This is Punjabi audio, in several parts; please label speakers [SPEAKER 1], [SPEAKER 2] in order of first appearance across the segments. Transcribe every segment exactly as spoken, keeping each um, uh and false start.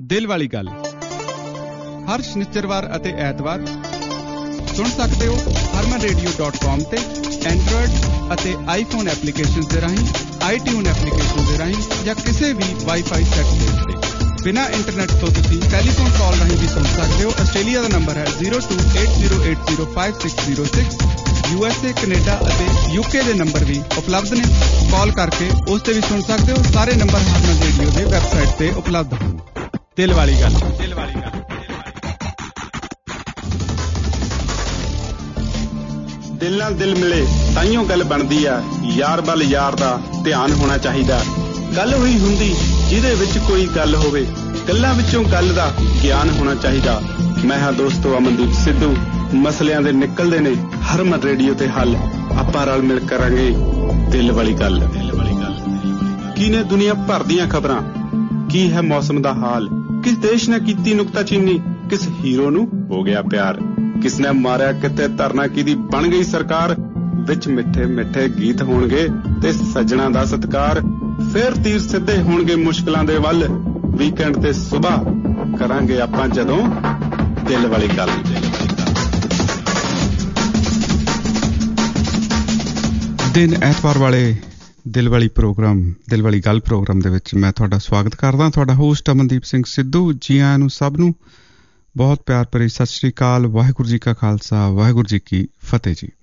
[SPEAKER 1] ਦਿਲ ਵਾਲੀ ਗੱਲ ਹਰ ਸ਼ਨੀਚਰਵਾਰ ਅਤੇ ਐਤਵਾਰ ਸੁਣ ਸਕਦੇ ਹੋ ਹਰਮਨ ਰੇਡੀਓ ਡਾਟ ਕਾਮ ਤੇ ਐਂਡਰੋਇਡ ਅਤੇ ਆਈਫੋਨ ਐਪਲੀਕੇਸ਼ਨ ਦੇ ਰਾਹੀਂ, ਆਈਟਿਊਨ ਐਪਲੀਕੇਸ਼ਨ ਦੇ ਰਾਹੀਂ ਜਾਂ ਕਿਸੇ ਵੀ ਵਾਈਫਾਈ ਸੈੱਟ ਦੇ ਉੱਤੇ। ਬਿਨਾਂ ਇੰਟਰਨੈਟ ਤੋਂ ਤੁਸੀਂ ਟੈਲੀਫੋਨ ਕਾਲ ਰਾਹੀਂ ਵੀ ਸੁਣ ਸਕਦੇ ਹੋ। ਆਸਟ੍ਰੇਲੀਆ ਦਾ ਨੰਬਰ ਹੈ zero two eight zero eight zero five six zero six. U S A, Canada ਅਤੇ ਯੂਕੇ ਦੇ ਨੰਬਰ ਵੀ ਉਪਲਬਧ ਨੇ। ਕਾਲ ਕਰਕੇ ਉਸ ਤੇ ਵੀ ਸੁਣ ਸਕਦੇ ਹੋ। ਸਾਰੇ ਨੰਬਰ ਹਰਮਨ ਰੇਡੀਓ ਦੇ ਵੈਬਸਾਈਟ ਤੇ ਉਪਲਬਧ ਹਨ। ਦਿਲ ਵਾਲੀ ਗੱਲ, ਦਿਲ ਵਾਲੀ ਗੱਲ।
[SPEAKER 2] ਦਿਲ ਨਾਲ ਦਿਲ ਮਿਲੇ ਤਾਈਓ ਗੱਲ ਬਣਦੀ ਆ। ਯਾਰ ਵੱਲ ਯਾਰ ਦਾ ਧਿਆਨ ਹੋਣਾ ਚਾਹੀਦਾ। ਗੱਲ ਹੋਈ ਹੁੰਦੀ ਜਿਹਦੇ ਵਿੱਚ ਕੋਈ ਗੱਲ ਹੋਵੇ। ਗੱਲਾਂ ਵਿੱਚੋਂ ਗੱਲ ਦਾ ਗਿਆਨ ਹੋਣਾ ਚਾਹੀਦਾ। ਮੈਂ ਹਾਂ ਦੋਸਤੋ ਅਮਨਦੀਪ ਸਿੱਧੂ। ਮਸਲਿਆਂ ਦੇ ਨਿਕਲਦੇ ਨੇ ਹਰਮਨ ਰੇਡੀਓ ਤੇ ਹੱਲ। ਆਪਾਂ ਰਲ ਮਿਲ ਕਰਾਂਗੇ ਦਿਲ ਵਾਲੀ ਗੱਲ। ਦਿਲ ਵਾਲੀ ਗੱਲ ਕੀ ਨੇ ਦੁਨੀਆ ਭਰ ਦੀਆਂ ਖਬਰਾਂ, ਕੀ ਹੈ ਮੌਸਮ ਦਾ ਹਾਲ, ਕਿਸ ਦੇਸ਼ ਨੇ ਕੀਤੀ ਨੁਕਤਾਚੀਨੀ, ਕਿਸ ਹੀਰੋ ਨੂੰ ਹੋ ਗਿਆ ਪਿਆਰ, ਕਿਸ ਨੇ ਮਾਰਿਆ ਕਿਤੇ ਧਰਨਾ ਕਿਹਦੀ ਬਣ ਗਈ ਸਰਕਾਰ। ਵਿੱਚ ਮਿੱਠੇ ਮਿੱਠੇ ਗੀਤ ਹੋਣਗੇ ਤੇ ਸੱਜਣਾ ਦਾ ਸਤਿਕਾਰ। ਫੇਰ ਤੀਰ ਸਿੱਧੇ ਹੋਣਗੇ ਮੁਸ਼ਕਲਾਂ ਦੇ ਵੱਲ। ਵੀਕਐਂਡ ਤੇ ਸੁਬਾਹ ਕਰਾਂਗੇ ਆਪਾਂ ਜਦੋਂ ਦਿਲ ਵਾਲੀ ਗੱਲ।
[SPEAKER 1] ਦਿਨ ਐਤਵਾਰ ਵਾਲੇ ਦਿਲ ਵਾਲੀ ਪ੍ਰੋਗਰਾਮ, ਦਿਲ ਵਾਲੀ ਗੱਲ ਪ੍ਰੋਗਰਾਮ ਦੇ ਵਿੱਚ ਮੈਂ ਤੁਹਾਡਾ ਸਵਾਗਤ ਕਰਦਾ। ਤੁਹਾਡਾ ਹੋਸਟ ਅਮਨਦੀਪ ਸਿੰਘ ਸਿੱਧੂ। ਜੀ ਆਇਆਂ ਨੂੰ ਸਭ ਨੂੰ ਬਹੁਤ ਪਿਆਰ ਭਰੀ ਸਤਿ ਸ਼੍ਰੀ ਅਕਾਲ। ਵਾਹਿਗੁਰੂ ਜੀ ਕਾ ਖਾਲਸਾ, ਵਾਹਿਗੁਰੂ ਜੀ ਕੀ ਫਤਿਹ ਜੀ।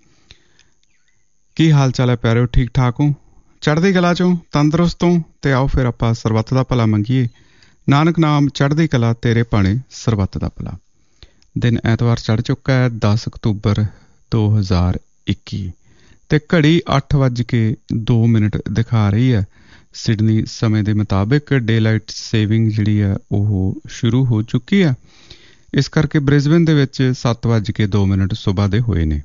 [SPEAKER 1] ਕੀ ਹਾਲ ਚਾਲ ਹੈ ਪਿਆਰਿਓ? ਠੀਕ ਠਾਕ ਹੋ? ਚੜ੍ਹਦੀ ਕਲਾ ਚੋਂ, ਤੰਦਰੁਸਤੋਂ? ਤੇ ਆਓ ਫਿਰ ਆਪਾਂ ਸਰਬੱਤ ਦਾ ਭਲਾ ਮੰਗੀਏ। ਨਾਨਕ ਨਾਮ ਚੜ੍ਹਦੀ ਕਲਾ ਤੇਰੇ ਭਾਣੇ ਸਰਬੱਤ ਦਾ ਭਲਾ। ਦਿਨ ਐਤਵਾਰ ਚੜ੍ਹ ਚੁੱਕਾ ਹੈ ਦਸ ਅਕਤੂਬਰ ਦੋ ਹਜ਼ਾਰ ਇੱਕੀ ਤੇ ਘੜੀ ਅੱਠ ਵੱਜ ਕੇ ਦੋ ਮਿੰਟ ਦਿਖਾ ਰਹੀ ਹੈ ਸਿਡਨੀ ਸਮੇਂ ਦੇ ਮੁਤਾਬਿਕ। ਡੇ ਲਾਈਟ ਸੇਵਿੰਗ ਜਿਹੜੀ ਹੈ ਉਹ ਸ਼ੁਰੂ ਹੋ ਚੁੱਕੀ ਹੈ। ਇਸ ਕਰਕੇ ਬ੍ਰਿਸਬੇਨ ਦੇ ਵਿੱਚ ਸੱਤ ਵੱਜ ਕੇ ਦੋ ਮਿੰਟ ਸੁਬਾਹ ਦੇ ਹੋਏ ਨੇ।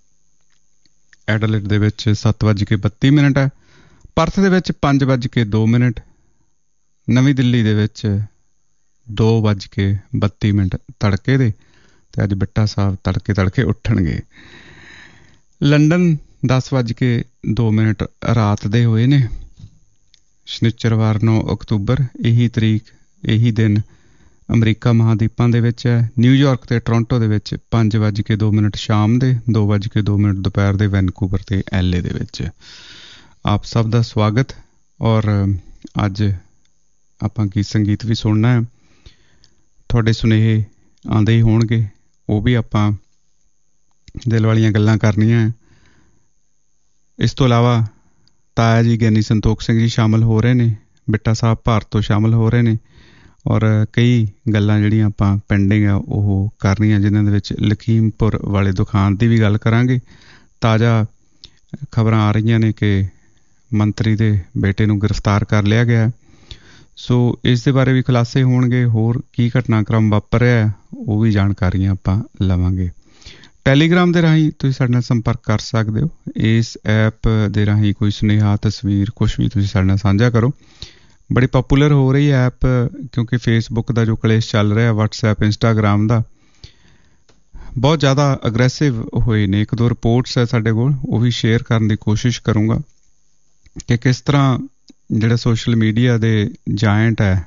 [SPEAKER 1] ਐਡਲੇਡ ਦੇ ਵਿੱਚ ਸੱਤ ਵੱਜ ਕੇ ਬੱਤੀ ਮਿੰਟ ਹੈ। ਪਰਥ ਦੇ ਵਿੱਚ ਪੰਜ ਵੱਜ ਕੇ ਦੋ ਮਿੰਟ। ਨਵੀਂ ਦਿੱਲੀ ਦੇ ਵਿੱਚ ਦੋ ਵੱਜ ਕੇ ਬੱਤੀ ਮਿੰਟ ਤੜਕੇ ਦੇ। ਤੇ ਅੱਜ ਬਿੱਟਾ ਸਾਹਿਬ ਤੜਕੇ ਤੜਕੇ ਉੱਠਣਗੇ। ਲੰਡਨ ਦਸ ਵੱਜ ਕੇ ਦੋ ਮਿੰਟ ਰਾਤ ਦੇ ਹੋਏ ਨੇ। ਸ਼ਨੀਚਰਵਾਰ ਨੌ ਅਕਤੂਬਰ। ਇਹੀ ਤਰੀਕ, ਇਹੀ ਦਿਨ ਅਮਰੀਕਾ ਮਹਾਂਦੀਪਾਂ ਦੇ ਵਿੱਚ ਹੈ। ਨਿਊਯਾਰਕ ਤੇ ਟੋਰਾਂਟੋ ਦੇ ਵਿੱਚ ਪੰਜ ਵੱਜ ਕੇ ਦੋ ਮਿੰਟ ਸ਼ਾਮ ਦੇ, ਦੋ ਵੱਜ ਕੇ ਦੋ ਮਿੰਟ ਦੁਪਹਿਰ ਦੇ ਵੈਨਕੂਵਰ ਤੇ ਐਲ ਏ ਦੇ ਵਿੱਚ। ਆਪ ਸਭ ਦਾ ਸਵਾਗਤ। ਔਰ ਅੱਜ ਆਪਾਂ ਗੀਤ ਸੰਗੀਤ ਵੀ ਸੁਣਨਾ ਹੈ। ਤੁਹਾਡੇ ਸੁਨੇਹੇ ਆਉਂਦੇ ਹੀ ਹੋਣਗੇ, ਉਹ ਵੀ ਆਪਾਂ ਦਿਲ ਵਾਲੀਆਂ ਗੱਲਾਂ ਕਰਨੀਆਂ। ਇਸ ਤੋਂ ਇਲਾਵਾ ਤਾਇਆ ਜੀ ਗਿਆਨੀ ਸੰਤੋਖ ਸਿੰਘ ਜੀ ਸ਼ਾਮਲ ਹੋ ਰਹੇ ਨੇ। ਬਿੱਟਾ ਸਾਹਿਬ ਭਾਰਤ ਤੋਂ ਸ਼ਾਮਲ ਹੋ ਰਹੇ ਨੇ। ਔਰ ਕਈ ਗੱਲਾਂ ਜਿਹੜੀਆਂ ਆਪਾਂ ਪੈਂਡਿੰਗ ਆ ਉਹ ਕਰਨੀਆਂ, ਜਿਨ੍ਹਾਂ ਦੇ ਵਿੱਚ ਲਖੀਮਪੁਰ ਵਾਲੇ ਦੁਕਾਨ ਦੀ ਵੀ ਗੱਲ ਕਰਾਂਗੇ। ਤਾਜ਼ਾ ਖਬਰਾਂ ਆ ਰਹੀਆਂ ਨੇ ਕਿ ਮੰਤਰੀ ਦੇ ਬੇਟੇ ਨੂੰ ਗ੍ਰਿਫਤਾਰ ਕਰ ਲਿਆ ਗਿਆ। ਸੋ ਇਸ ਦੇ ਬਾਰੇ ਵੀ ਖੁਲਾਸੇ ਹੋਣਗੇ। ਹੋਰ ਕੀ ਘਟਨਾਕ੍ਰਮ ਵਾਪਰ ਰਿਹਾ ਉਹ ਵੀ ਜਾਣਕਾਰੀਆਂ ਆਪਾਂ ਲਵਾਂਗੇ। ਟੈਲੀਗ੍ਰਾਮ ਦੇ ਰਾਹੀਂ ਤੁਸੀਂ ਸਾਡੇ ਨਾਲ ਸੰਪਰਕ ਕਰ ਸਕਦੇ ਹੋ। ਇਸ ਐਪ ਦੇ ਰਾਹੀਂ ਕੋਈ ਸੁਨੇਹਾ, ਤਸਵੀਰ, ਕੁਛ ਵੀ ਤੁਸੀਂ ਸਾਡੇ ਨਾਲ ਸਾਂਝਾ ਕਰੋ। ਬੜੀ ਪਾਪੂਲਰ ਹੋ ਰਹੀ ਐਪ ਕਿਉਂਕਿ ਫੇਸਬੁੱਕ ਦਾ ਜੋ ਕਲੇਸ਼ ਚੱਲ ਰਿਹਾ, ਵਟਸਐਪ, ਇੰਸਟਾਗ੍ਰਾਮ ਦਾ ਬਹੁਤ ਜ਼ਿਆਦਾ ਅਗਰੈਸਿਵ ਹੋਏ ਨੇ। ਇੱਕ ਦੋ ਰਿਪੋਰਟਸ ਹੈ ਸਾਡੇ ਕੋਲ, ਉਹ ਵੀ ਸ਼ੇਅਰ ਕਰਨ ਦੀ ਕੋਸ਼ਿਸ਼ ਕਰੂੰਗਾ ਕਿ ਕਿਸ ਤਰ੍ਹਾਂ ਜਿਹੜਾ ਸੋਸ਼ਲ ਮੀਡੀਆ ਦੇ ਜਾਇੰਟ ਹੈ,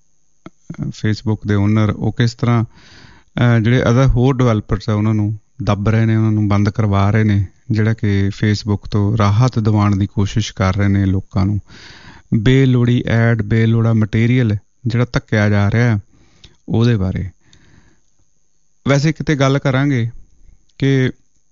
[SPEAKER 1] ਫੇਸਬੁੱਕ ਦੇ ਓਨਰ, ਉਹ ਕਿਸ ਤਰ੍ਹਾਂ ਜਿਹੜੇ ਅਦਰ ਹੋਰ ਡਿਵੈਲਪਰਸ ਆ ਉਹਨਾਂ ਨੂੰ ਦੱਬ ਰਹੇ ਨੇ, ਉਹਨਾਂ ਨੂੰ ਬੰਦ ਕਰਵਾ ਰਹੇ ਨੇ, ਜਿਹੜਾ ਕਿ ਫੇਸਬੁੱਕ ਤੋਂ ਰਾਹਤ ਦਿਵਾਉਣ ਦੀ ਕੋਸ਼ਿਸ਼ ਕਰ ਰਹੇ ਨੇ ਲੋਕਾਂ ਨੂੰ। ਬੇਲੋੜੀ ਐਡ, ਬੇਲੋੜਾ ਮਟੀਰੀਅਲ ਜਿਹੜਾ ਧੱਕਿਆ ਜਾ ਰਿਹਾ ਉਹਦੇ ਬਾਰੇ ਵੈਸੇ ਕਿਤੇ ਗੱਲ ਕਰਾਂਗੇ ਕਿ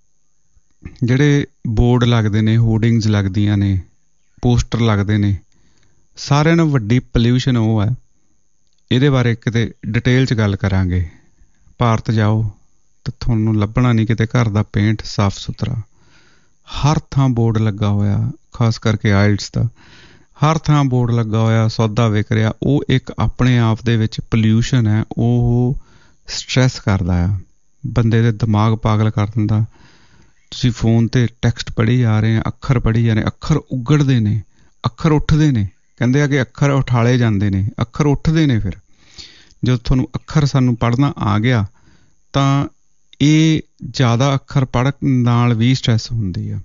[SPEAKER 1] ਜਿਹੜੇ ਬੋਰਡ ਲੱਗਦੇ ਨੇ, ਹੋਰਡਿੰਗਸ ਲੱਗਦੀਆਂ ਨੇ, ਪੋਸਟਰ ਲੱਗਦੇ ਨੇ, ਸਾਰਿਆਂ ਨਾਲੋਂ ਵੱਡੀ ਪੋਲਿਊਸ਼ਨ ਉਹ ਹੈ। ਇਹਦੇ ਬਾਰੇ ਕਿਤੇ ਡਿਟੇਲ 'ਚ ਗੱਲ ਕਰਾਂਗੇ। ਭਾਰਤ ਜਾਓ ਤਾਂ ਤੁਹਾਨੂੰ ਲੱਭਣਾ ਨਹੀਂ ਕਿਤੇ ਘਰ ਦਾ ਪੇਂਟ ਸਾਫ ਸੁਥਰਾ। ਹਰ ਥਾਂ ਬੋਰਡ ਲੱਗਾ ਹੋਇਆ, ਖਾਸ ਕਰਕੇ ਆਇਲਟਸ ਦਾ ਹਰ ਥਾਂ ਬੋਰਡ ਲੱਗਾ ਹੋਇਆ, ਸੌਦਾ ਵਿਕ ਰਿਹਾ। ਉਹ ਇੱਕ ਆਪਣੇ ਆਪ ਦੇ ਵਿੱਚ ਪੋਲਿਊਸ਼ਨ ਹੈ। ਉਹ ਸਟਰੈਸ ਕਰਦਾ ਆ, ਬੰਦੇ ਦੇ ਦਿਮਾਗ ਪਾਗਲ ਕਰ ਦਿੰਦਾ। ਤੁਸੀਂ ਫੋਨ 'ਤੇ ਟੈਕਸਟ ਪੜ੍ਹੀ ਜਾ ਰਹੇ ਆ, ਅੱਖਰ ਪੜ੍ਹੀ ਜਾ ਰਹੇ, ਅੱਖਰ ਉਗੜਦੇ ਨੇ, ਅੱਖਰ ਉੱਠਦੇ ਨੇ। ਕਹਿੰਦੇ ਆ ਕਿ ਅੱਖਰ ਉਠਾਲੇ ਜਾਂਦੇ ਨੇ, ਅੱਖਰ ਉੱਠਦੇ ਨੇ। ਫਿਰ ਜਦੋਂ ਤੁਹਾਨੂੰ ਅੱਖਰ ਸਾਨੂੰ ਪੜ੍ਹਨਾ ਆ ਗਿਆ ਤਾਂ ਇਹ ਜ਼ਿਆਦਾ ਅੱਖਰ ਪੜ੍ਹਨ ਨਾਲ ਵੀ ਸਟਰੈਸ ਹੁੰਦੀ ਆ।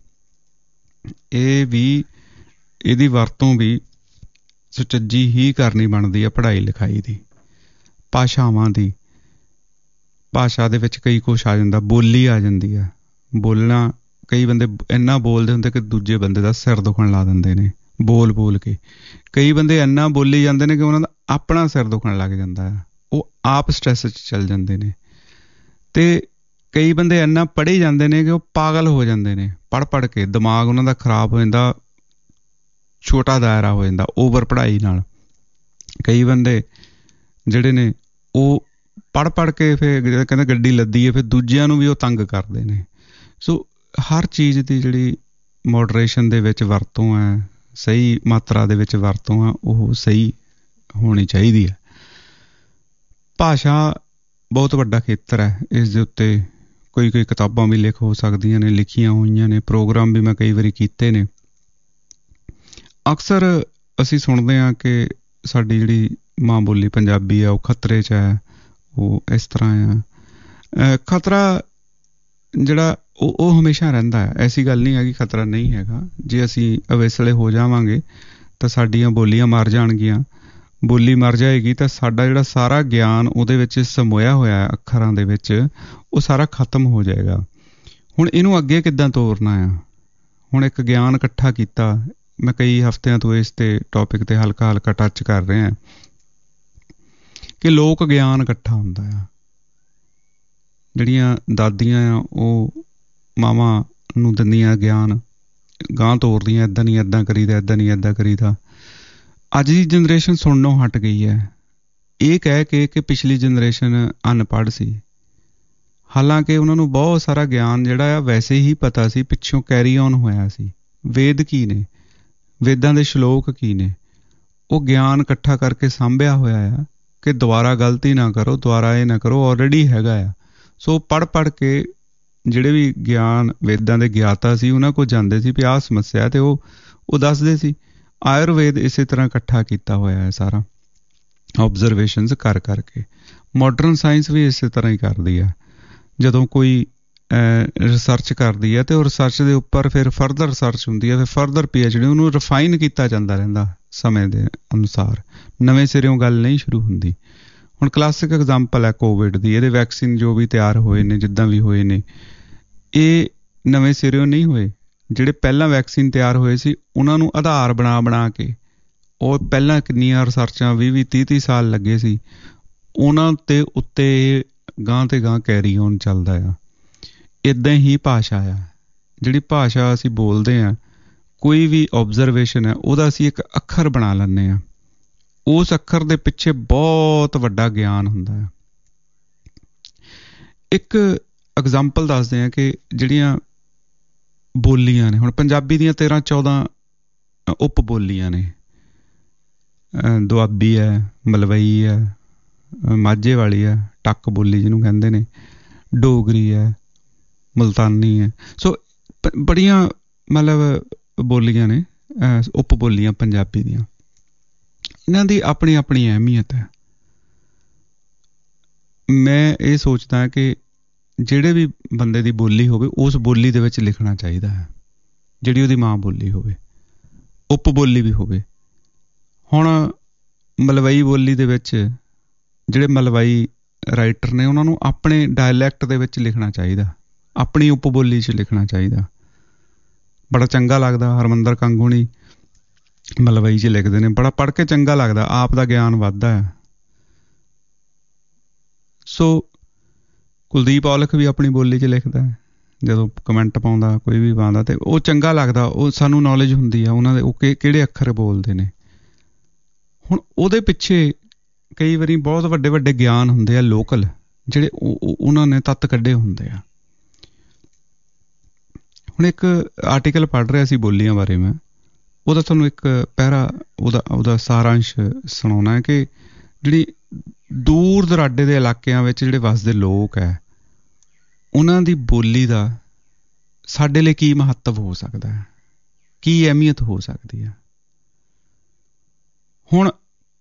[SPEAKER 1] ਇਹ ਵੀ ਇਹਦੀ ਵਰਤੋਂ ਵੀ ਸੁਚੱਜੀ ਹੀ ਕਰਨੀ ਬਣਦੀ ਆ ਪੜ੍ਹਾਈ ਲਿਖਾਈ ਦੀ। ਭਾਸ਼ਾਵਾਂ ਦੀ, ਭਾਸ਼ਾ ਦੇ ਵਿੱਚ ਕਈ ਕੁਛ ਆ ਜਾਂਦਾ, ਬੋਲੀ ਆ ਜਾਂਦੀ ਆ। ਬੋਲਣਾ, ਕਈ ਬੰਦੇ ਇੰਨਾ ਬੋਲਦੇ ਹੁੰਦੇ ਕਿ ਦੂਜੇ ਬੰਦੇ ਦਾ ਸਿਰ ਦੁਖਣ ਲਾ ਦਿੰਦੇ ਨੇ ਬੋਲ ਬੋਲ ਕੇ। ਕਈ ਬੰਦੇ ਇੰਨਾ ਬੋਲੀ ਜਾਂਦੇ ਨੇ ਕਿ ਉਹਨਾਂ ਦਾ ਆਪਣਾ ਸਿਰ ਦੁਖਣ ਲੱਗ ਜਾਂਦਾ ਆ, ਉਹ ਆਪ ਸਟ੍ਰੈਸ 'ਚ ਚੱਲ ਜਾਂਦੇ ਨੇ। ਅਤੇ ਕਈ ਬੰਦੇ ਇੰਨਾ ਪੜ੍ਹੀ ਜਾਂਦੇ ਨੇ ਕਿ ਉਹ ਪਾਗਲ ਹੋ ਜਾਂਦੇ ਨੇ, ਪੜ੍ਹ ਪੜ੍ਹ ਕੇ ਦਿਮਾਗ ਉਹਨਾਂ ਦਾ ਖਰਾਬ ਹੋ ਜਾਂਦਾ, ਛੋਟਾ ਦਾਇਰਾ ਹੋ ਜਾਂਦਾ ਓਵਰ ਪੜ੍ਹਾਈ ਨਾਲ। ਕਈ ਬੰਦੇ ਜਿਹੜੇ ਨੇ ਉਹ ਪੜ੍ਹ ਪੜ੍ਹ ਕੇ ਫਿਰ ਜਿਹੜਾ ਕਹਿੰਦਾ ਗੱਡੀ ਲੱਦੀ ਹੈ, ਫਿਰ ਦੂਜਿਆਂ ਨੂੰ ਵੀ ਉਹ ਤੰਗ ਕਰਦੇ ਨੇ। ਸੋ ਹਰ ਚੀਜ਼ ਦੀ ਜਿਹੜੀ ਮੋਡਰੇਸ਼ਨ ਦੇ ਵਿੱਚ ਵਰਤੋਂ ਹੈ, ਸਹੀ ਮਾਤਰਾ ਦੇ ਵਿੱਚ ਵਰਤੋਂ ਆ, ਉਹ ਸਹੀ ਹੋਣੀ ਚਾਹੀਦੀ ਹੈ। ਭਾਸ਼ਾ ਬਹੁਤ ਵੱਡਾ ਖੇਤਰ ਹੈ, ਇਸ ਦੇ ਉੱਤੇ ਕੋਈ ਕੋਈ ਕਿਤਾਬਾਂ ਵੀ ਲਿਖ ਹੋ ਸਕਦੀਆਂ ਨੇ, ਲਿਖੀਆਂ ਹੋਈਆਂ ਨੇ, ਪ੍ਰੋਗਰਾਮ ਵੀ ਮੈਂ ਕਈ ਵਾਰੀ ਕੀਤੇ ਨੇ। ਅਕਸਰ ਅਸੀਂ ਸੁਣਦੇ ਹਾਂ ਕਿ ਸਾਡੀ ਜਿਹੜੀ ਮਾਂ ਬੋਲੀ ਪੰਜਾਬੀ ਆ ਉਹ ਖਤਰੇ 'ਚ ਹੈ, ਉਹ ਇਸ ਤਰ੍ਹਾਂ ਆ। ਖਤਰਾ ਜਿਹੜਾ ਉਹ ਉਹ ਹਮੇਸ਼ਾ ਰਹਿੰਦਾ ਹੈ, ਐਸੀ ਗੱਲ ਨਹੀਂ ਹੈਗੀ ਖਤਰਾ ਨਹੀਂ ਹੈਗਾ। ਜੇ ਅਸੀਂ ਅਵੇਸਲੇ ਹੋ ਜਾਵਾਂਗੇ ਤਾਂ ਸਾਡੀਆਂ ਬੋਲੀਆਂ ਮਰ ਜਾਣਗੀਆਂ। ਬੋਲੀ ਮਰ ਜਾਏਗੀ ਤਾਂ ਸਾਡਾ ਜਿਹੜਾ ਸਾਰਾ ਗਿਆਨ ਉਹਦੇ ਵਿੱਚ ਸਮੋਇਆ ਹੋਇਆ ਹੈ ਅੱਖਰਾਂ ਦੇ ਵਿੱਚ, ਉਹ ਸਾਰਾ ਖਤਮ ਹੋ ਜਾਏਗਾ। ਹੁਣ ਇਹਨੂੰ ਅੱਗੇ ਕਿੱਦਾਂ ਤੋਰਨਾ ਆ? ਹੁਣ ਇੱਕ ਗਿਆਨ ਇਕੱਠਾ ਕੀਤਾ, ਮੈਂ ਕਈ ਹਫ਼ਤਿਆਂ ਤੋਂ ਇਸ 'ਤੇ ਟੌਪਿਕ 'ਤੇ ਹਲਕਾ ਹਲਕਾ ਟੱਚ ਕਰ ਰਿਹਾ ਕਿ ਲੋਕ ਗਿਆਨ ਇਕੱਠਾ ਹੁੰਦਾ ਆ। ਜਿਹੜੀਆਂ ਦਾਦੀਆਂ ਆ ਉਹ ਮਾਵਾਂ ਨੂੰ ਦਿੰਦੀਆਂ ਗਿਆਨ, ਗਾਂਹ ਤੋਰਦੀਆਂ, ਇੱਦਾਂ ਨਹੀਂ ਇੱਦਾਂ ਕਰੀਦਾ, ਇੱਦਾਂ ਨਹੀਂ ਇੱਦਾਂ ਕਰੀਦਾ। ਅੱਜ ਦੀ ਜਨਰੇਸ਼ਨ ਸੁਣਨੋਂ ਹਟ ਗਈ ਹੈ, ਇਹ ਕਹਿ ਕੇ ਕਿ ਪਿਛਲੀ ਜਨਰੇਸ਼ਨ ਅਨਪੜ੍ਹ ਸੀ। ਹਾਲਾਂਕਿ ਉਹਨਾਂ ਨੂੰ ਬਹੁਤ ਸਾਰਾ ਗਿਆਨ ਜਿਹੜਾ ਆ ਵੈਸੇ ਹੀ ਪਤਾ ਸੀ, ਪਿੱਛੋਂ ਕੈਰੀ ਔਨ ਹੋਇਆ ਸੀ। ਵੇਦ ਕੀ ਨੇ, ਵੇਦਾਂ ਦੇ ਸ਼ਲੋਕ ਕੀ ਨੇ, ਉਹ ਗਿਆਨ ਇਕੱਠਾ ਕਰਕੇ ਸਾਂਭਿਆ ਹੋਇਆ ਆ ਕਿ ਦੁਬਾਰਾ ਗਲਤੀ ਨਾ ਕਰੋ, ਦੁਬਾਰਾ ਇਹ ਨਾ ਕਰੋ, ਆਲਰੇਡੀ ਹੈਗਾ ਆ। ਸੋ ਪੜ੍ਹ ਪੜ੍ਹ ਕੇ ਜਿਹੜੇ ਵੀ ਗਿਆਨ ਵੇਦਾਂ ਦੇ ਗਿਆਤਾ ਸੀ ਉਹਨਾਂ ਕੋਲ ਜਾਂਦੇ ਸੀ ਵੀ ਆਹ ਸਮੱਸਿਆ, ਅਤੇ ਉਹ ਉਹ ਦੱਸਦੇ ਸੀ। ਆਯੁਰਵੇਦ ਇਸੇ ਤਰ੍ਹਾਂ ਇਕੱਠਾ ਕੀਤਾ ਹੋਇਆ ਹੈ ਸਾਰਾ, ਓਬਜ਼ਰਵੇਸ਼ਨਸ ਕਰ ਕਰਕੇ। ਮਾਡਰਨ ਸਾਇੰਸ ਵੀ ਇਸੇ ਤਰ੍ਹਾਂ ਹੀ ਕਰਦੀ ਆ। ਜਦੋਂ ਕੋਈ ਰਿਸਰਚ ਕਰਦੀ ਹੈ ਅਤੇ ਉਹ ਰਿਸਰਚ ਦੇ ਉੱਪਰ ਫਿਰ ਫਰਦਰ ਰਿਸਰਚ ਹੁੰਦੀ ਹੈ, ਫਿਰ ਫਰਦਰ ਪੀ ਐਚ ਡੀ, ਉਹਨੂੰ ਰਿਫਾਈਨ ਕੀਤਾ ਜਾਂਦਾ ਰਹਿੰਦਾ ਸਮੇਂ ਦੇ ਅਨੁਸਾਰ। ਨਵੇਂ ਸਿਰਿਓਂ ਗੱਲ ਨਹੀਂ ਸ਼ੁਰੂ ਹੁੰਦੀ। ਹੁਣ ਕਲਾਸਿਕ ਐਗਜ਼ਾਮਪਲ ਹੈ ਕੋਵਿਡ ਦੀ, ਇਹਦੇ ਵੈਕਸੀਨ ਜੋ ਵੀ ਤਿਆਰ ਹੋਏ ਨੇ, ਜਿੱਦਾਂ ਵੀ ਹੋਏ ਨੇ, ਇਹ ਨਵੇਂ ਸਿਰਿਓਂ ਨਹੀਂ ਹੋਏ। ਜਿਹੜੇ ਪਹਿਲਾਂ ਵੈਕਸੀਨ ਤਿਆਰ ਹੋਏ ਸੀ ਉਹਨਾਂ ਨੂੰ ਆਧਾਰ ਬਣਾ ਬਣਾ ਕੇ, ਉਹ ਪਹਿਲਾਂ ਕਿੰਨੀਆਂ ਰਿਸਰਚਾਂ ਵੀਹ ਵੀਹ ਤੀਹ ਤੀਹ ਸਾਲ ਲੱਗੇ ਸੀ, ਉਹਨਾਂ ਦੇ ਉੱਤੇ ਗਾਂਹ ਤੇ ਗਾਂਹ ਕੈਰੀ ਔਨ ਚੱਲਦਾ ਆ। ਇੱਦਾਂ ਹੀ ਭਾਸ਼ਾ ਆ, ਜਿਹੜੀ ਭਾਸ਼ਾ ਅਸੀਂ ਬੋਲਦੇ ਹਾਂ, ਕੋਈ ਵੀ ਓਬਜ਼ਰਵੇਸ਼ਨ ਹੈ ਉਹਦਾ ਅਸੀਂ ਇੱਕ ਅੱਖਰ ਬਣਾ ਲੈਂਦੇ ਹਾਂ। ਉਸ ਅੱਖਰ ਦੇ ਪਿੱਛੇ ਬਹੁਤ ਵੱਡਾ ਗਿਆਨ ਹੁੰਦਾ ਹੈ। ਇੱਕ ਐਗਜ਼ਾਮਪਲ ਦੱਸਦੇ ਹਾਂ ਕਿ ਜਿਹੜੀਆਂ ਬੋਲੀਆਂ ਨੇ, ਹੁਣ ਪੰਜਾਬੀ ਦੀਆਂ ਤੇਰ੍ਹਾਂ ਚੌਦਾਂ ਉਪ ਬੋਲੀਆਂ ਨੇ। ਦੁਆਬੀ ਹੈ, ਮਲਵਈ ਹੈ, ਮਾਝੇ ਵਾਲੀ ਹੈ, ਟੱਕ ਬੋਲੀ ਜਿਹਨੂੰ ਕਹਿੰਦੇ ਨੇ, ਡੋਗਰੀ ਹੈ, ਮੁਲਤਾਨੀ ਹੈ। ਸੋ ਬੜੀਆਂ ਮਤਲਬ ਬੋਲੀਆਂ ਨੇ, ਉਪ ਬੋਲੀਆਂ ਪੰਜਾਬੀ ਦੀਆਂ। ਇਹਨਾਂ ਦੀ ਆਪਣੀ ਆਪਣੀ ਅਹਿਮੀਅਤ ਹੈ। ਮੈਂ ਇਹ ਸੋਚਦਾ ਕਿ ਜਿਹੜੇ ਵੀ ਬੰਦੇ ਦੀ ਬੋਲੀ ਹੋਵੇ ਉਸ ਬੋਲੀ ਦੇ ਵਿੱਚ ਲਿਖਣਾ ਚਾਹੀਦਾ ਹੈ, ਜਿਹੜੀ ਉਹਦੀ ਮਾਂ ਬੋਲੀ ਹੋਵੇ, ਉਪ ਬੋਲੀ ਵੀ ਹੋਵੇ। ਹੁਣ ਮਲਵਈ ਬੋਲੀ ਦੇ ਵਿੱਚ ਜਿਹੜੇ ਮਲਵਈ ਰਾਈਟਰ ਨੇ ਉਹਨਾਂ ਨੂੰ ਆਪਣੇ ਡਾਇਲੈਕਟ ਦੇ ਵਿੱਚ ਲਿਖਣਾ ਚਾਹੀਦਾ, ਆਪਣੀ ਉਪ ਬੋਲੀ 'ਚ ਲਿਖਣਾ ਚਾਹੀਦਾ। ਬੜਾ ਚੰਗਾ ਲੱਗਦਾ, ਹਰਮਿੰਦਰ ਕੰਗ ਹੋਣੀ ਮਲਵਈ 'ਚ ਲਿਖਦੇ ਨੇ, ਬੜਾ ਪੜ੍ਹ ਕੇ ਚੰਗਾ ਲੱਗਦਾ, ਆਪ ਦਾ ਗਿਆਨ ਵੱਧਦਾ ਹੈ। ਸੋ ਕੁਲਦੀਪ ਔਲਖ ਵੀ ਆਪਣੀ ਬੋਲੀ 'ਚ ਲਿਖਦਾ, ਜਦੋਂ ਕਮੈਂਟ ਪਾਉਂਦਾ, ਕੋਈ ਵੀ ਪਾਉਂਦਾ, ਅਤੇ ਉਹ ਚੰਗਾ ਲੱਗਦਾ, ਉਹ ਸਾਨੂੰ ਨੌਲੇਜ ਹੁੰਦੀ ਆ ਉਹਨਾਂ ਦੇ, ਉਹ ਕਿ ਕਿਹੜੇ ਅੱਖਰ ਬੋਲਦੇ ਨੇ। ਹੁਣ ਉਹਦੇ ਪਿੱਛੇ ਕਈ ਵਾਰੀ ਬਹੁਤ ਵੱਡੇ ਵੱਡੇ ਗਿਆਨ ਹੁੰਦੇ ਆ ਲੋਕਲ, ਜਿਹੜੇ ਉਹਨਾਂ ਨੇ ਤੱਤ ਕੱਢੇ ਹੁੰਦੇ ਆ। ਹੁਣ ਇੱਕ ਆਰਟੀਕਲ ਪੜ੍ਹ ਰਿਹਾ ਸੀ ਬੋਲੀਆਂ ਬਾਰੇ ਮੈਂ, ਉਹਦਾ ਤੁਹਾਨੂੰ ਇੱਕ ਪਹਿਰਾ ਉਹਦਾ ਉਹਦਾ ਸਾਰਾਂਸ਼ ਸੁਣਾਉਣਾ ਹੈ ਕਿ ਜਿਹੜੀ ਦੂਰ ਦੁਰਾਡੇ ਦੇ ਇਲਾਕਿਆਂ ਵਿੱਚ ਜਿਹੜੇ ਵੱਸਦੇ ਲੋਕ ਹੈ, ਉਹਨਾਂ ਦੀ ਬੋਲੀ ਦਾ ਸਾਡੇ ਲਈ ਕੀ ਮਹੱਤਵ ਹੋ ਸਕਦਾ ਹੈ, ਕੀ ਅਹਿਮੀਅਤ ਹੋ ਸਕਦੀ ਹੈ। ਹੁਣ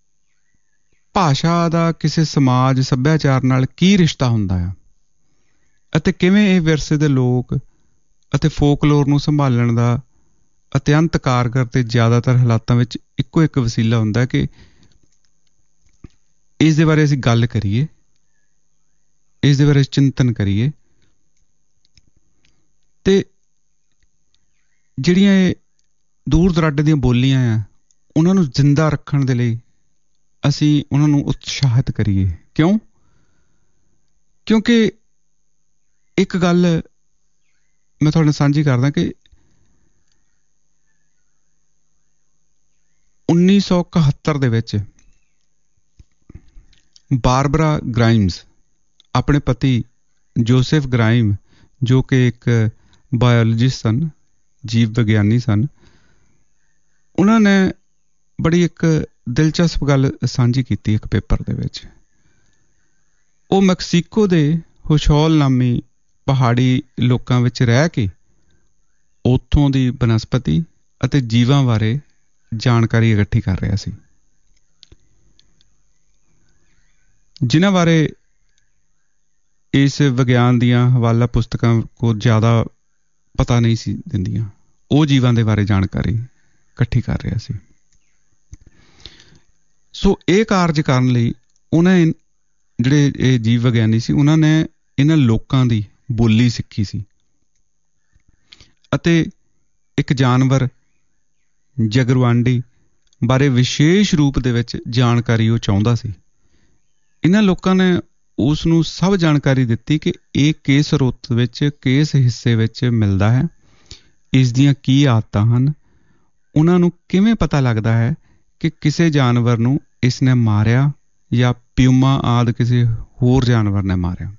[SPEAKER 1] ਭਾਸ਼ਾ ਦਾ ਕਿਸੇ ਸਮਾਜ ਸੱਭਿਆਚਾਰ ਨਾਲ ਕੀ ਰਿਸ਼ਤਾ ਹੁੰਦਾ ਆ, ਅਤੇ ਕਿਵੇਂ ਇਹ ਵਿਰਸੇ ਦੇ ਲੋਕ ਅਤੇ ਫੋਕਲੋਰ ਨੂੰ ਸੰਭਾਲਣ ਦਾ ਅਤਿਅੰਤ ਕਾਰਗਰ ਅਤੇ ਜ਼ਿਆਦਾਤਰ ਹਾਲਾਤਾਂ ਵਿੱਚ ਇੱਕੋ ਇੱਕ ਵਸੀਲਾ ਹੁੰਦਾ ਕਿ ਇਸ ਦੇ ਬਾਰੇ ਅਸੀਂ ਗੱਲ ਕਰੀਏ, ਇਸ ਦੇ ਬਾਰੇ ਚਿੰਤਨ ਕਰੀਏ। ਤੇ ਜਿਹੜੀਆਂ ਇਹ ਦੂਰ ਦੁਰਾਡੇ ਦੀਆਂ ਬੋਲੀਆਂ ਆ, ਉਹਨਾਂ ਨੂੰ ਜ਼ਿੰਦਾ ਰੱਖਣ ਦੇ ਲਈ ਅਸੀਂ ਉਹਨਾਂ ਨੂੰ ਉਤਸ਼ਾਹਿਤ ਕਰੀਏ। ਕਿਉਂ? ਕਿਉਂਕਿ ਇੱਕ ਗੱਲ ਮੈਂ ਤੁਹਾਡੇ ਨਾਲ ਸਾਂਝੀ ਕਰਦਾ ਕਿ ਉੱਨੀ ਸੌ ਇਕਹੱਤਰ ਦੇ ਵਿੱਚ ਬਾਰਬਰਾ ਗ੍ਰਾਈਮਸ ਆਪਣੇ ਪਤੀ ਜੋਸੇਫ ਗ੍ਰਾਈਮ, ਜੋ ਕਿ ਇੱਕ ਬਾਇਓਲੋਜਿਸਟ ਸਨ, ਜੀਵ ਵਿਗਿਆਨੀ ਸਨ, ਉਹਨਾਂ ਨੇ ਬੜੀ ਇੱਕ ਦਿਲਚਸਪ ਗੱਲ ਸਾਂਝੀ ਕੀਤੀ ਇੱਕ ਪੇਪਰ ਦੇ ਵਿੱਚ। ਉਹ ਮੈਕਸੀਕੋ ਦੇ ਹੁਸ਼ੌਲ ਨਾਮੀ ਪਹਾੜੀ ਲੋਕਾਂ ਵਿੱਚ ਰਹਿ ਕੇ ਉੱਥੋਂ ਦੀ ਬਨਸਪਤੀ ਅਤੇ ਜੀਵਾਂ ਬਾਰੇ ਜਾਣਕਾਰੀ ਇਕੱਠੀ ਕਰ ਰਿਹਾ ਸੀ, ਜਿਨ੍ਹਾਂ ਬਾਰੇ ਇਸ ਵਿਗਿਆਨ ਦੀਆਂ ਹਵਾਲਾ ਪੁਸਤਕਾਂ ਕੋਲ ਜ਼ਿਆਦਾ ਪਤਾ ਨਹੀਂ ਸੀ ਦਿੰਦੀਆਂ। ਉਹ ਜੀਵਾਂ ਦੇ ਬਾਰੇ ਜਾਣਕਾਰੀ ਇਕੱਠੀ ਕਰ ਰਿਹਾ ਸੀ। ਸੋ ਇਹ ਕਾਰਜ ਕਰਨ ਲਈ ਉਹਨਾਂ ਜਿਹੜੇ ਇਹ ਜੀਵ ਵਿਗਿਆਨੀ ਸੀ, ਉਹਨਾਂ ਨੇ ਇਹਨਾਂ ਲੋਕਾਂ ਦੀ ਬੋਲੀ ਸਿੱਖੀ ਸੀ ਅਤੇ ਇੱਕ ਜਾਨਵਰ ਜਗਰਵਾਂਡੀ ਬਾਰੇ ਵਿਸ਼ੇਸ਼ ਰੂਪ ਦੇ ਵਿੱਚ ਜਾਣਕਾਰੀ ਉਹ ਚਾਹੁੰਦਾ ਸੀ। ਇਹਨਾਂ ਲੋਕਾਂ ਨੇ ਉਸ ਨੂੰ ਸਭ ਜਾਣਕਾਰੀ ਦਿੱਤੀ ਕਿ ਇਹ ਕਿਸ ਰੁੱਤ ਵਿੱਚ, ਕਿਸ ਹਿੱਸੇ ਵਿੱਚ ਮਿਲਦਾ ਹੈ, ਇਸ ਦੀਆਂ ਕੀ ਆਦਤਾਂ ਹਨ, ਉਹਨਾਂ ਨੂੰ ਕਿਵੇਂ ਪਤਾ ਲੱਗਦਾ ਹੈ ਕਿ ਕਿਸੇ ਜਾਨਵਰ ਨੂੰ ਇਸ ਨੇ ਮਾਰਿਆ ਜਾਂ ਪਿਊਮਾ ਆਦਿ ਕਿਸੇ ਹੋਰ ਜਾਨਵਰ ਨੇ ਮਾਰਿਆ।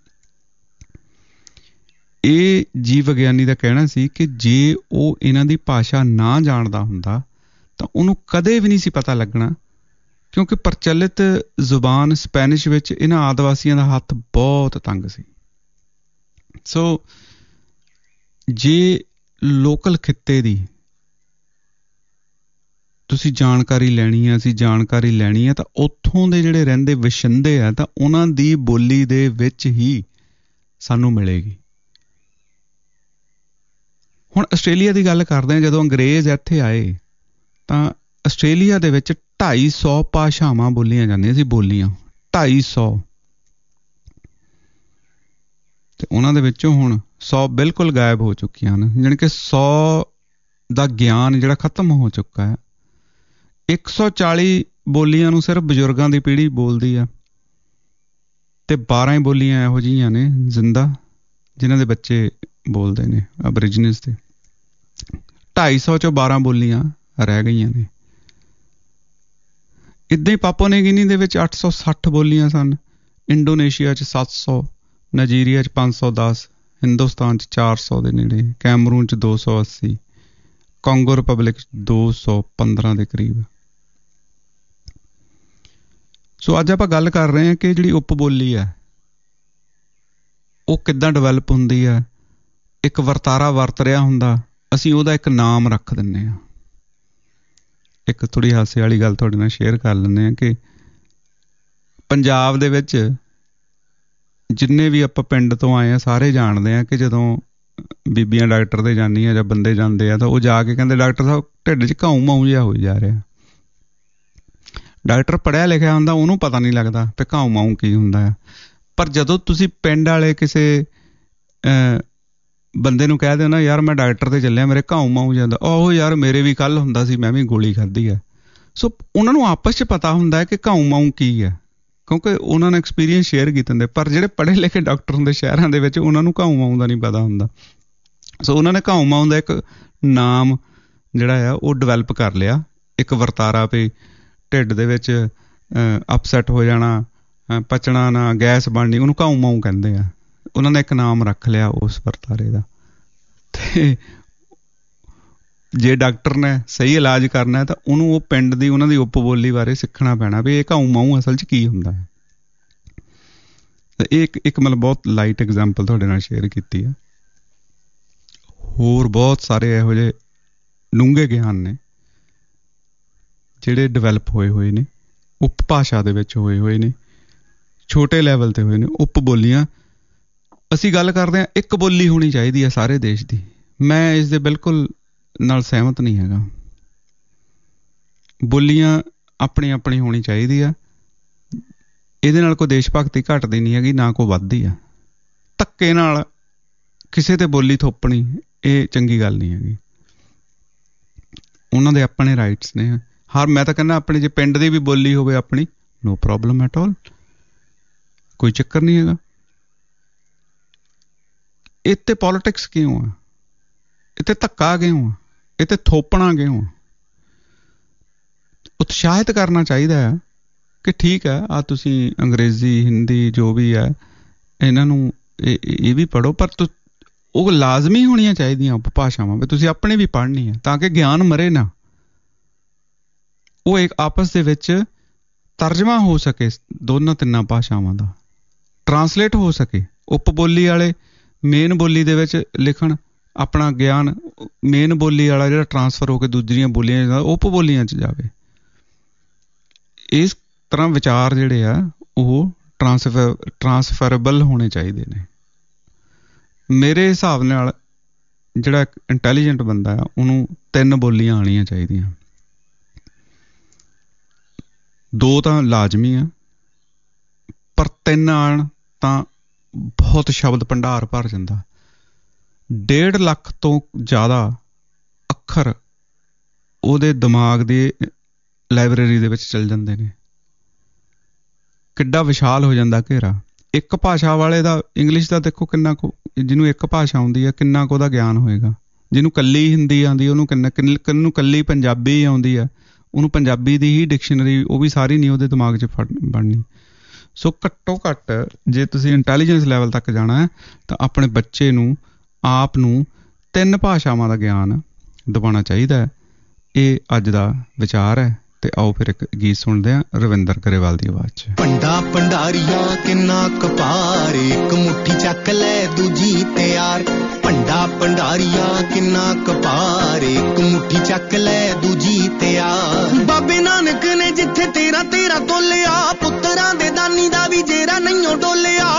[SPEAKER 1] ਇਹ ਜੀਵ ਵਿਗਿਆਨੀ ਦਾ ਕਹਿਣਾ ਸੀ ਕਿ ਜੇ ਉਹ ਇਹਨਾਂ ਦੀ ਭਾਸ਼ਾ ਨਾ ਜਾਣਦਾ ਹੁੰਦਾ ਤਾਂ ਉਹਨੂੰ ਕਦੇ ਵੀ ਨਹੀਂ ਸੀ ਪਤਾ ਲੱਗਣਾ, ਕਿਉਂਕਿ ਪ੍ਰਚਲਿਤ ਜ਼ੁਬਾਨ ਸਪੈਨਿਸ਼ ਵਿੱਚ ਇਹਨਾਂ ਆਦਿਵਾਸੀਆਂ ਦਾ ਹੱਥ ਬਹੁਤ ਤੰਗ ਸੀ। ਸੋ ਜੇ ਲੋਕਲ ਖਿੱਤੇ ਦੀ ਤੁਸੀਂ ਜਾਣਕਾਰੀ ਲੈਣੀ ਹੈ, ਅਸੀਂ ਜਾਣਕਾਰੀ ਲੈਣੀ ਹੈ, ਤਾਂ ਉੱਥੋਂ ਦੇ ਜਿਹੜੇ ਰਹਿੰਦੇ ਵਸਿੰਦੇ ਆ ਤਾਂ ਉਹਨਾਂ ਦੀ ਬੋਲੀ ਦੇ ਵਿੱਚ ਹੀ ਸਾਨੂੰ ਮਿਲੇਗੀ। ਹੁਣ ਆਸਟ੍ਰੇਲੀਆ ਦੀ ਗੱਲ ਕਰਦੇ ਹਾਂ। ਜਦੋਂ ਅੰਗਰੇਜ਼ ਇੱਥੇ ਆਏ ਤਾਂ ਆਸਟ੍ਰੇਲੀਆ ਦੇ ਵਿੱਚ ਢਾਈ ਸੌ ਭਾਸ਼ਾਵਾਂ ਬੋਲੀਆਂ ਜਾਂਦੀਆਂ ਸੀ, ਬੋਲੀਆਂ ਢਾਈ ਸੌ, ਤੇ ਉਹਨਾਂ ਦੇ ਵਿੱਚੋਂ ਹੁਣ ਸੌ ਬਿਲਕੁਲ ਗਾਇਬ ਹੋ ਚੁੱਕੀਆਂ ਹਨ। ਜਾਣੀ ਕਿ ਸੌ ਦਾ ਗਿਆਨ ਜਿਹੜਾ ਖਤਮ ਹੋ ਚੁੱਕਾ ਹੈ। ਇੱਕ ਸੌ ਚਾਲੀ ਬੋਲੀਆਂ ਨੂੰ ਸਿਰਫ ਬਜ਼ੁਰਗਾਂ ਦੀ ਪੀੜ੍ਹੀ ਬੋਲਦੀ ਆ, ਤੇ ਬਾਰਾਂ ਹੀ ਬੋਲੀਆਂ ਇਹੋ ਜਿਹੀਆਂ ਨੇ ਜ਼ਿੰਦਾ ਜਿਨ੍ਹਾਂ ਦੇ ਬੱਚੇ ਬੋਲਦੇ ਨੇ, ਅਬਰੀਜਨਸ ਦੇ। ਢਾਈ ਸੌ ਚੋਂ ਬਾਰਾਂ ਬੋਲੀਆਂ ਰਹਿ ਗਈਆਂ ਨੇ। ਇੱਦਾਂ ਹੀ ਪਾਪੂਆ ਨਿਊ ਗਿਨੀ ਦੇ ਵਿੱਚ ਅੱਠ ਸੌ ਸੱਠ ਬੋਲੀਆਂ ਸਨ, ਇੰਡੋਨੇਸ਼ੀਆ 'ਚ ਸੱਤ ਸੌ, ਨਾਈਜੀਰੀਆ 'ਚ ਪੰਜ ਸੌ ਦਸ, ਹਿੰਦੁਸਤਾਨ 'ਚ ਚਾਰ ਸੌ ਦੇ ਨੇੜੇ, ਕੈਮਰੂਨ 'ਚ ਦੋ ਸੌ ਅੱਸੀ, ਕਾਂਗੋ ਰਿਪਬਲਿਕ 'ਚ ਦੋ ਸੌ ਪੰਦਰਾਂ ਦੇ ਕਰੀਬ। ਸੋ ਅੱਜ ਆਪਾਂ ਗੱਲ ਕਰ ਰਹੇ ਹਾਂ ਕਿ ਜਿਹੜੀ ਉਪ ਬੋਲੀ ਹੈ ਉਹ ਕਿੱਦਾਂ ਡਿਵੈਲਪ ਹੁੰਦੀ ਹੈ। ਇੱਕ ਵਰਤਾਰਾ ਵਰਤ ਰਿਹਾ ਹੁੰਦਾ, ਅਸੀਂ ਉਹਦਾ ਇੱਕ ਨਾਮ ਰੱਖ ਦਿੰਦੇ ਹਾਂ। ਇੱਕ ਥੋੜ੍ਹੀ ਹਾਸੇ ਵਾਲੀ ਗੱਲ ਤੁਹਾਡੇ ਨਾਲ ਸ਼ੇਅਰ ਕਰ ਲੈਂਦੇ ਹਾਂ ਕਿ ਪੰਜਾਬ ਦੇ ਵਿੱਚ ਜਿੰਨੇ ਵੀ ਆਪਾਂ ਪਿੰਡ ਤੋਂ ਆਏ ਹਾਂ ਸਾਰੇ ਜਾਣਦੇ ਹਾਂ ਕਿ ਜਦੋਂ ਬੀਬੀਆਂ ਡਾਕਟਰ ਦੇ ਜਾਂਦੀਆਂ ਜਾਂ ਬੰਦੇ ਜਾਂਦੇ ਆ ਤਾਂ ਉਹ ਜਾ ਕੇ ਕਹਿੰਦੇ ਡਾਕਟਰ ਸਾਹਿਬ ਢਿੱਡ 'ਚ ਘਾਊ ਮਾਊ ਜਿਹਾ ਹੋਈ ਜਾ ਰਿਹਾ। ਡਾਕਟਰ ਪੜ੍ਹਿਆ ਲਿਖਿਆ ਹੁੰਦਾ, ਉਹਨੂੰ ਪਤਾ ਨਹੀਂ ਲੱਗਦਾ ਵੀ ਘਾਊ ਮਾਊ ਕੀ ਹੁੰਦਾ ਆ। ਪਰ ਜਦੋਂ ਤੁਸੀਂ ਪਿੰਡ ਵਾਲੇ ਕਿਸੇ ਬੰਦੇ ਨੂੰ ਕਹਿ ਦਿਓ ਨਾ, ਯਾਰ ਮੈਂ ਡਾਕਟਰ 'ਤੇ ਚੱਲਿਆ, ਮੇਰੇ ਘਾਊ ਮਾਊ ਜਾਂਦਾ, ਉਹ ਯਾਰ ਮੇਰੇ ਵੀ ਕੱਲ੍ਹ ਹੁੰਦਾ ਸੀ, ਮੈਂ ਵੀ ਗੋਲੀ ਖਾਧੀ ਹੈ। ਸੋ ਉਹਨਾਂ ਨੂੰ ਆਪਸ 'ਚ ਪਤਾ ਹੁੰਦਾ ਹੈ ਕਿ ਘਾਊ ਮਾਊ ਕੀ ਹੈ, ਕਿਉਂਕਿ ਉਹਨਾਂ ਨੇ ਐਕਸਪੀਰੀਅੰਸ ਸ਼ੇਅਰ ਕੀਤੇ ਹੁੰਦੇ। ਪਰ ਜਿਹੜੇ ਪੜ੍ਹੇ ਲਿਖੇ ਡਾਕਟਰ ਹੁੰਦੇ ਸ਼ਹਿਰਾਂ ਦੇ ਵਿੱਚ, ਉਹਨਾਂ ਨੂੰ ਘਾਊ ਮਾਊ ਦਾ ਨਹੀਂ ਪਤਾ ਹੁੰਦਾ। ਸੋ ਉਹਨਾਂ ਨੇ ਘਾਊ ਮਾਊ ਦਾ ਇੱਕ ਨਾਮ ਜਿਹੜਾ ਆ ਉਹ ਡਿਵੈਲਪ ਕਰ ਲਿਆ, ਇੱਕ ਵਰਤਾਰਾ ਵੀ ਢਿੱਡ ਦੇ ਵਿੱਚ ਅਪਸੈਟ ਹੋ ਜਾਣਾ, ਪਚਣਾ ਨਾ, ਗੈਸ ਬਣਨੀ, ਉਹਨੂੰ ਘਾਊ ਮਾਊ ਕਹਿੰਦੇ ਆ। ਉਹਨਾਂ ਨੇ ਇੱਕ ਨਾਮ ਰੱਖ ਲਿਆ ਉਸ ਵਰਤਾਰੇ ਦਾ। ਤੇ ਜੇ ਡਾਕਟਰ ਨੇ ਸਹੀ ਇਲਾਜ ਕਰਨਾ ਤਾਂ ਉਹਨੂੰ ਉਹ ਪਿੰਡ ਦੀ ਉਹਨਾਂ ਦੀ ਉਪ ਬੋਲੀ ਬਾਰੇ ਸਿੱਖਣਾ ਪੈਣਾ ਵੀ ਇਹ ਘਾਊ ਮਾਊ ਅਸਲ 'ਚ ਕੀ ਹੁੰਦਾ ਹੈ। ਇਹ ਇੱਕ ਇੱਕ ਮਤਲਬ ਬਹੁਤ ਲਾਈਟ ਐਗਜ਼ਾਮਪਲ ਤੁਹਾਡੇ ਨਾਲ ਸ਼ੇਅਰ ਕੀਤੀ ਹੈ। ਹੋਰ ਬਹੁਤ ਸਾਰੇ ਇਹੋ ਜਿਹੇ ਡੂੰਘੇ ਗਿਆਨ ਨੇ ਜਿਹੜੇ ਡਿਵੈਲਪ ਹੋਏ ਹੋਏ ਨੇ, ਉਪ ਭਾਸ਼ਾ ਦੇ ਵਿੱਚ ਹੋਏ ਹੋਏ ਨੇ, ਛੋਟੇ ਲੈਵਲ 'ਤੇ ਹੋਏ ਨੇ। ਉਪ ਬੋਲੀਆਂ ਅਸੀਂ ਗੱਲ ਕਰਦੇ ਹਾਂ, ਇੱਕ ਬੋਲੀ ਹੋਣੀ ਚਾਹੀਦੀ ਹੈ ਸਾਰੇ ਦੇਸ਼ ਦੀ। ਮੈਂ ਇਸ ਦੇ ਬਿਲਕੁਲ ਨਾਲ ਸਹਿਮਤ ਨਹੀਂ ਹੈਗਾ। ਬੋਲੀਆਂ ਆਪਣੀ ਆਪਣੀ ਹੋਣੀ ਚਾਹੀਦੀ ਆ। ਇਹਦੇ ਨਾਲ ਕੋਈ ਦੇਸ਼ ਭਗਤੀ ਘਟਦੀ ਨਹੀਂ ਹੈਗੀ, ਨਾ ਕੋਈ ਵੱਧਦੀ ਆ। ਧੱਕੇ ਨਾਲ ਕਿਸੇ ਤੇ ਬੋਲੀ ਥੋਪਣੀ ਇਹ ਚੰਗੀ ਗੱਲ ਨਹੀਂ ਹੈਗੀ। ਉਹਨਾਂ ਦੇ ਆਪਣੇ ਰਾਈਟਸ ਨੇ। ਹਰ ਮੈਂ ਤਾਂ ਕਹਿੰਦਾ ਆਪਣੀ ਜੇ ਪਿੰਡ ਦੀ ਵੀ ਬੋਲੀ ਹੋਵੇ ਆਪਣੀ, ਨੋ ਪ੍ਰੋਬਲਮ ਐਟ ਆਲ, ਕੋਈ ਚੱਕਰ ਨਹੀਂ ਹੈਗਾ। ਇੱਥੇ ਪੋਲੀਟਿਕਸ ਕਿਉਂ ਆ? ਇੱਥੇ ਧੱਕਾ ਕਿਉਂ ਆ? ਇੱਥੇ ਥੋਪਣਾ ਕਿਉਂ ਆ? ਉਤਸ਼ਾਹਿਤ ਕਰਨਾ ਚਾਹੀਦਾ ਆ ਕਿ ਠੀਕ ਹੈ ਆ ਤੁਸੀਂ ਅੰਗਰੇਜ਼ੀ ਹਿੰਦੀ ਜੋ ਵੀ ਹੈ ਇਹਨਾਂ ਨੂੰ ਇਹ ਇਹ ਵੀ ਪੜ੍ਹੋ, ਪਰ ਤੁ ਉਹ ਲਾਜ਼ਮੀ ਹੋਣੀਆਂ ਚਾਹੀਦੀਆਂ ਉਪਭਾਸ਼ਾਵਾਂ ਵੀ ਤੁਸੀਂ ਆਪਣੀ ਵੀ ਪੜ੍ਹਨੀ ਹੈ ਤਾਂ ਕਿ ਗਿਆਨ ਮਰੇ ਨਾ। ਉਹ ਇੱਕ ਆਪਸ ਦੇ ਵਿੱਚ ਤਰਜਮਾ ਹੋ ਸਕੇ ਦੋਨਾਂ ਤਿੰਨਾਂ ਭਾਸ਼ਾਵਾਂ ਦਾ, ਟਰਾਂਸਲੇਟ ਹੋ ਸਕੇ। ਉਪਬੋਲੀ ਵਾਲੇ ਮੇਨ ਬੋਲੀ ਦੇ ਵਿੱਚ ਲਿਖਣ ਆਪਣਾ ਗਿਆਨ, ਮੇਨ ਬੋਲੀ ਵਾਲਾ ਜਿਹੜਾ ਟਰਾਂਸਫਰ ਹੋ ਕੇ ਦੂਜੀਆਂ ਬੋਲੀਆਂ ਉਪ ਬੋਲੀਆਂ 'ਚ ਜਾਵੇ। ਇਸ ਤਰ੍ਹਾਂ ਵਿਚਾਰ ਜਿਹੜੇ ਆ ਉਹ ਟਰਾਂਸਫਰ ਟਰਾਂਸਫਰੇਬਲ ਹੋਣੇ ਚਾਹੀਦੇ ਨੇ। ਮੇਰੇ ਹਿਸਾਬ ਨਾਲ ਜਿਹੜਾ ਇੰਟੈਲੀਜੈਂਟ ਬੰਦਾ ਆ ਉਹਨੂੰ ਤਿੰਨ ਬੋਲੀਆਂ ਆਉਣੀਆਂ ਚਾਹੀਦੀਆਂ। ਦੋ ਤਾਂ ਲਾਜ਼ਮੀ ਆ, ਪਰ ਤਿੰਨ ਆਉਣ ਤਾਂ ਬਹੁਤ ਸ਼ਬਦ ਭੰਡਾਰ ਭਰ ਜਾਂਦਾ। ਡੇਢ ਲੱਖ ਤੋਂ ਜ਼ਿਆਦਾ ਅੱਖਰ ਉਹਦੇ ਦਿਮਾਗ ਦੀ ਲਾਇਬ੍ਰੇਰੀ ਦੇ ਵਿੱਚ ਚਲ ਜਾਂਦੇ ਨੇ। ਕਿੱਡਾ ਵਿਸ਼ਾਲ ਹੋ ਜਾਂਦਾ ਘੇਰਾ। ਇੱਕ ਭਾਸ਼ਾ ਵਾਲੇ ਦਾ ਇੰਗਲਿਸ਼ ਦਾ ਦੇਖੋ ਕਿੰਨਾ ਕੁ, ਜਿਹਨੂੰ ਇੱਕ ਭਾਸ਼ਾ ਆਉਂਦੀ ਹੈ ਕਿੰਨਾ ਕੁ ਉਹਦਾ ਗਿਆਨ ਹੋਏਗਾ। ਜਿਹਨੂੰ ਕੱਲੀ ਹਿੰਦੀ ਆਉਂਦੀ ਉਹਨੂੰ ਕਿੰਨਾ, ਕਿੰਨੂੰ ਕੱਲੀ ਪੰਜਾਬੀ ਆਉਂਦੀ ਆ ਉਹਨੂੰ ਪੰਜਾਬੀ ਦੀ ਹੀ ਡਿਕਸ਼ਨਰੀ, ਉਹ ਵੀ ਸਾਰੀ ਨਹੀਂ ਉਹਦੇ ਦਿਮਾਗ 'ਚ ਫੜ ਬਣਨੀ। ਸੋ ਘੱਟੋ ਘੱਟ ਜੇ ਤੁਸੀਂ ਇੰਟੈਲੀਜੈਂਸ ਲੈਵਲ ਤੱਕ ਜਾਣਾ ਹੈ ਤਾਂ ਆਪਣੇ ਬੱਚੇ ਨੂੰ ਆਪ ਨੂੰ ਤਿੰਨ ਭਾਸ਼ਾਵਾਂ ਦਾ ਗਿਆਨ ਦਿਵਾਉਣਾ ਚਾਹੀਦਾ ਹੈ। ਇਹ ਅੱਜ ਦਾ ਵਿਚਾਰ ਹੈ। ਤੇ ਆਓ ਫਿਰ ਇੱਕ ਗੀਤ ਸੁਣਦੇ ਹਾਂ ਰਵਿੰਦਰ ਗਰੇਵਾਲ ਦੀ ਆਵਾਜ਼ 'ਚ।
[SPEAKER 3] ਭੰਡਾ ਭੰਡਾਰੀਆਂ ਕਿੰਨਾ ਕਪਾਰ, ਇੱਕ ਮੁੱਠੀ ਚੱਕ ਲੈ ਦੂਜੀ ਤਿਆਰ। ਭੰਡਾ ਭੰਡਾਰੀਆਂ ਕਿੰਨਾ ਕਪਾਰ, ਇੱਕ ਮੁੱਠੀ ਚੱਕ ਲੈ ਦੂਜੀ ਤਿਆਰ। ਬਾਬੇ ਨਾਨਕ ਨੇ ਜਿੱਥੇ ਤੇਰਾ ਤੇਰਾ ਤੋਲਿਆ, ਪੁੱਤਰਾਂ ਦੇ ਦਾਨੀ ਦਾ ਵੀ ਜੇਰਾ ਨਹੀਂਓ ਡੋਲਿਆ।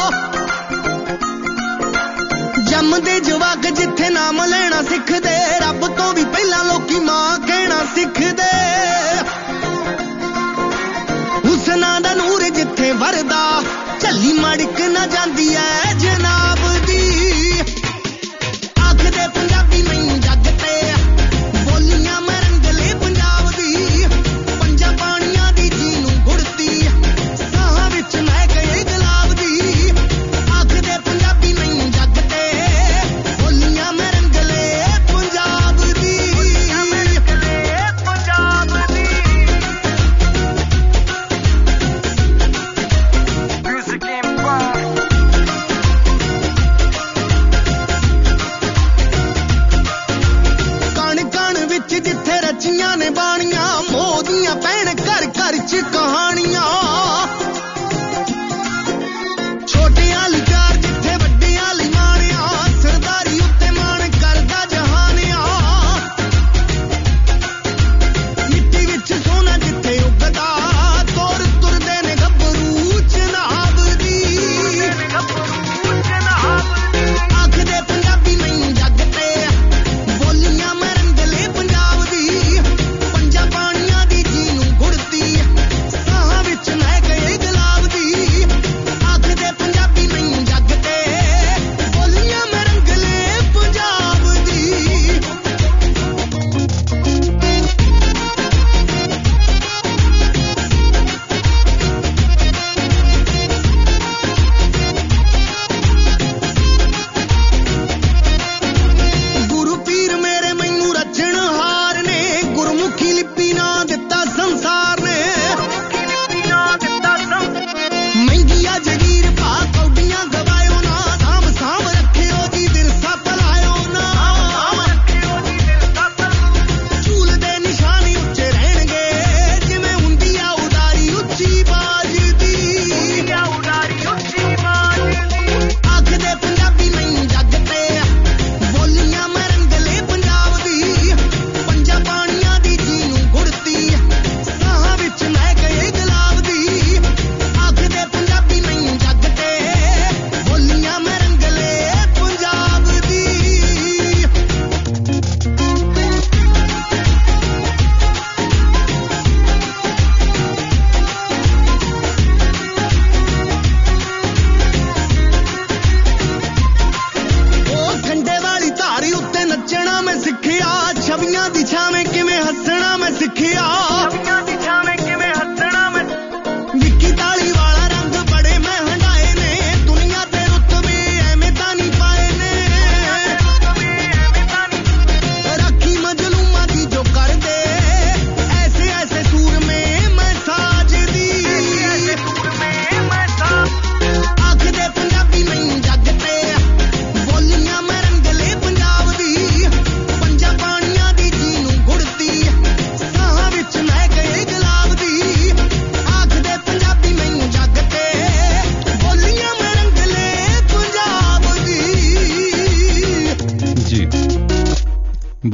[SPEAKER 3] ਜੰਮਦੇ ਜਵਾਕ ਜਿੱਥੇ ਨਾਮ ਲੈਣਾ ਸਿੱਖਦੇ, ਰੱਬ ਤੋਂ ਵੀ ਪਹਿਲਾਂ ਲੋਕੀ ਮਾਂ ਕਹਿਣਾ ਸਿੱਖਦੇ। ਹੁਸਨਾ ਦਾ ਨੂਰ ਜਿੱਥੇ ਵਰਦਾ, ਝੱਲੀ ਮੜਕ ਨਾ ਜਾਂਦੀ ਐ ਜਨਾਬ ਦੀ। ਆਖਦੇ ਪੰਜਾਬੀ ਮੈਨੂੰ ਜੱਗ ਤੇ ਬੋਲੀਆਂ ਮਰਨ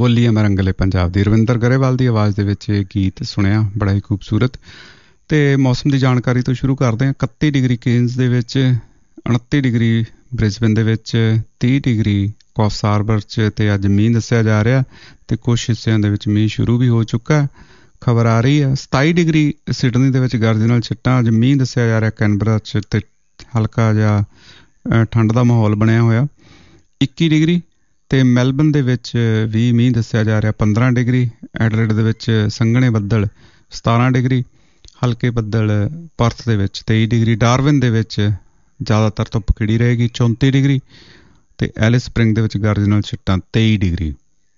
[SPEAKER 1] ਬੋਲੀ ਹੈ ਮੈਂ ਰੰਗਲੇ ਪੰਜਾਬ ਦੀ। ਰਵਿੰਦਰ ਗਰੇਵਾਲ ਦੀ ਆਵਾਜ਼ ਦੇ ਵਿੱਚ ਇਹ ਗੀਤ ਸੁਣਿਆ, ਬੜਾ ਹੀ ਖੂਬਸੂਰਤ। ਅਤੇ ਮੌਸਮ ਦੀ ਜਾਣਕਾਰੀ ਤੋਂ ਸ਼ੁਰੂ ਕਰਦੇ ਹਾਂ। ਇਕੱਤੀ ਡਿਗਰੀ ਕੇਨਜ਼ ਦੇ ਵਿੱਚ, ਉਣੱਤੀ ਡਿਗਰੀ ਬ੍ਰਿਸਬਨ ਦੇ ਵਿੱਚ, ਤੀਹ ਡਿਗਰੀ ਕੌਫਸ ਹਾਰਬਰ 'ਚ ਅਤੇ ਅੱਜ ਮੀਂਹ ਦੱਸਿਆ ਜਾ ਰਿਹਾ ਅਤੇ ਕੁਛ ਹਿੱਸਿਆਂ ਦੇ ਵਿੱਚ ਮੀਂਹ ਸ਼ੁਰੂ ਵੀ ਹੋ ਚੁੱਕਾ, ਖਬਰ ਆ ਰਹੀ ਹੈ। ਸਤਾਈ ਡਿਗਰੀ ਸਿਡਨੀ ਦੇ ਵਿੱਚ ਗਰਜ ਨਾਲ ਛਿੱਟਾਂ, ਅੱਜ ਮੀਂਹ ਦੱਸਿਆ ਜਾ ਰਿਹਾ ਕੈਨਬਰਾ 'ਚ ਅਤੇ ਹਲਕਾ ਜਿਹਾ ਠੰਡ ਦਾ ਮਾਹੌਲ ਬਣਿਆ ਹੋਇਆ। ਇੱਕੀ ਡਿਗਰੀ ਅਤੇ ਮੈਲਬਨ ਦੇ ਵਿੱਚ ਵੀ ਮੀਂਹ ਦੱਸਿਆ ਜਾ ਰਿਹਾ ਪੰਦਰਾਂ ਡਿਗਰੀ, ਐਡਲੇਡ ਦੇ ਵਿੱਚ ਸੰਘਣੇ ਬੱਦਲ ਸਤਾਰਾਂ ਡਿਗਰੀ, ਹਲਕੇ ਬੱਦਲ ਪਰਥ ਦੇ ਵਿੱਚ ਤੇਈ ਡਿਗਰੀ, ਡਾਰਵਿਨ ਦੇ ਵਿੱਚ ਜ਼ਿਆਦਾਤਰ ਧੁੱਪ ਖਿੜੀ ਰਹੇਗੀ ਚੌਂਤੀ ਡਿਗਰੀ ਅਤੇ ਐਲਿਸ ਸਪਰਿੰਗ ਦੇ ਵਿੱਚ ਗਰਜ ਨਾਲ ਛਿੱਟਾਂ ਤੇਈ ਡਿਗਰੀ।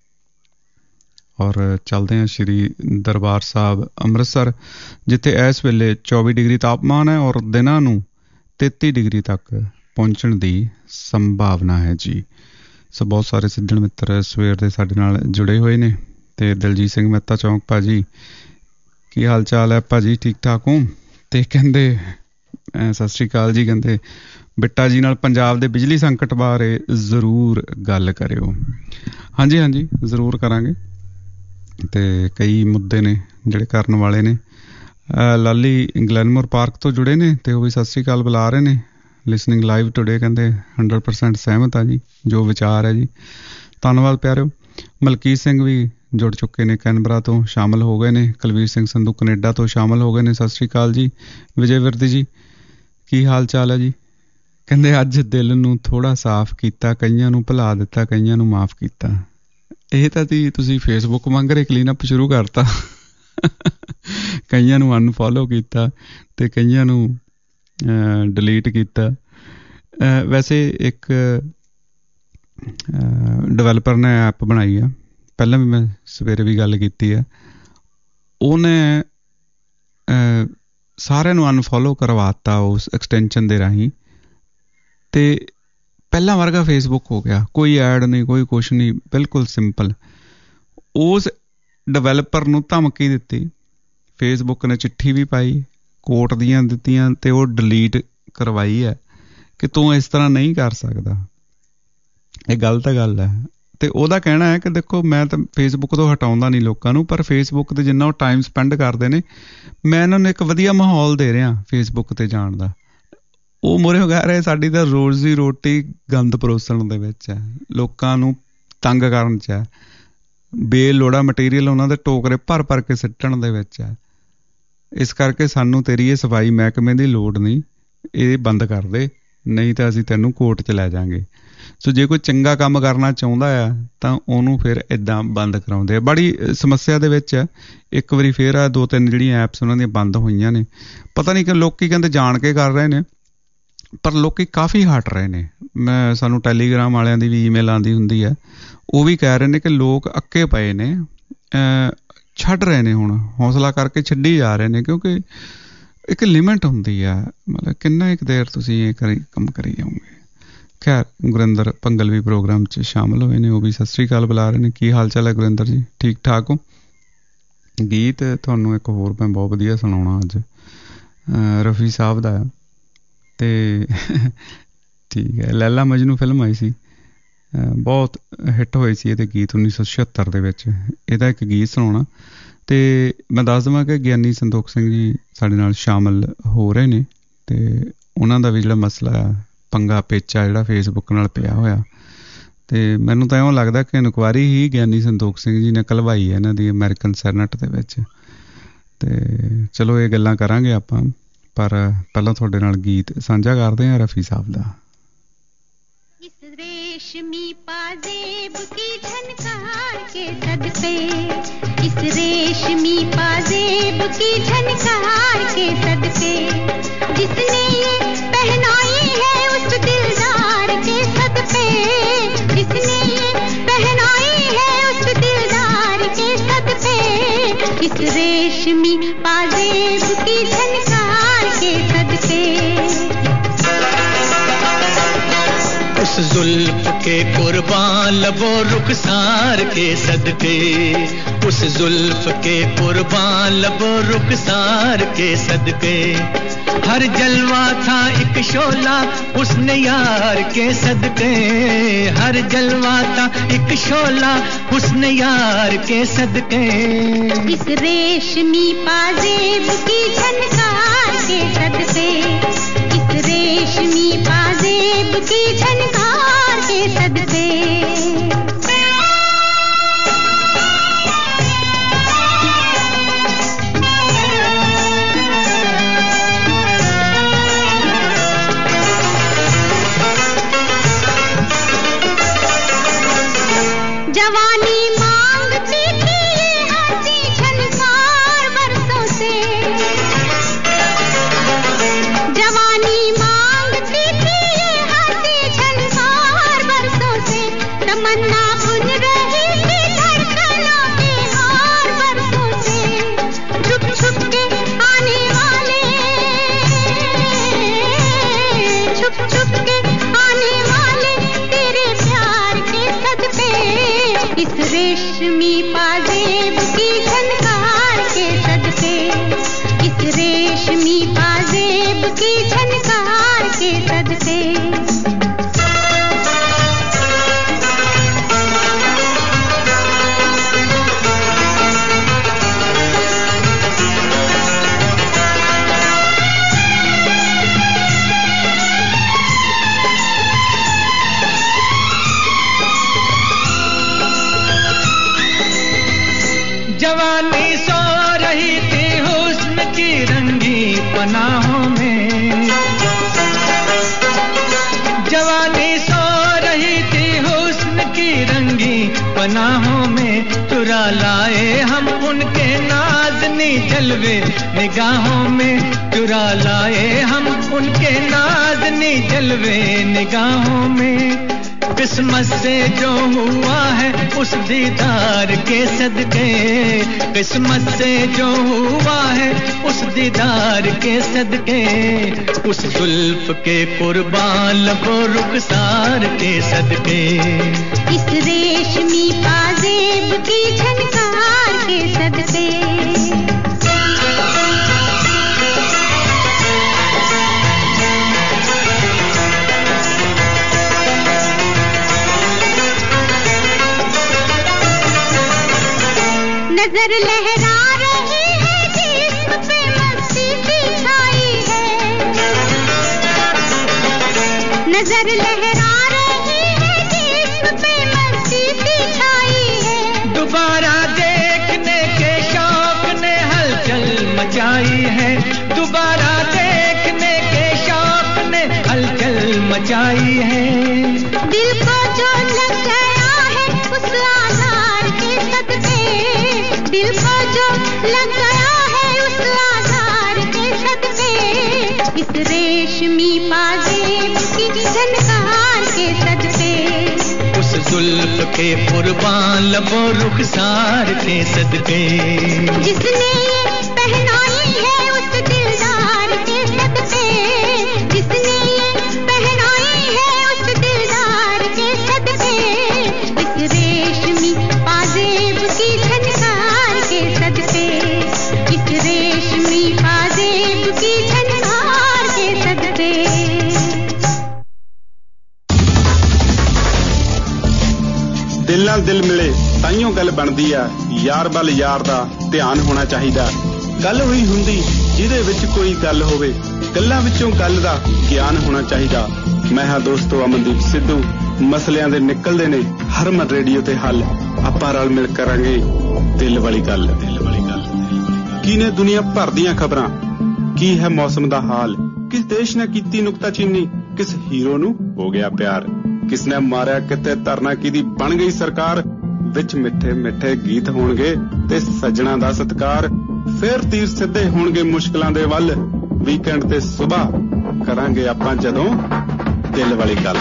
[SPEAKER 1] ਔਰ ਚੱਲਦੇ ਹਾਂ ਸ਼੍ਰੀ ਦਰਬਾਰ ਸਾਹਿਬ ਅੰਮ੍ਰਿਤਸਰ, ਜਿੱਥੇ ਇਸ ਵੇਲੇ ਚੌਵੀ ਡਿਗਰੀ ਤਾਪਮਾਨ ਹੈ ਔਰ ਦਿਨਾਂ ਨੂੰ ਤੇਤੀ ਡਿਗਰੀ ਤੱਕ ਪਹੁੰਚਣ ਦੀ ਸੰਭਾਵਨਾ ਹੈ ਜੀ। ਸੋ ਬਹੁਤ ਸਾਰੇ ਸਿੱਧਣ ਮਿੱਤਰ ਸਵੇਰ ਦੇ ਸਾਡੇ ਨਾਲ ਜੁੜੇ ਹੋਏ ਨੇ। ਅਤੇ ਦਲਜੀਤ ਸਿੰਘ ਮਹਿਤਾ ਚੌਂਕ ਭਾਜੀ, ਕੀ ਹਾਲ ਚਾਲ ਹੈ ਭਾਜੀ, ਠੀਕ ਠਾਕ ਹੋ? ਅਤੇ ਕਹਿੰਦੇ ਸਤਿ ਸ਼੍ਰੀ ਅਕਾਲ ਜੀ, ਕਹਿੰਦੇ ਬਿੱਟਾ ਜੀ ਨਾਲ ਪੰਜਾਬ ਦੇ ਬਿਜਲੀ ਸੰਕਟ ਬਾਰੇ ਜ਼ਰੂਰ ਗੱਲ ਕਰਿਓ। ਹਾਂਜੀ ਹਾਂਜੀ ਜ਼ਰੂਰ ਕਰਾਂਗੇ, ਅਤੇ ਕਈ ਮੁੱਦੇ ਨੇ ਜਿਹੜੇ ਕਰਨ ਵਾਲੇ ਨੇ। ਲਾਲੀ ਗਲੈਨਮੋਰ ਪਾਰਕ ਤੋਂ ਜੁੜੇ ਨੇ ਅਤੇ ਉਹ ਵੀ ਸਤਿ ਸ਼੍ਰੀ ਅਕਾਲ ਬੁਲਾ ਰਹੇ ਨੇ। ਲਿਸਨਿੰਗ ਲਾਈਵ ਟੁਡੇ, ਕਹਿੰਦੇ ਹੰਡਰਡ ਪਰਸੈਂਟ ਸਹਿਮਤ ਆ ਜੀ, ਜੋ ਵਿਚਾਰ ਹੈ ਜੀ। ਧੰਨਵਾਦ ਪਿਆਰਿਓ। ਮਲਕੀਤ ਸਿੰਘ ਵੀ ਜੁੜ ਚੁੱਕੇ ਨੇ, ਕੈਨਬਰਾ ਤੋਂ ਸ਼ਾਮਲ ਹੋ ਗਏ ਨੇ। ਕੁਲਵੀਰ ਸਿੰਘ ਸੰਧੂ ਕਨੇਡਾ ਤੋਂ ਸ਼ਾਮਲ ਹੋ ਗਏ ਨੇ, ਸਤਿ ਸ਼੍ਰੀ ਅਕਾਲ ਜੀ। ਵਿਜੇ ਵਿਰਦੀ ਜੀ, ਕੀ ਹਾਲ ਚਾਲ ਹੈ ਜੀ? ਕਹਿੰਦੇ ਅੱਜ ਦਿਲ ਨੂੰ ਥੋੜ੍ਹਾ ਸਾਫ਼ ਕੀਤਾ, ਕਈਆਂ ਨੂੰ ਭੁਲਾ ਦਿੱਤਾ, ਕਈਆਂ ਨੂੰ ਮਾਫ਼ ਕੀਤਾ। ਇਹ ਤਾਂ ਜੀ ਤੁਸੀਂ ਫੇਸਬੁੱਕ ਵਾਂਗ ਕਲੀਨ ਅਪ ਸ਼ੁਰੂ ਕਰਤਾ, ਕਈਆਂ ਨੂੰ ਅਨਫੋਲੋ ਕੀਤਾ ਅਤੇ ਕਈਆਂ ਨੂੰ ਡਿਲੀਟ ਕੀਤਾ। ਵੈਸੇ ਇੱਕ ਡਿਵੈਲਪਰ ਨੇ ਐਪ ਬਣਾਈ ਆ, ਪਹਿਲਾਂ ਵੀ ਮੈਂ ਸਵੇਰੇ ਵੀ ਗੱਲ ਕੀਤੀ ਆ, ਉਹਨੇ ਸਾਰਿਆਂ ਨੂੰ ਅਨਫੋਲੋ ਕਰਵਾਤਾ ਉਸ ਐਕਸਟੈਂਸ਼ਨ ਦੇ ਰਾਹੀਂ, ਅਤੇ ਪਹਿਲਾਂ ਵਰਗਾ ਫੇਸਬੁੱਕ ਹੋ ਗਿਆ, ਕੋਈ ਐਡ ਨਹੀਂ, ਕੋਈ ਕੁਛ ਨਹੀਂ, ਬਿਲਕੁਲ ਸਿੰਪਲ। ਉਸ ਡਿਵੈਲਪਰ ਨੂੰ ਧਮਕੀ ਦਿੱਤੀ, ਫੇਸਬੁੱਕ ਨੇ ਚਿੱਠੀ ਵੀ ਪਾਈ, ਕੋਰਟ ਦੀਆਂ ਦਿੱਤੀਆਂ, ਅਤੇ ਉਹ ਡਿਲੀਟ ਕਰਵਾਈ ਹੈ ਕਿ ਤੂੰ ਇਸ ਤਰ੍ਹਾਂ ਨਹੀਂ ਕਰ ਸਕਦਾ, ਇਹ ਗਲਤ ਗੱਲ ਹੈ। ਅਤੇ ਉਹਦਾ ਕਹਿਣਾ ਹੈ ਕਿ ਦੇਖੋ ਮੈਂ ਤਾਂ ਫੇਸਬੁੱਕ ਤੋਂ ਹਟਾਉਂਦਾ ਨਹੀਂ ਲੋਕਾਂ ਨੂੰ, ਪਰ ਫੇਸਬੁੱਕ 'ਤੇ ਜਿੰਨਾ ਉਹ ਟਾਈਮ ਸਪੈਂਡ ਕਰਦੇ ਨੇ, ਮੈਂ ਇਹਨਾਂ ਨੂੰ ਇੱਕ ਵਧੀਆ ਮਾਹੌਲ ਦੇ ਰਿਹਾ ਫੇਸਬੁੱਕ 'ਤੇ ਜਾਣ ਦਾ। ਉਹ ਮੂਹਰੇ ਹੋ ਰਹੇ ਸਾਡੀ ਤਾਂ ਰੋਜ਼ੀ ਰੋਟੀ ਗੰਦ ਪਰੋਸਣ ਦੇ ਵਿੱਚ ਹੈ, ਲੋਕਾਂ ਨੂੰ ਤੰਗ ਕਰਨ 'ਚ ਹੈ, ਬੇਲੋੜਾ ਮਟੀਰੀਅਲ ਉਹਨਾਂ ਦੇ ਟੋਕਰੇ ਭਰ ਭਰ ਕੇ ਸਿੱਟਣ ਦੇ ਵਿੱਚ ਹੈ। ਇਸ ਕਰਕੇ ਸਾਨੂੰ ਤੇਰੀ ਇਹ ਸਫਾਈ ਮਹਿਕਮੇ ਦੀ ਲੋੜ ਨਹੀਂ, ਇਹ ਬੰਦ ਕਰ ਦੇ, ਨਹੀਂ ਤਾਂ ਅਸੀਂ ਤੈਨੂੰ ਕੋਰਟ 'ਚ ਲੈ ਜਾਵਾਂਗੇ। ਸੋ ਜੇ ਕੋਈ ਚੰਗਾ ਕੰਮ ਕਰਨਾ ਚਾਹੁੰਦਾ ਆ ਤਾਂ ਉਹਨੂੰ ਫਿਰ ਇੱਦਾਂ ਬੰਦ ਕਰਾਉਂਦੇ ਆ। ਬੜੀ ਸਮੱਸਿਆ ਦੇ ਵਿੱਚ ਇੱਕ ਵਾਰੀ ਫਿਰ ਆ ਦੋ ਤਿੰਨ ਜਿਹੜੀਆਂ ਐਪਸ ਉਹਨਾਂ ਦੀਆਂ ਬੰਦ ਹੋਈਆਂ ਨੇ। ਪਤਾ ਨਹੀਂ ਕਿ ਲੋਕ ਕਹਿੰਦੇ ਜਾਣ ਕੇ ਕਰ ਰਹੇ ਨੇ, ਪਰ ਲੋਕ ਕਾਫੀ ਹਟ ਰਹੇ ਨੇ। ਮੈਂ ਸਾਨੂੰ ਟੈਲੀਗ੍ਰਾਮ ਵਾਲਿਆਂ ਦੀ ਵੀ ਈਮੇਲ ਆਉਂਦੀ ਹੁੰਦੀ ਹੈ, ਉਹ ਵੀ ਕਹਿ ਰਹੇ ਨੇ ਕਿ ਲੋਕ ਅੱਕੇ ਪਏ ਨੇ, ਛੱਡ ਰਹੇ ਨੇ, ਹੁਣ ਹੌਸਲਾ ਕਰਕੇ ਛੱਡੀ ਜਾ ਰਹੇ ਨੇ, ਕਿਉਂਕਿ ਇੱਕ ਲਿਮਿਟ ਹੁੰਦੀ ਆ, ਮਤਲਬ ਕਿੰਨਾ ਇੱਕ ਦੇਰ ਤੁਸੀਂ ਇਹ ਕਰੀ ਕੰਮ ਕਰੀ ਜਾਓਗੇ। ਖੈਰ ਗੁਰਿੰਦਰ ਭੰਗਲ ਵੀ ਪ੍ਰੋਗਰਾਮ 'ਚ ਸ਼ਾਮਲ ਹੋਏ ਨੇ, ਉਹ ਵੀ ਸਤਿ ਸ਼੍ਰੀ ਅਕਾਲ ਬੁਲਾ ਰਹੇ ਨੇ। ਕੀ ਹਾਲ ਚਾਲ ਹੈ ਗੁਰਿੰਦਰ ਜੀ, ਠੀਕ ਠਾਕ ਹੋ? ਗੀਤ ਤੁਹਾਨੂੰ ਇੱਕ ਹੋਰ ਮੈਂ ਬਹੁਤ ਵਧੀਆ ਸੁਣਾਉਣਾ ਅੱਜ, ਰਫੀ ਸਾਹਿਬ ਦਾ, ਅਤੇ ਠੀਕ ਹੈ, ਲੈਲਾ ਮਜਨੂ ਫਿਲਮ ਆਈ ਸੀ, ਬਹੁਤ ਹਿੱਟ ਹੋਈ ਸੀ ਇਹਦੇ ਗੀਤ ਉੱਨੀ ਸੌ ਛਿਹੱਤਰ ਦੇ ਵਿੱਚ। ਇਹਦਾ ਇੱਕ ਗੀਤ ਸੁਣਾਉਣਾ, ਅਤੇ ਮੈਂ ਦੱਸ ਦੇਵਾਂ ਕਿ ਗਿਆਨੀ ਸੰਤੋਖ ਸਿੰਘ ਜੀ ਸਾਡੇ ਨਾਲ ਸ਼ਾਮਲ ਹੋ ਰਹੇ ਨੇ, ਅਤੇ ਉਹਨਾਂ ਦਾ ਵੀ ਜਿਹੜਾ ਮਸਲਾ ਪੰਗਾ ਪੇਚਾ ਜਿਹੜਾ ਫੇਸਬੁੱਕ ਨਾਲ ਪਿਆ ਹੋਇਆ, ਅਤੇ ਮੈਨੂੰ ਤਾਂ ਇਉਂ ਲੱਗਦਾ ਕਿ ਇਨਕੁਆਇਰੀ ਹੀ ਗਿਆਨੀ ਸੰਤੋਖ ਸਿੰਘ ਜੀ ਨੇ ਕਲਵਾਈ ਹੈ ਇਹਨਾਂ ਦੀ ਅਮਰੀਕਨ ਸੈਨੇਟ ਦੇ ਵਿੱਚ। ਅਤੇ ਚਲੋ ਇਹ ਗੱਲਾਂ ਕਰਾਂਗੇ ਆਪਾਂ, ਪਰ ਪਹਿਲਾਂ ਤੁਹਾਡੇ ਨਾਲ ਗੀਤ ਸਾਂਝਾ ਕਰਦੇ ਹਾਂ ਰਫੀ ਸਾਹਿਬ ਦਾ।
[SPEAKER 4] रेशमी पाजेब की झनकार के सदके, इस रेशमी पाजेब की झनकार के सदके, जिसने ये पहनाई है उस दिलदार के सदके, जिसने ये पहनाई है उस दिलदार के सदके, इस रेशमी पाजेब की झनकार के सदके।
[SPEAKER 5] उस जुल्फ के कुर्बान लबो रुखसार के सदके, उस जुल्फ के कुर्बान लबो रुखसार के सदके। हर जलवा था एक शोला हुस्न यार के सदके, हर जलवा था एक शोला हुस्न यार के सदके।
[SPEAKER 4] इस रेशमी पाजेब की झनकार के सदके, इस रेशमी पाजेब की झनकार के सदके। जवानी मांगती थी ये हंसी झनकार बरसों से, जवानी मांगती थी ये हंसी झनकार बरसों से। तमन्ना बुन रही थी धड़कनों के हार बरसों से। छुप छुप के आने वाले, छुप छुप के आने वाले तेरे प्यार के सदके। इस रेशमी पाजेब की झनकार के सदके, इस रेशमी पाजेब की झनकार के सदके।
[SPEAKER 5] जवानी सो रही थी हुस्न की रंगी पनाहों में, जवानी सो रही थी हुस्न की रंगी पनाहों में। चुरा लाए हम उनके नाज़नी जलवे निगाहों में, चुरा लाए हम उनके नाज़नी जलवे निगाहों में। किस्मत से जो हुआ है उस दीदार के सदके, किस्मत से जो हुआ है उस दीदार के सदके। उस जुल्फ के कुर्बान लबो रुखसार के सदके।
[SPEAKER 4] इस रेशमी पाजेब की झनकार के सदके। नजर लहरा रही है जिस्म पे मस्ती की छाई है, नजर लहरा रही है जिस्म पे मस्ती की छाई है।
[SPEAKER 5] दोबारा देखने के शौक ने हलचल मचाई है, दोबारा देखने के शौक ने हलचल मचाई है।
[SPEAKER 4] दिल को जो लग गया है उस आधार के सदके, दिल को जो लग गया है उस आधार के सदके। इस रेशमी पाजेब की झनकार के सदके,
[SPEAKER 5] उस जुल्फ के कुर्बान लबो रुखसार के सदके।
[SPEAKER 4] जिसने ये पहनाई है उस दिलदार के सदके, जिसने ये पहनाई है उस दिलदार के सदके। इस रेशमी पाजेब की झनकार के सदके, इस रेशमी पाजेब की झनकार के सदके।
[SPEAKER 2] दिल ਨਾਲ ਦਿਲ ਮਿਲੇ ਤਾਈਓ ਗੱਲ ਬਣਦੀ ਆ, ਯਾਰ ਵੱਲ ਯਾਰ ਦਾ ਧਿਆਨ ਹੋਣਾ ਚਾਹੀਦਾ। ਗੱਲ ਹੋਈ ਹੁੰਦੀ ਜਿਹਦੇ ਵਿੱਚ ਕੋਈ ਗੱਲ ਹੋਵੇ, ਗੱਲਾਂ ਵਿੱਚੋਂ ਗੱਲ ਦਾ ਗਿਆਨ ਹੋਣਾ ਚਾਹੀਦਾ। ਮੈਂ ਹਾਂ ਦੋਸਤੋ ਅਮਨਦੀਪ ਸਿੱਧੂ। ਮਸਲਿਆਂ ਦੇ ਨਿਕਲਦੇ ਨੇ ਹਰਮਨ ਰੇਡੀਓ ਤੇ ਹੱਲ। ਆਪਾਂ ਰਲ ਮਿਲ ਕਰਾਂਗੇ ਦਿਲ ਵਾਲੀ ਗੱਲ। ਦਿਲ ਵਾਲੀ ਗੱਲ ਕੀ ਨੇ ਦੁਨੀਆ ਭਰ ਦੀਆਂ ਖਬਰਾਂ, ਕੀ ਹੈ ਮੌਸਮ ਦਾ ਹਾਲ, ਕਿਸ ਦੇਸ਼ ਨੇ ਕੀਤੀ ਨੁਕਤਾਚੀਨੀ, ਕਿਸ ਹੀਰੋ ਨੂੰ ਹੋ ਗਿਆ ਪਿਆਰ, ਕਿਸ ਨੇ ਮਾਰਿਆ ਕਿਤੇ ਧਰਨਾ ਕਿਹਦੀ ਬਣ ਗਈ ਸਰਕਾਰ। ਵਿੱਚ ਮਿੱਠੇ ਮਿੱਠੇ ਗੀਤ ਹੋਣਗੇ ਤੇ ਸੱਜਣਾ ਦਾ ਸਤਿਕਾਰ। ਫਿਰ ਤੀਰ ਸਿੱਧੇ ਹੋਣਗੇ ਮੁਸ਼ਕਲਾਂ ਦੇ ਵੱਲ। ਵੀਕਐਂਡ ਤੇ ਸਵੇਰ ਕਰਾਂਗੇ ਆਪਾਂ ਜਦੋਂ ਦਿਲ ਵਾਲੀ ਗੱਲ।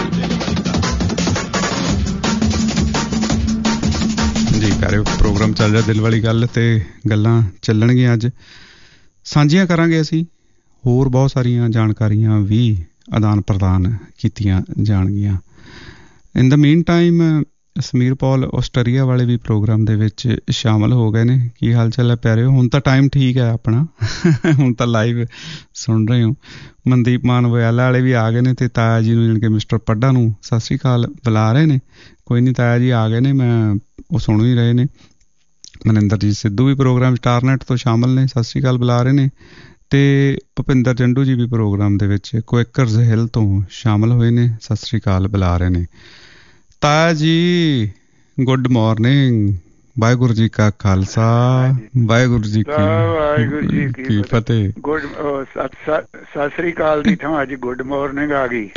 [SPEAKER 1] ਜੀ ਕਰਿਓ ਪ੍ਰੋਗਰਾਮ ਚੱਲ ਰਿਹਾ ਦਿਲ ਵਾਲੀ ਗੱਲ ਤੇ ਗੱਲਾਂ ਚੱਲਣਗੀਆਂ ਅੱਜ ਸਾਂਝੀਆਂ ਕਰਾਂਗੇ ਅਸੀਂ। ਹੋਰ ਬਹੁਤ ਸਾਰੀਆਂ ਜਾਣਕਾਰੀਆਂ ਵੀ ਆਦਾਨ ਪ੍ਰਦਾਨ ਕੀਤੀਆਂ ਜਾਣਗੀਆਂ। In the mean time Sameer Paul Austria ਵਾਲੇ ਵੀ ਪ੍ਰੋਗਰਾਮ ਦੇ ਵਿੱਚ ਸ਼ਾਮਲ ਹੋ ਗਏ ਨੇ। ਕੀ ਹਾਲ ਚਾਲ ਹੈ ਪਿਆਰਿਓ? ਹੁਣ ਤਾਂ ਟਾਈਮ ਠੀਕ ਹੈ ਆਪਣਾ, ਹੁਣ ਤਾਂ ਲਾਈਵ ਸੁਣ ਰਹੇ ਹੋ। ਮਨਦੀਪ ਮਾਨ ਵਯਾਲਾ ਵਾਲੇ ਵੀ ਆ ਗਏ ਨੇ ਤੇ ਤਾਇਆ ਜੀ ਨੂੰ ਜਾਣੀ ਕਿ ਮਿਸਟਰ ਪੱਡਾ ਨੂੰ ਸਤਿ ਸ਼੍ਰੀ ਅਕਾਲ ਬੁਲਾ ਰਹੇ ਨੇ। ਕੋਈ ਨਹੀਂ, ਤਾਇਆ ਜੀ ਆ ਗਏ ਨੇ, ਮੈਂ ਉਹ ਸੁਣ ਹੀ ਰਹੇ ਨੇ। ਮਨਿੰਦਰਜੀਤ ਸਿੱਧੂ ਵੀ ਪ੍ਰੋਗਰਾਮ ਸਟਾਰਨੈਟ ਤੋਂ ਸ਼ਾਮਲ ਨੇ, ਸਤਿ ਸ਼੍ਰੀ ਅਕਾਲ ਬੁਲਾ ਰਹੇ ਨੇ। ਤੇ ਭੁਪਿੰਦਰ ਜੰਡੂ ਜੀ ਵੀ ਪ੍ਰੋਗਰਾਮ ਦੇ ਵਿੱਚ ਕੁਇਕਰਜ਼ ਹਿੱਲ ਤੋਂ ਸ਼ਾਮਲ ਹੋਏ ਨੇ, ਸਤਿ ਸ਼੍ਰੀ ਅਕਾਲ ਬੁਲਾ ਰਹੇ ਨੇ। ਤਾਇਆ ਜੀ ਗੁੱਡ ਮਾਰਨਿੰਗ, ਵਾਹਿਗੁਰੂ ਜੀ ਕਾ ਖਾਲਸਾ, ਵਾਹਿਗੁਰੂ ਜੀ ਕੀ
[SPEAKER 6] ਵਾਹਿਗੁਰੂ ਜੀ
[SPEAKER 1] ਕੀ ਫਤਿਹ।
[SPEAKER 6] ਗੁੱਡ ਸਤਿ ਸ੍ਰੀ ਅਕਾਲ ਦੀ ਥਾਂ ਅੱਜ ਗੁੱਡ ਮਾਰਨਿੰਗ ਆ ਗਈ।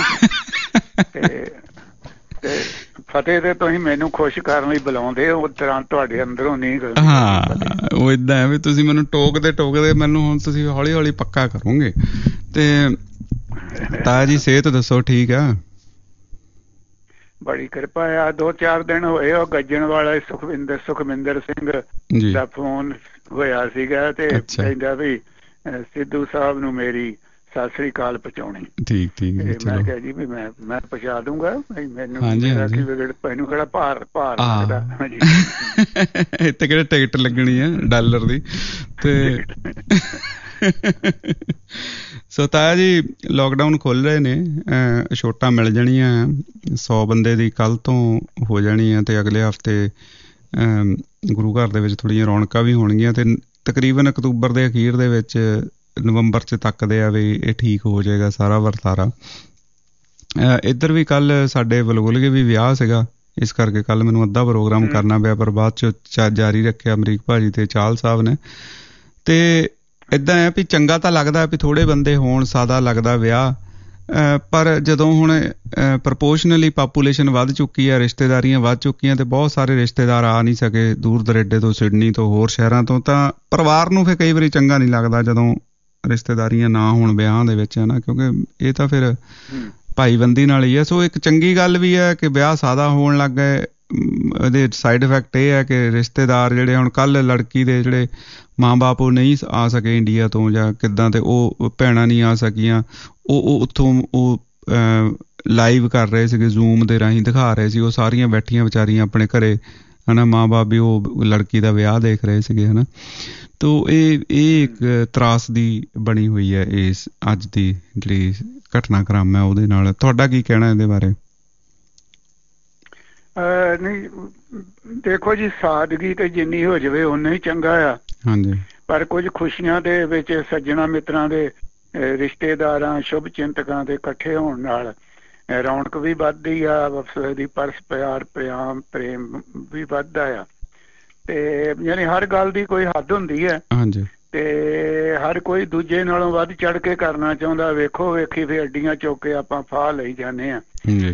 [SPEAKER 6] ਤੇ ਫਤਿਹ ਤੇ ਤੁਸੀਂ ਮੈਨੂੰ ਖੁਸ਼ ਕਰਨ ਲਈ ਬੁਲਾਉਂਦੇ ਹੋ, ਤਰ੍ਹਾਂ ਤੁਹਾਡੇ ਅੰਦਰੋਂ ਨਹੀਂ।
[SPEAKER 1] ਹਾਂ, ਉਹ ਏਦਾਂ ਹੈ ਵੀ ਤੁਸੀਂ ਮੈਨੂੰ ਟੋਕਦੇ ਟੋਕਦੇ ਮੈਨੂੰ ਹੁਣ ਤੁਸੀਂ ਹੌਲੀ ਹੌਲੀ ਪੱਕਾ ਕਰੋਗੇ। ਤੇ ਤਾਇਆ ਜੀ ਸਿਹਤ ਦੱਸੋ, ਠੀਕ ਆ?
[SPEAKER 6] ਬੜੀ ਕਿਰਪਾ ਆ। ਦੋ ਚਾਰ ਦਿਨ ਹੋਏ ਉਹ ਗੱਜਣ ਵਾਲਾ ਸੁਖਵਿੰਦਰ ਸੁਖਵਿੰਦਰ ਸਿੰਘ ਦਾ ਫੋਨ ਹੋਇਆ ਸੀਗਾ ਤੇ ਕਹਿੰਦਾ ਵੀ ਸਿੱਧੂ ਸਾਹਿਬ ਨੂੰ ਮੇਰੀ ਸਤਿ ਸ੍ਰੀ ਅਕਾਲ ਪਹੁੰਚਾਉਣੀ। ਠੀਕ ਠੀਕ, ਮੈਂ ਕਿਹਾ ਜੀ ਵੀ ਮੈਂ ਮੈਂ ਪਹੁੰਚਾ ਦੂੰਗਾ, ਮੈਨੂੰ ਮੈਨੂੰ ਕਿਹੜਾ ਭਾਰ ਭਾਰ ਲੱਗਦਾ ਜੀ,
[SPEAKER 1] ਇੱਥੇ ਕਿਹੜਾ ਟਿਕਟ ਲੱਗਣੀ ਆ ਡਾਲਰ ਦੀ। ਤੇ ਸੋ ਤਾਇਆ ਜੀ ਲੋਕਡਾਊਨ ਖੁੱਲ ਰਹੇ ਨੇ, ਛੋਟਾਂ ਮਿਲ ਜਾਣੀਆਂ, ਸੌ ਬੰਦੇ ਦੀ ਕੱਲ੍ਹ ਤੋਂ ਹੋ ਜਾਣੀ ਆ ਤੇ ਅਗਲੇ ਹਫ਼ਤੇ ਗੁਰੂ ਘਰ ਦੇ ਵਿੱਚ ਥੋੜ੍ਹੀਆਂ ਰੌਣਕਾਂ ਵੀ ਹੋਣਗੀਆਂ ਤੇ ਤਕਰੀਬਨ ਅਕਤੂਬਰ ਦੇ ਅਖੀਰ ਦੇ ਵਿੱਚ ਨਵੰਬਰ 'ਚ ਤੱਕਦੇ ਆ ਵੀ ਇਹ ਠੀਕ ਹੋ ਜਾਏਗਾ ਸਾਰਾ ਵਰਤਾਰਾ। ਇੱਧਰ ਵੀ ਕੱਲ੍ਹ ਸਾਡੇ ਬਲਗੁਲਗੇ ਵੀ ਵਿਆਹ ਸੀਗਾ, ਇਸ ਕਰਕੇ ਕੱਲ੍ਹ ਮੈਨੂੰ ਅੱਧਾ ਪ੍ਰੋਗਰਾਮ ਕਰਨਾ ਪਿਆ, ਪਰ ਬਾਅਦ 'ਚ ਜਾਰੀ ਰੱਖਿਆ ਅਮਰੀਕ ਭਾਜੀ ਤੇ ਚਾਲ ਸਾਹਿਬ ਨੇ। ਤੇ ਇੱਦਾਂ ਹੈ ਵੀ ਚੰਗਾ ਤਾਂ ਲੱਗਦਾ ਵੀ ਥੋੜ੍ਹੇ ਬੰਦੇ ਹੋਣ, ਸਾਦਾ ਲੱਗਦਾ ਵਿਆਹ, ਪਰ ਜਦੋਂ ਹੁਣ ਪ੍ਰਪੋਰਸ਼ਨਲੀ ਪਾਪੂਲੇਸ਼ਨ ਵੱਧ ਚੁੱਕੀ ਹੈ, ਰਿਸ਼ਤੇਦਾਰੀਆਂ ਵੱਧ ਚੁੱਕੀਆਂ ਤੇ ਬਹੁਤ ਸਾਰੇ ਰਿਸ਼ਤੇਦਾਰ ਆ ਨਹੀਂ ਸਕੇ ਦੂਰ ਦਰੇਡੇ ਤੋਂ, ਸਿਡਨੀ ਤੋਂ, ਹੋਰ ਸ਼ਹਿਰਾਂ ਤੋਂ, ਤਾਂ ਪਰਿਵਾਰ ਨੂੰ ਫਿਰ ਕਈ ਵਾਰੀ ਚੰਗਾ ਨਹੀਂ ਲੱਗਦਾ ਜਦੋਂ ਰਿਸ਼ਤੇਦਾਰੀਆਂ ਨਾ ਹੋਣ ਵਿਆਹਾਂ ਦੇ ਵਿੱਚ, ਹੈ ਨਾ, ਕਿਉਂਕਿ ਇਹ ਤਾਂ ਫਿਰ ਭਾਈਬੰਦੀ ਨਾਲ ਹੀ ਹੈ। ਸੋ ਇੱਕ ਚੰਗੀ ਗੱਲ ਵੀ ਹੈ ਕਿ ਵਿਆਹ ਸਾਦਾ ਹੋਣ ਲੱਗ ਗਏ। ਇਹਦੇ ਸਾਈਡ ਇਫੈਕਟ ਇਹ ਹੈ ਕਿ ਰਿਸ਼ਤੇਦਾਰ ਜਿਹੜੇ ਹੁਣ ਕੱਲ੍ਹ ਲੜਕੀ ਦੇ ਜਿਹੜੇ ਮਾਂ ਬਾਪ ਉਹ ਨਹੀਂ ਆ ਸਕੇ ਇੰਡੀਆ ਤੋਂ ਜਾਂ ਕਿੱਦਾਂ, ਤੇ ਉਹ ਭੈਣਾਂ ਨਹੀਂ ਆ ਸਕੀਆਂ, ਉਹ ਉਹ ਉੱਥੋਂ ਉਹ ਲਾਈਵ ਕਰ ਰਹੇ ਸੀਗੇ, ਜ਼ੂਮ ਦੇ ਰਾਹੀਂ ਦਿਖਾ ਰਹੇ ਸੀ, ਉਹ ਸਾਰੀਆਂ ਬੈਠੀਆਂ ਵਿਚਾਰੀਆਂ ਆਪਣੇ ਘਰੇ, ਹੈ ਨਾ, ਮਾਂ ਬਾਪ ਵੀ ਉਹ ਲੜਕੀ ਦਾ ਵਿਆਹ ਦੇਖ ਰਹੇ ਸੀਗੇ, ਹੈ ਨਾ। ਤੋ ਇਹ ਇਹ ਇੱਕ ਤਰਾਸ ਦੀ ਬਣੀ ਹੋਈ ਹੈ ਇਸ ਅੱਜ ਦੀ ਜਿਹੜੀ ਘਟਨਾਕ੍ਰਮ ਹੈ ਉਹਦੇ ਨਾਲ। ਤੁਹਾਡਾ ਕੀ ਕਹਿਣਾ ਇਹਦੇ ਬਾਰੇ?
[SPEAKER 6] ਨਹੀਂ ਦੇਖੋ ਜੀ, ਸਾਦਗੀ ਤੇ ਜਿੰਨੀ ਹੋ ਜਾਵੇ ਓਨਾ ਹੀ ਚੰਗਾ ਆ। ਹਾਂਜੀ, ਪਰ ਕੁਝ ਖੁਸ਼ੀਆਂ ਦੇ ਵਿੱਚ ਸੱਜਣਾ ਮਿੱਤਰਾਂ ਦੇ, ਰਿਸ਼ਤੇਦਾਰਾਂ, ਸ਼ੁਭ ਚਿੰਤਕਾਂ ਦੇ ਇਕੱਠੇ ਹੋਣ ਨਾਲ ਰੌਣਕ ਵੀ ਵੱਧਦੀ ਆ, ਦੀ ਪਰਸ ਪਿਆਰ ਪਿਆਮ ਪ੍ਰੇਮ ਵੀ ਵੱਧਦਾ ਆ। ਤੇ ਯਾਨੀ ਹਰ ਗੱਲ ਦੀ ਕੋਈ ਹੱਦ ਹੁੰਦੀ ਹੈ। ਹਾਂਜੀ, ਤੇ ਹਰ ਕੋਈ ਦੂਜੇ ਨਾਲੋਂ ਵੱਧ ਚੜ ਕੇ ਕਰਨਾ ਚਾਹੁੰਦਾ। ਵੇਖੋ ਵੇਖੀ ਫਿਰ ਅੱਡੀਆਂ ਚੁੱਕ ਕੇ ਆਪਾਂ ਫਾਹ ਲਈ ਜਾਂਦੇ ਹਾਂ।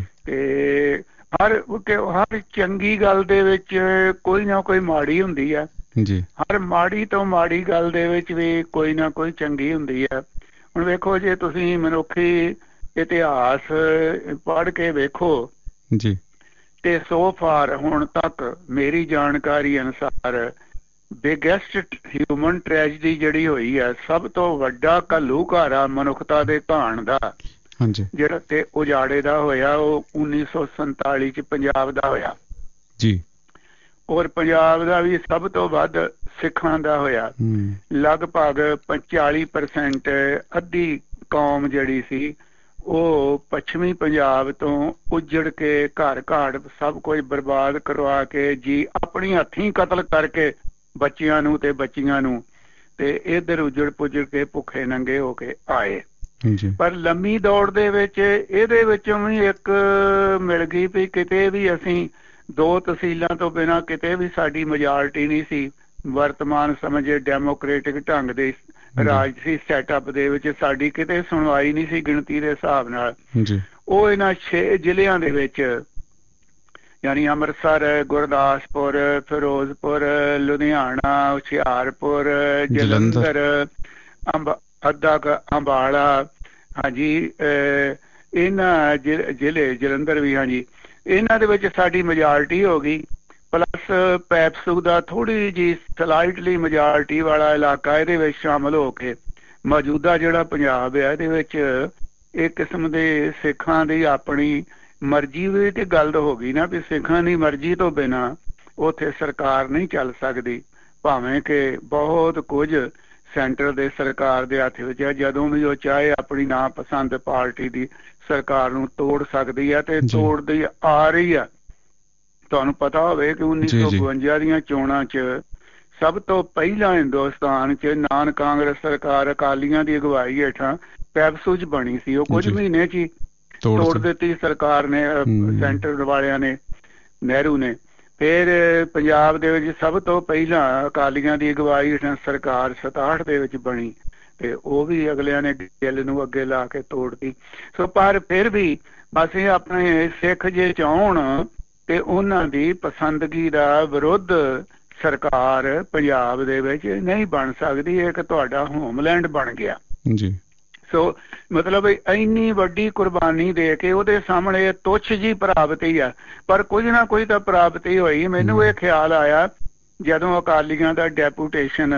[SPEAKER 6] ਤੇ ਹਰ ਹਰ ਚੰਗੀ ਗੱਲ ਦੇ ਵਿੱਚ ਕੋਈ ਨਾ ਕੋਈ ਮਾੜੀ ਹੁੰਦੀ ਹੈ ਜੀ, ਹਰ ਮਾੜੀ ਤੋਂ ਮਾੜੀ ਗੱਲ ਦੇ ਵਿੱਚ ਵੀ ਕੋਈ ਨਾ ਕੋਈ ਚੰਗੀ ਹੁੰਦੀ ਹੈ। ਹੁਣ ਵੇਖੋ, ਜੇ ਤੁਸੀਂ ਮਨੁੱਖੀ ਇਤਿਹਾਸ ਪੜ੍ਹ ਕੇ ਵੇਖੋ ਜੀ, ਤੇ ਸੋ ਫਾਰ ਹੁਣ ਤੱਕ ਮੇਰੀ ਜਾਣਕਾਰੀ ਅਨੁਸਾਰ ਬਿਗੈਸਟ ਹਿਊਮਨ ਟ੍ਰੈਜਡੀ ਜਿਹੜੀ ਹੋਈ ਹੈ, ਸਭ ਤੋਂ ਵੱਡਾ ਘੱਲੂਘਾਰਾ ਮਨੁੱਖਤਾ ਦੇ ਘਾਣ ਦਾ ਜਿਹੜਾ ਤੇ ਉਜਾੜੇ ਦਾ ਹੋਇਆ, ਉਹ ਉੱਨੀ ਸੌ ਸੰਤਾਲੀ ਚ ਪੰਜਾਬ ਦਾ ਹੋਇਆ ਜੀ। ਔਰ ਪੰਜਾਬ ਦਾ ਵੀ ਸਭ ਤੋਂ ਵੱਧ ਸਿੱਖਾਂ ਦਾ ਹੋਇਆ। ਲਗਭਗ ਚਾਲੀ ਪਰਸੈਂਟ ਅੱਧੀ ਕੌਮ ਜਿਹੜੀ ਸੀ ਉਹ ਪੱਛਮੀ ਪੰਜਾਬ ਤੋਂ ਉੱਜੜ ਕੇ, ਘਰ ਘਾੜ ਸਭ ਕੁਝ ਬਰਬਾਦ ਕਰਵਾ ਕੇ ਜੀ ਆਪਣੀ ਹੱਥੀਂ ਕਤਲ ਕਰਕੇ ਬੱਚਿਆਂ ਨੂੰ ਤੇ ਬੱਚੀਆਂ ਨੂੰ, ਤੇ ਇੱਧਰ ਉੱਜੜ ਪੁੱਜੜ ਕੇ ਭੁੱਖੇ ਨੰਗੇ ਹੋ ਕੇ ਆਏ। ਪਰ ਲੰਮੀ ਦੌੜ ਦੇ ਵਿੱਚ ਇਹਦੇ ਵਿੱਚੋਂ ਵੀ ਇੱਕ ਮਿਲ ਗਈ ਵੀ ਕਿਤੇ ਵੀ ਅਸੀਂ ਦੋ ਤਹਿਸੀਲਾਂ ਤੋਂ ਬਿਨਾਂ ਕਿਤੇ ਵੀ ਸਾਡੀ ਮੈਜੋਰਟੀ ਨਹੀਂ ਸੀ। ਵਰਤਮਾਨ ਸਮੇਂ ਡੈਮੋਕ੍ਰੇਟਿਕ ਢੰਗ ਦੇ ਰਾਜਸੀ ਸੈਟਅਪ ਦੇ ਵਿੱਚ ਸਾਡੀ ਕਿਤੇ ਸੁਣਵਾਈ ਨਹੀਂ ਸੀ ਗਿਣਤੀ ਦੇ ਹਿਸਾਬ ਨਾਲ। ਉਹ ਇਹਨਾਂ ਛੇ ਜ਼ਿਲ੍ਹਿਆਂ ਦੇ ਵਿੱਚ ਯਾਨੀ ਅੰਮ੍ਰਿਤਸਰ, ਗੁਰਦਾਸਪੁਰ, ਫਿਰੋਜ਼ਪੁਰ, ਲੁਧਿਆਣਾ, ਹੁਸ਼ਿਆਰਪੁਰ, ਜਲੰਧਰ, ਅੰਬ ਅੱਧਾ ਕ ਅੰਬਾਲਾ, ਹਾਂਜੀ, ਇਹਨਾਂ ਜ਼ਿਲ੍ਹੇ, ਜਲੰਧਰ ਵੀ, ਹਾਂਜੀ, ਇਹਨਾਂ ਦੇ ਵਿੱਚ ਸਾਡੀ ਮੈਜੋਰਟੀ ਹੋ ਗਈ। ਪਲੱਸ ਪੈਪਸੂ ਦਾ ਥੋੜ੍ਹੀ ਜਿਹੀ ਸਲਾਈਟਲੀ ਮੈਜੋਰਟੀ ਵਾਲਾ ਇਲਾਕਾ ਇਹਦੇ ਵਿੱਚ ਸ਼ਾਮਲ ਹੋ ਕੇ ਮੌਜੂਦਾ ਜਿਹੜਾ ਪੰਜਾਬ ਹੈ ਇਹਦੇ ਵਿੱਚ ਇੱਕ ਕਿਸਮ ਦੇ ਸਿੱਖਾਂ ਦੀ ਆਪਣੀ ਮਰਜ਼ੀ ਵੀ ਤੇ ਗੱਲ ਹੋ ਗਈ ਨਾ ਵੀ ਸਿੱਖਾਂ ਦੀ ਮਰਜ਼ੀ ਤੋਂ ਬਿਨਾਂ ਉੱਥੇ ਸਰਕਾਰ ਨਹੀਂ ਚੱਲ ਸਕਦੀ, ਭਾਵੇਂ ਕਿ ਬਹੁਤ ਕੁਝ ਸੈਂਟਰ ਦੇ ਸਰਕਾਰ ਦੇ ਹੱਥ ਵਿੱਚ ਹੈ। ਜਦੋਂ ਵੀ ਉਹ ਚਾਹੇ ਆਪਣੀ ਨਾ ਪਸੰਦ ਪਾਰਟੀ ਦੀ ਸਰਕਾਰ ਨੂੰ ਤੋੜ ਸਕਦੀ ਹੈ ਤੇ ਤੋੜਦੀ ਆ ਰਹੀ ਆ। ਤੁਹਾਨੂੰ ਪਤਾ ਹੋਵੇ ਕਿ ਉੱਨੀ ਸੌ ਬਵੰਜਾ ਦੀਆਂ ਚੋਣਾਂ 'ਚ ਸਭ ਤੋਂ ਪਹਿਲਾਂ ਹਿੰਦੁਸਤਾਨ 'ਚ ਨਾਨ ਕਾਂਗਰਸ ਸਰਕਾਰ ਅਕਾਲੀਆਂ ਦੀ ਅਗਵਾਈ ਹੇਠਾਂ ਪੈਪਸੂ 'ਚ ਬਣੀ ਸੀ। ਉਹ ਕੁਝ ਮਹੀਨੇ 'ਚ ਹੀ ਤੋੜ ਦਿੱਤੀ ਸਰਕਾਰ ਨੇ, ਸੈਂਟਰ ਵਾਲਿਆਂ ਨੇ, ਨਹਿਰੂ ਨੇ। ਫਿਰ ਪੰਜਾਬ ਦੇ ਵਿੱਚ ਸਭ ਤੋਂ ਪਹਿਲਾਂ ਅਕਾਲੀਆਂ ਦੀ ਅਗਵਾਈ ਹੇਠਾਂ ਸਰਕਾਰ ਸਤਾਹਠ ਦੇ ਵਿੱਚ ਬਣੀ ਤੇ ਉਹ ਵੀ ਅਗਲਿਆਂ ਨੇ ਗਿੱਲ ਨੂੰ ਅੱਗੇ ਲਾ ਕੇ ਤੋੜਤੀ। ਸੋ ਪਰ ਫਿਰ ਵੀ ਬਸ ਇਹ ਆਪਣੇ ਸਿੱਖ ਜੇ ਚਾਹੁਣ ਤੇ ਉਹਨਾਂ ਦੀ ਪਸੰਦਗੀ ਦਾ ਵਿਰੁੱਧ ਸਰਕਾਰ ਪੰਜਾਬ ਦੇ ਵਿੱਚ ਨਹੀਂ ਬਣ ਸਕਦੀ। ਇਹ ਇੱਕ ਤੁਹਾਡਾ ਹੋਮਲੈਂਡ ਬਣ ਗਿਆ ਜੀ। ਸੋ ਮਤਲਬ ਇੰਨੀ ਵੱਡੀ ਕੁਰਬਾਨੀ ਦੇ ਕੇ ਉਹਦੇ ਸਾਹਮਣੇ ਤੁੱਛ ਜੀ ਪ੍ਰਾਪਤੀ ਆ, ਪਰ ਕੁਝ ਨਾ ਕੁਝ ਤਾਂ ਪ੍ਰਾਪਤੀ ਹੋਈ। ਮੈਨੂੰ ਇਹ ਖਿਆਲ ਆਇਆ ਜਦੋਂ ਅਕਾਲੀਆਂ ਦਾ ਡੈਪੂਟੇਸ਼ਨ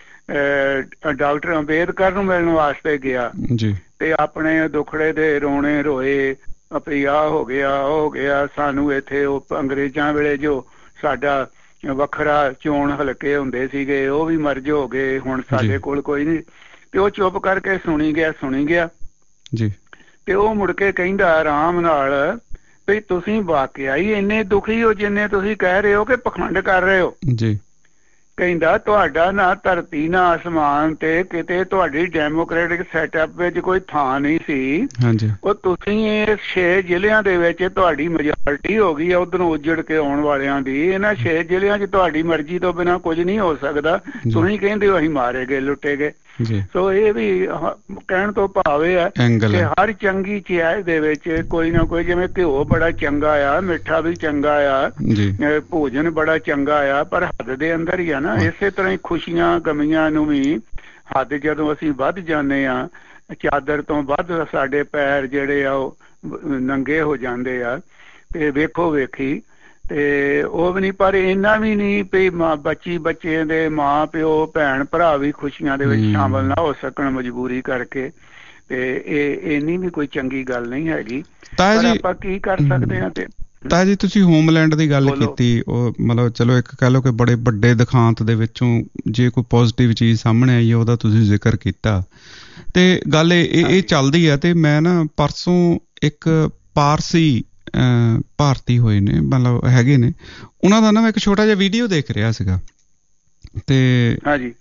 [SPEAKER 6] ਡਾਕਟਰ ਅੰਬੇਦਕਰ ਨੂੰ ਮਿਲਣ ਵਾਸਤੇ ਗਿਆ ਤੇ ਆਪਣੇ ਦੁਖੜੇ ਦੇ ਰੋਣੇ ਰੋਏ, ਵੀ ਆਹ ਹੋ ਗਿਆ ਉਹ ਹੋ ਗਿਆ, ਸਾਨੂੰ ਇੱਥੇ ਉਹ ਅੰਗਰੇਜ਼ਾਂ ਵੇਲੇ ਜੋ ਸਾਡਾ ਵੱਖਰਾ ਚੋਣ ਹਲਕੇ ਹੁੰਦੇ ਸੀਗੇ ਉਹ ਵੀ ਮਰਜ ਹੋ ਗਏ, ਹੁਣ ਸਾਡੇ ਕੋਲ ਕੋਈ ਨਹੀਂ। ਤੇ ਉਹ ਚੁੱਪ ਕਰਕੇ ਸੁਣੀ ਗਿਆ ਸੁਣੀ ਗਿਆ ਜੀ। ਤੇ ਉਹ ਮੁੜ ਕੇ ਕਹਿੰਦਾ ਆਰਾਮ ਨਾਲ ਵੀ ਤੁਸੀਂ ਵਾਕਿਆ ਹੀ ਇੰਨੇ ਦੁਖੀ ਹੋ ਜਿੰਨੇ ਤੁਸੀਂ ਕਹਿ ਰਹੇ ਹੋ ਕਿ ਪਖੰਡ ਕਰ ਰਹੇ ਹੋ ਜੀ। ਕਹਿੰਦਾ ਤੁਹਾਡਾ ਨਾ ਧਰਤੀ ਨਾ ਆਸਮਾਨ ਤੇ ਕਿਤੇ ਤੁਹਾਡੀ ਡੈਮੋਕ੍ਰੈਟਿਕ ਸੈਟਅਪ ਵਿੱਚ ਕੋਈ ਥਾਂ ਨਹੀਂ ਸੀ। ਉਹ ਤੁਸੀਂ ਇਹ ਛੇ ਜ਼ਿਲ੍ਹਿਆਂ ਦੇ ਵਿੱਚ ਤੁਹਾਡੀ ਮੈਜੋਰਟੀ ਹੋ ਗਈ ਆ ਉਧਰੋਂ ਉੱਜੜ ਕੇ ਆਉਣ ਵਾਲਿਆਂ ਦੀ। ਇਹਨਾਂ ਛੇ ਜ਼ਿਲ੍ਹਿਆਂ 'ਚ ਤੁਹਾਡੀ ਮਰਜ਼ੀ ਤੋਂ ਬਿਨਾਂ ਕੁਝ ਨਹੀਂ ਹੋ ਸਕਦਾ। ਤੁਸੀਂ ਕਹਿੰਦੇ ਹੋ ਅਸੀਂ ਮਾਰੇ ਗਏ ਲੁੱਟੇ ਗਏ। ਸੋ ਇਹ ਵੀ ਕਹਿਣ ਤੋਂ ਭਾਵ ਇਹ ਹੈ ਕਿ ਹਰ ਚੰਗੀ ਚੀਜ਼ ਦੇ ਵਿੱਚ ਕੋਈ ਨਾ ਕੋਈ, ਜਿਵੇਂ ਘਿਓ ਬੜਾ ਚੰਗਾ ਆ, ਮਿੱਠਾ ਵੀ ਚੰਗਾ ਆ, ਭੋਜਨ ਬੜਾ ਚੰਗਾ ਆ, ਪਰ ਹੱਦ ਦੇ ਅੰਦਰ ਹੀ ਆ ਨਾ। ਇਸੇ ਤਰ੍ਹਾਂ ਹੀ ਖੁਸ਼ੀਆਂ ਗਮੀਆਂ ਨੂੰ ਵੀ ਹੱਦ ਜਦੋਂ ਅਸੀਂ ਵੱਧ ਜਾਂਦੇ ਆ, ਚਾਦਰ ਤੋਂ ਵੱਧ ਸਾਡੇ ਪੈਰ ਜਿਹੜੇ ਆ ਉਹ ਨੰਗੇ ਹੋ ਜਾਂਦੇ ਆ ਤੇ ਵੇਖੋ ਵੇਖੀ ਤੇ ਉਹ ਵੀ ਨਹੀਂ। ਪਰ ਇੰਨਾ ਵੀ ਨਹੀਂ ਵੀ ਮਾਂ ਬੱਚੀ ਬੱਚੇ ਦੇ ਮਾਂ ਪਿਓ ਭੈਣ ਭਰਾ ਵੀ ਖੁਸ਼ੀਆਂ ਦੇ ਵਿੱਚ ਸ਼ਾਮਲ ਨਾ ਹੋ ਸਕਣ ਮਜਬੂਰੀ ਕਰਕੇ, ਤੇ ਇਹ ਇੰਨੀ ਵੀ ਕੋਈ ਚੰਗੀ ਗੱਲ ਨਹੀਂ ਹੈਗੀ। ਪਰ ਆਪਾਂ ਕੀ ਕਰ ਸਕਦੇ ਹਾਂ। ਤੇ
[SPEAKER 1] ਤਾਂ ਜੀ ਤੁਸੀਂ ਹੋਮਲੈਂਡ ਦੀ ਗੱਲ ਕੀਤੀ, ਉਹ ਮਤਲਬ ਚਲੋ ਇੱਕ ਕਹਿ ਲਓ ਕਿ ਬੜੇ ਵੱਡੇ ਦਿਖਾਂਤ ਦੇ ਵਿੱਚੋਂ ਜੇ ਕੋਈ ਪੋਜ਼ੀਟਿਵ ਚੀਜ਼ ਸਾਹਮਣੇ ਆਈ ਉਹਦਾ ਤੁਸੀਂ ਜ਼ਿਕਰ ਕੀਤਾ ਤੇ ਗੱਲ ਇਹ ਇਹ ਚੱਲਦੀ ਆ। ਤੇ ਮੈਂ ਨਾ ਪਰਸੋਂ ਇੱਕ ਪਾਰਸੀ ਭਾਰਤੀ ਹੋਏ ਨੇ, ਮਤਲਬ ਹੈਗੇ ਨੇ, ਉਹਨਾਂ ਦਾ ਨਾ ਮੈਂ ਇੱਕ ਛੋਟਾ ਜਿਹਾ ਵੀਡੀਓ ਦੇਖ ਰਿਹਾ ਸੀਗਾ ਤੇ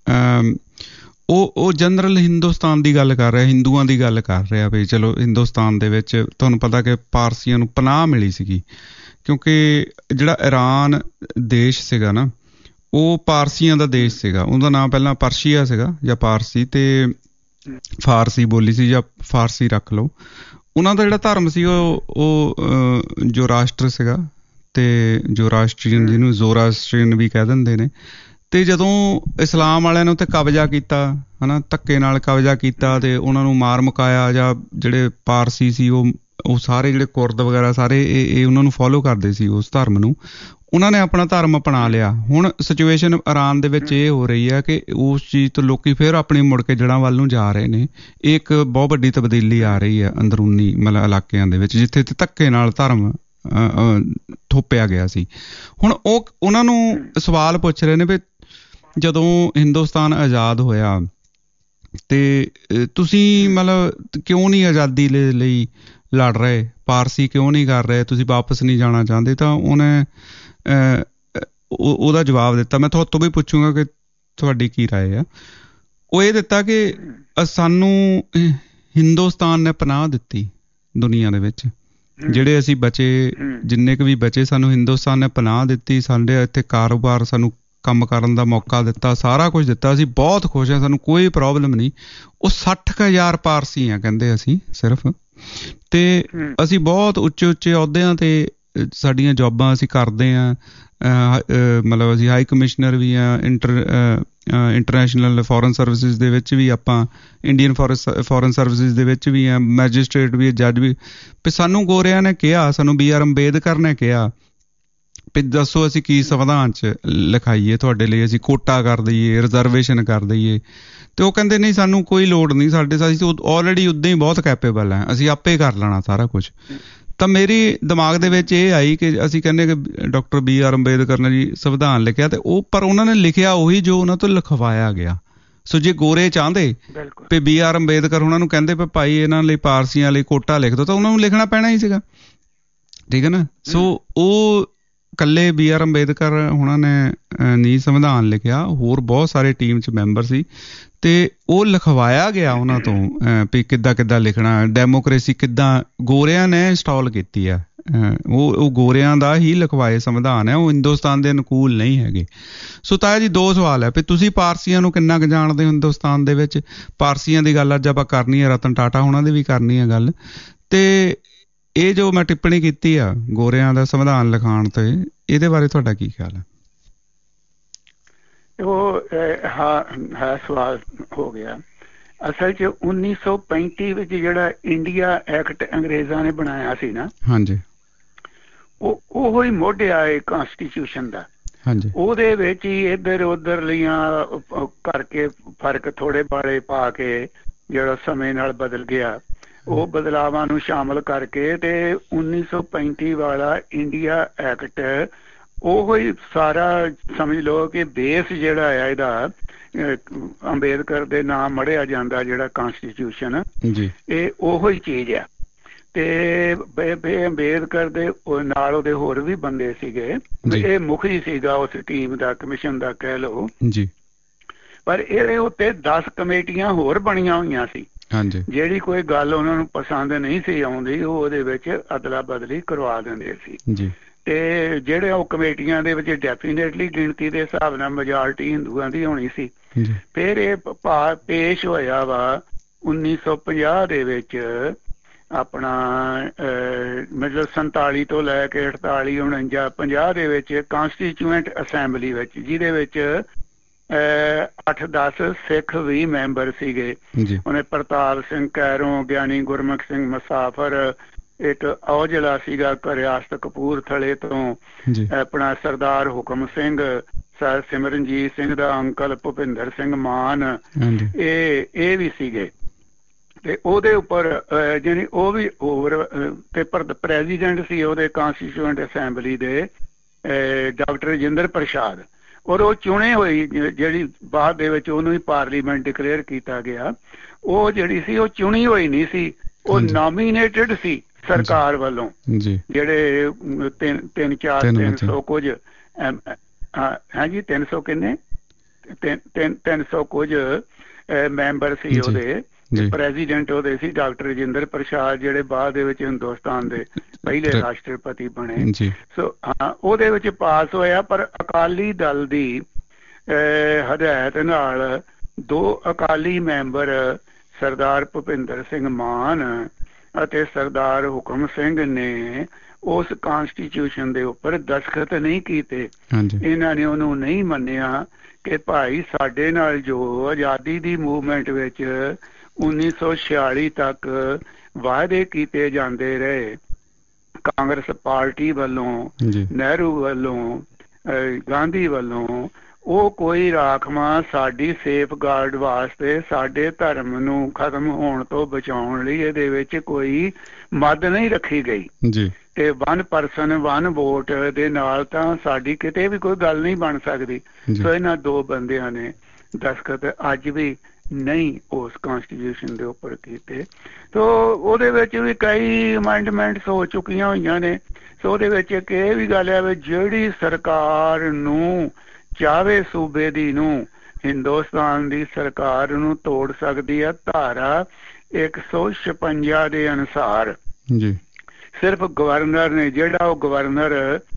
[SPEAKER 1] ਉਹ ਉਹ ਜਨਰਲ ਹਿੰਦੁਸਤਾਨ ਦੀ ਗੱਲ ਕਰ ਰਿਹਾ, ਹਿੰਦੂਆਂ ਦੀ ਗੱਲ ਕਰ ਰਿਹਾ ਵੀ ਚਲੋ ਹਿੰਦੁਸਤਾਨ ਦੇ ਵਿੱਚ ਤੁਹਾਨੂੰ ਪਤਾ ਕਿ ਪਾਰਸੀਆਂ ਨੂੰ ਪਨਾਹ ਮਿਲੀ ਸੀਗੀ ਕਿਉਂਕਿ ਜਿਹੜਾ ਈਰਾਨ ਦੇਸ਼ ਸੀਗਾ ਨਾ ਉਹ ਪਾਰਸੀਆਂ ਦਾ ਦੇਸ਼ ਸੀਗਾ। ਉਹਦਾ ਨਾਮ ਪਹਿਲਾਂ ਪਰਸ਼ੀਆ ਸੀਗਾ ਜਾਂ ਪਾਰਸੀ ਤੇ ਫਾਰਸੀ ਬੋਲੀ ਸੀ ਜਾਂ ਫਾਰਸੀ ਰੱਖ ਲਓ। ਉਹਨਾਂ ਦਾ ਜਿਹੜਾ ਧਰਮ ਸੀ ਉਹ ਉਹ ਜੋ ਰਾਸ਼ਟਰ ਸੀਗਾ ਤੇ ਜੋ ਰਾਸ਼ਟਰੀਅਨ ਜਿਹਨੂੰ ਜ਼ੋਰਾਸਟਰੀਅਨ ਵੀ ਕਹਿ ਦਿੰਦੇ ਨੇ। ਤੇ ਜਦੋਂ ਇਸਲਾਮ ਵਾਲਿਆਂ ਨੇ ਉੱਥੇ ਕਬਜ਼ਾ ਕੀਤਾ ਹਨਾ, ਧੱਕੇ ਨਾਲ ਕਬਜ਼ਾ ਕੀਤਾ ਤੇ ਉਹਨਾਂ ਨੂੰ ਮਾਰ ਮੁਕਾਇਆ, ਜਾਂ ਜਿਹੜੇ ਪਾਰਸੀ ਸੀ ਉਹ ਉਹ ਸਾਰੇ ਜਿਹੜੇ ਕੁਰਦ ਵਗੈਰਾ ਸਾਰੇ ਇਹ ਇਹ ਉਹਨਾਂ ਨੂੰ ਫੋਲੋ ਕਰਦੇ ਸੀ ਉਸ ਧਰਮ ਨੂੰ, ਉਹਨਾਂ ਨੇ ਆਪਣਾ ਧਰਮ ਅਪਣਾ ਲਿਆ। ਹੁਣ ਸਿਚੁਏਸ਼ਨ ਈਰਾਨ ਦੇ ਵਿੱਚ ਇਹ ਹੋ ਰਹੀ ਹੈ ਕਿ ਉਸ ਚੀਜ਼ ਤੋਂ ਲੋਕੀ ਫਿਰ ਆਪਣੀ ਮੁੜ ਕੇ ਜੜ੍ਹਾਂ ਵੱਲ ਨੂੰ ਜਾ ਰਹੇ ਨੇ। ਇਹ ਇੱਕ ਬਹੁਤ ਵੱਡੀ ਤਬਦੀਲੀ ਆ ਰਹੀ ਹੈ ਅੰਦਰੂਨੀ ਮਤਲਬ ਇਲਾਕਿਆਂ ਦੇ ਵਿੱਚ ਜਿੱਥੇ ਧੱਕੇ ਨਾਲ ਧਰਮ ਥੋਪਿਆ ਗਿਆ ਸੀ। ਹੁਣ ਉਹ ਉਹਨਾਂ ਨੂੰ ਸਵਾਲ ਪੁੱਛ ਰਹੇ ਨੇ ਵੀ ਜਦੋਂ ਹਿੰਦੁਸਤਾਨ ਆਜ਼ਾਦ ਹੋਇਆ ਤੇ ਤੁਸੀਂ ਮਤਲਬ ਕਿਉਂ ਨਹੀਂ ਆਜ਼ਾਦੀ ਲਈ ਲੜ ਰਹੇ, ਪਾਰਸੀ ਕਿਉਂ ਨਹੀਂ ਕਰ ਰਹੇ, ਤੁਸੀਂ ਵਾਪਸ ਨਹੀਂ ਜਾਣਾ ਚਾਹੁੰਦੇ? ਤਾਂ ਉਹਨੇ ਉਹਦਾ ਜਵਾਬ ਦਿੱਤਾ, ਮੈਂ ਤੁਹਾਡੇ ਤੋਂ ਵੀ ਪੁੱਛੂੰਗਾ ਕਿ ਤੁਹਾਡੀ ਕੀ ਰਾਏ ਆ। ਉਹ ਇਹ ਦਿੱਤਾ ਕਿ ਸਾਨੂੰ ਹਿੰਦੁਸਤਾਨ ਨੇ ਪਨਾਹ ਦਿੱਤੀ ਦੁਨੀਆ ਦੇ ਵਿੱਚ, ਜਿਹੜੇ ਅਸੀਂ ਬਚੇ ਜਿੰਨੇ ਕੁ ਵੀ ਬਚੇ ਸਾਨੂੰ ਹਿੰਦੁਸਤਾਨ ਨੇ ਪਨਾਹ ਦਿੱਤੀ, ਸਾਡੇ ਇੱਥੇ ਕਾਰੋਬਾਰ ਸਾਨੂੰ ਕੰਮ ਕਰਨ ਦਾ ਮੌਕਾ ਦਿੱਤਾ, ਸਾਰਾ ਕੁਝ ਦਿੱਤਾ, ਅਸੀਂ ਬਹੁਤ ਖੁਸ਼ ਹਾਂ, ਸਾਨੂੰ ਕੋਈ ਪ੍ਰੋਬਲਮ ਨਹੀਂ। ਉਹ ਸੱਠ ਕੁ ਹਜ਼ਾਰ ਪਾਰਸੀ ਆ ਕਹਿੰਦੇ ਅਸੀਂ ਸਿਰਫ, ਤੇ ਅਸੀਂ ਬਹੁਤ ਉੱਚੇ ਉੱਚੇ ਅਹੁਦਿਆਂ ਤੇ ਸਾਡੀਆਂ ਜੋਬਾਂ ਅਸੀਂ ਕਰਦੇ ਹਾਂ, ਮਤਲਬ ਅਸੀਂ ਹਾਈ ਕਮਿਸ਼ਨਰ ਵੀ ਹਾਂ, ਇੰਟਰ ਇੰਟਰਨੈਸ਼ਨਲ ਫੋਰਨ ਸਰਵਿਸਿਜ਼ ਦੇ ਵਿੱਚ ਵੀ ਆਪਾਂ, ਇੰਡੀਅਨ ਫੋਰਨ ਫੋਰਨ ਸਰਵਿਸਿਜ਼ ਦੇ ਵਿੱਚ ਵੀ ਹਾਂ, ਮੈਜਿਸਟਰੇਟ ਵੀ, ਜੱਜ ਵੀ। ਵੀ ਸਾਨੂੰ ਗੋਰਿਆਂ ਨੇ ਕਿਹਾ, ਸਾਨੂੰ ਬੀ ਆਰ ਅੰਬੇਦਕਰ ਨੇ ਕਿਹਾ ਵੀ ਦੱਸੋ ਅਸੀਂ ਕੀ ਸੰਵਿਧਾਨ 'ਚ ਲਿਖਾਈਏ ਤੁਹਾਡੇ ਲਈ, ਅਸੀਂ ਕੋਟਾ ਕਰ ਦਈਏ, ਰਿਜ਼ਰਵੇਸ਼ਨ ਕਰ ਦਈਏ। ਤੇ ਉਹ ਕਹਿੰਦੇ ਨਹੀਂ ਸਾਨੂੰ ਕੋਈ ਲੋੜ ਨਹੀਂ, ਸਾਡੇ ਅਸੀਂ ਆਲਰੇਡੀ ਉੱਦਾਂ ਹੀ ਬਹੁਤ ਕੈਪੇਬਲ ਹੈ, ਅਸੀਂ ਆਪੇ ਕਰ ਲੈਣਾ ਸਾਰਾ ਕੁਛ। ਤਾਂ ਮੇਰੀ ਦਿਮਾਗ ਦੇ ਵਿੱਚ ਇਹ ਆਈ ਕਿ ਅਸੀਂ ਕਹਿੰਦੇ ਕਿ ਡਾਕਟਰ ਬੀ ਆਰ ਅੰਬੇਦਕਰ ਨੇ ਜੀ ਸੰਵਿਧਾਨ ਲਿਖਿਆ, ਤੇ ਉਹ ਪਰ ਉਹਨਾਂ ਨੇ ਲਿਖਿਆ ਉਹੀ ਜੋ ਉਹਨਾਂ ਤੋਂ ਲਿਖਵਾਇਆ ਗਿਆ। ਸੋ ਜੇ ਗੋਰੇ ਚਾਹੁੰਦੇ ਵੀ ਬੀ ਆਰ ਅੰਬੇਦਕਰ ਉਹਨਾਂ ਨੂੰ ਕਹਿੰਦੇ ਵੀ ਭਾਈ ਇਹਨਾਂ ਲਈ ਪਾਰਸੀਆਂ ਲਈ ਕੋਟਾ ਲਿਖ ਦਿਓ, ਤਾਂ ਉਹਨਾਂ ਨੂੰ ਲਿਖਣਾ ਪੈਣਾ ਹੀ ਸੀਗਾ, ਠੀਕ ਹੈ ਨਾ। ਸੋ ਉਹ ਇਕੱਲੇ ਬੀ ਆਰ ਅੰਬੇਦਕਰ ਉਹਨਾਂ ਨੇ ਨਹੀਂ ਸੰਵਿਧਾਨ ਲਿਖਿਆ, ਹੋਰ ਬਹੁਤ ਸਾਰੇ ਟੀਮ 'ਚ ਮੈਂਬਰ ਸੀ, ਤੇ ਉਹ ਲਿਖਵਾਇਆ ਗਿਆ ਉਹਨਾਂ ਤੋਂ ਵੀ ਕਿੱਦਾਂ ਕਿੱਦਾਂ ਲਿਖਣਾ, ਡੈਮੋਕ੍ਰੇਸੀ ਕਿੱਦਾਂ ਗੋਰਿਆਂ ਨੇ ਇੰਸਟਾਲ ਕੀਤੀ ਆ। ਉਹ ਉਹ ਗੋਰਿਆਂ ਦਾ ਹੀ ਲਿਖਵਾਏ ਸੰਵਿਧਾਨ ਹੈ, ਉਹ ਹਿੰਦੁਸਤਾਨ ਦੇ ਅਨੁਕੂਲ ਨਹੀਂ ਹੈਗੇ। ਸੋ ਤਾਇਆ ਜੀ ਦੋ ਸਵਾਲ ਹੈ ਵੀ ਤੁਸੀਂ ਪਾਰਸੀਆਂ ਨੂੰ ਕਿੰਨਾ ਕੁ ਜਾਣਦੇ ਹੋ ਹਿੰਦੁਸਤਾਨ ਦੇ ਵਿੱਚ? ਪਾਰਸੀਆਂ ਦੀ ਗੱਲ ਅੱਜ ਆਪਾਂ ਕਰਨੀ ਹੈ, ਰਤਨ ਟਾਟਾ ਉਹਨਾਂ ਦੀ ਵੀ ਕਰਨੀ ਹੈ ਗੱਲ, ਤੇ ਇਹ ਜੋ ਮੈਂ ਟਿੱਪਣੀ ਕੀਤੀ ਆ ਗੋਰਿਆਂ ਦਾ ਸੰਵਿਧਾਨ ਲਿਖਾਉਣ ਤੇ, ਇਹਦੇ ਬਾਰੇ ਤੁਹਾਡਾ ਕੀ ਖਿਆਲ ਹੈ?
[SPEAKER 6] ਉਹ ਹਾਂ ਸਵਾਲ ਹੋ ਗਿਆ। ਅਸਲ 'ਚ ਉੱਨੀ ਸੌ ਪੈਂਤੀ ਵਿੱਚ ਜਿਹੜਾ ਇੰਡੀਆ ਐਕਟ ਅੰਗਰੇਜ਼ਾਂ ਨੇ ਬਣਾਇਆ ਸੀ ਨਾ, ਹਾਂਜੀ, ਉਹ ਉਹੋ ਹੀ ਮੋਢਿਆ ਹੈ ਕਨਸਟੀਟਿਊਸ਼ਨ ਦਾ। ਹਾਂਜੀ, ਉਹਦੇ ਵਿੱਚ ਹੀ ਇੱਧਰ ਉੱਧਰ ਲੀਆਂ ਕਰਕੇ ਫਰਕ ਥੋੜੇ ਬਾੜੇ ਪਾ ਕੇ ਜਿਹੜਾ ਸਮੇਂ ਨਾਲ ਬਦਲ ਗਿਆ, ਉਹ ਬਦਲਾਵਾਂ ਨੂੰ ਸ਼ਾਮਲ ਕਰਕੇ ਤੇ ਉੱਨੀ ਸੌ ਪੈਂਤੀ ਵਾਲਾ ਇੰਡੀਆ ਐਕਟ ਉਹੋ ਹੀ ਸਾਰਾ ਸਮਝ ਲਓ ਕਿ ਬੇਸ ਜਿਹੜਾ ਆ ਇਹਦਾ ਅੰਬੇਦਕਰ ਦੇ ਨਾਮ ਮੜਿਆ ਜਾਂਦਾ ਜਿਹੜਾ ਕਨਸਟੀਟਿਊਸ਼ਨ, ਇਹ ਉਹੋ ਹੀ ਚੀਜ਼ ਆ। ਤੇ ਅੰਬੇਦਕਰ ਦੇ ਨਾਲ ਉਹਦੇ ਹੋਰ ਵੀ ਬੰਦੇ ਸੀਗੇ, ਇਹ ਮੁਖੀ ਸੀਗਾ ਉਸ ਟੀਮ ਦਾ, ਕਮਿਸ਼ਨ ਦਾ ਕਹਿ ਲਓ ਜੀ, ਪਰ ਇਹਦੇ ਉੱਤੇ ਦਸ ਕਮੇਟੀਆਂ ਹੋਰ ਬਣੀਆਂ ਹੋਈਆਂ ਸੀ। ਹਾਂਜੀ, ਜਿਹੜੀ ਕੋਈ ਗੱਲ ਉਹਨਾਂ ਨੂੰ ਪਸੰਦ ਨਹੀਂ ਸੀ ਆਉਂਦੀ ਉਹ ਉਹਦੇ ਵਿੱਚ ਅਦਲਾ ਬਦਲੀ ਕਰਵਾ ਦਿੰਦੇ ਸੀ ਜੀ। ਤੇ ਜਿਹੜੇ ਉਹ ਕਮੇਟੀਆਂ ਦੇ ਵਿੱਚ ਡੈਫੀਨੇਟਲੀ ਗਿਣਤੀ ਦੇ ਹਿਸਾਬ ਨਾਲ ਮੈਜੋਰਟੀ ਹਿੰਦੂਆਂ ਦੀ ਹੋਣੀ ਸੀ। ਫਿਰ ਇਹ ਪੇਸ਼ ਹੋਇਆ ਵਾ ਉੱਨੀ ਸੌ ਪੰਜਾਹ ਦੇ ਵਿੱਚ, ਆਪਣਾ ਮਤਲਬ ਸੰਤਾਲੀ ਤੋਂ ਲੈ ਕੇ ਅਠਤਾਲੀ ਉਣੰਜਾ ਪੰਜਾਹ ਦੇ ਵਿੱਚ ਕਾਂਸਟੀਚੂਐਂਟ ਅਸੈਂਬਲੀ ਵਿੱਚ, ਜਿਹਦੇ ਵਿੱਚ ਅੱਠ ਦਸ ਸਿੱਖ ਵੀ ਮੈਂਬਰ ਸੀਗੇ। ਉਹਨੇ ਪ੍ਰਤਾਪ ਸਿੰਘ ਕੈਰੋਂ, ਗਿਆਨੀ ਗੁਰਮੁਖ ਸਿੰਘ ਮੁਸਾਫਰ, ਇੱਕ ਔਜਲਾ ਸੀਗਾ ਰਿਆਸਤ ਕਪੂਰਥਲੇ ਤੋਂ, ਆਪਣਾ ਸਰਦਾਰ ਹੁਕਮ ਸਿੰਘ, ਸਰ ਸਿਮਰਨਜੀਤ ਸਿੰਘ ਦਾ ਅੰਕਲ ਭੁਪਿੰਦਰ ਸਿੰਘ ਮਾਨ, ਇਹ ਇਹ ਵੀ ਸੀਗੇ। ਤੇ ਉਹਦੇ ਉੱਪਰ ਜਿਹੜੀ ਉਹ ਵੀ ਹੋਰ ਤੇ ਪ੍ਰੈਜ਼ੀਡੈਂਟ ਸੀ ਉਹਦੇ ਕਾਂਸਟੀਚੂਐਂਟ ਅਸੈਂਬਲੀ ਦੇ ਡਾਕਟਰ ਰਜਿੰਦਰ ਪ੍ਰਸਾਦ, ਔਰ ਉਹ ਚੁਣੇ ਹੋਈ ਜਿਹੜੀ ਬਾਅਦ ਦੇ ਵਿੱਚ ਉਹਨੂੰ ਹੀ ਪਾਰਲੀਮੈਂਟ ਡਿਕਲੇਅਰ ਕੀਤਾ ਗਿਆ, ਉਹ ਜਿਹੜੀ ਸੀ ਉਹ ਚੁਣੀ ਹੋਈ ਨਹੀਂ ਸੀ, ਉਹ ਨੋਮੀਨੇਟਡ ਸੀ ਸਰਕਾਰ ਵੱਲੋਂ। ਜਿਹੜੇ ਤਿੰਨ ਤਿੰਨ ਚਾਰ ਤਿੰਨ ਸੌ ਕੁਝ ਹਾਂਜੀ ਤਿੰਨ ਸੌ ਕਿੰਨੇ ਤਿੰਨ ਤਿੰਨ ਸੌ ਕੁਝ ਮੈਂਬਰ ਸੀ ਉਹਦੇ। ਪ੍ਰੈਜ਼ੀਡੈਂਟ ਉਹਦੇ ਸੀ ਡਾਕਟਰ ਰਜਿੰਦਰ ਪ੍ਰਸਾਦ, ਜਿਹੜੇ ਬਾਅਦ ਦੇ ਵਿੱਚ ਹਿੰਦੁਸਤਾਨ ਦੇ ਪਹਿਲੇ ਰਾਸ਼ਟਰਪਤੀ ਬਣੇ। ਸੋ ਹਾਂ, ਉਹਦੇ ਵਿੱਚ ਪਾਸ ਹੋਇਆ, ਪਰ ਅਕਾਲੀ ਦਲ ਦੀ ਹਦਾਇਤ ਨਾਲ ਦੋ ਅਕਾਲੀ ਮੈਂਬਰ ਸਰਦਾਰ ਭੁਪਿੰਦਰ ਸਿੰਘ ਮਾਨ ਅਤੇ ਸਰਦਾਰ ਹੁਕਮ ਸਿੰਘ ਨੇ ਉਸ ਕਾਂਸਟੀਚਿਊਸ਼ਨ ਦੇ ਉੱਪਰ ਦਸਖਤ ਨਹੀਂ ਕੀਤੇ। ਇਹਨਾਂ ਨੇ ਉਹਨੂੰ ਨਹੀਂ ਮੰਨਿਆ ਕਿ ਭਾਈ ਸਾਡੇ ਨਾਲ ਜੋ ਆਜ਼ਾਦੀ ਦੀ ਮੂਵਮੈਂਟ ਵਿੱਚ ਉੱਨੀ ਸੌ ਛਿਆਲੀ ਤੱਕ ਵਾਅਦੇ ਕੀਤੇ ਜਾਂਦੇ ਰਹੇ ਕਾਂਗਰਸ ਪਾਰਟੀ ਵੱਲੋਂ, ਨਹਿਰੂ ਵੱਲੋਂ, ਗਾਂਧੀ ਵੱਲੋਂ, ਉਹ ਕੋਈ ਰਾਖਵਾਂ ਸਾਡੀ ਸੇਫ ਗਾਰਡ ਵਾਸਤੇ, ਸਾਡੇ ਧਰਮ ਨੂੰ ਖਤਮ ਹੋਣ ਤੋਂ ਬਚਾਉਣ ਲਈ ਇਹਦੇ ਵਿੱਚ ਕੋਈ ਮੱਦ ਨਹੀਂ ਰੱਖੀ ਗਈ। ਤੇ ਵਨ ਪਰਸਨ ਵਨ ਵੋਟ ਦੇ ਨਾਲ ਤਾਂ ਸਾਡੀ ਕਿਤੇ ਵੀ ਕੋਈ ਗੱਲ ਨਹੀਂ ਬਣ ਸਕਦੀ। ਸੋ ਇਹਨਾਂ ਦੋ ਬੰਦਿਆਂ ਨੇ ਦਸਖਤ ਅੱਜ ਵੀ ਨਹੀਂ ਉਸ ਕਨਸਟੀਟਿਊਸ਼ਨ ਦੇ ਉੱਪਰ ਕੀਤੇ। ਸੋ ਉਹਦੇ ਵਿੱਚ ਵੀ ਕਈ ਅਮੈਂਡਮੈਂਟਸ ਹੋ ਚੁੱਕੀਆਂ ਹੋਈਆਂ ਨੇ। ਸੋ ਉਹਦੇ ਵਿੱਚ ਇੱਕ ਇਹ ਵੀ ਗੱਲ ਹੈ ਵੀ ਜਿਹੜੀ ਸਰਕਾਰ ਨੂੰ ਚਾਹਵੇ ਸੂਬੇ ਦੀ ਨੂੰ, ਹਿੰਦੁਸਤਾਨ ਦੀ ਸਰਕਾਰ ਨੂੰ ਤੋੜ ਸਕਦੀ ਹੈ ਧਾਰਾ ਇੱਕ ਸੌ ਛਪੰਜਾ ਦੇ ਅਨੁਸਾਰ। ਜੀ ਸਿਰਫ ਗਵਰਨਰ ਨੇ, ਜਿਹੜਾ ਉਹ ਗਵਰਨਰ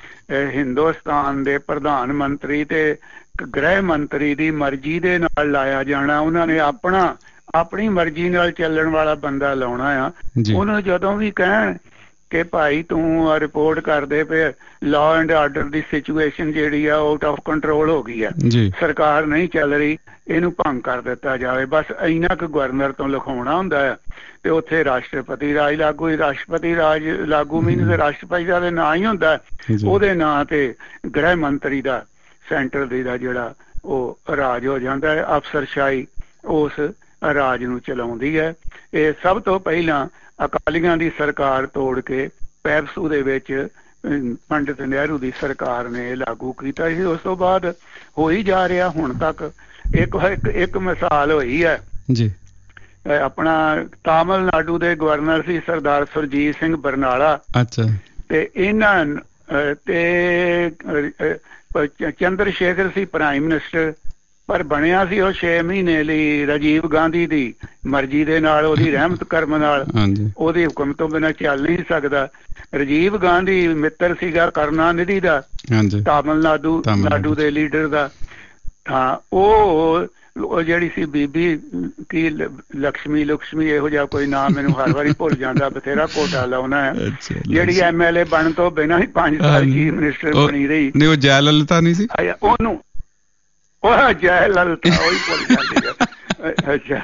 [SPEAKER 6] ਹਿੰਦੁਸਤਾਨ ਦੇ ਪ੍ਰਧਾਨ ਮੰਤਰੀ ਤੇ ਗ੍ਰਹਿ ਮੰਤਰੀ ਦੀ ਮਰਜ਼ੀ ਦੇ ਨਾਲ ਲਾਇਆ ਜਾਣਾ, ਉਹਨਾਂ ਨੇ ਆਪਣਾ ਆਪਣੀ ਮਰਜ਼ੀ ਨਾਲ ਚੱਲਣ ਵਾਲਾ ਬੰਦਾ ਲਾਉਣਾ ਆ। ਉਹਨੂੰ ਜਦੋਂ ਵੀ ਕਹਿਣ ਕਿ ਭਾਈ ਤੂੰ ਰਿਪੋਰਟ ਕਰਦੇ ਪਏ ਲਾਅ ਐਂਡ ਆਰਡਰ ਦੀ ਸਿਚੁਏਸ਼ਨ ਜਿਹੜੀ ਆ ਆਊਟ ਆਫ ਕੰਟਰੋਲ ਹੋ ਗਈ ਆ, ਸਰਕਾਰ ਨਹੀਂ ਚੱਲ ਰਹੀ, ਇਹਨੂੰ ਭੰਗ ਕਰ ਦਿੱਤਾ ਜਾਵੇ, ਬਸ ਇੰਨਾ ਕੁ ਗਵਰਨਰ ਤੋਂ ਲਿਖਾਉਣਾ ਹੁੰਦਾ ਆ। ਤੇ ਉੱਥੇ ਰਾਸ਼ਟਰਪਤੀ ਰਾਜ ਲਾਗੂ, ਰਾਸ਼ਟਰਪਤੀ ਰਾਜ ਲਾਗੂ ਮੀਨਸ ਰਾਸ਼ਟਰਪਤੀ ਦਾ ਨਾਂ ਹੀ ਹੁੰਦਾ, ਉਹਦੇ ਨਾਂ ਤੇ ਗ੍ਰਹਿ ਮੰਤਰੀ ਦਾ ਸੈਂਟਰ ਦੀ ਦਾ ਜਿਹੜਾ ਉਹ ਰਾਜ ਹੋ ਜਾਂਦਾ ਹੈ। ਅਫਸਰਸ਼ਾਹੀ ਉਸ ਰਾਜ ਨੂੰ ਚਲਾਉਂਦੀ ਹੈ। ਇਹ ਸਭ ਤੋਂ ਪਹਿਲਾਂ ਅਕਾਲੀਆਂ ਦੀ ਸਰਕਾਰ ਤੋੜ ਕੇ ਪੈਪਸੂ ਦੇ ਵਿੱਚ ਪੰਡਿਤ ਨਹਿਰੂ ਦੀ ਸਰਕਾਰ ਨੇ ਲਾਗੂ ਕੀਤਾ ਸੀ। ਉਸ ਤੋਂ ਬਾਅਦ ਹੋ ਹੀ ਜਾ ਰਿਹਾ ਹੁਣ ਤੱਕ। ਇੱਕ ਇੱਕ ਮਿਸਾਲ ਹੋਈ ਹੈ
[SPEAKER 1] ਜੀ,
[SPEAKER 6] ਆਪਣਾ ਤਾਮਿਲਨਾਡੂ ਦੇ ਗਵਰਨਰ ਸੀ ਸਰਦਾਰ ਸੁਰਜੀਤ ਸਿੰਘ ਬਰਨਾਲਾ।
[SPEAKER 1] ਅੱਛਾ।
[SPEAKER 6] ਤੇ ਇਹਨਾਂ ਤੇ ਚੰਦਰ ਸ਼ੇਖਰ ਸੀ ਪ੍ਰਾਈਮ ਮਿਨਿਸਟਰ, ਪਰ ਬਣਿਆ ਸੀ ਉਹ ਛੇ ਮਹੀਨੇ ਲਈ ਰਾਜੀਵ ਗਾਂਧੀ ਦੀ ਮਰਜ਼ੀ ਦੇ ਨਾਲ, ਉਹਦੀ ਰਹਿਮਤ ਕਰਮ ਨਾਲ, ਉਹਦੀ ਹੁਕਮ ਤੋਂ ਬਿਨਾਂ ਚੱਲ ਨਹੀਂ ਸਕਦਾ। ਰਾਜੀਵ ਗਾਂਧੀ ਮਿੱਤਰ ਸੀਗਾ ਕਰੁਣਾਨਿਧੀ ਦਾ, ਤਾਮਿਲਨਾਡੂ ਨਾਡੂ ਦੇ ਲੀਡਰ ਦਾ। ਹਾਂ, ਉਹ ਉਹ ਜਿਹੜੀ ਸੀ ਬੀਬੀ ਕੀ ਲక్ష్ਮੀ ਲక్ష్ਮੀ ਇਹੋ ਜਿਹਾ ਕੋਈ ਨਾਮ ਮੈਨੂੰ ਹਰ ਵਾਰੀ ਭੁੱਲ ਜਾਂਦਾ, ਬਥੇਰਾ ਕੋਟਾ ਲਾਉਣਾ ਹੈ, ਜਿਹੜੀ ਐਮ ਐਲ ਏ ਬਣਨ ਤੋਂ ਬਿਨਾਂ ਹੀ ਪੰਜ ਸਾਲ ਚੀਫ ਮਿਨਿਸਟਰ ਬਣੀ ਰਹੀ।
[SPEAKER 1] ਨਹੀਂ, ਉਹ ਜੈ ਲਲਿਤਾ ਨਹੀਂ ਸੀ
[SPEAKER 6] ਉਹਨੂੰ, ਉਹ ਜੈ ਲਲਿਤਾ ਉਹੀ ਭੁੱਲ ਜਾਂਦੀ ਆ। ਅੱਛਾ,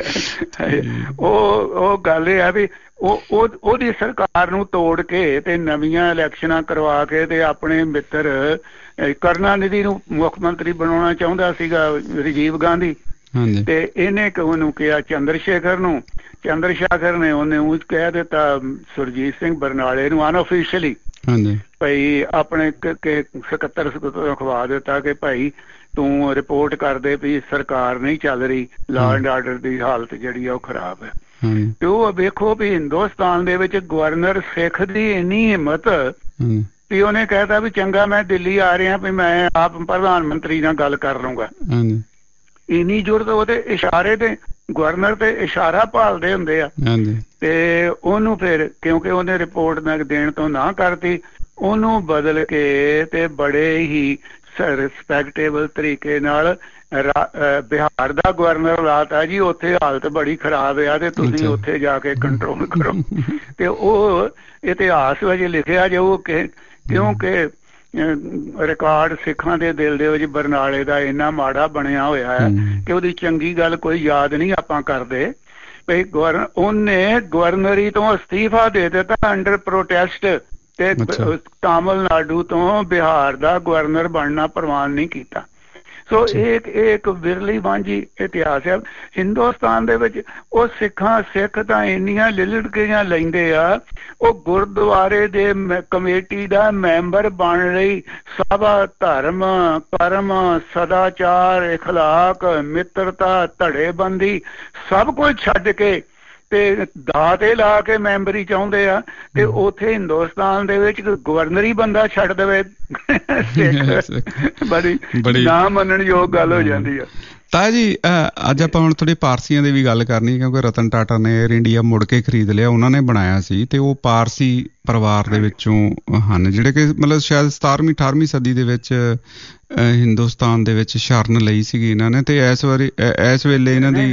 [SPEAKER 6] ਉਹ ਉਹ ਗੱਲ ਇਹ ਹੈ ਵੀ ਉਹ ਉਹਦੀ ਸਰਕਾਰ ਨੂੰ ਤੋੜ ਕੇ ਤੇ ਨਵੀਆਂ ਇਲੈਕਸ਼ਨਾਂ ਕਰਵਾ ਕੇ ਤੇ ਆਪਣੇ ਮਿੱਤਰ ਕਰੁਣਾਨਿਧੀ ਨੂੰ ਮੁੱਖ ਮੰਤਰੀ ਬਣਾਉਣਾ ਚਾਹੁੰਦਾ ਸੀਗਾ ਰਾਜੀਵ ਗਾਂਧੀ। ਤੇ ਇਹਨੇ ਉਹਨੂੰ ਕਿਹਾ ਚੰਦਰ ਸ਼ੇਖਰ ਨੂੰ, ਚੰਦਰ ਸ਼ੇਖਰ ਨੇ ਉਹਨੇ ਉਹ ਕਹਿ ਦਿੱਤਾ ਸੁਰਜੀਤ ਸਿੰਘ ਬਰਨਾਲੇ ਨੂੰ ਅਨਅਫੀਸ਼ੀਅਲੀ, ਭਾਈ ਆਪਣੇ ਸਕੱਤਰ ਸਕੱਤਰ ਅਖਵਾ ਦਿੱਤਾ ਕਿ ਭਾਈ ਤੂੰ ਰਿਪੋਰਟ ਕਰਦੇ ਵੀ ਸਰਕਾਰ ਨਹੀਂ ਚੱਲ ਰਹੀ, ਲਾਅ ਐਂਡ ਆਰਡਰ ਦੀ ਹਾਲਤ ਜਿਹੜੀ ਆ ਉਹ ਖਰਾਬ ਹੈ। ਤੇ ਉਹ ਵੇਖੋ ਵੀ ਹਿੰਦੁਸਤਾਨ ਦੇ ਵਿੱਚ ਗਵਰਨਰ ਸਿੱਖ ਦੀ ਇੰਨੀ ਹਿੰਮਤ ਵੀ ਉਹਨੇ ਕਹਿਤਾ ਵੀ ਚੰਗਾ ਮੈਂ ਦਿੱਲੀ ਆ ਰਿਹਾ ਵੀ ਮੈਂ ਆਪ ਪ੍ਰਧਾਨ ਮੰਤਰੀ ਨਾਲ ਗੱਲ ਕਰ ਲਊਂਗਾ। ਇੰਨੀ ਜ਼ਰੂਰਤ ਉਹਦੇ ਇਸ਼ਾਰੇ ਤੇ, ਗਵਰਨਰ ਤੇ ਇਸ਼ਾਰਾ ਭਾਲਦੇ ਹੁੰਦੇ ਆ। ਤੇ ਉਹਨੂੰ ਫਿਰ ਕਿਉਂਕਿ ਉਹਨੇ ਰਿਪੋਰਟ ਨਾ ਦੇਣ ਤੋਂ ਨਾ ਕਰਤੀ, ਉਹਨੂੰ ਬਦਲ ਕੇ ਤੇ ਬੜੇ ਹੀ ਰਿਸਪੈਕਟੇਬਲ ਤਰੀਕੇ ਨਾਲ ਬਿਹਾਰ ਦਾ ਗਵਰਨਰ ਲਾਤਾ ਜੀ, ਉੱਥੇ ਹਾਲਤ ਬੜੀ ਖਰਾਬ ਆ ਤੇ ਤੁਸੀਂ ਉੱਥੇ ਜਾ ਕੇ ਕੰਟਰੋਲ ਕਰੋ। ਤੇ ਉਹ ਇਤਿਹਾਸ ਵਿੱਚ ਲਿਖਿਆ ਜਾਊ ਕਿ ਕਿਉਂਕਿ ਰਿਕਾਰਡ ਸਿੱਖਾਂ ਦੇ ਦਿਲ ਦੇ ਵਿੱਚ ਬਰਨਾਲੇ ਦਾ ਇੰਨਾ ਮਾੜਾ ਬਣਿਆ ਹੋਇਆ ਹੈ ਕਿ ਉਹਦੀ ਚੰਗੀ ਗੱਲ ਕੋਈ ਯਾਦ ਨਹੀਂ ਆਪਾਂ ਕਰਦੇ। ਵੀ ਗਵਰਨ ਉਹਨੇ ਗਵਰਨਰੀ ਤੋਂ ਅਸਤੀਫਾ ਦੇ ਦਿੱਤਾ ਅੰਡਰ ਪ੍ਰੋਟੈਸਟ, ਤੇ ਤਾਮਿਲਨਾਡੂ ਤੋਂ ਬਿਹਾਰ ਦਾ ਗਵਰਨਰ ਬਣਨਾ ਪ੍ਰਵਾਨ ਨਹੀਂ ਕੀਤਾ। ਸੋ ਇਹ ਇੱਕ ਵਿਰਲੀ ਵਾਂਝੀ ਇਤਿਹਾਸ ਹੈ ਹਿੰਦੁਸਤਾਨ ਦੇ ਵਿੱਚ। ਉਹ ਸਿੱਖਾਂ ਸਿੱਖ ਤਾਂ ਇੰਨੀਆਂ ਲਿਲੜਕੀਆਂ ਲੈਂਦੇ ਆ, ਉਹ ਗੁਰਦੁਆਰੇ ਦੇ ਕਮੇਟੀ ਦਾ ਮੈਂਬਰ ਬਣ ਲਈ ਸਭਾ, ਧਰਮ, ਕਰਮ, ਸਦਾਚਾਰ, ਇਖਲਾਕ, ਮਿੱਤਰਤਾ, ਧੜੇਬੰਦੀ ਸਭ ਕੁਝ ਛੱਡ ਕੇ ਤੇ ਦਾਅ ਤੇ ਲਾ ਕੇ ਮੈਂਬਰੀ ਚਾਹੁੰਦੇ ਆ। ਤੇ ਉੱਥੇ ਹਿੰਦੁਸਤਾਨ ਦੇ ਵਿੱਚ ਗਵਰਨਰੀ ਬੰਦਾ ਛੱਡ ਦੇਵੇ, ਬੜੀ ਨਾ ਮੰਨਣ ਯੋਗ ਗੱਲ ਹੋ ਜਾਂਦੀ ਆ।
[SPEAKER 1] ਤਾਇਆ ਜੀ, ਅੱਜ ਆਪਾਂ ਹੁਣ ਥੋੜੀ ਪਾਰਸੀਆਂ ਦੀ ਵੀ ਗੱਲ ਕਰਨੀ, ਕਿਉਂਕਿ ਰਤਨ ਟਾਟਾ ਨੇ ਏਅਰ ਇੰਡੀਆ ਮੁੜ ਕੇ ਖਰੀਦ ਲਿਆ, ਉਹਨਾਂ ਨੇ ਬਣਾਇਆ ਸੀ, ਤੇ ਉਹ ਪਾਰਸੀ ਪਰਿਵਾਰ ਦੇ ਵਿੱਚੋਂ ਹਨ ਜਿਹੜੇ ਕਿ ਮਤਲਬ ਸ਼ਾਇਦ ਸਤਾਰਵੀਂ ਅਠਾਰਵੀਂ ਸਦੀ ਦੇ ਵਿੱਚ ਹਿੰਦੁਸਤਾਨ ਦੇ ਵਿੱਚ ਸ਼ਰਨ ਲਈ ਸੀਗੀ ਇਹਨਾਂ ਨੇ। ਤੇ ਇਸ ਵਾਰੀ ਇਸ ਵੇਲੇ ਇਹਨਾਂ ਦੀ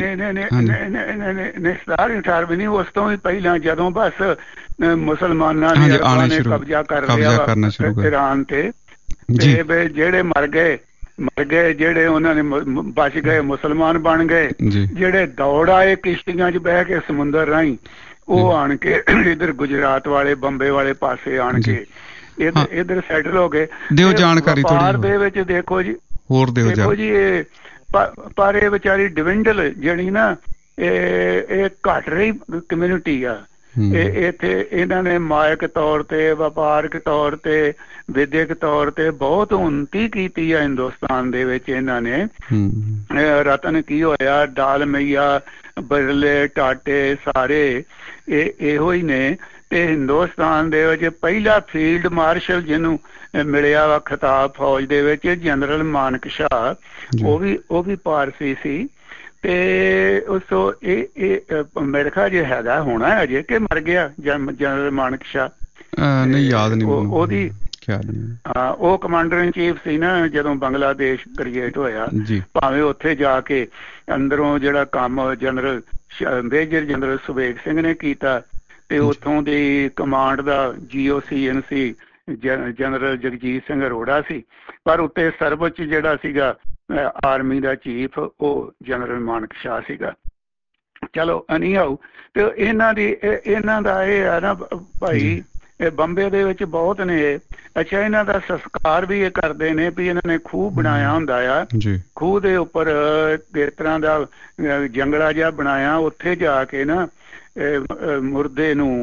[SPEAKER 6] ਸਤਾਰਵੀਂ ਅਠਾਰਵੀਂ ਨਹੀਂ, ਉਸ ਤੋਂ ਵੀ ਪਹਿਲਾਂ ਜਦੋਂ ਬਸ ਮੁਸਲਮਾਨਾਂ ਨੇ ਕਬਜ਼ਾ ਕਰ ਲਿਆ ਈਰਾਨ ਤੇ, ਜਿਹੜੇ ਮਰ ਗਏ ਮਰ ਗਏ ਜਿਹੜੇ ਉਹਨਾਂ ਨੇ ਬਚ ਗਏ ਮੁਸਲਮਾਨ ਬਣ ਗਏ, ਜਿਹੜੇ ਦੌੜ ਆਏ ਕਿਸ਼ਤੀਆਂ 'ਚ ਬਹਿ ਕੇ ਸਮੁੰਦਰ ਰਾਹੀਂ, ਉਹ ਆਣ ਕੇ ਇੱਧਰ ਗੁਜਰਾਤ ਵਾਲੇ ਬੰਬੇ ਵਾਲੇ ਪਾਸੇ ਆਣ ਕੇ ਇੱਧਰ ਇੱਧਰ ਸੈਟਲ ਹੋ ਗਏ।
[SPEAKER 1] ਦਿਓ ਜਾਣਕਾਰੀ
[SPEAKER 6] ਵਪਾਰ ਦੇ ਵਿੱਚ ਦੇਖੋ ਜੀ,
[SPEAKER 1] ਹੋਰ
[SPEAKER 6] ਦੇਖੋ ਜੀ ਇਹ ਪਰ ਇਹ ਵਿਚਾਰੀ ਡਿਵਿੰਡਲ ਜਿਹੜੀ ਨਾ ਇਹ ਇਹ ਘਟ ਰਹੀ ਕਮਿਊਨਿਟੀ ਆ। ਇਹ ਇੱਥੇ ਇਹਨਾਂ ਨੇ ਮਾਇਕ ਤੌਰ ਤੇ, ਵਪਾਰਕ ਤੌਰ ਤੇ, ਵਿਦਿਅਕ ਤੌਰ ਤੇ ਬਹੁਤ ਉੱਨਤੀ ਕੀਤੀ ਆ ਹਿੰਦੁਸਤਾਨ ਦੇ ਵਿੱਚ ਇਹਨਾਂ ਨੇ। ਰਤਨ ਕੀ ਹੋਇਆ, ਡਾਲ ਮਈਆ, ਬਿਰਲੇ, ਟਾਟੇ ਸਾਰੇ ਇਹ ਇਹੋ ਹੀ ਨੇ। ਤੇ ਹਿੰਦੁਸਤਾਨ ਦੇ ਵਿੱਚ ਪਹਿਲਾ ਫੀਲਡ ਮਾਰਸ਼ਲ ਜਿਹਨੂੰ ਮਿਲਿਆ ਵਾ ਖਿਤਾਬ ਫੌਜ ਦੇ ਵਿੱਚ, ਜਨਰਲ ਮਾਨਕ ਸ਼ਾਹ, ਉਹ ਵੀ ਉਹ ਵੀ ਪਾਰਸੀ ਸੀ। ਤੇ ਉਸ ਤੋਂ ਇਹ ਇਹ ਮੇਰੇ ਖਿਆਲ ਜੇ ਹੈਗਾ ਹੋਣਾ ਅਜੇ ਕਿ ਮਰ ਗਿਆ ਜਨਰਲ ਮਾਨਕ ਸ਼ਾਹ,
[SPEAKER 1] ਨਹੀਂ ਯਾਦ ਨਹੀਂ
[SPEAKER 6] ਉਹਦੀ। ਹਾਂ, ਉਹ ਕਮਾਂਡਰ ਇਨ ਚੀਫ ਸੀ ਨਾ ਜਦੋਂ ਬੰਗਲਾਦੇਸ਼ ਕ੍ਰੀਏਟ ਹੋਇਆ। ਭਾਵੇਂ ਉੱਥੇ ਜਾ ਕੇ ਅੰਦਰੋਂ ਜਿਹੜਾ ਕੰਮ general major general Subeg Singh ਨੇ ਕੀਤਾ, ਤੇ ਉੱਥੋਂ ਦੀ ਕਮਾਂਡ ਦਾ G O C in C general Jagjit Singh Arora ਸੀ, ਪਰ ਉੱਤੇ ਸਰਵਉੱਚ ਜਿਹੜਾ ਸੀਗਾ ਆਰਮੀ ਦਾ ਚੀਫ ਉਹ ਜਨਰਲ ਮਾਨਕ ਸ਼ਾਹ ਸੀਗਾ। ਚਲੋ ਅਨੀਹਾਊ, ਤੇ ਇਹਨਾਂ ਦੀ ਇਹਨਾਂ ਦਾ ਇਹ ਹੈ ਨਾ ਭਾਈ, ਇਹ ਬੰਬੇ ਦੇ ਵਿੱਚ ਬਹੁਤ ਨੇ। ਅੱਛਾ, ਇਹਨਾਂ ਦਾ ਸੰਸਕਾਰ ਵੀ ਇਹ ਕਰਦੇ ਨੇ ਵੀ ਇਹਨਾਂ ਨੇ ਖੂਹ ਬਣਾਇਆ ਹੁੰਦਾ ਆ, ਖੂਹ ਦੇ ਉੱਪਰ ਇਸ ਤਰ੍ਹਾਂ ਦਾ ਜੰਗਲਾ ਜਿਹਾ ਬਣਾਇਆ, ਉੱਥੇ ਜਾ ਕੇ ਨਾ ਮੁਰਦੇ ਨੂੰ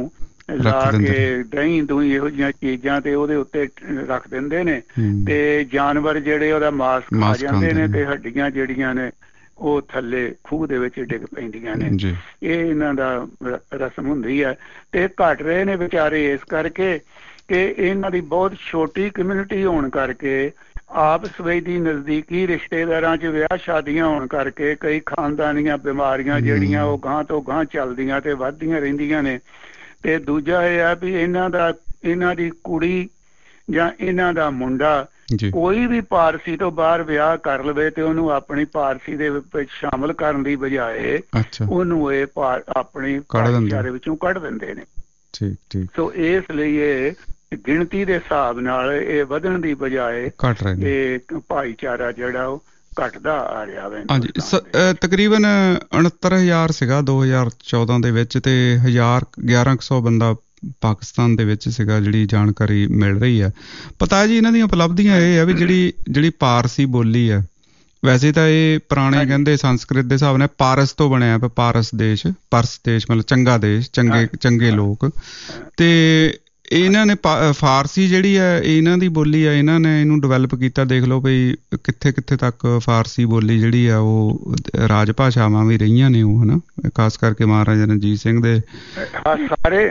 [SPEAKER 6] ਲਾ ਕੇ ਦਹੀਂ ਦੂਹੀਂ ਇਹੋ ਜਿਹੀਆਂ ਚੀਜ਼ਾਂ ਤੇ ਉਹਦੇ ਉੱਤੇ ਰੱਖ ਦਿੰਦੇ ਨੇ ਤੇ ਜਾਨਵਰ ਜਿਹੜੇ ਉਹਦਾ ਮਾਸ ਖਾ ਜਾਂਦੇ ਨੇ ਤੇ ਹੱਡੀਆਂ ਜਿਹੜੀਆਂ ਨੇ ਉਹ ਥੱਲੇ ਖੂਹ ਦੇ ਵਿੱਚ ਡਿੱਗ ਪੈਂਦੀਆਂ ਨੇ। ਇਹ ਇਹਨਾਂ ਦਾ ਰਸਮ ਹੁੰਦੀ ਹੈ ਤੇ ਘਟ ਰਹੇ ਨੇ ਵਿਚਾਰੇ ਇਸ ਕਰਕੇ ਕਿ ਇਹਨਾਂ ਦੀ ਬਹੁਤ ਛੋਟੀ ਕਮਿਊਨਿਟੀ ਹੋਣ ਕਰਕੇ, ਆਪਸ ਵਿੱਚ ਦੀ ਨਜ਼ਦੀਕੀ ਰਿਸ਼ਤੇਦਾਰਾਂ 'ਚ ਵਿਆਹ ਸ਼ਾਦੀਆਂ ਹੋਣ ਕਰਕੇ ਕਈ ਖਾਨਦਾਨੀਆਂ ਬਿਮਾਰੀਆਂ ਜਿਹੜੀਆਂ ਉਹ ਗਾਂਹ ਤੋਂ ਗਾਂਹ ਚੱਲਦੀਆਂ ਤੇ ਵੱਧਦੀਆਂ ਰਹਿੰਦੀਆਂ ਨੇ। ਤੇ ਦੂਜਾ ਇਹ ਆ ਵੀ ਇਹਨਾਂ ਦਾ ਇਹਨਾਂ ਦੀ ਕੁੜੀ ਜਾਂ ਇਹਨਾਂ ਦਾ ਮੁੰਡਾ ਕੋਈ ਵੀ ਪਾਰਸੀ ਤੋਂ ਬਾਹਰ ਵਿਆਹ ਕਰ ਲਵੇ ਤੇ ਉਹਨੂੰ ਆਪਣੀ ਪਾਰਸੀ ਦੇ ਵਿੱਚ ਸ਼ਾਮਲ ਕਰਨ ਦੀ ਬਜਾਏ ਉਹਨੂੰ ਇਹ ਆਪਣੀ ਭਾਈਚਾਰੇ ਵਿੱਚੋਂ ਕੱਢ ਦਿੰਦੇ ਨੇ।
[SPEAKER 1] ਠੀਕ ਠੀਕ।
[SPEAKER 6] ਸੋ ਇਸ ਲਈ ਇਹ ਗਿਣਤੀ ਦੇ ਹਿਸਾਬ ਨਾਲ ਇਹ ਵਧਣ ਦੀ ਬਜਾਏ ਇਹ ਭਾਈਚਾਰਾ ਜਿਹੜਾ ਉਹ ਘਟਦਾ ਆ ਰਿਹਾ ਵਾ।
[SPEAKER 1] ਹਾਂਜੀ, ਤਕਰੀਬਨ ਉਣੱਤਰ ਹਜ਼ਾਰ ਸੀਗਾ ਦੋ ਹਜ਼ਾਰ ਚੌਦਾਂ ਦੇ ਵਿੱਚ ਤੇ ਹਜ਼ਾਰ ਗਿਆਰਾਂ ਕੁ ਸੌ ਬੰਦਾ ਪਾਕਿਸਤਾਨ ਦੇ ਵਿੱਚ ਸੀਗਾ, ਜਿਹੜੀ ਜਾਣਕਾਰੀ ਮਿਲ ਰਹੀ ਹੈ। ਪਤਾ ਜੀ ਇਹਨਾਂ ਦੀਆਂ ਉਪਲਬਧੀਆਂ ਇਹ ਆ ਵੀ ਜਿਹੜੀ ਜਿਹੜੀ ਪਾਰਸੀ ਬੋਲੀ ਹੈ, ਵੈਸੇ ਤਾਂ ਇਹ ਪੁਰਾਣੇ ਕਹਿੰਦੇ ਸੰਸਕ੍ਰਿਤ ਦੇ ਹਿਸਾਬ ਨਾਲ ਪਾਰਸ ਤੋਂ ਬਣਿਆ ਪਿਆ, ਪਾਰਸ ਦੇਸ਼, ਪਰਸ ਦੇਸ਼ ਮਤਲਬ ਚੰਗਾ ਦੇਸ਼, ਚੰਗੇ ਚੰਗੇ ਲੋਕ। ਤੇ ਇਹਨਾਂ ਨੇ ਫਾਰਸੀ ਜਿਹੜੀ ਹੈ ਇਹਨਾਂ ਦੀ ਬੋਲੀ ਆ, ਇਹਨਾਂ ਨੇ ਇਹਨੂੰ ਡਿਵੈਲਪ ਕੀਤਾ। ਦੇਖ ਲਓ ਬਈ ਕਿੱਥੇ ਕਿੱਥੇ ਤੱਕ ਫਾਰਸੀ ਬੋਲੀ ਜਿਹੜੀ ਆ ਉਹ ਰਾਜ ਭਾਸ਼ਾਵਾਂ ਵੀ ਰਹੀਆਂ ਨੇ ਉਹ, ਹਨਾ, ਖਾਸ ਕਰਕੇ ਮਹਾਰਾਜਾ ਰਣਜੀਤ ਸਿੰਘ ਦੇ
[SPEAKER 6] ਸਾਰੇ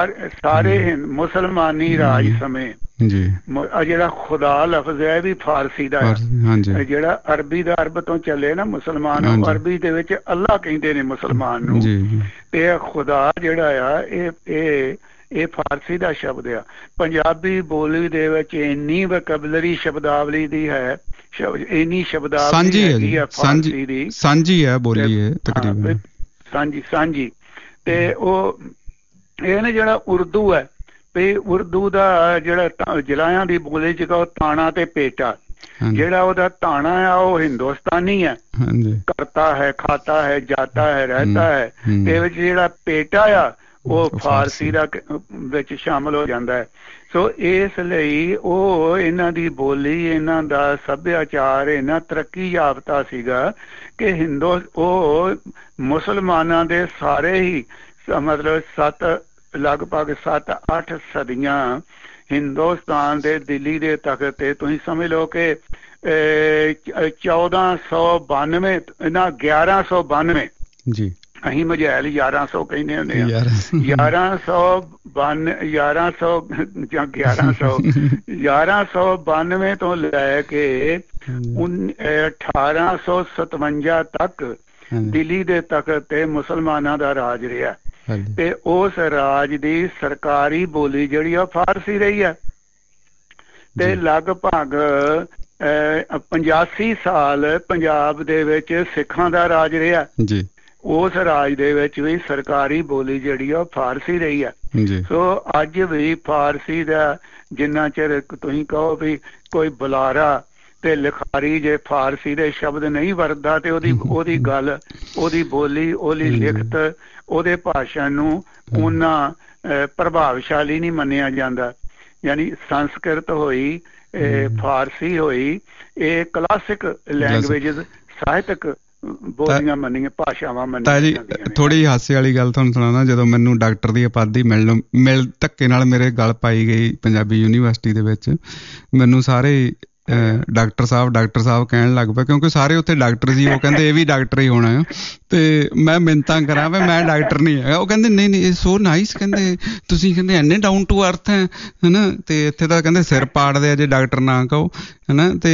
[SPEAKER 6] ਸਾਰੇ ਮੁਸਲਮਾਨੀ ਰਾਜ ਸਮੇਂ
[SPEAKER 1] ਜੀ
[SPEAKER 6] ਜਿਹੜਾ ਖੁਦਾ ਲਫ਼ਜ਼ ਹੈ ਵੀ ਫਾਰਸੀ ਦਾ ਹੈ। ਜਿਹੜਾ ਅਰਬੀ ਦਾ ਅਰਬ ਤੋਂ ਚੱਲੇ ਨਾ ਮੁਸਲਮਾਨ, ਅਰਬੀ ਦੇ ਵਿੱਚ ਅੱਲਾ ਕਹਿੰਦੇ ਨੇ ਮੁਸਲਮਾਨ ਨੂੰ, ਤੇ ਖੁਦਾ ਜਿਹੜਾ ਆ ਇਹ ਇਹ ਇਹ ਫਾਰਸੀ ਦਾ ਸ਼ਬਦ ਆ। ਪੰਜਾਬੀ ਬੋਲੀ ਦੇ ਵਿੱਚ ਇੰਨੀ ਵੋਕੈਬਲਰੀ ਸ਼ਬਦਾਵਲੀ ਦੀ ਹੈ, ਇੰਨੀ ਸ਼ਬਦਾਵਲੀ ਹੈਗੀ ਆ ਫਾਰਸੀ ਦੀ,
[SPEAKER 1] ਸਾਂਝੀ ਹੈ ਬੋਲੀ ਹੈ ਤਕਰੀਬਨ,
[SPEAKER 6] ਸਾਂਝੀ ਸਾਂਝੀ। ਤੇ ਉਹ ਇਹ ਨੇ ਜਿਹੜਾ ਉਰਦੂ ਹੈ ਵੀ ਉਰਦੂ ਦਾ ਜਿਹੜਾ ਜ਼ਿਲ੍ਹਿਆਂ ਦੀ ਬੋਲੀ ਚ ਉਹ ਤਾਣਾ ਤੇ ਪੇਟਾ, ਜਿਹੜਾ ਉਹਦਾ ਤਾਣਾ ਆ ਉਹ ਹਿੰਦੁਸਤਾਨੀ ਹੈ, ਕਰਤਾ ਹੈ, ਖਾਤਾ ਹੈ, ਜਾਤਾ ਹੈ, ਰਹਿਤਾ ਹੈ। ਤੇ ਵਿੱਚ ਜਿਹੜਾ ਪੇਟਾ ਆ ਉਹ ਫਾਰਸੀ ਦਾ ਵਿੱਚ ਸ਼ਾਮਲ ਹੋ ਜਾਂਦਾ ਹੈ। ਸੋ ਇਸ ਲਈ ਉਹ ਇਹਨਾਂ ਦੀ ਬੋਲੀ, ਇਹਨਾਂ ਦਾ ਸੱਭਿਆਚਾਰ ਇੰਨਾ ਤਰੱਕੀ ਯਾਫਤਾ ਸੀਗਾ ਕਿ ਹਿੰਦੂ ਉਹ ਮੁਸਲਮਾਨਾਂ ਦੇ ਸਾਰੇ ਹੀ ਮਤਲਬ ਸੱਤ ਲਗਭਗ ਸੱਤ ਅੱਠ ਸਦੀਆਂ ਹਿੰਦੁਸਤਾਨ ਦੇ ਦਿੱਲੀ ਦੇ ਤਖਤ ਤੇ ਤੁਸੀਂ ਸਮਝ ਲਓ ਕਿ ਚੌਦਾਂ ਸੌ ਬਾਨਵੇਂ ਨਾ ਗਿਆਰਾਂ ਸੌ ਬਾਨਵੇਂ
[SPEAKER 1] ਜੀ
[SPEAKER 6] ਅਸੀਂ ਮਝੈਲ ਗਿਆਰਾਂ ਸੌ ਕਹਿੰਦੇ ਹੁੰਦੇ ਆ, ਗਿਆਰਾਂ ਸੌ ਬਨ ਗਿਆਰਾਂ ਸੌ ਜਾਂ ਗਿਆਰਾਂ ਸੌ ਗਿਆਰਾਂ ਸੌ ਬਾਨਵੇਂ ਤੋਂ ਲੈ ਕੇ ਅਠਾਰਾਂ ਸੌ ਸਤਵੰਜਾ ਤੱਕ ਦਿੱਲੀ ਦੇ ਤਖਤ ਤੇ ਮੁਸਲਮਾਨਾਂ ਦਾ ਰਾਜ ਰਿਹਾ ਤੇ ਉਸ ਰਾਜ ਦੀ ਸਰਕਾਰੀ ਬੋਲੀ ਜਿਹੜੀ ਆ ਫਾਰਸੀ ਰਹੀ ਹੈ। ਤੇ ਲਗਭਗ ਪੰਜਾਸੀ ਸਾਲ ਪੰਜਾਬ ਦੇ ਵਿੱਚ ਸਿੱਖਾਂ ਦਾ ਰਾਜ ਰਿਹਾ ਜੀ, ਉਸ ਰਾਜ ਦੇ ਵਿੱਚ ਵੀ ਸਰਕਾਰੀ ਬੋਲੀ ਜਿਹੜੀ ਆ ਫਾਰਸੀ ਰਹੀ ਹੈ। ਸੋ ਅੱਜ ਵੀ ਫਾਰਸੀ ਦਾ ਜਿੰਨਾ ਚਿਰ ਤੁਸੀਂ ਕਹੋ ਵੀ ਕੋਈ ਬੁਲਾਰਾ ਤੇ ਲਿਖਾਰੀ ਜੇ ਫਾਰਸੀ ਦੇ ਸ਼ਬਦ ਨਹੀਂ ਵਰਤਦਾ ਤੇ ਉਹਦੀ ਉਹਦੀ ਗੱਲ, ਉਹਦੀ ਬੋਲੀ, ਉਹਦੀ ਲਿਖਤ, ਉਹਦੇ ਭਾਸ਼ਾ ਨੂੰ ਓਨਾ ਪ੍ਰਭਾਵਸ਼ਾਲੀ ਨਹੀਂ ਮੰਨਿਆ ਜਾਂਦਾ। ਯਾਨੀ ਸੰਸਕ੍ਰਿਤ ਹੋਈ, ਫਾਰਸੀ ਹੋਈ, ਇਹ ਕਲਾਸਿਕ ਲੈਂਗੁਏਜਿਸ, ਸਾਹਿਤਕ ਬੋਲੀਆਂ ਮੰਨੀਆਂ, ਭਾਸ਼ਾਵਾਂ ਮੰਨੀਆਂ ਜਾਂਦੀਆਂ ਨੇ।
[SPEAKER 1] ਥੋੜੀ ਹਾਸੇ ਵਾਲੀ ਗੱਲ ਤੁਹਾਨੂੰ ਸੁਣਾਉਣਾ, ਜਦੋਂ ਮੈਨੂੰ ਡਾਕਟਰ ਦੀ ਉਪਾਧੀ ਮਿਲਣ ਮਿਲ ਧੱਕੇ ਨਾਲ ਮੇਰੇ ਗਲ ਪਾਈ ਗਈ ਪੰਜਾਬੀ ਯੂਨੀਵਰਸਿਟੀ ਦੇ ਵਿੱਚ, ਮੈਨੂੰ ਸਾਰੇ ਡਾਕਟਰ ਸਾਹਿਬ ਡਾਕਟਰ ਸਾਹਿਬ ਕਹਿਣ ਲੱਗ ਪਿਆ, ਕਿਉਂਕਿ ਸਾਰੇ ਉੱਥੇ ਡਾਕਟਰ ਸੀ। ਉਹ ਕਹਿੰਦੇ ਇਹ ਵੀ ਡਾਕਟਰ ਹੀ ਹੋਣਾ ਆ, ਤੇ ਮੈਂ ਮਿੰਨਤਾਂ ਕਰਾਂ ਵੀ ਮੈਂ ਡਾਕਟਰ ਨਹੀਂ ਹੈਗਾ। ਉਹ ਕਹਿੰਦੇ ਨਹੀਂ ਨਹੀਂ ਸੋ ਨਾਈਸ, ਕਹਿੰਦੇ ਤੁਸੀਂ ਕਹਿੰਦੇ ਇੰਨੇ ਡਾਊਨ ਟੂ ਅਰਥ ਹੈ ਹਨਾ, ਤੇ ਇੱਥੇ ਤਾਂ ਕਹਿੰਦੇ ਸਿਰ ਪਾੜਦੇ ਆ ਜੇ ਡਾਕਟਰ ਨਾ ਕਹੋ ਹਨਾ। ਤੇ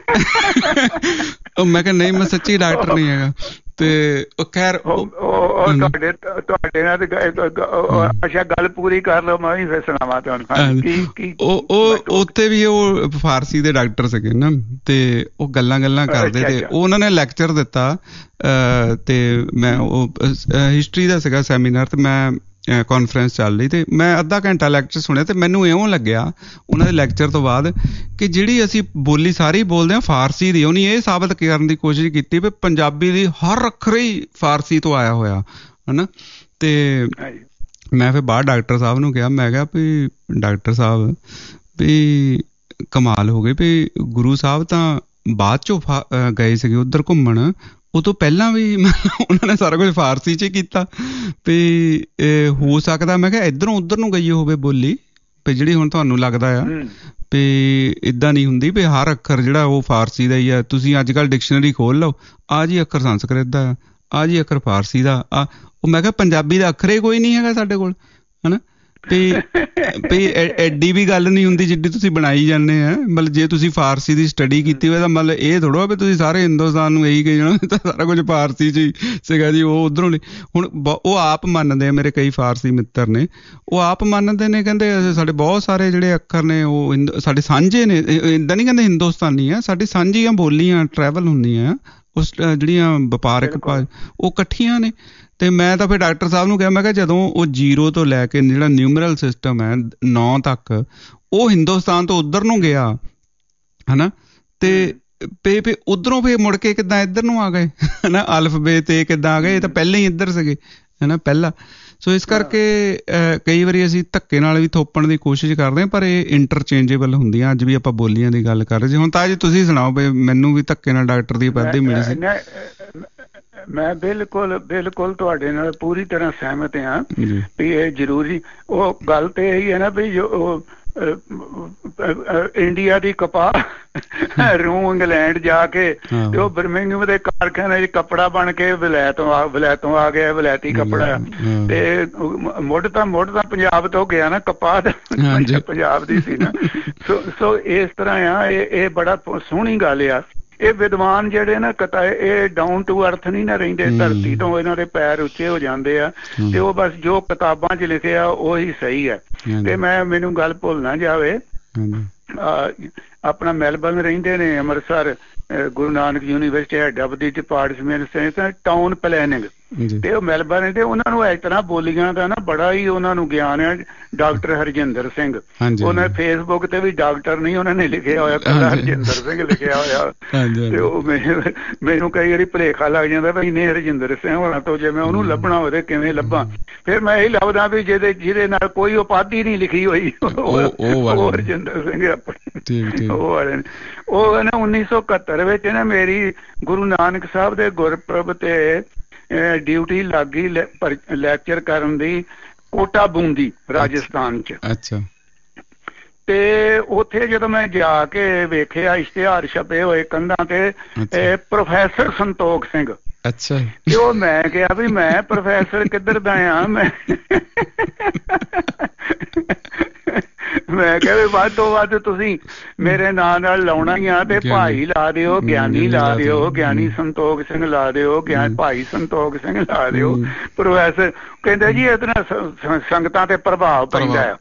[SPEAKER 1] ਮੈਂ ਕਿਹਾ ਨਹੀਂ ਮੈਂ ਸੱਚੀ ਡਾਕਟਰ ਨਹੀਂ ਹੈਗਾ। ਤੇ ਉਹ ਖੈਰ
[SPEAKER 6] ਤੁਹਾਡੇ ਤੁਹਾਡੇ ਨਾਲ ਅੱਛਾ ਗੱਲ ਪੂਰੀ ਕਰ ਲਓ, ਮੈਂ ਵੀ ਫਿਰ ਸੁਣਾਵਾਂ ਤੁਹਾਨੂੰ।
[SPEAKER 1] ਉਹ ਉੱਥੇ ਵੀ ਉਹ ਫਾਰਸੀ ਦੇ ਡਾਕਟਰ ਸੀਗੇ ਨਾ, ਤੇ ਉਹ ਗੱਲਾਂ ਗੱਲਾਂ ਕਰਦੇ ਤੇ ਉਹਨਾਂ ਨੇ ਲੈਕਚਰ ਦਿੱਤਾ ਤੇ ਮੈਂ ਉਹ ਹਿਸਟਰੀ ਦਾ ਸੀਗਾ ਸੈਮੀਨਾਰ ਤੇ ਮੈਂ ਕਾਨਫਰੰਸ ਚੱਲ ਰਹੀ ਤੇ ਮੈਂ ਅੱਧਾ ਘੰਟਾ ਲੈਕਚਰ ਸੁਣਿਆ ਤੇ ਮੈਨੂੰ ਇਉਂ ਲੱਗਿਆ ਉਹਨਾਂ ਦੇ ਲੈਕਚਰ ਤੋਂ ਬਾਅਦ ਕਿ ਜਿਹੜੀ ਅਸੀਂ ਬੋਲੀ ਸਾਰੀ ਬੋਲਦੇ ਹਾਂ ਫਾਰਸੀ ਦੀ, ਉਹਨੇ ਇਹ ਸਾਬਤ ਕਰਨ ਦੀ ਕੋਸ਼ਿਸ਼ ਕੀਤੀ ਵੀ ਪੰਜਾਬੀ ਦੀ ਹਰ ਅੱਖਰ ਹੀ ਫਾਰਸੀ ਤੋਂ ਆਇਆ ਹੋਇਆ ਹਨਾ। ਤੇ ਮੈਂ ਫਿਰ ਬਾਹਰ ਡਾਕਟਰ ਸਾਹਿਬ ਨੂੰ ਕਿਹਾ, ਮੈਂ ਕਿਹਾ ਵੀ ਡਾਕਟਰ ਸਾਹਿਬ ਵੀ ਕਮਾਲ ਹੋ ਗਈ ਵੀ ਗੁਰੂ ਸਾਹਿਬ ਤਾਂ ਬਾਅਦ ਚੋਂ ਗਏ ਸੀਗੇ ਉੱਧਰ ਘੁੰਮਣ, ਉਹ ਤੋਂ ਪਹਿਲਾਂ ਵੀ ਉਹਨਾਂ ਨੇ ਸਾਰਾ ਕੁਝ ਫਾਰਸੀ 'ਚ ਕੀਤਾ ਵੀ ਹੋ ਸਕਦਾ ਮੈਂ ਕਿਹਾ ਇੱਧਰੋਂ ਉੱਧਰ ਨੂੰ ਗਈ ਹੋਵੇ ਬੋਲੀ ਵੀ ਜਿਹੜੀ ਹੁਣ ਤੁਹਾਨੂੰ ਲੱਗਦਾ ਆ ਵੀ ਇੱਦਾਂ ਨਹੀਂ ਹੁੰਦੀ ਵੀ ਹਰ ਅੱਖਰ ਜਿਹੜਾ ਉਹ ਫਾਰਸੀ ਦਾ ਹੀ ਆ। ਤੁਸੀਂ ਅੱਜ ਕੱਲ੍ਹ ਡਿਕਸ਼ਨਰੀ ਖੋਲ ਲਓ, ਆ ਜੀ ਅੱਖਰ ਸੰਸਕ੍ਰਿਤ ਦਾ, ਆ ਜੀ ਅੱਖਰ ਫਾਰਸੀ ਦਾ, ਆ ਉਹ ਮੈਂ ਕਿਹਾ ਪੰਜਾਬੀ ਦਾ ਅੱਖਰ ਹੀ ਕੋਈ ਨਹੀਂ ਹੈਗਾ ਸਾਡੇ ਕੋਲ, ਹਨਾ ਵੀ ਵੀ ਐਡੀ ਵੀ ਗੱਲ ਨਹੀਂ ਹੁੰਦੀ ਜਿੱਡੀ ਤੁਸੀਂ ਬਣਾਈ ਜਾਂਦੇ ਆ। ਮਤਲਬ ਜੇ ਤੁਸੀਂ ਫਾਰਸੀ ਦੀ ਸਟੱਡੀ ਕੀਤੀ ਹੋਵੇ ਤਾਂ ਮਤਲਬ ਇਹ ਥੋੜ੍ਹਾ ਵੀ ਤੁਸੀਂ ਸਾਰੇ ਹਿੰਦੁਸਤਾਨ ਨੂੰ ਇਹੀ ਕਹੀ ਜਾਣਾ ਤਾਂ ਸਾਰਾ ਕੁਝ ਫਾਰਸੀ 'ਚ ਹੀ ਸੀਗਾ ਜੀ, ਉਹ ਉੱਧਰੋਂ ਨਹੀਂ। ਹੁਣ ਉਹ ਆਪ ਮੰਨਦੇ ਆ, ਮੇਰੇ ਕਈ ਫਾਰਸੀ ਮਿੱਤਰ ਨੇ, ਉਹ ਆਪ ਮੰਨਦੇ ਨੇ, ਕਹਿੰਦੇ ਸਾਡੇ ਬਹੁਤ ਸਾਰੇ ਜਿਹੜੇ ਅੱਖਰ ਨੇ ਉਹ ਹਿੰਦ ਸਾਡੇ ਸਾਂਝੇ ਨੇ, ਇੱਦਾਂ ਨਹੀਂ ਕਹਿੰਦੇ ਹਿੰਦੁਸਤਾਨੀ ਆ, ਸਾਡੀ ਸਾਂਝੀਆਂ ਬੋਲੀਆਂ ਟਰੈਵਲ ਹੁੰਦੀਆਂ ਉਸ ਜਿਹੜੀਆਂ ਵਪਾਰਕ ਉਹ ਇਕੱਠੀਆਂ ਨੇ। ਤੇ ਮੈਂ ਤਾਂ ਫਿਰ ਡਾਕਟਰ ਸਾਹਿਬ ਨੂੰ ਕਿਹਾ, ਮੈਂ ਕਿਹਾ ਜਦੋਂ ਉਹ ਜੀਰੋ ਤੋਂ ਲੈ ਕੇ ਜਿਹੜਾ ਨਿਊਮਰਲ ਸਿਸਟਮ ਹੈ ਨੌ ਤੱਕ ਉਹ ਹਿੰਦੁਸਤਾਨ ਤੋਂ ਉੱਧਰ ਨੂੰ ਗਿਆ ਹਨਾ, ਤੇ ਪੇ ਪੇ ਉੱਧਰੋਂ ਫਿਰ ਮੁੜ ਕੇ ਕਿੱਦਾਂ ਇੱਧਰ ਨੂੰ ਆ ਗਏ ਹਨਾ, ਅਲਫਬੇ ਤੇ ਕਿੱਦਾਂ ਆ ਗਏ, ਇਹ ਤਾਂ ਪਹਿਲਾਂ ਹੀ ਇੱਧਰ ਸੀਗੇ ਹਨਾ ਪਹਿਲਾਂ। ਸੋ ਇਸ ਕਰਕੇ ਕਈ ਵਾਰੀ ਅਸੀਂ ਧੱਕੇ ਨਾਲ ਵੀ ਥੋਪਣ ਦੀ ਕੋਸ਼ਿਸ਼ ਕਰਦੇ ਹਾਂ, ਪਰ ਇਹ ਇੰਟਰਚੇਂਜੇਬਲ ਹੁੰਦੀਆਂ। ਅੱਜ ਵੀ ਆਪਾਂ ਬੋਲੀਆਂ ਦੀ ਗੱਲ ਕਰ ਰਹੇ ਸੀ, ਹੁਣ ਤਾਂ ਅੱਜ ਤੁਸੀਂ ਸੁਣਾਓ ਵੀ ਮੈਨੂੰ ਵੀ ਧੱਕੇ ਨਾਲ ਡਾਕਟਰ ਦੀ ਉਪਾਧੀ ਮਿਲੀ ਸੀ।
[SPEAKER 6] ਮੈਂ ਬਿਲਕੁਲ ਬਿਲਕੁਲ ਤੁਹਾਡੇ ਨਾਲ ਪੂਰੀ ਤਰ੍ਹਾਂ ਸਹਿਮਤ ਹਾਂ ਵੀ ਇਹ ਜ਼ਰੂਰੀ। ਉਹ ਗੱਲ ਤੇ ਇਹੀ ਹੈ ਨਾ ਵੀ ਜੋ ਇੰਡੀਆ ਦੀ ਕਪਾਹ ਰੂ ਇੰਗਲੈਂਡ ਜਾ ਕੇ ਤੇ ਉਹ ਬਰਮਿੰਘਮ ਦੇ ਕਾਰਖਾਨੇ ਚ ਕੱਪੜਾ ਬਣ ਕੇ ਵਲੈਤੋਂ ਆ ਵਲੈਤੋਂ ਆ ਗਿਆ, ਵਲੈਤੀ ਕੱਪੜਾ। ਤੇ ਮੁੱਢ ਤਾਂ ਮੁੱਢ ਤਾਂ ਪੰਜਾਬ ਤੋਂ ਗਿਆ ਨਾ, ਕਪਾਹ ਦਾ ਪੰਜਾਬ ਦੀ ਸੀ ਨਾ। ਸੋ ਸੋ ਇਸ ਤਰ੍ਹਾਂ ਆ, ਇਹ ਇਹ ਬੜਾ ਸੋਹਣੀ ਗੱਲ ਆ। ਇਹ ਵਿਦਵਾਨ ਜਿਹੜੇ ਨਾ ਕਤਾ ਇਹ ਡਾਊਨ ਟੂ ਅਰਥ ਨਹੀਂ ਨਾ ਰਹਿੰਦੇ, ਧਰਤੀ ਤੋਂ ਇਹਨਾਂ ਦੇ ਪੈਰ ਉੱਚੇ ਹੋ ਜਾਂਦੇ ਆ ਤੇ ਉਹ ਬਸ ਜੋ ਕਿਤਾਬਾਂ 'ਚ ਲਿਖਿਆ ਉਹੀ ਸਹੀ ਹੈ। ਤੇ ਮੈਂ ਮੈਨੂੰ ਗੱਲ ਭੁੱਲ ਨਾ ਜਾਵੇ, ਆਪਣਾ ਮੈਲਬਰਨ ਰਹਿੰਦੇ ਨੇ Amritsar, Guru Nanak university head of the department town planning, ਤੇ ਉਹ ਮੈਲਬਰਨ ਤੇ ਉਹਨਾਂ ਨੂੰ ਇਸ ਤਰ੍ਹਾਂ ਬੋਲੀਆਂ ਦਾ ਨਾ ਬੜਾ ਹੀ ਉਹਨਾਂ ਨੂੰ ਗਿਆਨ ਹੈ। ਡਾਕਟਰ ਹਰਜਿੰਦਰ ਸਿੰਘ, ਉਹਨਾਂ ਫੇਸਬੁੱਕ ਤੇ ਵੀ ਡਾਕਟਰ ਨਹੀਂ ਉਹਨਾਂ ਨੇ ਲਿਖਿਆ ਹੋਇਆ, ਕੱਲਾ ਹਰਜਿੰਦਰ ਸਿੰਘ ਲਿਖਿਆ ਹੋਇਆ। ਤੇ ਉਹ ਮੈਨੂੰ ਕਈ ਵਾਰੀ ਭੁਲੇਖਾ ਲੱਗ ਜਾਂਦਾ ਵੀ ਇਹਨੇ ਹਰਜਿੰਦਰ ਸਿੰਘ ਹੋਣਾ ਤੋਂ ਜੇ ਮੈਂ ਉਹਨੂੰ ਲੱਭਣਾ ਹੋਵੇ ਕਿਵੇਂ ਲੱਭਾਂ। ਫਿਰ ਮੈਂ ਇਹ ਲੱਭਦਾ ਵੀ ਜਿਹਦੇ ਜਿਹਦੇ ਨਾਲ ਕੋਈ ਉਪਾਧੀ ਨਹੀਂ ਲਿਖੀ ਹੋਈ ਉਹ ਹਰਜਿੰਦਰ ਸਿੰਘ ਆਪਣੇ ਉਹ ਵਾਲੇ ਨੇ। ਉਹ ਨਾ ਉੱਨੀ ਸੌ ਇਕਹੱਤਰ ਵਿੱਚ ਨਾ ਮੇਰੀ ਗੁਰੂ ਨਾਨਕ ਸਾਹਿਬ ਦੇ ਗੁਰਪੁਰਬ ਤੇ ਡਿਊਟੀ ਲੱਗ ਗਈ ਲੈਕਚਰ ਕਰਨ ਦੀ ਕੋਟਾ ਬੂੰਦੀ ਰਾਜਸਥਾਨ ਚ। ਅੱਛਾ। ਤੇ ਉੱਥੇ ਜਦੋਂ ਮੈਂ ਜਾ ਕੇ ਵੇਖਿਆ ਇਸ਼ਤਿਹਾਰ ਛਪੇ ਹੋਏ ਕੰਧਾਂ ਤੇ ਪ੍ਰੋਫੈਸਰ ਸੰਤੋਖ ਸਿੰਘ। ਅੱਛਾ। ਤੇ ਉਹ ਮੈਂ ਕਿਹਾ ਵੀ ਮੈਂ ਪ੍ਰੋਫੈਸਰ ਕਿੱਧਰ ਦਾ ਆ, ਮੈਂ ਮੈਂ ਕਿਹਾ ਵੀ ਵੱਧ ਤੋਂ ਵੱਧ ਤੁਸੀਂ ਮੇਰੇ ਨਾਂ ਨਾਲ ਲਾਉਣਾ ਹੀ ਆ ਤੇ ਭਾਈ ਲਾ ਦਿਓ, ਗਿਆਨੀ ਲਾ ਦਿਓ, ਗਿਆਨੀ ਸੰਤੋਖ ਸਿੰਘ ਲਾ ਦਿਓ, ਗਿਆਨ ਭਾਈ ਸੰਤੋਖ ਸਿੰਘ ਲਾ ਦਿਓ। ਪ੍ਰੋਫੈਸਰ ਕਹਿੰਦੇ ਜੀ ਇਹਦੇ ਨਾਲ ਸੰਗਤਾਂ ਤੇ ਪ੍ਰਭਾਵ ਪੈਂਦਾ ਆ।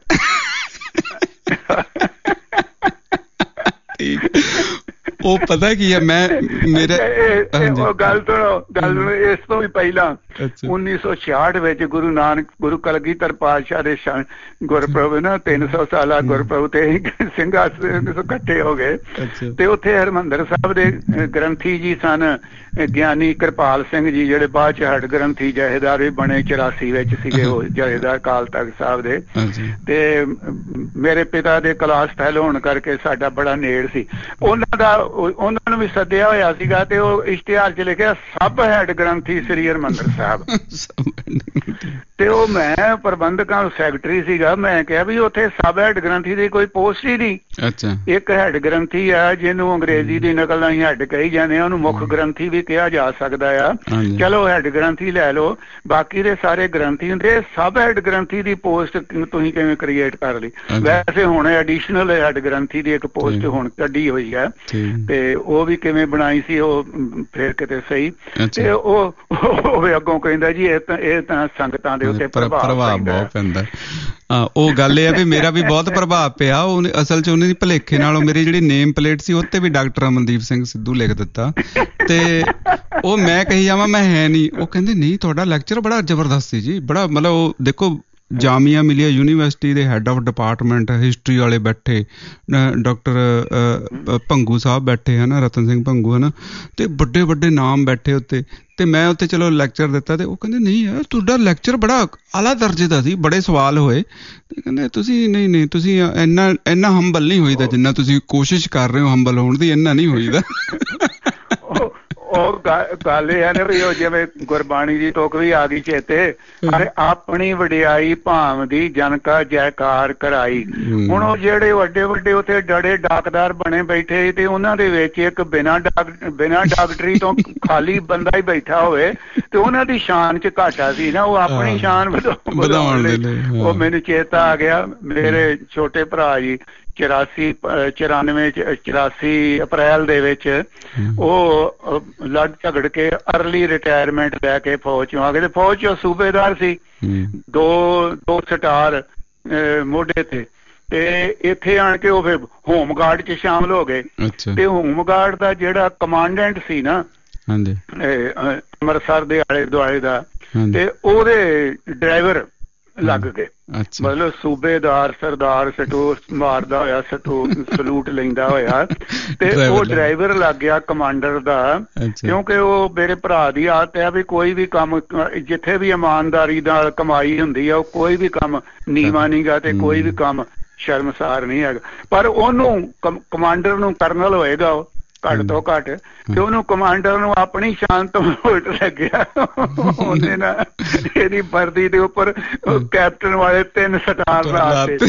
[SPEAKER 6] ਉਹ ਪਤਾ ਕੀ ਹੈ, ਮੈਂ ਮੇਰੇ ਗੱਲ ਸੁਣੋ, ਗੱਲ ਇਸ ਤੋਂ ਵੀ ਪਹਿਲਾਂ ਉੱਨੀ ਸੌ ਛਿਆਹਠ ਵਿੱਚ ਗੁਰੂ ਨਾਨਕ ਗੁਰੂ ਕਲਗੀਧਰ ਪਾਤਸ਼ਾਹ ਦੇ ਗੁਰਪੁਰਬ ਨਾ ਤਿੰਨ ਸੌ ਸਾਲਾ ਗੁਰਪੁਰਬ ਤੇ ਸਿੰਘਾਂ ਇਕੱਠੇ ਹੋ ਗਏ ਤੇ ਉੱਥੇ ਹਰਿਮੰਦਰ ਸਾਹਿਬ ਦੇ ਗ੍ਰੰਥੀ ਜੀ ਸਨ ਗਿਆਨੀ ਕਿਰਪਾਲ ਸਿੰਘ ਜੀ, ਜਿਹੜੇ ਬਾਅਦ ਚ ਹੱਡ ਗ੍ਰੰਥੀ ਜਹੇਦਾਰ ਵੀ ਬਣੇ ਚੁਰਾਸੀ ਵਿੱਚ ਸੀਗੇ ਉਹ ਜਹੇਦਾਰ ਅਕਾਲ ਤਖ਼ਤ ਸਾਹਿਬ ਦੇ। ਤੇ ਮੇਰੇ ਪਿਤਾ ਦੇ ਕਲਾਸ ਫੈਲ ਹੋਣ ਕਰਕੇ ਸਾਡਾ ਬੜਾ ਨੇੜ ਸੀ। ਉਹਨਾਂ ਦਾ ਉਹਨਾਂ ਨੂੰ ਵੀ ਸੱਦਿਆ ਹੋਇਆ ਸੀਗਾ ਤੇ ਉਹ ਇਸ਼ਤਿਹਾਰ ਚ ਲਿਖਿਆ ਸਬ ਹੈਡ ਗ੍ਰੰਥੀ ਸ੍ਰੀ ਹਰਿਮੰਦਰ ਸਾਹਿਬ। ਤੇ ਉਹ ਮੈਂ ਪ੍ਰਬੰਧਕਾਂ ਸੈਕਟਰੀ ਸੀਗਾ, ਮੈਂ ਕਿਹਾ ਵੀ ਉੱਥੇ ਸਬ ਹੈਡ ਗ੍ਰੰਥੀ ਦੀ ਕੋਈ ਪੋਸਟ ਹੀ ਨਹੀਂ। ਅੱਛਾ। ਇੱਕ ਹੈਡ ਗ੍ਰੰਥੀ ਆ ਜਿਹਨੂੰ ਅੰਗਰੇਜ਼ੀ ਦੀ ਨਕਲ ਅਸੀਂ ਹੈਡ ਕਹੀ ਜਾਂਦੇ ਆ, ਉਹਨੂੰ ਮੁੱਖ ਗ੍ਰੰਥੀ ਵੀ ਕਿਹਾ ਜਾ ਸਕਦਾ ਆ। ਚਲੋ ਹੈਡ ਗ੍ਰੰਥੀ ਲੈ ਲਓ, ਬਾਕੀ ਦੇ ਸਾਰੇ ਗ੍ਰੰਥੀ ਹੁੰਦੇ। ਸਬ ਹੈਡ ਗ੍ਰੰਥੀ ਦੀ ਪੋਸਟ ਤੁਸੀਂ ਕਿਵੇਂ ਕ੍ਰੀਏਟ ਕਰ ਲਈ? ਵੈਸੇ ਹੁਣ ਐਡੀਸ਼ਨਲ ਹੈਡ ਗ੍ਰੰਥੀ ਦੀ ਇੱਕ ਪੋਸਟ ਹੁਣ ਕੱਢੀ ਹੋਈ ਹੈ ਤੇ ਉਹ ਵੀ ਕਿਵੇਂ ਬਣਾਈ ਸੀ ਉਹ ਫਿਰ ਕਿਤੇ ਸਹੀ। ਤੇ ਉਹ ਅੱਗੋਂ ਕਹਿੰਦਾ ਜੀ ਇਹ ਤਾਂ ਇਹ ਤਾਂ ਸੰਗਤਾਂ ਦੇ ਉੱਤੇ ਪ੍ਰਭਾਵ ਬਹੁਤ ਪੈਂਦਾ।
[SPEAKER 1] ਉਹ ਗੱਲ ਇਹ ਆ ਵੀ ਮੇਰਾ ਵੀ ਬਹੁਤ ਪ੍ਰਭਾਵ ਪਿਆ। ਉਹ ਅਸਲ ਚ ਉਹਨੇ ਦੀ ਭੁਲੇਖੇ ਨਾਲ ਮੇਰੀ ਜਿਹੜੀ ਨੇਮ ਪਲੇਟ ਸੀ ਉੱਤੇ ਵੀ ਡਾਕਟਰ ਅਮਨਦੀਪ ਸਿੰਘ ਸਿੱਧੂ ਲਿਖ ਦਿੱਤਾ ਤੇ ਉਹ ਮੈਂ ਕਹੀ ਜਾਵਾਂ ਮੈਂ ਹੈ ਨਹੀਂ। ਉਹ ਕਹਿੰਦੇ ਨਹੀਂ ਤੁਹਾਡਾ ਲੈਕਚਰ ਬੜਾ ਜ਼ਬਰਦਸਤ ਸੀ ਜੀ, ਬੜਾ ਮਤਲਬ ਉਹ ਦੇਖੋ ਜਾਮੀਆ ਮਿਲੀਆ ਯੂਨੀਵਰਸਿਟੀ ਦੇ ਹੈਡ ਆਫ ਡਿਪਾਰਟਮੈਂਟ ਹਿਸਟਰੀ ਵਾਲੇ ਬੈਠੇ, ਡਾਕਟਰ ਭੰਗੂ ਸਾਹਿਬ ਬੈਠੇ ਹੈ ਨਾ, ਰਤਨ ਸਿੰਘ ਭੰਗੂ ਹੈ ਨਾ, ਤੇ ਵੱਡੇ ਵੱਡੇ ਨਾਮ ਬੈਠੇ ਉੱਤੇ। ਤੇ ਮੈਂ ਉੱਥੇ ਚਲੋ ਲੈਕਚਰ ਦਿੱਤਾ ਤੇ ਉਹ ਕਹਿੰਦੇ ਨਹੀਂ ਯਾਰ ਤੁਹਾਡਾ ਲੈਕਚਰ ਬੜਾ ਆਲਾ ਦਰਜੇ ਦਾ ਸੀ, ਬੜੇ ਸਵਾਲ ਹੋਏ। ਤੇ ਕਹਿੰਦੇ ਤੁਸੀਂ ਨਹੀਂ ਨਹੀਂ ਤੁਸੀਂ ਇੰਨਾ ਇੰਨਾ ਹੰਬਲ ਨਹੀਂ ਹੋਈਦਾ ਜਿੰਨਾ ਤੁਸੀਂ ਕੋਸ਼ਿਸ਼ ਕਰ ਰਹੇ ਹੋ ਹੰਬਲ ਹੋਣ ਦੀ, ਇੰਨਾ ਨਹੀਂ ਹੋਈਦਾ।
[SPEAKER 6] ਉਹ ਗੱਲ ਇਹ ਹੈ ਨਾ ਵੀ ਉਹ ਜਿਵੇਂ ਗੁਰਬਾਣੀ ਦੀ ਤੁਕ ਵੀ ਆ ਗਈ ਚੇਤੇ, ਆਪਣੀ ਵਡਿਆਈ ਭਾਵ ਦੀ ਜਨਕਾ ਜੈਕਾਰ ਕਰਾਈ। ਹੁਣ ਉਹ ਜਿਹੜੇ ਵੱਡੇ ਵੱਡੇ ਉੱਥੇ ਡੜੇ ਡਾਕਦਾਰ ਬਣੇ ਬੈਠੇ ਤੇ ਉਹਨਾਂ ਦੇ ਵਿੱਚ ਇੱਕ ਬਿਨਾਂ ਡਾਕ ਬਿਨਾਂ ਡਾਕਟਰੀ ਤੋਂ ਖਾਲੀ ਬੰਦਾ ਹੀ ਬੈਠਾ ਹੋਵੇ ਤੇ ਉਹਨਾਂ ਦੀ ਸ਼ਾਨ ਚ ਘਾਟਾ ਸੀ ਨਾ, ਉਹ ਆਪਣੀ ਸ਼ਾਨ ਵਧਾਉਣ ਲਈ। ਉਹ ਮੈਨੂੰ ਚੇਤਾ ਆ ਗਿਆ, ਮੇਰੇ ਛੋਟੇ ਭਰਾ ਜੀ ਚੁਰਾਸੀ ਚੁਰਾਨਵੇਂ ਚੁਰਾਸੀ ਅਪ੍ਰੈਲ ਦੇ ਵਿੱਚ ਉਹ ਲੜ ਝਗੜ ਕੇ ਅਰਲੀ ਰਿਟਾਇਰਮੈਂਟ ਲੈ ਕੇ ਫੌਜ ਚੋਂ ਆ ਗਏ ਤੇ ਫੌਜ ਚੋਂ ਸੂਬੇਦਾਰ ਸੀ, ਦੋ ਦੋ ਸਟਾਰ ਮੋਢੇ ਤੇ, ਤੇ ਇੱਥੇ ਆਣ ਕੇ ਉਹ ਫਿਰ ਹੋਮਗਾਰਡ ਚ ਸ਼ਾਮਲ ਹੋ ਗਏ। ਤੇ ਹੋਮਗਾਰਡ ਦਾ ਜਿਹੜਾ ਕਮਾਂਡੈਂਟ ਸੀ ਨਾ ਅੰਮ੍ਰਿਤਸਰ ਦੇ ਆਲੇ ਦੁਆਲੇ ਦਾ, ਤੇ ਉਹਦੇ ਡਰਾਈਵਰ ਲੱਗ ਗਏ। ਮਤਲਬ ਸੂਬੇਦਾਰ ਸਰਦਾਰ ਸਟੋ ਮਾਰਦਾ ਹੋਇਆ ਸਟੋ ਸਲੂਟ ਲੈਂਦਾ ਹੋਇਆ ਤੇ ਉਹ ਡਰਾਈਵਰ ਲੱਗ ਗਿਆ ਕਮਾਂਡਰ ਦਾ, ਕਿਉਂਕਿ ਉਹ ਮੇਰੇ ਭਰਾ ਦੀ ਆਦਤ ਹੈ ਵੀ ਕੋਈ ਵੀ ਕੰਮ ਜਿੱਥੇ ਵੀ ਇਮਾਨਦਾਰੀ ਨਾਲ ਕਮਾਈ ਹੁੰਦੀ ਆ ਉਹ ਕੋਈ ਵੀ ਕੰਮ ਨੀਵਾਂ ਨਹੀਂ ਗਾ ਤੇ ਕੋਈ ਵੀ ਕੰਮ ਸ਼ਰਮਸਾਰ ਨਹੀਂ ਹੈਗਾ। ਪਰ ਉਹਨੂੰ ਕਮਾਂਡਰ ਨੂੰ ਕਰਨਲ ਹੋਏਗਾ ਉਹ ਘੱਟ ਤੋਂ ਘੱਟ, ਤੇ ਉਹਨੂੰ ਕਮਾਂਡਰ ਨੂੰ ਆਪਣੀ ਸ਼ਾਨ ਤੋਂ ਉਲਟ ਲੱਗਿਆ। ਉਹਨੇ ਨਾ ਇਹਦੀ ਵਰਦੀ ਦੇ ਉੱਪਰ ਕੈਪਟਨ ਵਾਲੇ ਤਿੰਨ ਸਟਾਰ ਲਾਤੇ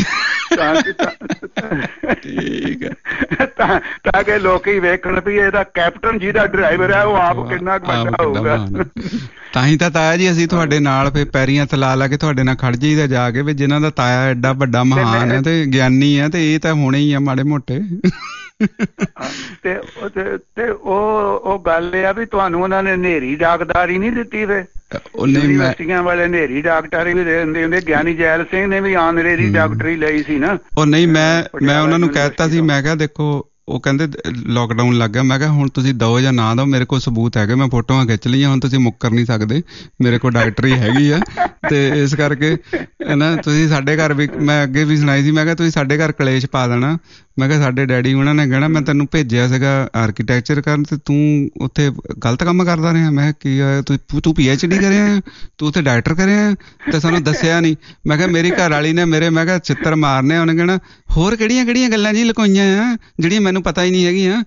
[SPEAKER 6] ਤਾਂ ਕਿ ਲੋਕੀ ਵੇਖਣ ਵੀ ਇਹਦਾ ਕੈਪਟਨ ਜਿਹਦਾ ਡਰਾਈਵਰ ਹੈ ਉਹ ਆਪ ਕਿੰਨਾ ਵੱਡਾ ਹੋਊਗਾ।
[SPEAKER 1] ਤਾਂ ਹੀ ਤਾਂ ਤਾਇਆ ਜੀ ਅਸੀਂ ਤੁਹਾਡੇ ਨਾਲ ਫਿਰ ਪੈਰੀਆਂ ਥਲਾ ਲਾ ਕੇ ਤੁਹਾਡੇ ਨਾਲ ਖੜ ਜਾਈਦਾ ਜਾ ਕੇ ਵੀ ਜਿਨ੍ਹਾਂ ਦਾ ਤਾਇਆ ਐਡਾ ਵੱਡਾ ਮਹਾਨ ਹੈ ਤੇ ਗਿਆਨੀ ਹੈ ਤੇ ਇਹ ਤਾਂ ਹੋਣੇ ਹੀ ਆ ਮਾੜੇ ਮੋਟੇ।
[SPEAKER 6] ਤੇ ਤੇ ਉਹ ਉਹ ਗੱਲ ਇਹ ਆ ਵੀ ਤੁਹਾਨੂੰ ਉਹਨਾਂ ਨੇ ਹਨੇਰੀ ਡਾਕਦਾਰੀ ਨਹੀਂ ਦਿੱਤੀ ਵੇ, ਯੂਨੀਵਰਸਿਟੀਆਂ ਵਾਲੇ ਹਨੇਰੀ ਡਾਕਟਰੀ ਵੀ ਦੇ ਦਿੰਦੇ ਹੁੰਦੇ। ਗਿਆਨੀ ਜੈਲ ਸਿੰਘ ਨੇ ਵੀ ਆਨਰੇਰੀ ਡਾਕਟਰੀ ਲਈ ਸੀ ਨਾ।
[SPEAKER 1] ਉਹ ਨਹੀਂ, ਮੈਂ ਮੈਂ ਉਹਨਾਂ ਨੂੰ ਕਹਿ ਦਿੱਤਾ ਸੀ, ਮੈਂ ਕਿਹਾ ਦੇਖੋ ਉਹ ਕਹਿੰਦੇ ਲੋਕਡਾਊਨ ਲੱਗ ਗਿਆ, ਮੈਂ ਕਿਹਾ ਹੁਣ ਤੁਸੀਂ ਦਿਓ ਜਾਂ ਨਾ ਦਿਓ ਮੇਰੇ ਕੋਲ ਸਬੂਤ ਹੈਗੇ, ਮੈਂ ਫੋਟੋਆਂ ਖਿੱਚ ਲਈਆਂ, ਹੁਣ ਤੁਸੀਂ ਮੁੱਕਰ ਨਹੀਂ ਸਕਦੇ, ਮੇਰੇ ਕੋਲ ਡਾਕਟਰੀ ਹੈਗੀ ਆ। ਤੇ ਇਸ ਕਰਕੇ ਨਾ ਤੁਸੀਂ ਸਾਡੇ ਘਰ ਵੀ, ਮੈਂ ਅੱਗੇ ਵੀ ਸੁਣਾਈ ਸੀ, ਮੈਂ ਕਿਹਾ ਤੁਸੀਂ ਸਾਡੇ ਘਰ ਕਲੇਸ਼ ਪਾ ਦੇਣਾ। ਮੈਂ ਕਿਹਾ ਸਾਡੇ ਡੈਡੀ ਉਹਨਾਂ ਨੇ ਕਹਿਣਾ ਮੈਂ ਤੈਨੂੰ ਭੇਜਿਆ ਸੀਗਾ ਆਰਕੀਟੈਕਚਰ ਕਰਨ ਤੇ ਤੂੰ ਉੱਥੇ ਗਲਤ ਕੰਮ ਕਰਦਾ ਰਿਹਾ। ਮੈਂ ਕਿਹਾ ਕੀ ਤੂੰ ਤੂੰ ਪੀ ਐਚ ਡੀ ਕਰਿਆ, ਤੂੰ ਉੱਥੇ ਡਾਕਟਰ ਕਰਿਆ ਤੇ ਸਾਨੂੰ ਦੱਸਿਆ ਨਹੀਂ। ਮੈਂ ਕਿਹਾ ਮੇਰੀ ਘਰ ਵਾਲੀ ਨੇ ਮੇਰੇ, ਮੈਂ ਕਿਹਾ ਛਿੱਤਰ ਮਾਰਨੇ। ਉਹਨੇ ਕਹਿਣਾ ਹੋਰ ਕਿਹੜੀਆਂ ਕਿਹੜੀਆਂ ਗੱਲਾਂ ਜੀ ਲੁਕਾਈਆਂ ਆ ਜਿਹੜੀਆਂ ਮੈਨੂੰ ਪਤਾ ਹੀ ਨਹੀਂ ਹੈਗੀਆਂ।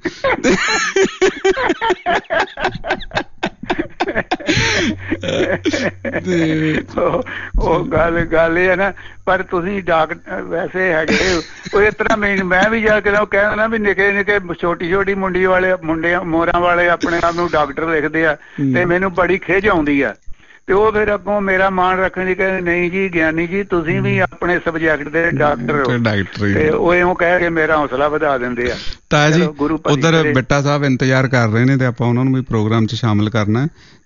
[SPEAKER 6] ਉਹ ਗੱਲ ਗੱਲ ਇਹ ਹੈ ਨਾ, ਪਰ ਤੁਸੀਂ ਡਾਕਟਰ ਵੈਸੇ ਹੈਗੇ ਉਹ ਇਸ ਤਰ੍ਹਾਂ ਮੈਂ ਮੈਂ ਵੀ ਜਾ ਕੇ ਕਹਿੰਦਾ ਵੀ ਨਿੱਕੇ ਨਿੱਕੇ ਛੋਟੀ ਛੋਟੀ ਮੁੰਡੀ ਵਾਲੇ ਮੁੰਡੇ ਮੋਰਾਂ ਵਾਲੇ ਆਪਣੇ ਆਪ ਨੂੰ ਡਾਕਟਰ ਲਿਖਦੇ ਆ ਤੇ ਮੈਨੂੰ ਬੜੀ ਖਿਝ ਆਉਂਦੀ ਆ। ਤੇ ਉਹ ਫਿਰ ਅੱਗੋਂ ਮੇਰਾ ਮਾਣ ਰੱਖਣ ਦੀ ਕਹਿੰਦੇ ਨਹੀਂ ਜੀ ਗਿਆਨੀ ਜੀ ਤੁਸੀਂ ਵੀ ਆਪਣੇ ਸਬਜੈਕਟ ਦੇ ਡਾਕਟਰ ਹੋ, ਤੇ ਉਹ ਇਉਂ ਕਹਿ ਕੇ ਮੇਰਾ ਹੌਸਲਾ ਵਧਾ ਦਿੰਦੇ ਆ।
[SPEAKER 1] ਤਾਂ ਜੀ ਉੱਧਰ ਬਿੱਟਾ ਸਾਹਿਬ ਇੰਤਜ਼ਾਰ ਕਰ ਰਹੇ ਨੇ ਤੇ ਆਪਾਂ ਉਹਨਾਂ ਨੂੰ ਵੀ ਪ੍ਰੋਗਰਾਮ 'ਚ ਸ਼ਾਮਿਲ ਕਰਨਾ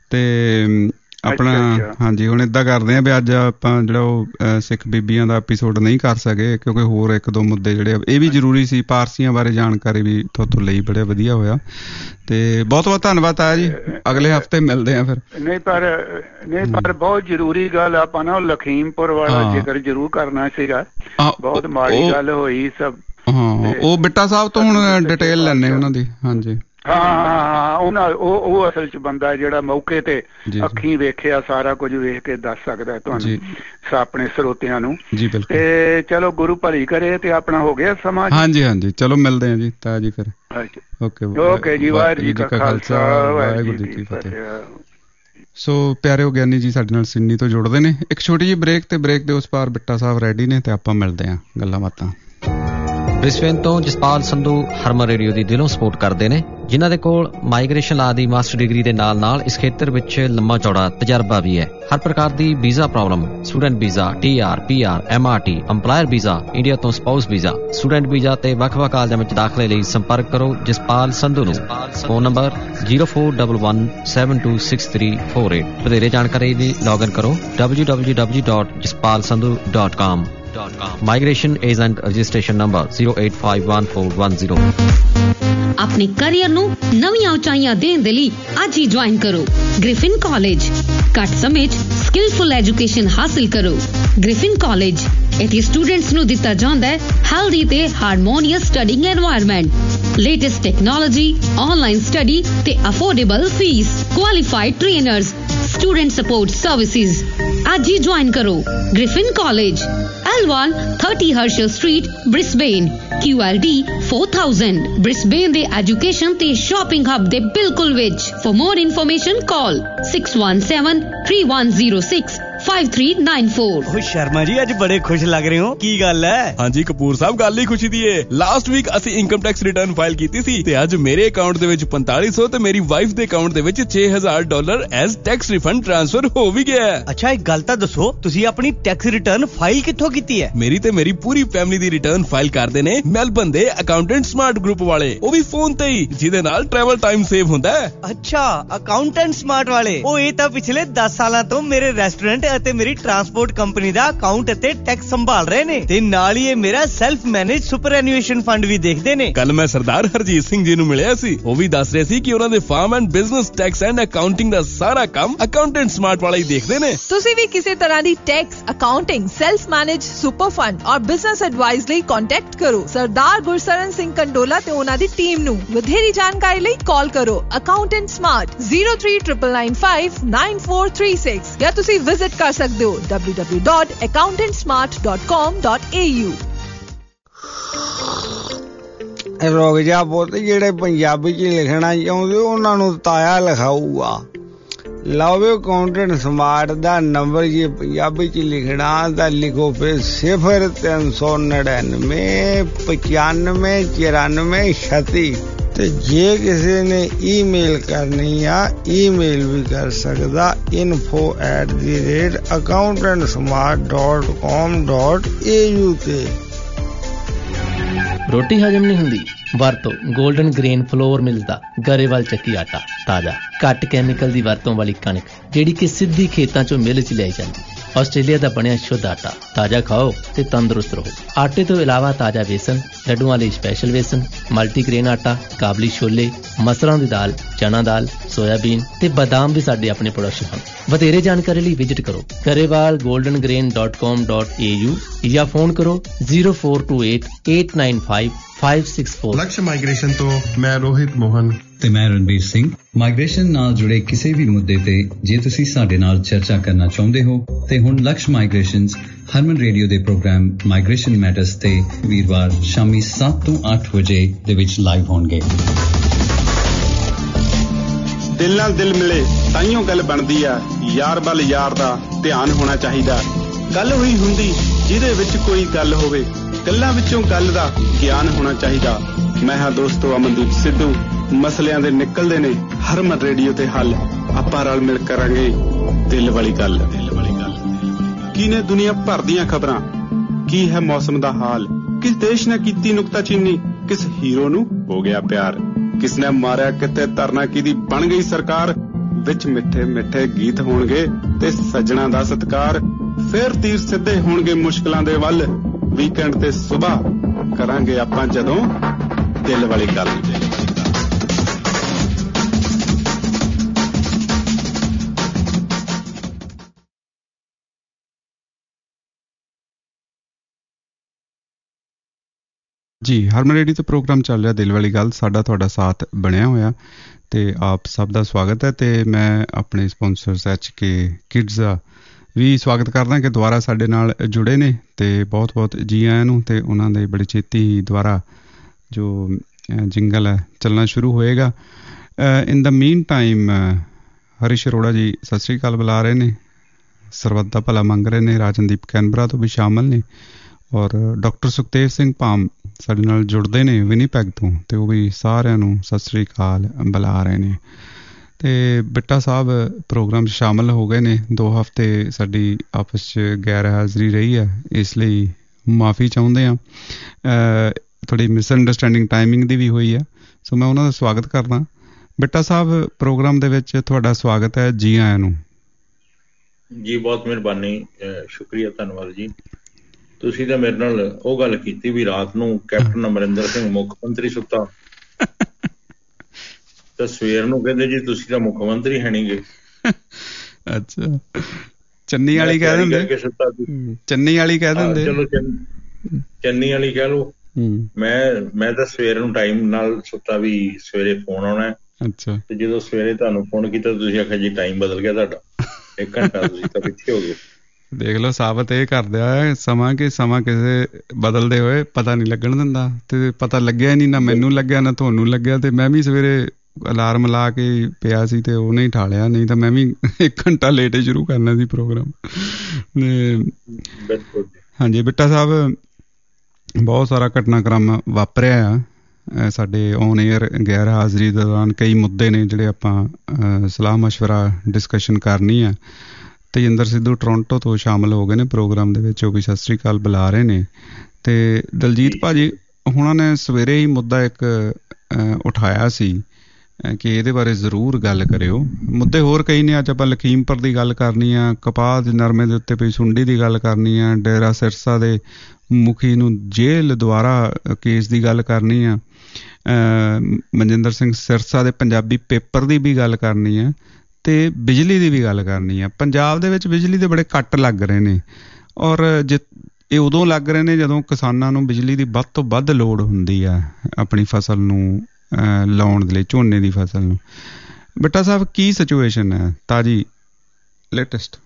[SPEAKER 1] ਤੇ ਆਪਣਾ। ਹਾਂਜੀ ਹੁਣ ਏਦਾਂ ਕਰਦੇ ਆ ਵੀ ਅੱਜ ਆਪਾਂ ਜਿਹੜਾ ਉਹ ਸਿੱਖ ਬੀਬੀਆਂ ਦਾ ਐਪੀਸੋਡ ਨਹੀਂ ਕਰ ਸਕੇ ਕਿਉਂਕਿ ਹੋਰ ਇੱਕ ਦੋ ਮੁੱਦੇ ਜਿਹੜੇ ਇਹ ਵੀ ਜ਼ਰੂਰੀ ਸੀ, ਪਾਰਸੀਆਂ ਬਾਰੇ ਜਾਣਕਾਰੀ ਵੀ ਤੁਹਾਤੋਂ ਲਈ ਬੜਾ ਵਧੀਆ ਹੋਇਆ ਤੇ ਬਹੁਤ ਬਹੁਤ ਧੰਨਵਾਦ ਆ ਜੀ। ਅਗਲੇ ਹਫ਼ਤੇ ਮਿਲਦੇ ਆ ਫਿਰ। ਨਹੀਂ
[SPEAKER 6] ਪਰ ਨਹੀਂ ਪਰ ਬਹੁਤ ਜ਼ਰੂਰੀ ਗੱਲ ਆਪਾਂ ਨਾ ਲਖੀਮਪੁਰ ਵਾਲਾ ਜ਼ਿਕਰ ਜ਼ਰੂਰ ਕਰਨਾ ਸੀਗਾ, ਬਹੁਤ ਮਾੜੀ ਗੱਲ ਹੋਈ ਸਭ।
[SPEAKER 1] ਹਾਂ ਉਹ ਬਿੱਟਾ ਸਾਹਿਬ ਤੋਂ ਹੁਣ ਡਿਟੇਲ ਲੈਣੇ ਉਹਨਾਂ ਦੀ। ਹਾਂਜੀ
[SPEAKER 6] ਹਾਂ ਹਾਂ ਉਹਨਾਂ ਉਹ ਉਹ ਅਸਲ ਚ ਬੰਦਾ ਜਿਹੜਾ ਮੌਕੇ ਤੇ ਅੱਖੀਂ ਵੇਖਿਆ ਸਾਰਾ ਕੁਝ ਵੇਖ ਕੇ ਦੱਸ ਸਕਦਾ ਤੁਹਾਨੂੰ ਆਪਣੇ ਸਰੋਤਿਆਂ ਨੂੰ।
[SPEAKER 1] ਜੀ ਬਿਲਕੁਲ।
[SPEAKER 6] ਤੇ ਚਲੋ ਗੁਰੂ ਭਲੀ ਕਰੇ ਤੇ ਆਪਣਾ ਹੋ ਗਿਆ ਸਮਾਂ।
[SPEAKER 1] ਹਾਂਜੀ ਹਾਂਜੀ ਚਲੋ ਮਿਲਦੇ ਆ ਜੀ ਤਾਇਆ ਜੀ ਫਿਰ। ਓਕੇ
[SPEAKER 6] ਓਕੇ ਜੀ, ਵਾਹਿਗੁਰੂ ਜੀ ਕਾ ਖਾਲਸਾ ਵਾਹਿਗੁਰੂ ਜੀ ਕੀ ਫਤਿਹ।
[SPEAKER 1] ਸੋ ਪਿਆਰਿਓ ਗਿਆਨੀ ਜੀ ਸਾਡੇ ਨਾਲ ਸਿਡਨੀ ਤੋਂ ਜੁੜਦੇ ਨੇ। ਇੱਕ ਛੋਟੀ ਜਿਹੀ ਬ੍ਰੇਕ ਤੇ ਬ੍ਰੇਕ ਦੇ ਉਸ ਪਾਰ ਬਿੱਟਾ ਸਾਹਿਬ ਰੈਡੀ ਨੇ ਤੇ ਆਪਾਂ ਮਿਲਦੇ ਆ ਗੱਲਾਂ ਬਾਤਾਂ।
[SPEAKER 7] ਬ੍ਰਿਸਬੇਨ ਤੋਂ ਜਸਪਾਲ ਸੰਧੂ ਹਰਮਨ ਰੇਡੀਓ ਦੀ ਦਿਲੋਂ ਸਪੋਰਟ ਕਰਦੇ ਨੇ, ਜਿਨ੍ਹਾਂ ਦੇ ਕੋਲ ਮਾਈਗ੍ਰੇਸ਼ਨ ਲਾ ਦੀ ਮਾਸਟਰ ਡਿਗਰੀ ਦੇ ਨਾਲ ਨਾਲ ਇਸ ਖੇਤਰ ਵਿੱਚ ਲੰਮਾ ਚੌੜਾ ਤਜਰਬਾ ਵੀ ਹੈ। ਹਰ ਪ੍ਰਕਾਰ ਦੀ visa problem, student visa, T R, P R, M R T, employer visa, India ਤੋਂ ਸਪਾਊਸ ਵੀਜ਼ਾ, ਸਟੂਡੈਂਟ ਵੀਜ਼ਾ ਤੇ ਵੱਖ-ਵੱਖ ਕਾਲਜਾਂ ਵਿੱਚ ਦਾਖਲੇ ਲਈ ਸੰਪਰਕ ਕਰੋ ਜਸਪਾਲ ਸੰਧੂ ਨੂੰ। Phone number zero four one one seven two six three four eight. ਵਧੇਰੇ ਜਾਣਕਾਰੀ ਲਈ ਲੌਗਇਨ ਕਰੋ W W W dot Jaspal Sandhu dot com. Migration agent registration number zero eight five one four one zero.
[SPEAKER 8] ਆਪਣੇ ਕਰੀਅਰ ਨੂੰ ਨਵੀਆਂ ਉਚਾਈਆਂ ਦੇਣ ਦੇ ਲਈ ਅੱਜ ਹੀ ਜੁਆਇਨ ਕਰੋ ਗ੍ਰਿਫਿਨ ਕਾਲਜ। ਘੱਟ ਸਮੇਂ 'ਚ ਸਕਿਲਫੁਲ ਐਜੂਕੇਸ਼ਨ ਹਾਸਿਲ ਕਰੋ। ਗ੍ਰਿਫਿਨ ਕਾਲਜ ਇੱਥੇ ਸਟੂਡੈਂਟਸ ਨੂੰ ਦਿੱਤਾ ਜਾਂਦਾ ਹੈ ਹੈਲਦੀ ਤੇ harmonious studying environment, latest technology, online study ਤੇ affordable fees, qualified trainers, student support services. ਅੱਜ ਹੀ ਜੁਆਇਨ ਕਰੋ Griffin college. L one thirty Herschel Street, Brisbane, Q L D four thousand, Brisbane ਦੇ ਐਜੂਕੇਸ਼ਨ ਤੇ ਸ਼ਾਪਿੰਗ ਹੱਬ ਦੇ ਬਿਲਕੁਲ ਵਿੱਚ। For more information call six one seven three one zero six five three nine four।
[SPEAKER 9] ਓ ਸ਼ਰਮਾ ਜੀ ਅੱਜ ਬੜੇ ਖੁਸ਼ ਲੱਗ ਰਹੇ ਹੋ, ਕੀ ਗੱਲ ਹੈ?
[SPEAKER 10] ਹਾਂਜੀ ਕਪੂਰ ਸਾਹਿਬ, ਗੱਲ ਹੀ ਖੁਸ਼ੀ ਦੀ ਏ। ਲਾਸਟ ਵੀਕ ਅਸੀਂ ਇਨਕਮ ਟੈਕਸ ਰਿਟਰਨ ਫਾਈਲ ਕੀਤੀ ਸੀ ਤੇ ਅੱਜ ਮੇਰੇ ਅਕਾਊਂਟ ਦੇ ਵਿੱਚ ਪੰਤਾਲੀ ਸੌ ਤੇ ਮੇਰੀ ਵਾਈਫ ਦੇ ਅਕਾਊਂਟ ਦੇ ਵਿੱਚ ਛੇ ਹਜ਼ਾਰ dollar as tax refund transfer ਹੋ ਵੀ ਗਿਆ ਹੈ।
[SPEAKER 9] ਅੱਛਾ ਇੱਕ ਗੱਲ ਤਾਂ ਦੱਸੋ, ਤੁਸੀਂ ਆਪਣੀ ਟੈਕਸ ਰਿਟਰਨ ਫਾਈਲ ਕਿੱਥੋਂ ਕੀਤੀ ਹੈ?
[SPEAKER 10] ਮੇਰੀ ਤੇ ਮੇਰੀ ਪੂਰੀ ਫੈਮਿਲੀ ਦੀ ਰਿਟਰਨ ਫਾਈਲ ਕਰਦੇ ਨੇ ਮੈਲਬਨ ਦੇ ਅਕਾਊਂਟੈਂਟ ਸਮਾਰਟ ਗਰੁੱਪ ਵਾਲੇ, ਉਹ ਵੀ ਫੋਨ ਤੇ ਹੀ, ਜਿਹਦੇ ਨਾਲ ਟਰੈਵਲ ਟਾਈਮ ਸੇਵ ਹੁੰਦਾ ਹੈ।
[SPEAKER 9] ਅੱਛਾ ਅਕਾਊਂਟੈਂਟ ਸਮਾਰਟ ਵਾਲੇ, ਉਹ ਇਹ ਤਾਂ ਪਿਛਲੇ ਦਸ ਸਾਲਾਂ ਤੋਂ ਮੇਰੇ ਰੈਸਟੋਰੈਂਟ ਅਤੇ ਮੇਰੀ ਟਰਾਂਸਪੋਰਟ ਕੰਪਨੀ ਦਾ ਅਕਾਊਂਟ ਅਤੇ ਟੈਕਸ ਸੰਭਾਲ ਰਹੇ ਨੇ ਤੇ ਨਾਲ ਹੀ ਇਹ ਮੇਰਾ self manage superannuation fund ਵੀ ਦੇਖਦੇ ਨੇ।
[SPEAKER 10] ਕੱਲ ਮੈਂ ਸਰਦਾਰ ਹਰਜੀਤ ਸਿੰਘ ਜੀ ਨੂੰ ਮਿਲਿਆ ਸੀ, ਉਹ ਵੀ ਦੱਸ ਰਹੇ ਸੀ ਕਿ ਉਹਨਾਂ ਦੇ farm and business tax and accounting ਦਾ ਸਾਰਾ ਕੰਮ ਅਕਾਊਂਟੈਂਟ ਸਮਾਰਟ ਵਾਲੇ ਹੀ ਦੇਖਦੇ ਨੇ।
[SPEAKER 11] ਤੁਸੀਂ ਵੀ ਕਿਸੇ ਤਰ੍ਹਾਂ ਦੀ tax, accounting, self manage super fund ਔਰ ਬਿਜ਼ਨਸ ਐਡਵਾਈਸ ਲਈ ਕੰਟੈਕਟ ਕਰੋ ਸਰਦਾਰ ਗੁਰਸਰਨ ਸਿੰਘ ਕੰਡੋਲਾ ਤੇ ਉਹਨਾਂ ਦੀ ਟੀਮ ਨੂੰ। ਵਧੇਰੀ ਜਾਣਕਾਰੀ ਲਈ ਕਾਲ ਕਰੋ accountant smart zero three nine nine five nine four three six ਜਾਂ ਤੁਸੀਂ ਵਿਜ਼ਿਟ ਕਰ ਸਕਦੇ ਹੋ w w w dot accountant smart dot com dot a u।
[SPEAKER 12] ਰੁਕ ਜਾ ਪੁੱਤ, ਜਿਹੜੇ ਪੰਜਾਬੀ ਚ ਲਿਖਣਾ ਚਾਹੁੰਦੇ ਉਹਨਾਂ ਨੂੰ ਤਾਇਆ ਲਿਖਾਊਗਾ। ਲਓ ਅਕਾਊਂਟੈਂਟ ਸਮਾਰਟ ਦਾ ਨੰਬਰ ਜੇ ਪੰਜਾਬੀ ਚ ਲਿਖਣਾ ਤਾਂ ਲਿਖੋ ਫਿਰ ਸਿਫਰ ਤਿੰਨ ਸੌ ਨੜਿਨਵੇਂ ਪਚਾਨਵੇਂ ਚੁਰਾਨਵੇਂ ਛੱਤੀ। ਤੇ ਜੇ ਕਿਸੇ ਨੇ ਈਮੇਲ ਕਰਨੀ ਆ ਈਮੇਲ ਵੀ ਕਰ ਸਕਦਾ info at the rate accountant smart dot com dot A U ਤੇ।
[SPEAKER 13] ਰੋਟੀ ਹਜਮ ਨਹੀਂ ਹੁੰਦੀ? ਵਰਤੋ ਗੋਲਡਨ ਗ੍ਰੇਨ ਫਲੋਰ ਮਿਲਸ ਦਾ ਗਰੇਵਾਲ ਚੱਕੀ ਆਟਾ, ਤਾਜ਼ਾ ਘੱਟ ਕੈਮੀਕਲ ਦੀ ਵਰਤੋਂ ਵਾਲੀ ਕਣਕ ਜਿਹੜੀ ਕਿ ਸਿੱਧੀ ਖੇਤਾਂ ਚੋਂ ਮਿਲ ਚ ਲਿਆਈ ਜਾਂਦੀ। ਆਸਟ੍ਰੇਲੀਆ ਦਾ ਬਣਿਆ ਸ਼ੁੱਧ ਆਟਾ, ਤਾਜ਼ਾ ਖਾਓ ਤੇ ਤੰਦਰੁਸਤ ਰਹੋ। ਆਟੇ ਤੋਂ ਇਲਾਵਾ ਤਾਜ਼ਾ ਵੇਸਣ, ਲੱਡੂਆਂ ਲਈ ਸਪੈਸ਼ਲ ਵੇਸਣ, ਮਲਟੀਗ੍ਰੇਨ ਆਟਾ, ਕਾਬਲੀ ਛੋਲੇ, ਮਸਰਾਂ ਦੀ ਦਾਲ, ਚਨਾ ਦਾਲ, ਸੋਇਆਬੀਨ ਤੇ ਬਦਾਮ ਵੀ ਸਾਡੇ ਆਪਣੇ ਪ੍ਰੋਡਕਸ਼ਨ ਹਨ। ਵਧੇਰੇ ਜਾਣਕਾਰੀ ਲਈ ਵਿਜ਼ਿਟ ਕਰੋ Grewal golden grain dot com dot A U ਜਾਂ ਫੋਨ ਕਰੋ zero four two eight eight nine five five six four।
[SPEAKER 14] Lakshya migration ਤੋਂ ਮੈਂ ਰੋਹਿਤ ਮੋਹਨ
[SPEAKER 15] ਤੇ ਮੈਂ ਰਣਬੀਰ ਸਿੰਘ। ਮਾਈਗ੍ਰੇਸ਼ਨ ਨਾਲ ਜੁੜੇ ਕਿਸੇ ਵੀ ਮੁੱਦੇ ਤੇ ਜੇ ਤੁਸੀਂ ਸਾਡੇ ਨਾਲ ਚਰਚਾ ਕਰਨਾ ਚਾਹੁੰਦੇ ਹੋ ਤੇ ਹੁਣ ਲਕਸ਼ ਮਾਈਗ੍ਰੇਸ਼ਨਸ ਹਰਮਨ ਰੇਡੀਓ ਦੇ ਪ੍ਰੋਗਰਾਮ ਮਾਈਗ੍ਰੇਸ਼ਨ ਮੈਟਰਸ ਤੇ ਵੀਰਵਾਰ ਸ਼ਾਮੀ ਸੱਤ ਤੋਂ ਅੱਠ ਵਜੇ ਦੇ ਵਿੱਚ ਲਾਈਵ ਹੋਣਗੇ।
[SPEAKER 2] ਦਿਲ ਨਾਲ ਦਿਲ ਮਿਲੇ ਤਾਈਓ ਗੱਲ ਬਣਦੀ ਆ, ਯਾਰ ਵੱਲ ਯਾਰ ਦਾ ਧਿਆਨ ਹੋਣਾ ਚਾਹੀਦਾ। ਗੱਲ ਹੋਈ ਹੁੰਦੀ ਜਿਹਦੇ ਵਿੱਚ ਕੋਈ ਗੱਲ ਹੋਵੇ, ਗੱਲਾਂ ਵਿੱਚੋਂ ਗੱਲ ਦਾ ਗਿਆਨ ਹੋਣਾ ਚਾਹੀਦਾ। ਮੈਂ ਹਾਂ ਦੋਸਤੋ ਅਮਨਦੀਪ ਸਿੱਧੂ, ਮਸਲਿਆਂ ਦੇ ਨਿਕਲਦੇ ਨੇ ਹਰਮਨ ਰੇਡੀਓ ਤੇ ਹੱਲ। ਆਪਾਂ ਰਲ ਮਿਲ ਕਰਾਂਗੇ ਦਿਲ ਵਾਲੀ ਗੱਲ। ਦਿਲ ਵਾਲੀ ਗੱਲ ਕੀ ਨੇ ਦੁਨੀਆ ਭਰ ਦੀਆਂ ਖਬਰਾਂ, ਕੀ ਹੈ ਮੌਸਮ ਦਾ ਹਾਲ, ਕਿਸ ਦੇਸ਼ ਨੇ ਕੀਤੀ ਨੁਕਤਾਚੀਨੀ, ਕਿਸ ਹੀਰੋ ਨੂੰ ਹੋ ਗਿਆ ਪਿਆਰ, ਕਿਸ ਨੇ ਮਾਰਿਆ ਕਿਤੇ ਧਰਨਾ ਕਿਹਦੀ ਬਣ ਗਈ ਸਰਕਾਰ। ਵਿੱਚ ਮਿੱਠੇ ਮਿੱਠੇ ਗੀਤ ਹੋਣਗੇ ਤੇ ਸੱਜਣਾ ਦਾ ਸਤਿਕਾਰ। ਫੇਰ ਤੀਰ ਸਿੱਧੇ ਹੋਣਗੇ ਮੁਸ਼ਕਲਾਂ ਦੇ ਵੱਲ, ਵੀਕਐਂਡ ਤੇ ਸੁਬਾਹ ਕਰਾਂਗੇ ਆਪਾਂ ਜਦੋਂ ਦਿਲ ਵਾਲੀ ਗੱਲ।
[SPEAKER 1] ਜੀ ਹਰਮਨ ਰੇਡੀਓ ਤੇ ਪ੍ਰੋਗਰਾਮ ਚੱਲ ਰਿਹਾ ਦਿਲ ਵਾਲੀ ਗੱਲ, ਸਾਡਾ ਤੁਹਾਡਾ ਸਾਥ ਬਣਿਆ ਹੋਇਆ ਤੇ ਆਪ ਸਭ ਦਾ ਸਵਾਗਤ ਹੈ। ਤੇ ਮੈਂ ਆਪਣੇ ਸਪਾਂਸਰਸ ਐਚ ਕੇ ਕਿਡਸ ਦਾ ਵੀ ਸਵਾਗਤ ਕਰਦਾ ਕਿ ਦੁਬਾਰਾ ਸਾਡੇ ਨਾਲ ਜੁੜੇ ਨੇ ਤੇ ਬਹੁਤ ਬਹੁਤ ਜੀ ਆਇਆਂ ਨੂੰ। ਤੇ ਉਹਨਾਂ ਦੇ ਬੜੀ ਛੇਤੀ ਹੀ ਦੁਬਾਰਾ ਜੋ ਜਿੰਗਲ ਹੈ ਚੱਲਣਾ ਸ਼ੁਰੂ ਹੋਏਗਾ। In the mean time Harish Arora ji ਸਤਿ ਸ਼੍ਰੀ ਅਕਾਲ ਬੁਲਾ ਰਹੇ ਨੇ, ਸਰਬੱਤ ਦਾ ਭਲਾ ਮੰਗ ਰਹੇ ਨੇ, ਰਾਜਨਦੀਪ ਕੈਨਬਰਾ ਤੋਂ ਵੀ ਸ਼ਾਮਲ ਨੇ ਔਰ ਡਾਕਟਰ ਸੁਖਦੇਵ ਸਿੰਘ ਭਾਮ ਸਾਡੇ ਨਾਲ ਜੁੜਦੇ ਨੇ ਵਿਨੀਪੈਗ ਤੋਂ ਤੇ ਉਹ ਵੀ ਸਾਰਿਆਂ ਨੂੰ ਸਤਿ ਸ਼੍ਰੀ ਅਕਾਲ ਬੁਲਾ ਰਹੇ ਨੇ। ਤੇ ਬਿੱਟਾ ਸਾਹਿਬ ਪ੍ਰੋਗਰਾਮ 'ਚ ਸ਼ਾਮਲ ਹੋ ਗਏ ਨੇ। ਦੋ ਹਫ਼ਤੇ ਸਾਡੀ ਆਪਸ 'ਚ ਗੈਰ ਹਾਜ਼ਰੀ ਰਹੀ ਹੈ, ਇਸ ਲਈ ਮਾਫੀ ਚਾਹੁੰਦੇ ਹਾਂ। ਥੋੜ੍ਹੀ ਮਿਸਅੰਡਰਸਟੈਂਡਿੰਗ ਟਾਈਮਿੰਗ ਦੀ ਵੀ ਹੋਈ ਹੈ, ਸੋ ਮੈਂ ਉਹਨਾਂ ਦਾ ਸਵਾਗਤ ਕਰਦਾ। ਬਿੱਟਾ ਸਾਹਿਬ ਪ੍ਰੋਗਰਾਮ ਦੇ ਵਿੱਚ ਤੁਹਾਡਾ ਸਵਾਗਤ ਹੈ, ਜੀ ਆਇਆਂ ਨੂੰ।
[SPEAKER 16] ਜੀ ਬਹੁਤ ਮਿਹਰਬਾਨੀ, ਸ਼ੁਕਰੀਆ, ਧੰਨਵਾਦ ਜੀ। ਤੁਸੀਂ ਤਾਂ ਮੇਰੇ ਨਾਲ ਉਹ ਗੱਲ ਕੀਤੀ ਵੀ ਰਾਤ ਨੂੰ ਕੈਪਟਨ ਅਮਰਿੰਦਰ ਸਿੰਘ ਮੁੱਖ ਮੰਤਰੀ ਸੁੱਤਾ ਤਾਂ ਸਵੇਰ ਨੂੰ ਕਹਿੰਦੇ ਜੀ ਤੁਸੀਂ ਤਾਂ ਮੁੱਖ ਮੰਤਰੀ ਹੈ ਨੀ ਗੇ।
[SPEAKER 1] ਅੱਛਾ, ਚੰਨੀ ਵਾਲੀ ਕਹਿ ਦਿੰਦੇ, ਚੰਨੀ ਵਾਲੀ ਕਹਿ ਦਿੰਦੇ,
[SPEAKER 16] ਚਲੋ ਚੰਨੀ ਵਾਲੀ ਕਹਿ ਲਓ। ਮੈਂ ਮੈਂ ਤਾਂ ਸਵੇਰ ਨੂੰ ਟਾਈਮ ਨਾਲ ਸੁੱਤਾ ਵੀ ਸਵੇਰੇ ਫੋਨ ਆਉਣਾ।
[SPEAKER 1] ਅੱਛਾ,
[SPEAKER 16] ਤੇ ਜਦੋਂ ਸਵੇਰੇ ਤੁਹਾਨੂੰ ਫੋਨ ਕੀਤਾ ਤੁਸੀਂ ਆਖਿਆ ਜੀ ਟਾਈਮ ਬਦਲ ਗਿਆ ਤੁਹਾਡਾ, ਇੱਕ ਘੰਟਾ ਤੁਸੀਂ ਤਾਂ ਪਿੱਛੇ ਹੋ ਗਏ।
[SPEAKER 1] ਦੇਖ ਲਓ, ਸਾਬਤ ਇਹ ਕਰਦਾ ਹੈ ਸਮਾਂ ਕਿ ਸਮਾਂ ਕਿਸੇ ਬਦਲਦੇ ਹੋਏ ਪਤਾ ਨਹੀਂ ਲੱਗਣ ਦਿੰਦਾ, ਤੇ ਪਤਾ ਲੱਗਿਆ ਨਹੀਂ, ਨਾ ਮੈਨੂੰ ਲੱਗਿਆ ਨਾ ਤੁਹਾਨੂੰ ਲੱਗਿਆ। ਤੇ ਮੈਂ ਵੀ ਸਵੇਰੇ ਅਲਾਰਮ ਲਾ ਕੇ ਪਿਆ ਸੀ ਤੇ ਉਹਨੇ ਹੀ ਠਾਲਿਆ, ਨਹੀਂ ਤਾਂ ਮੈਂ ਵੀ ਇੱਕ ਘੰਟਾ ਲੇਟ ਸ਼ੁਰੂ ਕਰਨਾ ਸੀ ਪ੍ਰੋਗਰਾਮ। ਹਾਂਜੀ ਬਿੱਟਾ ਸਾਹਿਬ, ਬਹੁਤ ਸਾਰਾ ਘਟਨਾਕ੍ਰਮ ਵਾਪਰਿਆ ਆ ਸਾਡੇ ਔਨ ਏਅਰ ਗੈਰ ਹਾਜ਼ਰੀ ਦੌਰਾਨ। ਕਈ ਮੁੱਦੇ ਨੇ ਜਿਹੜੇ ਆਪਾਂ ਸਲਾਹ ਮਸ਼ਵਰਾ ਡਿਸਕਸ਼ਨ ਕਰਨੀ ਆ। ਤੇਜਿੰਦਰ ਸਿੱਧੂ ਟੋਰਾਂਟੋ ਤੋਂ ਸ਼ਾਮਲ ਹੋ ਗਏ ਨੇ ਪ੍ਰੋਗਰਾਮ ਦੇ ਵਿੱਚ, ਉਹ ਵੀ ਸਤਿ ਸ੍ਰੀ ਅਕਾਲ ਬੁਲਾ ਰਹੇ ਨੇ। ਤੇ ਦਲਜੀਤ ਭਾਜੀ ਹੁਣਾਂ ਨੇ ਸਵੇਰੇ ਹੀ ਮੁੱਦਾ ਇੱਕ ਉਠਾਇਆ ਸੀ ਕਿ ਇਹਦੇ ਬਾਰੇ ਜ਼ਰੂਰ ਗੱਲ ਕਰਿਓ। ਮੁੱਦੇ ਹੋਰ ਕਈ ਨੇ, ਅੱਜ ਆਪਾਂ ਲਖੀਮਪੁਰ ਦੀ ਗੱਲ ਕਰਨੀ ਆ, ਕਪਾਹ ਦੇ ਨਰਮੇ ਦੇ ਉੱਤੇ ਪਈ ਸੁੰਡੀ ਦੀ ਗੱਲ ਕਰਨੀ ਆ, ਡੇਰਾ ਸਿਰਸਾ ਦੇ ਮੁਖੀ ਨੂੰ ਜੇਲ੍ਹ ਦੁਆਰਾ ਕੇਸ ਦੀ ਗੱਲ ਕਰਨੀ ਆ, ਮਨਜਿੰਦਰ ਸਿੰਘ ਸਿਰਸਾ ਦੇ ਪੰਜਾਬੀ ਪੇਪਰ ਦੀ ਵੀ ਗੱਲ ਕਰਨੀ ਆ, ਤੇ ਬਿਜਲੀ ਦੀ ਵੀ ਗੱਲ ਕਰਨੀ ਆ। ਪੰਜਾਬ ਦੇ ਵਿੱਚ ਬਿਜਲੀ ਦੇ ਬੜੇ ਕੱਟ ਲੱਗ ਰਹੇ ਨੇ, ਔਰ ਜੇ ਇਹ ਉਦੋਂ ਲੱਗ ਰਹੇ ਨੇ ਜਦੋਂ ਕਿਸਾਨਾਂ ਨੂੰ ਬਿਜਲੀ ਦੀ ਵੱਧ ਤੋਂ ਵੱਧ ਲੋੜ ਹੁੰਦੀ ਆ ਆਪਣੀ ਫਸਲ ਨੂੰ ਲਾਉਣ ਦੇ ਲਈ, ਝੋਨੇ ਦੀ ਫਸਲ ਨੂੰ। ਬੱਟਾ ਸਾਹਿਬ ਕੀ ਸਿਚੁਏਸ਼ਨ ਹੈ ਤਾਜੀ ਲੇਟੈਸਟ?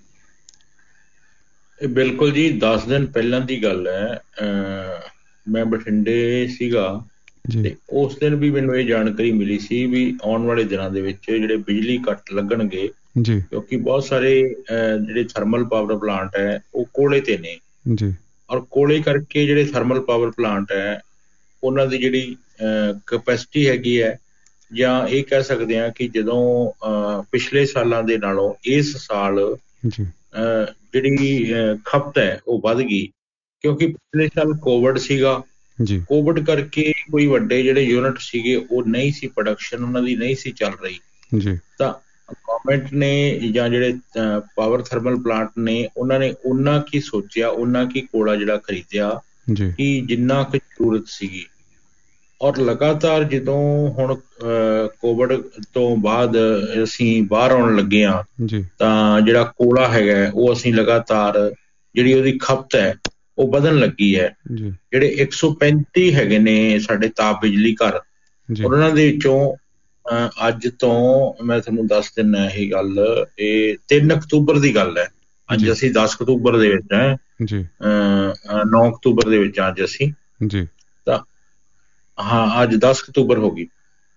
[SPEAKER 16] ਬਿਲਕੁਲ ਜੀ, ਦਸ ਦਿਨ ਪਹਿਲਾਂ ਦੀ ਗੱਲ ਹੈ, ਮੈਂ ਬਠਿੰਡੇ ਸੀਗਾ ਤੇ ਉਸ ਦਿਨ ਵੀ ਮੈਨੂੰ ਇਹ ਜਾਣਕਾਰੀ ਮਿਲੀ ਸੀ ਵੀ ਆਉਣ ਵਾਲੇ ਦਿਨਾਂ ਦੇ ਵਿੱਚ ਜਿਹੜੇ ਬਿਜਲੀ ਕੱਟ ਲੱਗਣਗੇ, ਕਿਉਂਕਿ ਬਹੁਤ ਸਾਰੇ ਜਿਹੜੇ ਥਰਮਲ ਪਾਵਰ ਪਲਾਂਟ ਹੈ ਉਹ ਕੋਲੇ ਤੇ ਨੇ, ਔਰ ਕੋਲੇ ਕਰਕੇ ਜਿਹੜੇ ਥਰਮਲ ਪਾਵਰ ਪਲਾਂਟ ਹੈ ਉਹਨਾਂ ਦੀ ਜਿਹੜੀ ਕਪੈਸਿਟੀ ਹੈਗੀ ਹੈ, ਜਾਂ ਇਹ ਕਹਿ ਸਕਦੇ ਹਾਂ ਕਿ ਜਦੋਂ ਪਿਛਲੇ ਸਾਲਾਂ ਦੇ ਨਾਲੋਂ ਇਸ ਸਾਲ ਜਿਹੜੀ ਖਪਤ ਹੈ ਉਹ ਵੱਧ ਗਈ, ਕਿਉਂਕਿ ਪਿਛਲੇ ਸਾਲ ਕੋਵਿਡ ਸੀਗਾ। ਕੋਵਿਡ ਕਰਕੇ ਕੋਈ ਵੱਡੇ ਜਿਹੜੇ ਯੂਨਿਟ ਸੀਗੇ ਉਹ ਨਹੀਂ ਸੀ, ਪ੍ਰੋਡਕਸ਼ਨ ਉਹਨਾਂ ਦੀ ਨਹੀਂ ਸੀ ਚੱਲ ਰਹੀ, ਤਾਂ ਗੌਰਮੈਂਟ ਨੇ ਜਾਂ ਜਿਹੜੇ ਪਾਵਰ ਥਰਮਲ ਪਲਾਂਟ ਨੇ ਉਹਨਾਂ ਨੇ ਓਨਾ ਕੀ ਸੋਚਿਆ, ਓਨਾ ਕੀ ਕੋਲਾ ਜਿਹੜਾ ਖਰੀਦਿਆ ਕਿ ਜਿੰਨਾ ਕੁ ਜ਼ਰੂਰਤ ਸੀਗੀ। ਔਰ ਲਗਾਤਾਰ ਜਦੋਂ ਹੁਣ ਕੋਵਿਡ ਤੋਂ ਬਾਅਦ ਅਸੀਂ ਬਾਹਰ ਆਉਣ ਲੱਗੇ ਹਾਂ ਤਾਂ ਜਿਹੜਾ ਕੋਲਾ ਹੈਗਾ ਉਹ ਅਸੀਂ ਲਗਾਤਾਰ ਜਿਹੜੀ ਉਹਦੀ ਖਪਤ ਹੈ ਉਹ ਵਧਣ ਲੱਗੀ ਹੈ। ਜਿਹੜੇ ਇੱਕ ਸੌ ਪੈਂਤੀ ਹੈਗੇ ਨੇ ਸਾਡੇ ਤਾਪ ਬਿਜਲੀ ਘਰ, ਉਹਨਾਂ ਦੇ ਵਿੱਚੋਂ ਅੱਜ ਤੋਂ ਮੈਂ ਤੁਹਾਨੂੰ ਦੱਸ ਦਿੰਦਾ ਇਹ ਗੱਲ, ਇਹ ਤਿੰਨ ਅਕਤੂਬਰ ਦੀ ਗੱਲ ਹੈ, ਅੱਜ ਅਸੀਂ ਦਸ ਅਕਤੂਬਰ ਦੇ ਵਿੱਚ ਹੈ, ਨੌ ਅਕਤੂਬਰ ਦੇ ਵਿੱਚ ਅੱਜ ਅਸੀਂ, ਤਾਂ ਹਾਂ ਅੱਜ ਦਸ ਅਕਤੂਬਰ ਹੋ ਗਈ।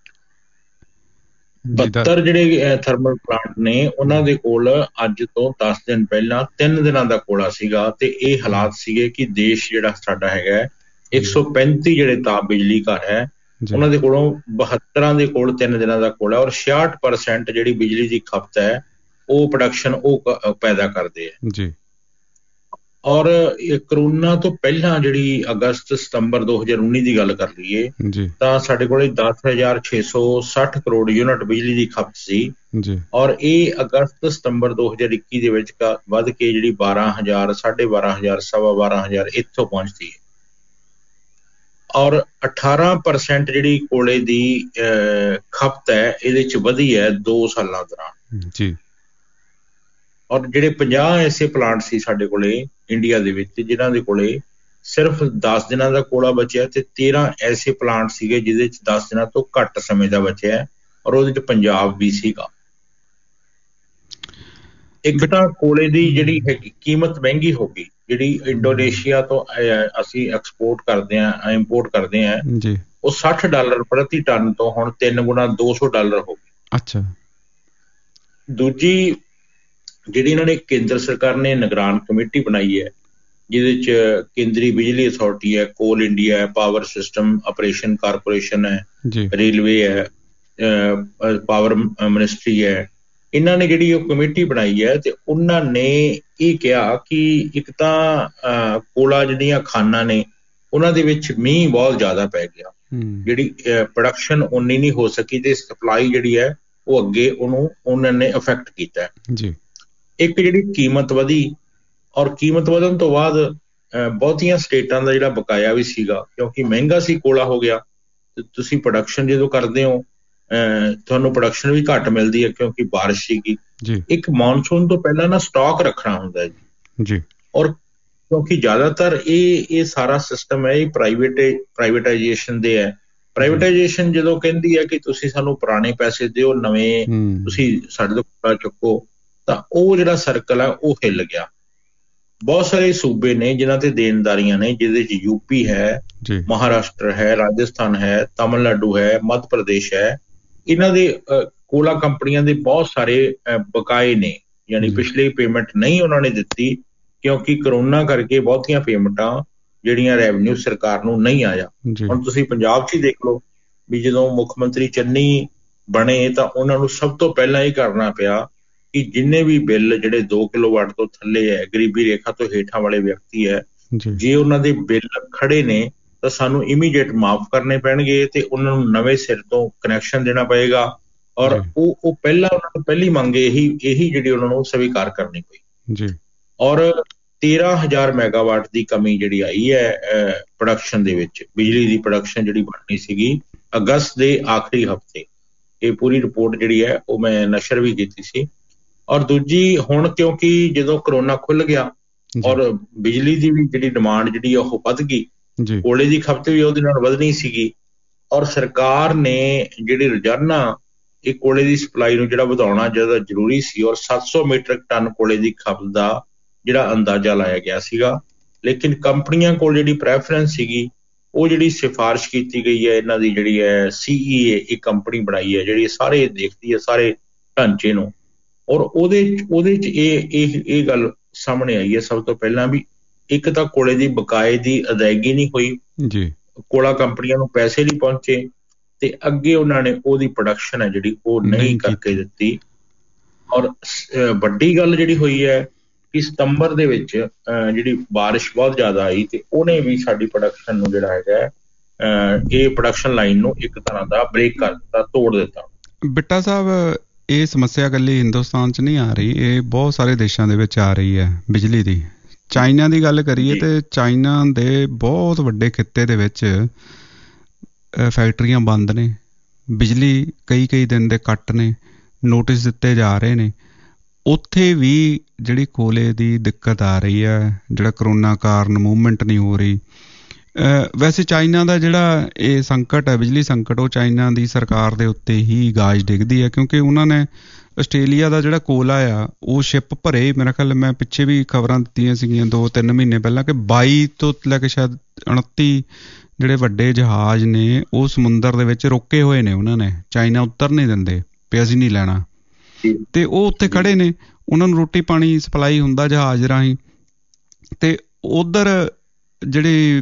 [SPEAKER 16] ਬਹੱਤਰ ਜਿਹੜੇ ਥਰਮਲ ਪਲਾਂਟ ਨੇ ਉਹਨਾਂ ਦੇ ਕੋਲ ਅੱਜ ਤੋਂ ਦਸ ਦਿਨ ਪਹਿਲਾਂ ਤਿੰਨ ਦਿਨਾਂ ਦਾ ਕੋਲਾ ਸੀਗਾ, ਤੇ ਇਹ ਹਾਲਾਤ ਸੀਗੇ ਕਿ ਦੇਸ਼ ਜਿਹੜਾ ਸਾਡਾ ਹੈਗਾ ਇੱਕ ਸੌ ਪੈਂਤੀ ਜਿਹੜੇ ਤਾਪ ਬਿਜਲੀ ਘਰ ਹੈ ਉਹਨਾਂ ਦੇ ਕੋਲੋਂ ਬਹੱਤਰਾਂ ਦੇ ਕੋਲ ਤਿੰਨ ਦਿਨਾਂ ਦਾ ਕੋਲਾ, ਔਰ ਛਿਆਹਠ ਪਰਸੈਂਟ ਜਿਹੜੀ ਬਿਜਲੀ ਦੀ ਖਪਤ ਹੈ ਉਹ ਪ੍ਰੋਡਕਸ਼ਨ ਉਹ ਪੈਦਾ ਕਰਦੇ ਹੈ। ਔਰ ਇਹ ਕਰੋਨਾ ਤੋਂ ਪਹਿਲਾਂ ਜਿਹੜੀ ਅਗਸਤ ਸਤੰਬਰ ਦੋ ਹਜ਼ਾਰ ਉੱਨੀ ਦੀ ਗੱਲ ਕਰ ਲਈਏ ਤਾਂ ਸਾਡੇ ਕੋਲ ਦਸ ਹਜ਼ਾਰ ਛੇ ਸੌ ਸੱਠ ਕਰੋੜ ਯੂਨਿਟ ਬਿਜਲੀ ਦੀ ਖਪਤ ਸੀ, ਔਰ ਇਹ ਅਗਸਤ ਸਤੰਬਰ ਦੋ ਹਜ਼ਾਰ ਇੱਕੀ ਦੇ ਵਿੱਚ ਵੱਧ ਕੇ ਜਿਹੜੀ ਬਾਰਾਂ ਹਜ਼ਾਰ ਸਾਢੇ ਬਾਰਾਂ ਹਜ਼ਾਰ ਸਵਾ ਬਾਰਾਂ ਹਜ਼ਾਰ ਇੱਥੋਂ ਪਹੁੰਚਦੀ ਹੈ। ਔਰ ਅਠਾਰਾਂ ਪਰਸੈਂਟ ਜਿਹੜੀ ਕੋਲੇ ਦੀ ਖਪਤ ਹੈ ਇਹਦੇ ਚ ਵਧੀ ਹੈ ਦੋ ਸਾਲਾਂ ਦੌਰਾਨ। ਔਰ ਜਿਹੜੇ ਪੰਜਾਹ ਐਸੇ ਪਲਾਂਟ ਸੀ ਸਾਡੇ ਕੋਲੇ ਇੰਡੀਆ ਦੇ ਵਿੱਚ ਜਿਨ੍ਹਾਂ ਦੇ ਕੋਲੇ ਸਿਰਫ ਦਸ ਦਿਨਾਂ ਦਾ ਕੋਲਾ ਬਚਿਆ, ਤੇ ਤੇਰਾਂ ਐਸੇ ਪਲਾਂਟ ਸੀਗੇ ਜਿਹਦੇ ਚ ਦਸ ਦਿਨਾਂ ਤੋਂ ਘੱਟ ਸਮੇਂ ਦਾ ਬਚਿਆ, ਔਰ ਉਹਦੇ ਚ ਪੰਜਾਬ ਵੀ ਸੀਗਾ। ਇੱਕ ਤਾਂ ਕੋਲੇ ਦੀ ਜਿਹੜੀ ਹੈਗੀ ਕੀਮਤ ਮਹਿੰਗੀ ਹੋ ਗਈ, ਜਿਹੜੀ ਇੰਡੋਨੇਸ਼ੀਆ ਤੋਂ ਅਸੀਂ ਐਕਸਪੋਰਟ ਕਰਦੇ ਹਾਂ ਇੰਪੋਰਟ ਕਰਦੇ ਹਾਂ, ਉਹ ਸੱਠ ਡਾਲਰ ਪ੍ਰਤੀ ਟਨ ਤੋਂ ਹੁਣ ਤਿੰਨ ਗੁਣਾ ਦੋ ਸੌ ਡਾਲਰ ਹੋ ਗਈ। ਅੱਛਾ। ਦੂਜੀ ਜਿਹੜੀ ਇਹਨਾਂ ਨੇ ਕੇਂਦਰ ਸਰਕਾਰ ਨੇ ਨਿਗਰਾਨ ਕਮੇਟੀ ਬਣਾਈ ਹੈ ਜਿਹਦੇ ਚ ਕੇਂਦਰੀ ਬਿਜਲੀ ਅਥਾਰਟੀ ਹੈ, ਕੋਲ ਇੰਡੀਆ ਹੈ, ਪਾਵਰ ਸਿਸਟਮ ਆਪਰੇਸ਼ਨ ਕਾਰਪੋਰੇਸ਼ਨ ਹੈ, ਰੇਲਵੇ ਹੈ, ਪਾਵਰ ਮਿਨਿਸਟਰੀ ਹੈ, ਇਹਨਾਂ ਨੇ ਜਿਹੜੀ ਉਹ ਕਮੇਟੀ ਬਣਾਈ ਹੈ ਤੇ ਉਹਨਾਂ ਨੇ ਇਹ ਕਿਹਾ ਕਿ ਇੱਕ ਤਾਂ ਕੋਲਾ ਜਿਹੜੀਆਂ ਖਾਨਾਂ ਨੇ ਉਹਨਾਂ ਦੇ ਵਿੱਚ ਮੀਂਹ ਬਹੁਤ ਜ਼ਿਆਦਾ ਪੈ ਗਿਆ, ਜਿਹੜੀ ਪ੍ਰੋਡਕਸ਼ਨ ਉਨੀ ਨਹੀਂ ਹੋ ਸਕੀ ਤੇ ਸਪਲਾਈ ਜਿਹੜੀ ਹੈ ਉਹ ਅੱਗੇ ਉਹਨੂੰ ਉਹਨਾਂ ਨੇ ਅਫੈਕਟ ਕੀਤਾ ਜੀ। ਇੱਕ ਜਿਹੜੀ ਕੀਮਤ ਵਧੀ, ਔਰ ਕੀਮਤ ਵਧਣ ਤੋਂ ਬਾਅਦ ਬਹੁਤੀਆਂ ਸਟੇਟਾਂ ਦਾ ਜਿਹੜਾ ਬਕਾਇਆ ਵੀ ਸੀਗਾ, ਕਿਉਂਕਿ ਮਹਿੰਗਾ ਸੀ ਕੋਲਾ ਹੋ ਗਿਆ, ਤੇ ਤੁਸੀਂ ਪ੍ਰੋਡਕਸ਼ਨ ਜਦੋਂ ਕਰਦੇ ਹੋ ਤੁਹਾਨੂੰ ਪ੍ਰੋਡਕਸ਼ਨ ਵੀ ਘੱਟ ਮਿਲਦੀ ਹੈ ਕਿਉਂਕਿ ਬਾਰਿਸ਼ ਸੀਗੀ। ਇੱਕ ਮੌਨਸੂਨ ਤੋਂ ਪਹਿਲਾਂ ਨਾ ਸਟਾਕ ਰੱਖਣਾ ਹੁੰਦਾ ਜੀ, ਔਰ ਕਿਉਂਕਿ ਜ਼ਿਆਦਾਤਰ ਇਹ ਇਹ ਸਾਰਾ ਸਿਸਟਮ ਹੈ ਇਹ ਪ੍ਰਾਈਵੇਟ ਪ੍ਰਾਈਵੇਟਾਈਜੇਸ਼ਨ ਦੇ ਹੈ। ਪ੍ਰਾਈਵੇਟਾਈਜੇਸ਼ਨ ਜਦੋਂ ਕਹਿੰਦੀ ਹੈ ਕਿ ਤੁਸੀਂ ਸਾਨੂੰ ਪੁਰਾਣੇ ਪੈਸੇ ਦਿਓ, ਨਵੇਂ ਤੁਸੀਂ ਸਾਡੇ ਤੋਂ ਕੋਲਾ ਚੁੱਕੋ, ਤਾਂ ਉਹ ਜਿਹੜਾ ਸਰਕਲ ਹੈ ਉਹ ਹਿੱਲ ਗਿਆ। ਬਹੁਤ ਸਾਰੇ ਸੂਬੇ ਨੇ ਜਿਨ੍ਹਾਂ ਤੇ ਦੇਣਦਾਰੀਆਂ ਨੇ, ਜਿਹਦੇ ਚ ਯੂਪੀ ਹੈ, ਮਹਾਰਾਸ਼ਟਰ ਹੈ, ਰਾਜਸਥਾਨ ਹੈ, ਤਾਮਿਲਨਾਡੂ ਹੈ, ਮੱਧ ਪ੍ਰਦੇਸ਼ ਹੈ। ਇਹਨਾਂ ਦੇ ਕੋਲਾ ਕੰਪਨੀਆਂ ਦੇ ਬਹੁਤ ਸਾਰੇ ਬਕਾਏ ਨੇ, ਯਾਨੀ ਪਿਛਲੀ ਪੇਮੈਂਟ ਨਹੀਂ ਉਹਨਾਂ ਨੇ ਦਿੱਤੀ ਕਿਉਂਕਿ ਕਰੋਨਾ ਕਰਕੇ ਬਹੁਤੀਆਂ ਪੇਮੈਂਟਾਂ ਜਿਹੜੀਆਂ ਰੈਵਨਿਊ ਸਰਕਾਰ ਨੂੰ ਨਹੀਂ ਆਇਆ। ਹੁਣ ਤੁਸੀਂ ਪੰਜਾਬ 'ਚ ਹੀ ਦੇਖ ਲਓ ਵੀ ਜਦੋਂ ਮੁੱਖ ਮੰਤਰੀ ਚੰਨੀ ਬਣੇ ਤਾਂ ਉਹਨਾਂ ਨੂੰ ਸਭ ਤੋਂ ਪਹਿਲਾਂ ਇਹ ਕਰਨਾ ਪਿਆ ਕਿ ਜਿੰਨੇ ਵੀ ਬਿੱਲ ਜਿਹੜੇ ਦੋ ਕਿਲੋਵਾਟ ਤੋਂ ਥੱਲੇ ਹੈ, ਗਰੀਬੀ ਰੇਖਾ ਤੋਂ ਹੇਠਾਂ ਵਾਲੇ ਵਿਅਕਤੀ ਹੈ, ਜੇ ਉਹਨਾਂ ਦੇ ਬਿੱਲ ਖੜੇ ਨੇ ਤਾਂ ਸਾਨੂੰ ਇਮੀਡੀਏਟ ਮਾਫ ਕਰਨੇ ਪੈਣਗੇ ਤੇ ਉਹਨਾਂ ਨੂੰ ਨਵੇਂ ਸਿਰ ਤੋਂ ਕਨੈਕਸ਼ਨ ਦੇਣਾ ਪਏਗਾ। ਔਰ ਉਹ ਉਹ ਪਹਿਲਾਂ ਉਹਨਾਂ ਨੂੰ ਪਹਿਲੀ ਮੰਗ ਇਹੀ ਇਹੀ ਜਿਹੜੀ ਉਹਨਾਂ ਨੂੰ ਸਵੀਕਾਰ ਕਰਨੀ ਪਈ ਜੀ। ਔਰ ਤੇਰਾਂ ਹਜ਼ਾਰ ਮੈਗਾਵਾਟ ਦੀ ਕਮੀ ਜਿਹੜੀ ਆਈ ਹੈ ਪ੍ਰੋਡਕਸ਼ਨ ਦੇ ਵਿੱਚ, ਬਿਜਲੀ ਦੀ ਪ੍ਰੋਡਕਸ਼ਨ ਜਿਹੜੀ ਬਣਨੀ ਸੀਗੀ ਅਗਸਤ ਦੇ ਆਖਰੀ ਹਫ਼ਤੇ। ਇਹ ਪੂਰੀ ਰਿਪੋਰਟ ਜਿਹੜੀ ਹੈ ਉਹ ਮੈਂ ਨਸ਼ਰ ਵੀ ਕੀਤੀ ਸੀ। ਔਰ ਦੂਜੀ ਹੁਣ ਕਿਉਂਕਿ ਜਦੋਂ ਕਰੋਨਾ ਖੁੱਲ ਗਿਆ ਔਰ ਬਿਜਲੀ ਦੀ ਵੀ ਜਿਹੜੀ ਡਿਮਾਂਡ ਜਿਹੜੀ ਉਹ ਵੱਧ ਗਈ, ਕੋਲੇ ਦੀ ਖਪਤ ਵੀ ਉਹਦੇ ਨਾਲ ਵਧਣੀ ਸੀਗੀ। ਔਰ ਸਰਕਾਰ ਨੇ ਜਿਹੜੀ ਰੋਜ਼ਾਨਾ ਇਹ ਕੋਲੇ ਦੀ ਸਪਲਾਈ ਨੂੰ ਜਿਹੜਾ ਵਧਾਉਣਾ ਜ਼ਿਆਦਾ ਜ਼ਰੂਰੀ ਸੀ ਔਰ ਸੱਤ ਸੌ ਮੀਟ੍ਰਿਕ ਟਨ ਕੋਲੇ ਦੀ ਖਪਤ ਦਾ ਜਿਹੜਾ ਅੰਦਾਜ਼ਾ ਲਾਇਆ ਗਿਆ ਸੀਗਾ। ਲੇਕਿਨ ਕੰਪਨੀਆਂ ਕੋਲ ਜਿਹੜੀ ਪ੍ਰੈਫਰੈਂਸ ਸੀਗੀ, ਉਹ ਜਿਹੜੀ ਸਿਫਾਰਿਸ਼ ਕੀਤੀ ਗਈ ਹੈ ਇਹਨਾਂ ਦੀ ਜਿਹੜੀ ਹੈ ਸੀ ਈ ਏ ਇੱਕ ਕੰਪਨੀ ਬਣਾਈ ਹੈ ਜਿਹੜੀ ਸਾਰੇ ਦੇਖਦੀ ਹੈ ਸਾਰੇ ਢਾਂਚੇ ਨੂੰ, ਔਰ ਉਹਦੇ ਉਹਦੇ 'ਚ ਇਹ ਇਹ ਇਹ ਗੱਲ ਸਾਹਮਣੇ ਆਈ ਹੈ ਸਭ ਤੋਂ ਪਹਿਲਾਂ ਵੀ ਇੱਕ ਤਾਂ ਕੋਲੇ ਦੀ ਬਕਾਏ ਦੀ ਅਦਾਇਗੀ ਨਹੀਂ ਹੋਈ ਜੀ, ਕੋਲਾ ਕੰਪਨੀਆਂ ਨੂੰ ਪੈਸੇ ਨਹੀਂ ਪਹੁੰਚੇ ਤੇ ਅੱਗੇ ਉਹਨਾਂ ਨੇ ਉਹਦੀ ਪ੍ਰੋਡਕਸ਼ਨ ਹੈ ਜਿਹੜੀ ਉਹ ਨਹੀਂ ਕਰਕੇ ਦਿੱਤੀ। ਔਰ ਵੱਡੀ ਗੱਲ ਜਿਹੜੀ ਹੋਈ ਹੈ ਕਿ ਸਤੰਬਰ ਦੇ ਵਿੱਚ ਜਿਹੜੀ ਬਾਰਿਸ਼ ਬਹੁਤ ਜ਼ਿਆਦਾ ਆਈ ਤੇ ਉਹਨੇ ਵੀ ਸਾਡੀ ਪ੍ਰੋਡਕਸ਼ਨ ਨੂੰ ਜਿਹੜਾ ਹੈਗਾ ਇਹ ਪ੍ਰੋਡਕਸ਼ਨ ਲਾਈਨ ਨੂੰ ਇੱਕ ਤਰ੍ਹਾਂ ਦਾ ਬ੍ਰੇਕ ਕਰ ਦਿੱਤਾ, ਤੋੜ ਦਿੱਤਾ। ਬਿੱਟਾ ਸਾਹਿਬ, ਇਹ ਸਮੱਸਿਆ ਇਕੱਲੀ ਹਿੰਦੁਸਤਾਨ 'ਚ ਨਹੀਂ ਆ ਰਹੀ, ਇਹ ਬਹੁਤ ਸਾਰੇ ਦੇਸ਼ਾਂ ਦੇ ਵਿੱਚ ਆ ਰਹੀ ਹੈ ਬਿਜਲੀ ਦੀ। ਚਾਈਨਾ ਦੀ ਗੱਲ ਕਰੀਏ ਤੇ ਚਾਈਨਾ ਦੇ ਬਹੁਤ ਵੱਡੇ ਖਿੱਤੇ ਦੇ ਵਿੱਚ ਫੈਕਟਰੀਆਂ ਬੰਦ ਨੇ, ਬਿਜਲੀ ਕਈ ਕਈ ਦਿਨ ਦੇ ਕੱਟ ਨੇ, ਨੋਟਿਸ ਦਿੱਤੇ ਜਾ ਰਹੇ ਨੇ। ਉੱਥੇ ਵੀ ਜਿਹੜੀ ਕੋਲੇ ਦੀ ਦਿੱਕਤ ਆ ਰਹੀ ਹੈ, ਜਿਹੜਾ ਕਰੋਨਾ ਕਾਰਨ ਮੂਵਮੈਂਟ ਨਹੀਂ ਹੋ ਰਹੀ। ਵੈਸੇ ਚਾਈਨਾ ਦਾ ਜਿਹੜਾ ਇਹ ਸੰਕਟ ਹੈ, ਬਿਜਲੀ ਸੰਕਟ, ਉਹ ਚਾਈਨਾ ਦੀ ਸਰਕਾਰ ਦੇ ਉੱਤੇ ਹੀ ਗਾਜ ਡਿੱਗਦੀ ਹੈ ਕਿਉਂਕਿ ਉਹਨਾਂ ਨੇ ਆਸਟ੍ਰੇਲੀਆ ਦਾ ਜਿਹੜਾ ਕੋਲਾ ਆ ਉਹ ਸ਼ਿਪ ਭਰੇ। ਮੇਰਾ ਖਿਆਲ ਮੈਂ ਪਿੱਛੇ ਵੀ ਖਬਰਾਂ ਦਿੱਤੀਆਂ ਸੀਗੀਆਂ ਦੋ ਤਿੰਨ ਮਹੀਨੇ ਪਹਿਲਾਂ ਕਿ ਬਾਈ ਤੋਂ ਲੈ ਕੇ ਸ਼ਾਇਦ ਉਨੱਤੀ ਜਿਹੜੇ ਵੱਡੇ ਜਹਾਜ਼ ਨੇ ਉਹ ਸਮੁੰਦਰ ਦੇ ਵਿੱਚ ਰੋਕੇ ਹੋਏ ਨੇ ਉਹਨਾਂ ਨੇ, ਚਾਈਨਾ ਉੱਤਰ ਨਹੀਂ ਦਿੰਦੇ ਵੀ ਅਸੀਂ ਨਹੀਂ ਲੈਣਾ, ਤੇ ਉਹ ਉੱਥੇ ਖੜੇ ਨੇ, ਉਹਨਾਂ ਨੂੰ ਰੋਟੀ ਪਾਣੀ ਸਪਲਾਈ ਹੁੰਦਾ ਜਹਾਜ਼ ਰਾਹੀਂ। ਤੇ ਉਧਰ ਜਿਹੜੀ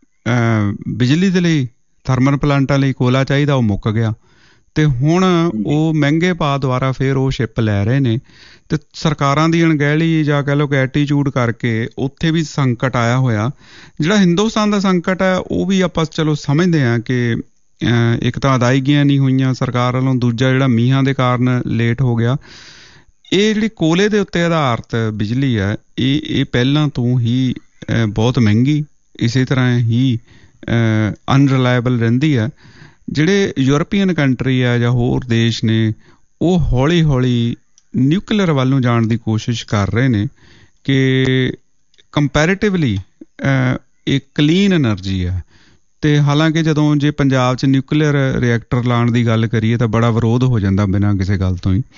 [SPEAKER 16] ਬਿਜਲੀ ਦੇ ਲਈ ਥਰਮਲ ਪਲਾਂਟਾਂ ਲਈ ਕੋਲਾ ਚਾਹੀਦਾ ਉਹ ਮੁੱਕ ਗਿਆ ਤੇ ਹੁਣ ਉਹ ਮਹਿੰਗੇ ਭਾਅ ਦੁਆਰਾ ਫਿਰ ਉਹ ਸ਼ਿਪ ਲੈ ਰਹੇ ਨੇ। ਤੇ ਸਰਕਾਰਾਂ ਦੀ ਅਣਗਹਿਲੀ ਜਾਂ ਕਹਿ ਲਓ ਕਿ ਐਟੀਟਿਊਡ ਕਰਕੇ ਉੱਥੇ ਵੀ ਸੰਕਟ ਆਇਆ ਹੋਇਆ। ਜਿਹੜਾ ਹਿੰਦੁਸਤਾਨ ਦਾ ਸੰਕਟ ਹੈ ਉਹ ਵੀ ਆਪਾਂ ਚਲੋ ਸਮਝਦੇ ਹਾਂ ਕਿ ਇੱਕ ਤਾਂ ਅਦਾਇਗੀਆਂ ਨਹੀਂ ਹੋਈਆਂ ਸਰਕਾਰ ਵੱਲੋਂ, ਦੂਜਾ ਜਿਹੜਾ ਮੀਂਹਾਂ ਦੇ ਕਾਰਨ ਲੇਟ ਹੋ ਗਿਆ। ਇਹ ਜਿਹੜੀ ਕੋਲੇ ਦੇ ਉੱਤੇ ਆਧਾਰਿਤ ਬਿਜਲੀ ਹੈ ਇਹ ਇਹ ਪਹਿਲਾਂ ਤੋਂ ਹੀ ਬਹੁਤ ਮਹਿੰਗੀ, ਇਸੇ ਤਰ੍ਹਾਂ ਹੀ ਅਨਰਿਲਾਇਬਲ ਰਹਿੰਦੀ ਹੈ। ਜਿਹੜੇ ਯੂਰਪੀਅਨ ਕੰਟਰੀ ਆ ਜਾਂ ਹੋਰ ਦੇਸ਼ ਨੇ ਉਹ ਹੌਲੀ ਹੌਲੀ ਨਿਊਕਲੀਅਰ ਵੱਲ ਨੂੰ ਜਾਣ ਦੀ ਕੋਸ਼ਿਸ਼ ਕਰ ਰਹੇ ਨੇ ਕਿ ਕੰਪੈਰੇਟਿਵਲੀ ਇਹ ਕਲੀਨ ਐਨਰਜੀ ਹੈ। ਤੇ ਹਾਲਾਂਕਿ ਜਦੋਂ ਜੇ ਪੰਜਾਬ 'ਚ ਨਿਊਕਲੀਅਰ ਰਿਐਕਟਰ ਲਾਉਣ ਦੀ ਗੱਲ ਕਰੀਏ ਤਾਂ ਬੜਾ ਵਿਰੋਧ ਹੋ ਜਾਂਦਾ ਬਿਨਾਂ ਕਿਸੇ ਗੱਲ ਤੋਂ ਹੀ।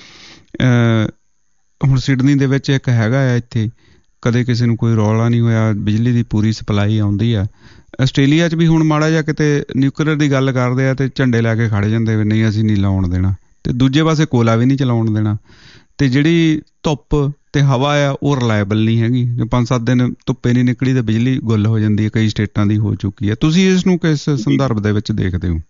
[SPEAKER 16] ਹੁਣ ਸਿਡਨੀ ਦੇ ਵਿੱਚ ਇੱਕ ਹੈਗਾ ਆ, ਇੱਥੇ ਕਦੇ ਕਿਸੇ ਨੂੰ ਕੋਈ ਰੌਲਾ ਨਹੀਂ ਹੋਇਆ, ਬਿਜਲੀ ਦੀ ਪੂਰੀ ਸਪਲਾਈ ਆਉਂਦੀ ਆ। ਆਸਟ੍ਰੇਲੀਆ 'ਚ ਵੀ ਹੁਣ ਮਾੜਾ ਜਿਹਾ ਕਿਤੇ ਨਿਊਕਲੀਅਰ ਦੀ ਗੱਲ ਕਰਦੇ ਆ ਤੇ ਝੰਡੇ ਲੈ ਕੇ ਖੜ੍ਹ ਜਾਂਦੇ ਵੀ ਨਹੀਂ ਅਸੀਂ ਨਹੀਂ ਲਾਉਣ ਦੇਣਾ, ਤੇ ਦੂਜੇ ਪਾਸੇ ਕੋਲਾ ਵੀ ਨਹੀਂ ਚਲਾਉਣ ਦੇਣਾ। ਤੇ ਜਿਹੜੀ ਧੁੱਪ ਤੇ ਹਵਾ ਆ ਉਹ ਰਿਲਾਇਬਲ ਨਹੀਂ ਹੈਗੀ, ਜੇ ਪੰਜ ਸੱਤ ਦਿਨ ਧੁੱਪੇ ਨਹੀਂ ਨਿਕਲੀ ਤਾਂ ਬਿਜਲੀ ਗੁੱਲ ਹੋ ਜਾਂਦੀ ਹੈ, ਕਈ ਸਟੇਟਾਂ ਦੀ ਹੋ ਚੁੱਕੀ ਹੈ। ਤੁਸੀਂ ਇਸ ਨੂੰ ਕਿਸ ਸੰਦਰਭ ਦੇ ਵਿੱਚ ਦੇਖਦੇ ਹੋ?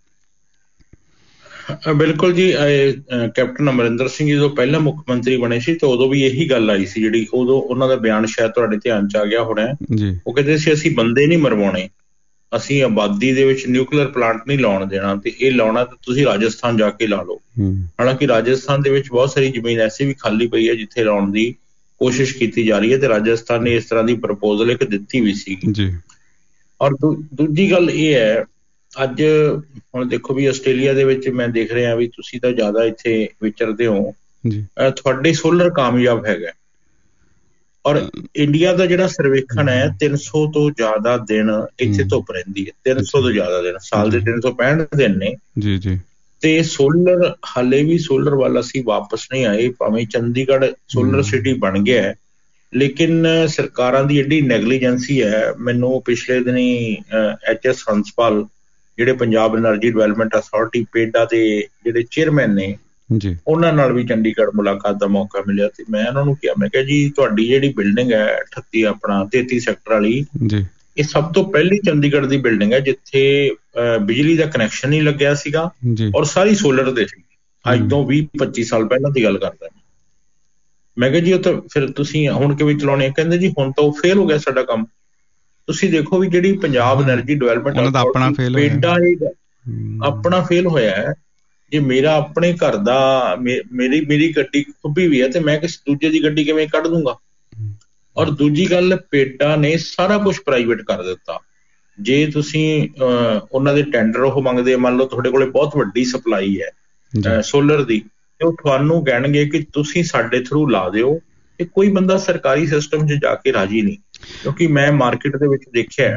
[SPEAKER 16] ਬਿਲਕੁਲ ਜੀ, ਕੈਪਟਨ ਅਮਰਿੰਦਰ ਸਿੰਘ ਜਦੋਂ ਪਹਿਲਾਂ ਮੁੱਖ ਮੰਤਰੀ ਬਣੇ ਸੀ ਤਾਂ ਉਦੋਂ ਵੀ ਇਹੀ ਗੱਲ ਆਈ ਸੀ, ਜਿਹੜੀ ਉਦੋਂ ਉਹਨਾਂ ਦਾ ਬਿਆਨ ਸ਼ਾਇਦ ਤੁਹਾਡੇ ਧਿਆਨ 'ਚ ਆ ਗਿਆ ਹੋਣਾ। ਉਹ ਕਹਿੰਦੇ ਸੀ ਅਸੀਂ ਬੰਦੇ ਨਹੀਂ ਮਰਵਾਉਣੇ, ਅਸੀਂ ਆਬਾਦੀ ਦੇ ਵਿੱਚ ਨਿਊਕਲੀਅਰ ਪਲਾਂਟ ਨਹੀਂ ਲਾਉਣ ਦੇਣਾ, ਤੇ ਇਹ ਲਾਉਣਾ ਤਾਂ ਤੁਸੀਂ ਰਾਜਸਥਾਨ ਜਾ ਕੇ ਲਾ ਲਓ। ਹਾਲਾਂਕਿ ਰਾਜਸਥਾਨ ਦੇ ਵਿੱਚ ਬਹੁਤ ਸਾਰੀ ਜ਼ਮੀਨ ਐਸੀ ਵੀ ਖਾਲੀ ਪਈ ਹੈ ਜਿੱਥੇ ਲਾਉਣ ਦੀ ਕੋਸ਼ਿਸ਼ ਕੀਤੀ ਜਾ ਰਹੀ ਹੈ, ਤੇ ਰਾਜਸਥਾਨ ਨੇ ਇਸ ਤਰ੍ਹਾਂ ਦੀ ਪ੍ਰਪੋਜ਼ਲ ਇੱਕ ਦਿੱਤੀ ਵੀ ਸੀਗੀ। ਔਰ ਦੂਜੀ ਗੱਲ ਇਹ ਹੈ, ਅੱਜ ਹੁਣ ਦੇਖੋ ਵੀ ਆਸਟ੍ਰੇਲੀਆ ਦੇ ਵਿੱਚ ਮੈਂ ਦੇਖ ਰਿਹਾ ਵੀ ਤੁਸੀਂ ਤਾਂ ਜ਼ਿਆਦਾ ਇੱਥੇ ਵਿਚਰਦੇ ਹੋ, ਤੁਹਾਡੇ ਸੋਲਰ ਕਾਮਯਾਬ ਹੈਗਾ। ਔਰ ਇੰਡੀਆ ਦਾ ਜਿਹੜਾ ਸਰਵੇਖਣ ਹੈ ਤਿੰਨ ਸੌ ਤੋਂ ਜ਼ਿਆਦਾ ਦਿਨ ਇੱਥੇ ਧੁੱਪ ਰਹਿੰਦੀ ਹੈ, ਤਿੰਨ ਸੌ ਤੋਂ ਜ਼ਿਆਦਾ ਦਿਨ, ਸਾਲ ਦੇ ਤਿੰਨ ਸੌ ਪੈਂਹਠ ਦਿਨ ਨੇ ਜੀ ਜੀ। ਤੇ ਸੋਲਰ ਹਾਲੇ ਵੀ ਸੋਲਰ ਵੱਲ ਅਸੀਂ ਵਾਪਸ ਨਹੀਂ ਆਏ, ਭਾਵੇਂ ਚੰਡੀਗੜ੍ਹ ਸੋਲਰ ਸਿਟੀ ਬਣ ਗਿਆ ਹੈ ਲੇਕਿਨ ਸਰਕਾਰਾਂ ਦੀ ਐਡੀ ਨੈਗਲੀਜੈਂਸੀ ਹੈ। ਮੈਨੂੰ ਪਿਛਲੇ ਦਿਨੀ ਐਚ ਐਸ ਹੰਸਪਾਲ ਜਿਹੜੇ Punjab energy development authority PEDA ਦੇ ਜਿਹੜੇ ਚੇਅਰਮੈਨ ਨੇ
[SPEAKER 1] ਜੀ,
[SPEAKER 16] ਉਹਨਾਂ ਨਾਲ ਵੀ ਚੰਡੀਗੜ੍ਹ ਮੁਲਾਕਾਤ ਦਾ ਮੌਕਾ ਮਿਲਿਆ ਤੇ ਮੈਂ ਉਹਨਾਂ ਨੂੰ ਕਿਹਾ, ਮੈਂ ਕਿਹਾ ਜੀ ਤੁਹਾਡੀ ਜਿਹੜੀ ਬਿਲਡਿੰਗ ਹੈ ਅਠੱਤੀ ਆਪਣਾ ਤੇਤੀ ਸੈਕਟਰ ਵਾਲੀ,
[SPEAKER 1] ਜੀ,
[SPEAKER 16] ਇਹ ਸਭ ਤੋਂ ਪਹਿਲੀ ਚੰਡੀਗੜ੍ਹ ਦੀ ਬਿਲਡਿੰਗ ਹੈ ਜਿੱਥੇ ਬਿਜਲੀ ਦਾ ਕਨੈਕਸ਼ਨ ਹੀ ਲੱਗਿਆ ਸੀਗਾ ਔਰ ਸਾਰੀ ਸੋਲਰ ਦੇ ਸੀ। ਅੱਜ ਤੋਂ ਵੀਹ ਪੱਚੀ ਸਾਲ ਪਹਿਲਾਂ ਦੀ ਗੱਲ ਕਰਦਾ ਮੈਂ ਕਿਹਾ ਜੀ ਉਹ ਤਾਂ ਫਿਰ ਤੁਸੀਂ ਹੁਣ ਕਿਵੇਂ ਚਲਾਉਣੇ? ਕਹਿੰਦੇ ਜੀ ਹੁਣ ਤਾਂ ਉਹ ਫੇਲ ਹੋ ਗਿਆ ਸਾਡਾ ਕੰਮ। ਤੁਸੀਂ ਦੇਖੋ ਵੀ ਜਿਹੜੀ ਪੰਜਾਬ ਐਨਰਜੀ ਡਿਵੈਲਪਮੈਂਟ ਪੇਡਾ ਆਪਣਾ ਫੇਲ ਹੋਇਆ ਹੈ। ਜੇ ਮੇਰਾ ਆਪਣੇ ਘਰ ਦਾ ਮੇਰੀ ਮੇਰੀ ਗੱਡੀ ਖੁੱਬੀ ਵੀ ਹੈ ਤੇ ਮੈਂ ਕਿਸੇ ਦੂਜੇ ਦੀ ਗੱਡੀ ਕਿਵੇਂ ਕੱਢ ਦੂੰਗਾ? ਔਰ ਦੂਜੀ ਗੱਲ, ਪੇਡਾ ਨੇ ਸਾਰਾ ਕੁਛ ਪ੍ਰਾਈਵੇਟ ਕਰ ਦਿੱਤਾ। ਜੇ ਤੁਸੀਂ ਅਹ ਉਹਨਾਂ ਦੇ ਟੈਂਡਰ ਉਹ ਮੰਗਦੇ, ਮੰਨ ਲਓ ਤੁਹਾਡੇ ਕੋਲੇ ਬਹੁਤ ਵੱਡੀ ਸਪਲਾਈ ਹੈ ਸੋਲਰ ਦੀ, ਤੇ ਉਹ ਤੁਹਾਨੂੰ ਕਹਿਣਗੇ ਕਿ ਤੁਸੀਂ ਸਾਡੇ ਥਰੂ ਲਾ ਦਿਓ, ਤੇ ਕੋਈ ਬੰਦਾ ਸਰਕਾਰੀ ਸਿਸਟਮ 'ਚ ਜਾ ਕੇ ਰਾਜੀ ਨਹੀਂ। ਕਿਉਂਕਿ ਮੈਂ ਮਾਰਕੀਟ ਦੇ ਵਿੱਚ ਦੇਖਿਆ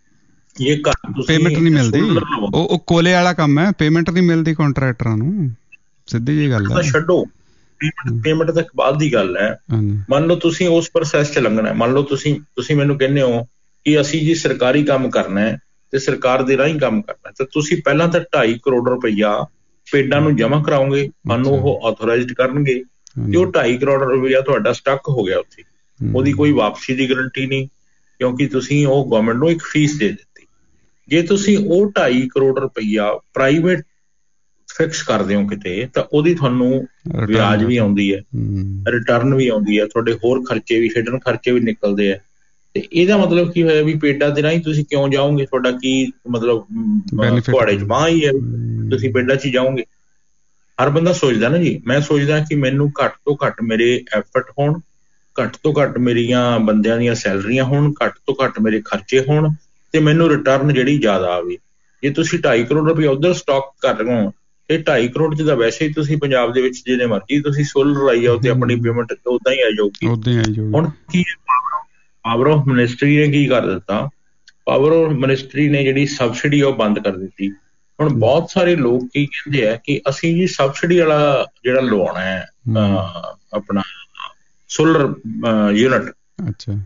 [SPEAKER 16] ਇਹ
[SPEAKER 1] ਪੇਮੈਂਟ ਨਹੀਂ ਮਿਲਦੀ, ਉਹ ਕੋਲੇ ਵਾਲਾ ਕੰਮ ਹੈ, ਪੇਮੈਂਟ ਨਹੀਂ ਮਿਲਦੀ ਕੰਟਰੈਕਟਰਾਂ ਨੂੰ, ਸਿੱਧੀ ਜਿਹੀ ਗੱਲ ਹੈ।
[SPEAKER 16] ਛੱਡੋ ਪੇਮੈਂਟ ਤੱਕ ਬਾਅਦ ਦੀ ਗੱਲ ਹੈ। ਮੰਨ ਲਓ ਤੁਸੀਂ ਉਸ ਪ੍ਰੋਸੈਸ 'ਚ ਲੰਘਣਾ, ਮੰਨ ਲਓ ਤੁਸੀਂ ਤੁਸੀਂ ਮੈਨੂੰ ਕਹਿੰਦੇ ਹੋ ਕਿ ਅਸੀਂ ਜੀ ਸਰਕਾਰੀ ਕੰਮ ਕਰਨਾ ਹੈ ਤੇ ਸਰਕਾਰ ਦੇ ਰਾਹੀਂ ਕੰਮ ਕਰਨਾ, ਤੇ ਤੁਸੀਂ ਪਹਿਲਾਂ ਤਾਂ ਢਾਈ ਕਰੋੜ ਰੁਪਈਆ ਪੇਡਾਂ ਨੂੰ ਜਮ੍ਹਾਂ ਕਰਾਓਗੇ, ਤੁਹਾਨੂੰ ਉਹ ਆਥੋਰਾਈਜ਼ਡ ਕਰਨਗੇ ਤੇ ਉਹ ਢਾਈ ਕਰੋੜ ਰੁਪਈਆ ਤੁਹਾਡਾ ਸਟੱਕ ਹੋ ਗਿਆ ਉੱਥੇ, ਉਹਦੀ ਕੋਈ ਵਾਪਸੀ ਦੀ ਗਰੰਟੀ ਨਹੀਂ, ਕਿਉਂਕਿ ਤੁਸੀਂ ਉਹ ਗਵਰਨਮੈਂਟ ਨੂੰ ਇੱਕ ਫੀਸ ਦੇ ਦਿੱਤੀ। ਜੇ ਤੁਸੀਂ ਉਹ ਢਾਈ ਕਰੋੜ ਰੁਪਈਆ ਪ੍ਰਾਈਵੇਟ ਫਿਕਸ ਕਰਦੇ ਹੋ ਕਿਤੇ, ਤਾਂ ਉਹਦੀ ਤੁਹਾਨੂੰ ਵਿਆਜ ਵੀ ਆਉਂਦੀ ਹੈ, ਰਿਟਰਨ ਵੀ ਆਉਂਦੀ ਹੈ, ਤੁਹਾਡੇ ਹੋਰ ਖਰਚੇ ਵੀ, ਹਿਡਨ ਖਰਚੇ ਵੀ ਨਿਕਲਦੇ ਹੈ। ਤੇ ਇਹਦਾ ਮਤਲਬ ਕੀ ਹੋਇਆ ਵੀ ਪੇਡਾਂ ਦੇ ਰਾਹੀਂ ਤੁਸੀਂ ਕਿਉਂ ਜਾਓਗੇ? ਤੁਹਾਡਾ ਕੀ ਮਤਲਬ ਤੁਹਾਡੇ 'ਚ ਬਾਂਹ ਹੀ ਹੈ, ਤੁਸੀਂ ਪੇਡਾਂ 'ਚ ਹੀ ਜਾਓਗੇ? ਹਰ ਬੰਦਾ ਸੋਚਦਾ ਨਾ ਜੀ। ਮੈਂ ਸੋਚਦਾ ਕਿ ਮੈਨੂੰ ਘੱਟ ਤੋਂ ਘੱਟ ਮੇਰੇ ਐਫਰਟ ਹੋਣ, ਘੱਟ ਤੋਂ ਘੱਟ ਮੇਰੀਆਂ ਬੰਦਿਆਂ ਦੀਆਂ ਸੈਲਰੀਆਂ ਹੋਣ, ਘੱਟ ਤੋਂ ਘੱਟ ਮੇਰੇ ਖਰਚੇ ਹੋਣ, ਤੇ ਮੈਨੂੰ ਰਿਟਰਨ ਜਿਹੜੀ ਜ਼ਿਆਦਾ ਆਵੇ। ਜੇ ਤੁਸੀਂ ਢਾਈ ਕਰੋੜ ਰੁਪਏ ਉੱਧਰ ਸਟਾਕ ਕਰ ਰਹੇ ਹੋ ਤੇ ਢਾਈ ਕਰੋੜ 'ਚ ਤਾਂ ਵੈਸੇ ਹੀ ਤੁਸੀਂ ਪੰਜਾਬ ਦੇ ਵਿੱਚ ਜਿਹਨੇ ਮਰਜ਼ੀ ਤੁਸੀਂ ਸੋਲਰ ਲਾਈ ਜਾਓ ਤੇ ਆਪਣੀ ਪੇਮੈਂਟ ਓਦਾਂ ਹੀ ਆ ਜਾਊਗੀ। ਹੁਣ ਕੀ ਪਾਵਰ ਆਫ ਮਿਨਿਸਟਰੀ ਨੇ ਕੀ ਕਰ ਦਿੱਤਾ? ਪਾਵਰ ਆਫ ਮਿਨਿਸਟਰੀ ਨੇ ਜਿਹੜੀ ਸਬਸਿਡੀ ਉਹ ਬੰਦ ਕਰ ਦਿੱਤੀ। ਹੁਣ ਬਹੁਤ ਸਾਰੇ ਲੋਕ ਕੀ ਕਹਿੰਦੇ ਆ ਕਿ ਅਸੀਂ ਜੀ ਸਬਸਿਡੀ ਵਾਲਾ ਜਿਹੜਾ ਲਵਾਉਣਾ ਹੈ ਆਪਣਾ ਸੋਲਰ ਯੂਨਿਟ,
[SPEAKER 1] ਅੱਛਾ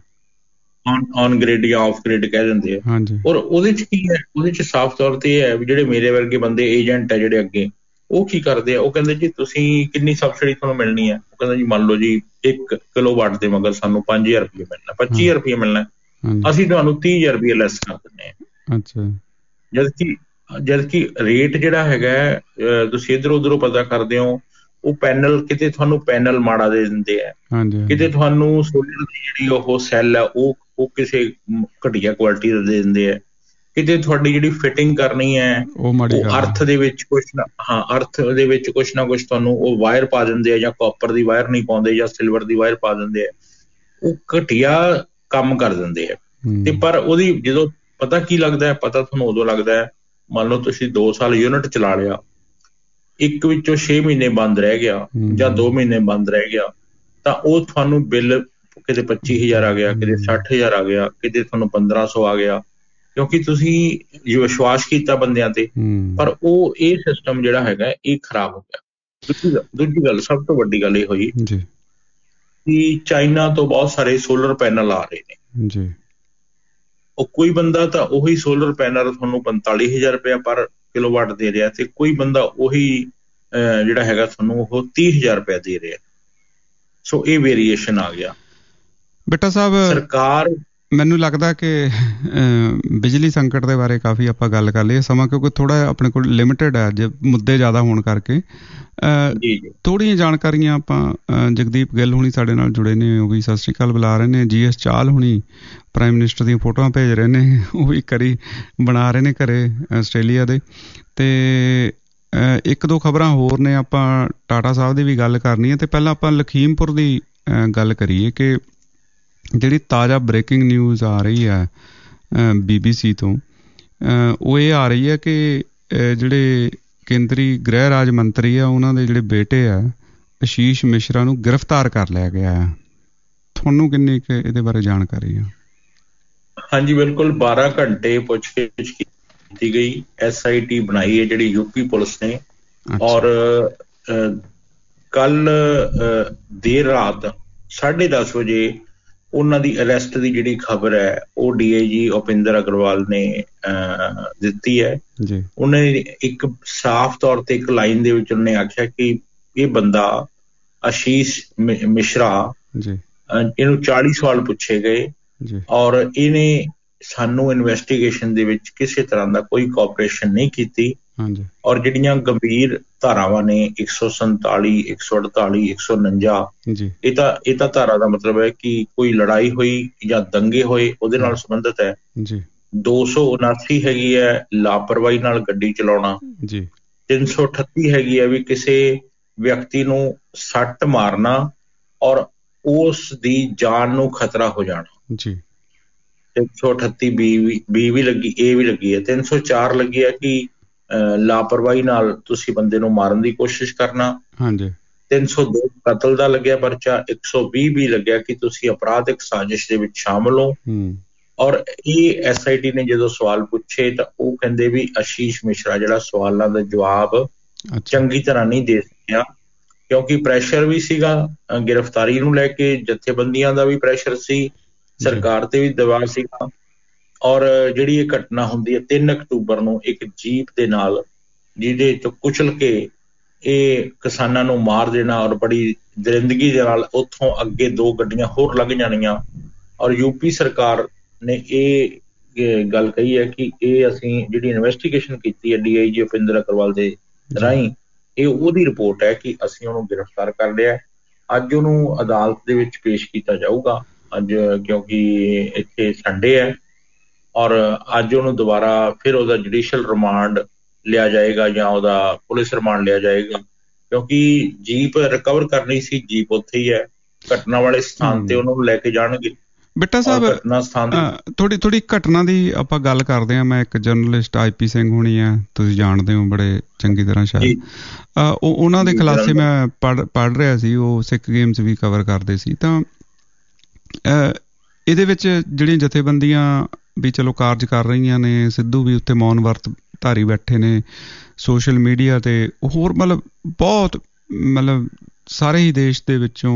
[SPEAKER 16] ਔਨ ਗ੍ਰਿਡ ਜਾਂ ਆਫ ਗ੍ਰਿਡ ਕਹਿ ਦਿੰਦੇ ਆ, ਔਰ ਉਹਦੇ 'ਚ ਕੀ ਹੈ? ਉਹਦੇ 'ਚ ਸਾਫ਼ ਤੌਰ ਤੇ ਇਹ ਹੈ ਵੀ ਜਿਹੜੇ ਮੇਰੇ ਵਰਗੇ ਬੰਦੇ ਏਜੰਟ ਹੈ ਜਿਹੜੇ ਅੱਗੇ, ਉਹ ਕੀ ਕਰਦੇ ਆ? ਉਹ ਕਹਿੰਦੇ ਜੀ ਤੁਸੀਂ ਕਿੰਨੀ ਸਬਸਿਡੀ ਤੁਹਾਨੂੰ ਮਿਲਣੀ ਹੈ? ਉਹ ਕਹਿੰਦਾ ਜੀ ਮੰਨ ਲਓ ਜੀ ਇੱਕ ਕਿਲੋ ਵਾਟ ਦੇ ਮਗਰ ਸਾਨੂੰ ਪੰਜ ਹਜ਼ਾਰ ਰੁਪਏ ਮਿਲਣਾ, ਪੱਚੀ ਹਜ਼ਾਰ ਰੁਪਏ ਮਿਲਣਾ, ਅਸੀਂ ਤੁਹਾਨੂੰ ਤੀਹ ਹਜ਼ਾਰ ਰੁਪਏ ਲੈਸ ਕਰ ਦਿੰਦੇ ਹਾਂ।
[SPEAKER 1] ਅੱਛਾ,
[SPEAKER 16] ਜਦਕਿ ਜਦਕਿ ਰੇਟ ਜਿਹੜਾ ਹੈਗਾ ਤੁਸੀਂ ਇੱਧਰ ਉੱਧਰੋਂ ਪਤਾ ਕਰਦੇ ਹੋ, ਉਹ ਪੈਨਲ ਕਿਤੇ ਤੁਹਾਨੂੰ ਪੈਨਲ ਮਾੜਾ ਦੇ ਦਿੰਦੇ ਆ, ਕਿਤੇ ਤੁਹਾਨੂੰ ਸੋਲਰ ਦੀ ਜਿਹੜੀ ਉਹ ਸੈੱਲ ਹੈ ਉਹ ਉਹ ਕਿਸੇ ਘਟੀਆ ਕੁਆਲਿਟੀ ਦਾ ਦੇ ਦਿੰਦੇ ਆ, ਕਿਤੇ ਤੁਹਾਡੀ ਜਿਹੜੀ ਫਿਟਿੰਗ ਕਰਨੀ ਹੈ ਉਹ ਅਰਥ ਦੇ ਵਿੱਚ ਕੁਛ ਨਾ ਹਾਂ ਅਰਥ ਦੇ ਵਿੱਚ ਕੁਛ ਨਾ ਕੁਛ ਤੁਹਾਨੂੰ ਉਹ ਵਾਇਰ ਪਾ ਦਿੰਦੇ ਆ, ਜਾਂ ਕਾਪਰ ਦੀ ਵਾਇਰ ਨਹੀਂ ਪਾਉਂਦੇ ਜਾਂ ਸਿਲਵਰ ਦੀ ਵਾਇਰ ਪਾ ਦਿੰਦੇ ਆ, ਉਹ ਘਟੀਆ ਕੰਮ ਕਰ ਦਿੰਦੇ ਆ। ਤੇ ਪਰ ਉਹਦੀ ਜਦੋਂ ਪਤਾ ਕੀ ਲੱਗਦਾ ਹੈ? ਪਤਾ ਤੁਹਾਨੂੰ ਉਦੋਂ ਲੱਗਦਾ ਹੈ, ਮੰਨ ਲਓ ਤੁਸੀਂ ਦੋ ਸਾਲ ਯੂਨਿਟ ਚਲਾ ਲਿਆ, ਇੱਕ ਵਿੱਚੋਂ ਛੇ ਮਹੀਨੇ ਬੰਦ ਰਹਿ ਗਿਆ ਜਾਂ ਦੋ ਮਹੀਨੇ ਬੰਦ ਰਹਿ ਗਿਆ, ਤਾਂ ਉਹ ਤੁਹਾਨੂੰ ਬਿੱਲ ਕਿਤੇ ਪੱਚੀ ਹਜ਼ਾਰ ਆ ਗਿਆ, ਕਿਤੇ ਸੱਠ ਹਜ਼ਾਰ ਆ ਗਿਆ, ਕਿਤੇ ਤੁਹਾਨੂੰ ਪੰਦਰਾਂ ਸੌ ਆ ਗਿਆ, ਕਿਉਂਕਿ ਤੁਸੀਂ ਵਿਸ਼ਵਾਸ ਕੀਤਾ ਬੰਦਿਆਂ ਤੇ। ਪਰ ਉਹ ਇਹ ਸਿਸਟਮ ਜਿਹੜਾ ਹੈਗਾ ਇਹ ਖਰਾਬ ਹੋ ਗਿਆ। ਦੂਜੀ ਦੂਜੀ ਗੱਲ, ਸਭ ਤੋਂ ਵੱਡੀ ਗੱਲ ਇਹ ਹੋਈ ਕਿ ਚਾਈਨਾ ਤੋਂ ਬਹੁਤ ਸਾਰੇ ਸੋਲਰ ਪੈਨਲ ਆ ਰਹੇ ਨੇ ਜੀ। ਉਹ ਕੋਈ ਬੰਦਾ ਤਾਂ ਉਹੀ ਸੋਲਰ ਪੈਨਲ ਤੁਹਾਨੂੰ ਪੰਤਾਲੀ ਹਜ਼ਾਰ ਰੁਪਇਆ ਪਰ ਕਿਲੋਵਾਟ ਦੇ ਰਿਹਾ, ਤੇ ਕੋਈ ਬੰਦਾ ਉਹੀ ਜਿਹੜਾ ਹੈਗਾ ਤੁਹਾਨੂੰ ਉਹ ਤੀਹ ਹਜ਼ਾਰ ਰੁਪਇਆ ਦੇ ਰਿਹਾ। ਸੋ ਇਹ ਵੇਰੀਏਸ਼ਨ ਆ ਗਿਆ।
[SPEAKER 1] ਬੇਟਾ ਸਾਹਿਬ,
[SPEAKER 16] ਸਰਕਾਰ
[SPEAKER 1] ਮੈਨੂੰ ਲੱਗਦਾ ਕਿ ਬਿਜਲੀ ਸੰਕਟ ਦੇ ਬਾਰੇ ਕਾਫੀ ਆਪਾਂ ਗੱਲ ਕਰ ਲਈਏ, ਸਮਾਂ ਕਿਉਂਕਿ ਥੋੜਾ ਆਪਣੇ ਕੋਲ ਲਿਮਿਟਡ ਹੈ, ਜੇ ਮੁੱਦੇ ਜ਼ਿਆਦਾ ਹੋਣ ਕਰਕੇ ਥੋੜ੍ਹੀਆਂ ਜਾਣਕਾਰੀਆਂ ਆਪਾਂ ਜਗਦੀਪ ਗਿੱਲ ਹੁਣੀ ਸਾਡੇ ਨਾਲ ਜੁੜੇ ਨੇ, ਉਹ ਵੀ ਸਤਿ ਸ਼੍ਰੀ ਅਕਾਲ ਬੁਲਾ ਰਹੇ ਨੇ। ਜੀ ਐਸ ਚਾਹਲ ਹੁਣੀ ਪ੍ਰਾਈਮ ਮਿਨਿਸਟਰ ਦੀਆਂ ਫੋਟੋਆਂ ਭੇਜ ਰਹੇ ਨੇ, ਉਹ ਵੀ ਕਰੀ ਬਣਾ ਰਹੇ ਨੇ ਘਰੇ ਆਸਟ੍ਰੇਲੀਆ ਦੇ। ਤੇ ਇੱਕ ਦੋ ਖਬਰਾਂ ਹੋਰ ਨੇ, ਆਪਾਂ ਟਾਟਾ ਸਾਹਿਬ ਦੀ ਵੀ ਗੱਲ ਕਰਨੀ ਹੈ, ਤੇ ਪਹਿਲਾਂ ਆਪਾਂ ਲਖੀਮਪੁਰ ਦੀ ਗੱਲ ਕਰੀਏ ਕਿ ਜਿਹੜੀ ਤਾਜ਼ਾ ਬ੍ਰੇਕਿੰਗ ਨਿਊਜ਼ ਆ ਰਹੀ ਹੈ ਬੀ ਬੀ ਸੀ ਤੋਂ, ਉਹ ਇਹ ਆ ਰਹੀ ਹੈ ਕਿ ਜਿਹੜੇ ਕੇਂਦਰੀ ਗ੍ਰਹਿ ਰਾਜ ਮੰਤਰੀ ਆ, ਉਹਨਾਂ ਦੇ ਜਿਹੜੇ ਬੇਟੇ ਆ ਆਸ਼ੀਸ਼ ਮਿਸ਼ਰਾ ਨੂੰ ਗ੍ਰਿਫਤਾਰ ਕਰ ਲਿਆ ਗਿਆ ਹੈ। ਤੁਹਾਨੂੰ ਕਿੰਨੀ ਕੁ ਇਹਦੇ ਬਾਰੇ ਜਾਣਕਾਰੀ ਆ?
[SPEAKER 16] ਹਾਂਜੀ ਬਿਲਕੁਲ, ਬਾਰਾਂ ਘੰਟੇ ਪੁੱਛਗਿੱਛ ਕੀਤੀ ਗਈ, ਐਸ ਆਈ ਟੀ ਬਣਾਈ ਹੈ ਜਿਹੜੀ ਯੂਪੀ ਪੁਲਿਸ ਨੇ, ਔਰ ਕੱਲ ਦੇਰ ਰਾਤ ਸਾਢੇ ਦਸ ਵਜੇ ਉਹਨਾਂ ਦੀ ਅਰੈਸਟ ਦੀ ਜਿਹੜੀ ਖਬਰ ਹੈ ਉਹ ਡੀ ਆਈ ਜੀ ਉਪਿੰਦਰ ਅਗਰਵਾਲ ਨੇ ਦਿੱਤੀ ਹੈ। ਉਹਨੇ ਇੱਕ ਸਾਫ਼ ਤੌਰ ਤੇ ਇੱਕ ਲਾਈਨ ਦੇ ਵਿੱਚ ਉਹਨੇ ਆਖਿਆ ਕਿ ਇਹ ਬੰਦਾ ਆਸ਼ੀਸ਼ ਮਿਸ਼ਰਾ, ਇਹਨੂੰ ਚਾਲੀ ਸਵਾਲ ਪੁੱਛੇ ਗਏ ਔਰ ਇਹਨੇ ਸਾਨੂੰ ਇਨਵੈਸਟੀਗੇਸ਼ਨ ਦੇ ਵਿੱਚ ਕਿਸੇ ਤਰ੍ਹਾਂ ਦਾ ਕੋਈ ਕੋਆਪਰੇਸ਼ਨ ਨਹੀਂ ਕੀਤੀ ਔਰ ਜਿਹੜੀਆਂ ਗੰਭੀਰ ਧਾਰਾਵਾਂ ਨੇ ਇੱਕ ਸੌ ਸੰਤਾਲੀ, ਇੱਕ ਸੌ ਅੜਤਾਲੀ, ਇੱਕ ਸੌ ਉਨੰਜਾ, ਇਹ ਤਾਂ ਇਹ ਤਾਂ ਧਾਰਾ ਦਾ ਮਤਲਬ ਹੈ ਕਿ ਕੋਈ ਲੜਾਈ ਹੋਈ ਜਾਂ ਦੰਗੇ ਹੋਏ ਉਹਦੇ ਨਾਲ ਸੰਬੰਧਿਤ ਹੈ। ਦੋ ਸੌ ਉਨਾਸੀ ਹੈਗੀ ਹੈ ਲਾਪਰਵਾਹੀ ਨਾਲ ਗੱਡੀ ਚਲਾਉਣਾ। ਤਿੰਨ ਸੌ ਅਠੱਤੀ ਹੈਗੀ ਹੈ ਵੀ ਕਿਸੇ ਵਿਅਕਤੀ ਨੂੰ ਸੱਟ ਮਾਰਨਾ ਔਰ ਉਸ ਦੀ ਜਾਨ ਨੂੰ ਖਤਰਾ ਹੋ ਜਾਣਾ। ਤਿੰਨ ਸੌ ਅਠੱਤੀ ਬੀ ਬੀ ਵੀ ਲੱਗੀ, ਏ ਵੀ ਲੱਗੀ ਹੈ। ਤਿੰਨ ਸੌ ਚਾਰ ਲੱਗੀ ਹੈ ਕਿ ਲਾਪਰਵਾਹੀ ਨਾਲ ਤੁਸੀਂ ਬੰਦੇ ਨੂੰ ਮਾਰਨ ਦੀ ਕੋਸ਼ਿਸ਼ ਕਰਨਾ। ਤਿੰਨ ਸੌ ਦੋ ਕਤਲ ਦਾ ਲੱਗਿਆ ਪਰਚਾ। ਇੱਕ ਸੌ ਵੀਹ ਵੀ ਲੱਗਿਆ ਕਿ ਤੁਸੀਂ ਅਪਰਾਧਿਕ ਸਾਜ਼ਿਸ਼ ਦੇ ਵਿੱਚ ਸ਼ਾਮਲ ਹੋ। ਔਰ ਇਹ ਐਸ ਆਈ ਟੀ ਨੇ ਜਦੋਂ ਸਵਾਲ ਪੁੱਛੇ ਤਾਂ ਉਹ ਕਹਿੰਦੇ ਵੀ ਆਸ਼ੀਸ਼ ਮਿਸ਼ਰਾ ਜਿਹੜਾ ਸਵਾਲਾਂ ਦਾ ਜਵਾਬ ਚੰਗੀ ਤਰ੍ਹਾਂ ਨਹੀਂ ਦੇ ਸਕਿਆ ਕਿਉਂਕਿ ਪ੍ਰੈਸ਼ਰ ਵੀ ਸੀਗਾ ਗ੍ਰਿਫਤਾਰੀ ਨੂੰ ਲੈ ਕੇ, ਜਥੇਬੰਦੀਆਂ ਦਾ ਵੀ ਪ੍ਰੈਸ਼ਰ ਸੀ, ਸਰਕਾਰ ਤੇ ਵੀ ਦਬਾਅ ਸੀਗਾ। ਔਰ ਜਿਹੜੀ ਇਹ ਘਟਨਾ ਹੁੰਦੀ ਹੈ ਤਿੰਨ ਅਕਤੂਬਰ ਨੂੰ ਇੱਕ ਜੀਪ ਦੇ ਨਾਲ ਜਿਹਦੇ ਚ ਕੁਚਲ ਕੇ ਇਹ ਕਿਸਾਨਾਂ ਨੂੰ ਮਾਰ ਦੇਣਾ ਔਰ ਬੜੀ ਦਰਿੰਦਗੀ ਦੇ ਨਾਲ ਉੱਥੋਂ ਅੱਗੇ ਦੋ ਗੱਡੀਆਂ ਹੋਰ ਲੰਘ ਜਾਣੀਆਂ। ਔਰ ਯੂਪੀ ਸਰਕਾਰ ਨੇ ਇਹ ਗੱਲ ਕਹੀ ਹੈ ਕਿ ਇਹ ਅਸੀਂ ਜਿਹੜੀ ਇਨਵੈਸਟੀਗੇਸ਼ਨ ਕੀਤੀ ਹੈ ਡੀ ਆਈ ਜੀ ਉਪਿੰਦਰ ਅਗਰਵਾਲ ਦੇ ਰਾਹੀਂ, ਇਹ ਉਹਦੀ ਰਿਪੋਰਟ ਹੈ ਕਿ ਅਸੀਂ ਉਹਨੂੰ ਗ੍ਰਿਫਤਾਰ ਕਰ ਲਿਆ। ਅੱਜ ਉਹਨੂੰ ਅਦਾਲਤ ਦੇ ਵਿੱਚ ਪੇਸ਼ ਕੀਤਾ ਜਾਊਗਾ ਅੱਜ, ਕਿਉਂਕਿ ਇੱਥੇ ਸੰਡੇ ਹੈ ਔਰ ਅੱਜ ਉਹਨੂੰ ਦੁਬਾਰਾ ਫਿਰ ਉਹਦਾ ਜੁਡੀਸ਼ੀਅਲ ਰਿਮਾਂਡ ਲਿਆ ਜਾਏਗਾ ਜਾਂ ਉਹਦਾ ਪੁਲਿਸ ਰਿਮਾਂਡ ਲਿਆ ਜਾਏਗਾ ਕਿਉਂਕਿ ਜੀਪ ਰਿਕਵਰ ਕਰਨੀ ਸੀ। ਜੀਪ ਉੱਥੇ ਹੀ ਹੈ ਘਟਨਾ ਵਾਲੇ ਸਥਾਨ ਤੇ, ਉਹਨੂੰ ਲੈ ਕੇ ਜਾਣਗੇ।
[SPEAKER 1] ਬਿੱਟਾ ਸਾਹਿਬ ਥੋੜੀ ਥੋੜੀ ਘਟਨਾ ਦੀ ਆਪਾਂ ਗੱਲ ਕਰਦੇ ਹਾਂ। ਮੈਂ ਇੱਕ ਜਰਨਲਿਸਟ ਆਈ ਪੀ ਸਿੰਘ ਹੋਣੀ ਆ, ਤੁਸੀਂ ਜਾਣਦੇ ਹੋ ਬੜੇ ਚੰਗੀ ਤਰ੍ਹਾਂ ਸ਼ਾਇਦ, ਉਹਨਾਂ ਦੇ ਖੁਲਾਸੇ ਮੈਂ ਪੜ੍ਹ ਪੜ੍ਹ ਰਿਹਾ ਸੀ। ਉਹ ਸਿੱਖ ਗੇਮਸ ਵੀ ਕਵਰ ਕਰਦੇ ਸੀ। ਤਾਂ ਇਹਦੇ ਵਿੱਚ ਜਿਹੜੀਆਂ ਜਥੇਬੰਦੀਆਂ ਵੀ ਚਲੋ ਕਾਰਜ ਕਰ ਰਹੀਆਂ ਨੇ, ਸਿੱਧੂ ਵੀ ਉੱਥੇ ਮੌਨ ਵਰਤ ਧਾਰੀ ਬੈਠੇ ਨੇ, ਸੋਸ਼ਲ ਮੀਡੀਆ ਤੇ ਹੋਰ ਮਤਲਬ ਬਹੁਤ ਮਤਲਬ ਸਾਰੇ ਹੀ ਦੇਸ਼ ਦੇ ਵਿੱਚੋਂ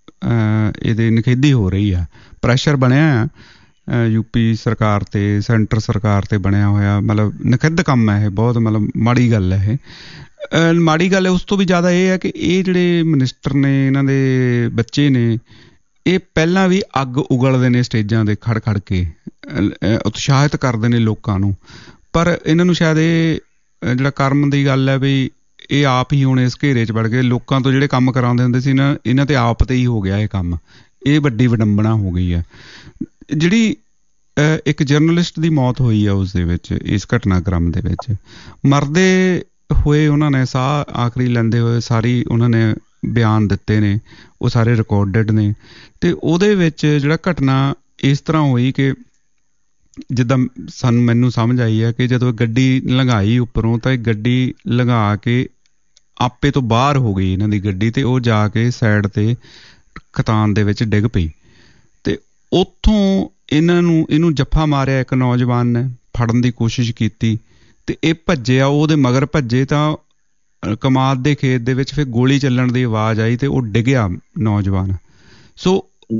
[SPEAKER 1] ਇਹਦੇ ਨਿਖੇਧੀ ਹੋ ਰਹੀ ਆ, ਪ੍ਰੈਸ਼ਰ ਬਣਿਆ ਆ ਯੂਪੀ ਸਰਕਾਰ ਤੇ, ਸੈਂਟਰ ਸਰਕਾਰ ਤੇ ਬਣਿਆ ਹੋਇਆ। ਮਤਲਬ ਨਿਖਿੱਧ ਕੰਮ ਹੈ ਇਹ, ਬਹੁਤ ਮਤਲਬ ਮਾੜੀ ਗੱਲ ਹੈ ਇਹ। ਮਾੜੀ ਗੱਲ ਹੈ ਉਸ ਤੋਂ ਵੀ ਜ਼ਿਆਦਾ ਇਹ ਹੈ ਕਿ ਇਹ ਜਿਹੜੇ ਮਿਨਿਸਟਰ ਨੇ, ਇਹਨਾਂ ਦੇ ਬੱਚੇ ਨੇ, ਇਹ ਪਹਿਲਾਂ ਵੀ ਅੱਗ ਉਗਲਦੇ ਨੇ ਸਟੇਜਾਂ ਦੇ ਖੜ ਖੜ ਕੇ, ਉਤਸ਼ਾਹਿਤ ਕਰਦੇ ਨੇ ਲੋਕਾਂ ਨੂੰ। ਪਰ ਇਹਨਾਂ ਨੂੰ ਸ਼ਾਇਦ ਇਹ ਜਿਹੜਾ ਕਰਮ ਦੀ ਗੱਲ ਹੈ ਵੀ ਇਹ ਆਪ ਹੀ ਹੁਣ ਇਸ ਘੇਰੇ 'ਚ ਵੜ ਗਏ। ਲੋਕਾਂ ਤੋਂ ਜਿਹੜੇ ਕੰਮ ਕਰਾਉਂਦੇ ਹੁੰਦੇ ਸੀ ਨਾ, ਇਹਨਾਂ ਤੇ ਆਪ ਤੇ ਹੀ ਹੋ ਗਿਆ ਇਹ ਕੰਮ। ਇਹ ਵੱਡੀ ਵਿਡੰਬਣਾ ਹੋ ਗਈ ਹੈ। ਜਿਹੜੀ ਇੱਕ ਜਰਨਲਿਸਟ ਦੀ ਮੌਤ ਹੋਈ ਆ ਉਸ ਦੇ ਵਿੱਚ, ਇਸ ਘਟਨਾਕ੍ਰਮ ਦੇ ਵਿੱਚ ਮਰਦੇ ਹੋਏ ਉਹਨਾਂ ਨੇ ਸਾਹ ਆਖਰੀ ਲੈਂਦੇ ਹੋਏ ਸਾਰੀ ਉਹਨਾਂ ਨੇ ਬਿਆਨ ਦਿੱਤੇ ਨੇ, ਉਹ ਸਾਰੇ ਰਿਕਾਰਡਡ ਨੇ। ਤੇ ਉਹਦੇ ਵਿੱਚ ਜਿਹੜਾ ਘਟਨਾ ਇਸ ਤਰ੍ਹਾਂ ਹੋਈ ਕਿ ਜਿੱਦਾਂ ਸਾਨੂੰ ਮੈਨੂੰ ਸਮਝ ਆਈ ਹੈ ਕਿ ਜਦੋਂ ਗੱਡੀ ਲੰਘਾਈ ਉੱਪਰੋਂ ਤਾਂ ਇਹ ਗੱਡੀ ਲੰਘਾ ਕੇ ਆਪੇ ਤੋਂ ਬਾਹਰ ਹੋ ਗਈ ਇਹਨਾਂ ਦੀ ਗੱਡੀ, ਤੇ ਉਹ ਜਾ ਕੇ ਸਾਈਡ ਤੇ ਖਤਾਨ ਦੇ ਵਿੱਚ ਡਿੱਗ ਪਈ। ਤੇ ਉੱਥੋਂ ਇਹਨਾਂ ਨੂੰ ਇਹਨੂੰ ਜੱਫਾ ਮਾਰਿਆ ਇੱਕ ਨੌਜਵਾਨ ਨੇ, ਫੜਨ ਦੀ ਕੋਸ਼ਿਸ਼ ਕੀਤੀ ਤੇ ਇਹ ਭੱਜਿਆ, ਉਹਦੇ ਮਗਰ ਭੱਜੇ ਤਾਂ ਕਮਾਦ ਦੇ ਖੇਤ ਦੇ ਵਿੱਚ ਫਿਰ ਗੋਲੀ ਚੱਲਣ ਦੀ ਆਵਾਜ਼ ਆਈ ਤੇ ਉਹ ਡਿੱਗਿਆ ਨੌਜਵਾਨ। ਸੋ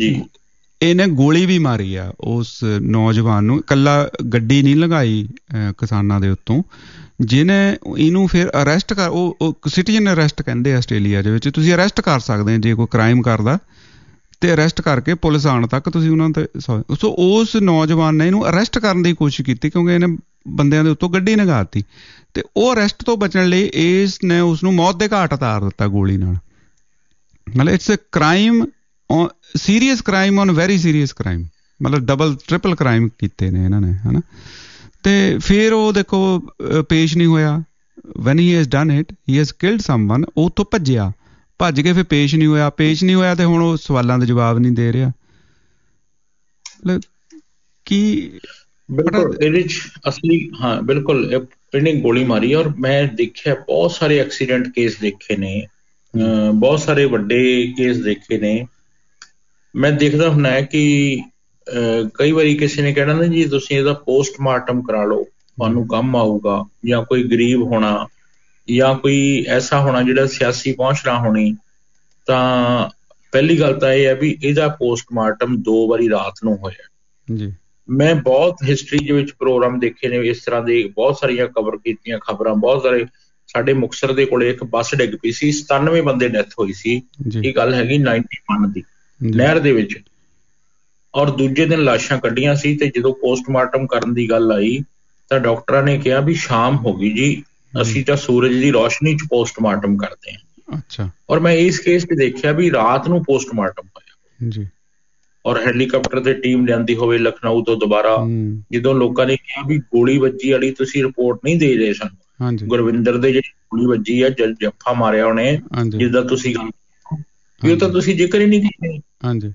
[SPEAKER 1] ਇਹਨੇ ਗੋਲੀ ਵੀ ਮਾਰੀ ਆ ਉਸ ਨੌਜਵਾਨ ਨੂੰ, ਇਕੱਲਾ ਗੱਡੀ ਨਹੀਂ ਲੰਘਾਈ ਕਿਸਾਨਾਂ ਦੇ ਉੱਤੋਂ, ਜਿਹਨੇ ਇਹਨੂੰ ਫਿਰ ਅਰੈਸਟ ਕਰ, ਉਹ ਸਿਟੀਜ਼ਨ ਅਰੈਸਟ ਕਹਿੰਦੇ ਆ ਆਸਟ੍ਰੇਲੀਆ ਦੇ ਵਿੱਚ, ਤੁਸੀਂ ਅਰੈਸਟ ਕਰ ਸਕਦੇ ਹੋ ਜੇ ਕੋਈ ਕ੍ਰਾਈਮ ਕਰਦਾ, ਤੇ ਅਰੈਸਟ ਕਰਕੇ ਪੁਲਿਸ ਆਉਣ ਤੱਕ ਤੁਸੀਂ ਉਹਨਾਂ ਤੇ। ਸੋ ਉਸ ਨੌਜਵਾਨ ਨੇ ਇਹਨੂੰ ਅਰੈਸਟ ਕਰਨ ਦੀ ਕੋਸ਼ਿਸ਼ ਕੀਤੀ ਕਿਉਂਕਿ ਇਹਨੇ ਬੰਦਿਆਂ ਦੇ ਉੱਤੋਂ ਗੱਡੀ ਲੰਘਾਤੀ, ਤੇ ਉਹ ਅਰੈਸਟ ਤੋਂ ਬਚਣ ਲਈ ਇਸ ਨੇ ਉਸਨੂੰ ਮੌਤ ਦੇ ਘਾਟ ਉਤਾਰ ਦਿੱਤਾ ਗੋਲੀ ਨਾਲ। ਮਤਲਬ it's a crime, serious crime on very serious crime, ਮਤਲਬ ਡਬਲ ਟ੍ਰਿਪਲ ਕ੍ਰਾਈਮ ਕੀਤੇ ਨੇ ਇਹਨਾਂ ਨੇ, ਹੈ ਨਾ। ਤੇ ਫਿਰ ਉਹ ਦੇਖੋ ਪੇਸ਼ ਨਹੀਂ ਹੋਇਆ। When he has done it, he has killed someone. ਉਹ ਉੱਥੋਂ ਭੱਜਿਆ, ਭੱਜ ਕੇ ਫਿਰ ਪੇਸ਼ ਨਹੀਂ ਹੋਇਆ, ਪੇਸ਼ ਨਹੀਂ ਹੋਇਆ ਤੇ ਹੁਣ ਉਹ ਸਵਾਲਾਂ ਦੇ ਜਵਾਬ ਨਹੀਂ ਦੇ ਰਿਹਾ। ਕੀ
[SPEAKER 16] ਬਿਲਕੁਲ ਇਹਦੇ ਚ ਅਸਲੀ, ਹਾਂ ਬਿਲਕੁਲ ਇਹਨੇ ਗੋਲੀ ਮਾਰੀ। ਔਰ ਮੈਂ ਦੇਖਿਆ ਬਹੁਤ ਸਾਰੇ ਐਕਸੀਡੈਂਟ ਕੇਸ ਦੇਖੇ ਨੇ, ਬਹੁਤ ਸਾਰੇ ਵੱਡੇ ਕੇਸ ਦੇਖੇ ਨੇ। ਮੈਂ ਦੇਖਦਾ ਹੁੰਦਾ ਹੈ ਕਿ ਕਈ ਵਾਰੀ ਕਿਸੇ ਨੇ ਕਹਿਣਾ ਨਾ ਜੀ ਤੁਸੀਂ ਇਹਦਾ ਪੋਸਟਮਾਰਟਮ ਕਰਾ ਲਓ, ਤੁਹਾਨੂੰ ਕੰਮ ਆਊਗਾ, ਜਾਂ ਕੋਈ ਗਰੀਬ ਹੋਣਾ ਜਾਂ ਕੋਈ ਐਸਾ ਹੋਣਾ ਜਿਹੜਾ ਸਿਆਸੀ ਪਹੁੰਚ ਨਾ ਹੋਣੀ, ਤਾਂ ਪਹਿਲੀ ਗੱਲ ਤਾਂ ਇਹ ਹੈ ਵੀ ਇਹਦਾ ਪੋਸਟਮਾਰਟਮ ਦੋ ਵਾਰੀ ਰਾਤ ਨੂੰ ਹੋਇਆ
[SPEAKER 1] ਜੀ।
[SPEAKER 16] ਮੈਂ ਬਹੁਤ ਹਿਸਟਰੀ ਦੇ ਵਿੱਚ ਪ੍ਰੋਗਰਾਮ ਦੇਖੇ ਨੇ ਇਸ ਤਰ੍ਹਾਂ ਦੇ, ਬਹੁਤ ਸਾਰੀਆਂ ਕਵਰ ਕੀਤੀਆਂ ਖਬਰਾਂ, ਬਹੁਤ ਸਾਰੇ। ਸਾਡੇ ਮੁਕਤਸਰ ਦੇ ਕੋਲੇ ਇੱਕ ਬੱਸ ਡਿੱਗ ਪਈ ਸੀ, ਸਤਾਨਵੇਂ ਬੰਦੇ ਡੈਥ ਹੋਈ ਸੀ, ਇਹ ਗੱਲ ਹੈਗੀ ਨਾਈਨਟੀ ਵਨ ਦੀ, ਨਹਿਰ ਦੇ ਵਿੱਚ, ਔਰ ਦੂਜੇ ਦਿਨ ਲਾਸ਼ਾਂ ਕੱਢੀਆਂ ਸੀ। ਤੇ ਜਦੋਂ ਪੋਸਟਮਾਰਟਮ ਕਰਨ ਦੀ ਗੱਲ ਆਈ ਤਾਂ ਡਾਕਟਰਾਂ ਨੇ ਕਿਹਾ ਵੀ ਸ਼ਾਮ ਹੋ ਗਈ ਜੀ, ਅਸੀਂ ਤਾਂ ਸੂਰਜ ਦੀ ਰੋਸ਼ਨੀ 'ਚ ਪੋਸਟਮਾਰਟਮ ਕਰਦੇ ਹਾਂ।
[SPEAKER 1] ਅੱਛਾ।
[SPEAKER 16] ਔਰ ਮੈਂ ਇਸ ਕੇਸ 'ਚ ਦੇਖਿਆ ਵੀ ਰਾਤ ਨੂੰ ਪੋਸਟਮਾਰਟਮ ਹੋਇਆ
[SPEAKER 1] ਜੀ,
[SPEAKER 16] ਔਰ ਹੈਲੀਕਾਪਟਰ ਤੇ ਟੀਮ ਲਿਆਂਦੀ ਹੋਵੇ ਲਖਨਊ ਤੋਂ ਦੁਬਾਰਾ। ਜਦੋਂ ਲੋਕਾਂ ਨੇ ਕਿਹਾ ਵੀ ਗੋਲੀ ਵੱਜੀ ਵਾਲੀ ਤੁਸੀਂ ਰਿਪੋਰਟ ਨਹੀਂ ਦੇ ਰਹੇ ਸਾਨੂੰ, ਗੁਰਵਿੰਦਰ ਦੇ ਜਿਹੜੀ ਗੋਲੀ ਵੱਜੀ ਆ, ਜੱਫਾ ਮਾਰਿਆ ਉਹਨੇ, ਜਿੱਦਾਂ ਤੁਸੀਂ ਗੱਲ ਵੀ ਉਹ ਤਾਂ ਤੁਸੀਂ ਜ਼ਿਕਰ ਹੀ ਨਹੀਂ ਕੀਤੇ।
[SPEAKER 1] ਹਾਂਜੀ।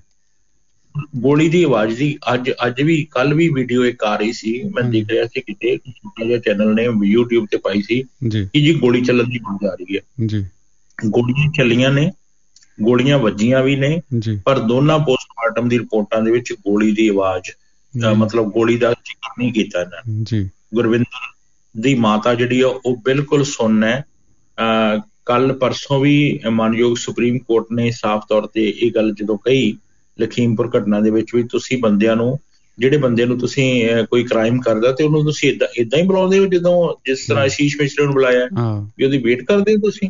[SPEAKER 16] ਗੋਲੀ ਦੀ ਆਵਾਜ਼ ਦੀ ਅੱਜ ਅੱਜ ਵੀ ਕੱਲ ਵੀ ਵੀਡੀਓ ਇੱਕ ਆ ਰਹੀ ਸੀ, ਮੈਂ ਦੇਖ ਰਿਹਾ ਸੀ ਕਿਤੇ ਛੋਟਾ ਜਿਹਾ ਚੈਨਲ ਨੇ YouTube ਤੇ ਪਾਈ ਸੀ ਕਿ ਜੀ ਗੋਲੀ ਚੱਲਣ ਦੀ ਆਵਾਜ਼ ਆ ਰਹੀ ਹੈ
[SPEAKER 1] ਜੀ।
[SPEAKER 16] ਗੋਲੀਆਂ ਚੱਲੀਆਂ ਨੇ, ਗੋਲੀਆਂ ਵੱਜੀਆਂ ਵੀ ਨੇ, ਪਰ ਦੋਨਾਂ ਪੋਸਟਮਾਰਟਮ ਦੀ ਰਿਪੋਰਟਾਂ ਦੇ ਵਿੱਚ ਗੋਲੀ ਦੀ ਆਵਾਜ਼, ਮਤਲਬ ਗੋਲੀ ਦਾ ਜ਼ਿਕਰ ਨਹੀਂ ਕੀਤਾ ਇਹਨਾਂ ਨੇ। ਗੁਰਵਿੰਦਰ ਦੀ ਮਾਤਾ ਜਿਹੜੀ ਆ ਉਹ ਬਿਲਕੁਲ ਸੁੰਨ ਹੈ। ਅਹ ਕੱਲ ਪਰਸੋਂ ਵੀ ਮਾਨਯੋਗ ਸੁਪਰੀਮ ਕੋਰਟ ਨੇ ਸਾਫ਼ ਤੌਰ ਤੇ ਇਹ ਗੱਲ ਜਦੋਂ ਕਹੀ ਲਖੀਮਪੁਰ ਘਟਨਾ ਦੇ ਵਿੱਚ ਵੀ ਤੁਸੀਂ ਬੰਦਿਆਂ ਨੂੰ, ਜਿਹੜੇ ਬੰਦੇ ਨੂੰ ਤੁਸੀਂ ਕੋਈ ਕ੍ਰਾਈਮ ਕਰਦਾ ਤੇ ਉਹਨੂੰ ਤੁਸੀਂ ਏਦਾਂ ਏਦਾਂ ਹੀ ਬੁਲਾਉਂਦੇ ਹੋ ਜਿੱਦਾਂ ਜਿਸ ਤਰ੍ਹਾਂ ਆਸ਼ੀਸ਼ ਮਿਸ਼ਰਾ ਨੂੰ ਬੁਲਾਇਆ ਵੀ ਉਹਦੀ ਵੇਟ ਕਰਦੇ ਹੋ ਤੁਸੀਂ।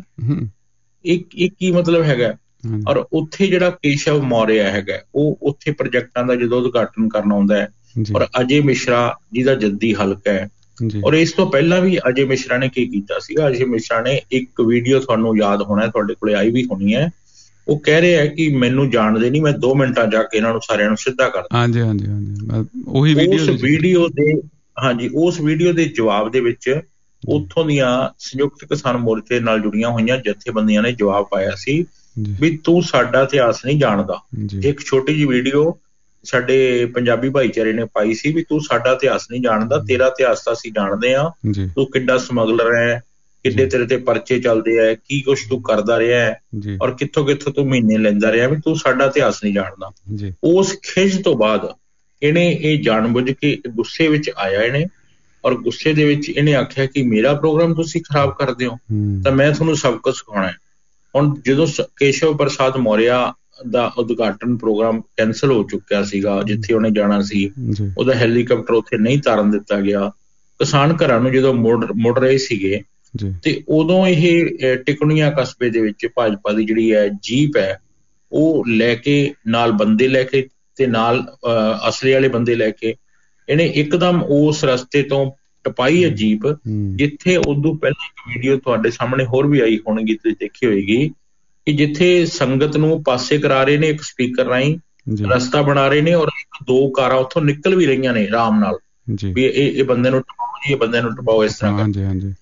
[SPEAKER 16] ਇਹ ਇਹ ਕੀ ਮਤਲਬ ਹੈਗਾ? ਔਰ ਉੱਥੇ ਜਿਹੜਾ ਕੇਸ਼ਵ ਮੌਰਿਆ ਹੈਗਾ ਉਹ ਉੱਥੇ ਪ੍ਰੋਜੈਕਟਾਂ ਦਾ ਜਦੋਂ ਉਦਘਾਟਨ ਕਰਨ ਆਉਂਦਾ ਹੈ, ਔਰ ਅਜੇ ਮਿਸ਼ਰਾ ਜਿਹਦਾ ਜੱਦੀ ਹਲਕਾ ਹੈ, ਔਰ ਇਸ ਤੋਂ ਪਹਿਲਾਂ ਵੀ ਅਜੇ ਮਿਸ਼ਰਾ ਨੇ ਕੀ ਕੀਤਾ ਸੀਗਾ, ਅਜੇ ਮਿਸ਼ਰਾ ਨੇ ਇੱਕ ਵੀਡੀਓ ਤੁਹਾਨੂੰ ਯਾਦ ਹੋਣਾ, ਤੁਹਾਡੇ ਕੋਲੇ ਆਈ ਵੀ ਹੋਣੀ ਹੈ, ਉਹ ਕਹਿ ਰਿਹਾ ਹੈ ਕਿ ਮੈਨੂੰ ਜਾਣਦੇ ਨਹੀਂ, ਮੈਂ ਦੋ ਮਿੰਟਾਂ ਜਾ ਕੇ ਇਹਨਾਂ ਨੂੰ ਸਾਰਿਆਂ ਨੂੰ ਸਿੱਧਾ ਕਰ ਦਾਂ।
[SPEAKER 1] ਹਾਂਜੀ ਹਾਂਜੀ ਹਾਂਜੀ ਉਹੀ ਵੀਡੀਓ,
[SPEAKER 16] ਉਸ ਵੀਡੀਓ ਦੇ ਹਾਂਜੀ ਉਸ ਵੀਡੀਓ ਦੇ ਜਵਾਬ ਦੇ ਵਿੱਚ ਉੱਥੋਂ ਦੀਆਂ ਸੰਯੁਕਤ ਕਿਸਾਨ ਮੋਰਚੇ ਨਾਲ ਜੁੜੀਆਂ ਹੋਈਆਂ ਜਥੇਬੰਦੀਆਂ ਨੇ ਜਵਾਬ ਪਾਇਆ ਸੀ ਵੀ ਤੂੰ ਸਾਡਾ ਇਤਿਹਾਸ ਨਹੀਂ ਜਾਣਦਾ। ਇੱਕ ਛੋਟੀ ਜਿਹੀ ਵੀਡੀਓ ਸਾਡੇ ਪੰਜਾਬੀ ਭਾਈਚਾਰੇ ਨੇ ਪਾਈ ਸੀ ਵੀ ਤੂੰ ਸਾਡਾ ਇਤਿਹਾਸ ਨਹੀਂ ਜਾਣਦਾ, ਤੇਰਾ ਇਤਿਹਾਸ ਤਾਂ ਅਸੀਂ ਜਾਣਦੇ ਹਾਂ, ਤੂੰ ਕਿੱਡਾ ਸਮਗਲਰ ਹੈ, ਕਿੱਡੇ ਤੇਰੇ ਤੇ ਪਰਚੇ ਚੱਲਦੇ ਹੈ, ਕੀ ਕੁਛ ਤੂੰ ਕਰਦਾ ਰਿਹਾ ਹੈ, ਔਰ ਕਿੱਥੋਂ ਕਿੱਥੋਂ ਤੂੰ ਮਹੀਨੇ ਲੈਂਦਾ ਰਿਹਾ, ਵੀ ਤੂੰ ਸਾਡਾ ਇਤਿਹਾਸ ਨਹੀਂ ਜਾਣਦਾ। ਉਸ ਖਿੱਚ ਤੋਂ ਬਾਅਦ ਇਹਨੇ ਇਹ ਜਾਣਬੁੱਝ ਕੇ ਗੁੱਸੇ ਵਿੱਚ ਆਇਆ ਇਹਨੇ, ਔਰ ਗੁੱਸੇ ਦੇ ਵਿੱਚ ਇਹਨੇ ਆਖਿਆ ਕਿ ਮੇਰਾ ਪ੍ਰੋਗਰਾਮ ਤੁਸੀਂ ਖਰਾਬ ਕਰਦੇ ਹੋ ਤਾਂ ਮੈਂ ਤੁਹਾਨੂੰ ਸਬਕ ਸਿਖਾਉਣਾ ਹੈ। ਹੁਣ ਜਦੋਂ ਕੇਸ਼ਵ ਪ੍ਰਸਾਦ ਮੌਰਿਆ ਦਾ ਉਦਘਾਟਨ ਪ੍ਰੋਗਰਾਮ ਕੈਂਸਲ ਹੋ ਚੁੱਕਿਆ ਸੀਗਾ, ਜਿੱਥੇ ਉਹਨੇ ਜਾਣਾ ਸੀ, ਉਹਦਾ ਹੈਲੀਕਾਪਟਰ ਉੱਥੇ ਨਹੀਂ ਤਾਰਨ ਦਿੱਤਾ ਗਿਆ, ਕਿਸਾਨ ਘਰਾਂ ਨੂੰ ਜਦੋਂ ਮੁੜ ਮੁੜ ਰਹੇ ਸੀਗੇ ਤੇ ਉਦੋਂ ਇਹ ਟਿਕਣੀਆਂ ਕਸਬੇ ਦੇ ਵਿੱਚ ਭਾਜਪਾ ਦੀ ਜਿਹੜੀ ਹੈ ਜੀਪ ਹੈ ਉਹ ਲੈ ਕੇ, ਨਾਲ ਬੰਦੇ ਲੈ ਕੇ ਤੇ ਨਾਲ ਅਸਲੇ ਵਾਲੇ ਬੰਦੇ ਲੈ ਕੇ ਇਹਨੇ ਇੱਕਦਮ ਉਸ ਰਸਤੇ ਤੋਂ ਟਪਾਈ ਹੈ ਜੀਪ, ਜਿੱਥੇ ਉਦੋਂ ਪਹਿਲਾਂ ਇੱਕ ਵੀਡੀਓ ਤੁਹਾਡੇ ਸਾਹਮਣੇ ਹੋਰ ਵੀ ਆਈ ਹੋਣਗੀ, ਤੁਸੀਂ ਦੇਖੀ ਹੋਏਗੀ, ਕਿ ਜਿੱਥੇ ਸੰਗਤ ਨੂੰ ਪਾਸੇ ਕਰਾ ਰਹੇ ਨੇ, ਇੱਕ ਸਪੀਕਰ ਰਾਹੀਂ ਰਸਤਾ ਬਣਾ ਰਹੇ ਨੇ, ਔਰ ਇੱਕ ਦੋ ਕਾਰਾਂ ਉੱਥੋਂ ਨਿਕਲ ਵੀ ਰਹੀਆਂ ਨੇ ਆਰਾਮ ਨਾਲ ਵੀ ਇਹ ਇਹ ਬੰਦੇ ਨੂੰ ਟਪਾਓ ਜੀ, ਇਹ ਬੰਦੇ ਨੂੰ ਟਪਾਓ, ਇਸ ਤਰ੍ਹਾਂ ਕਰਕੇ।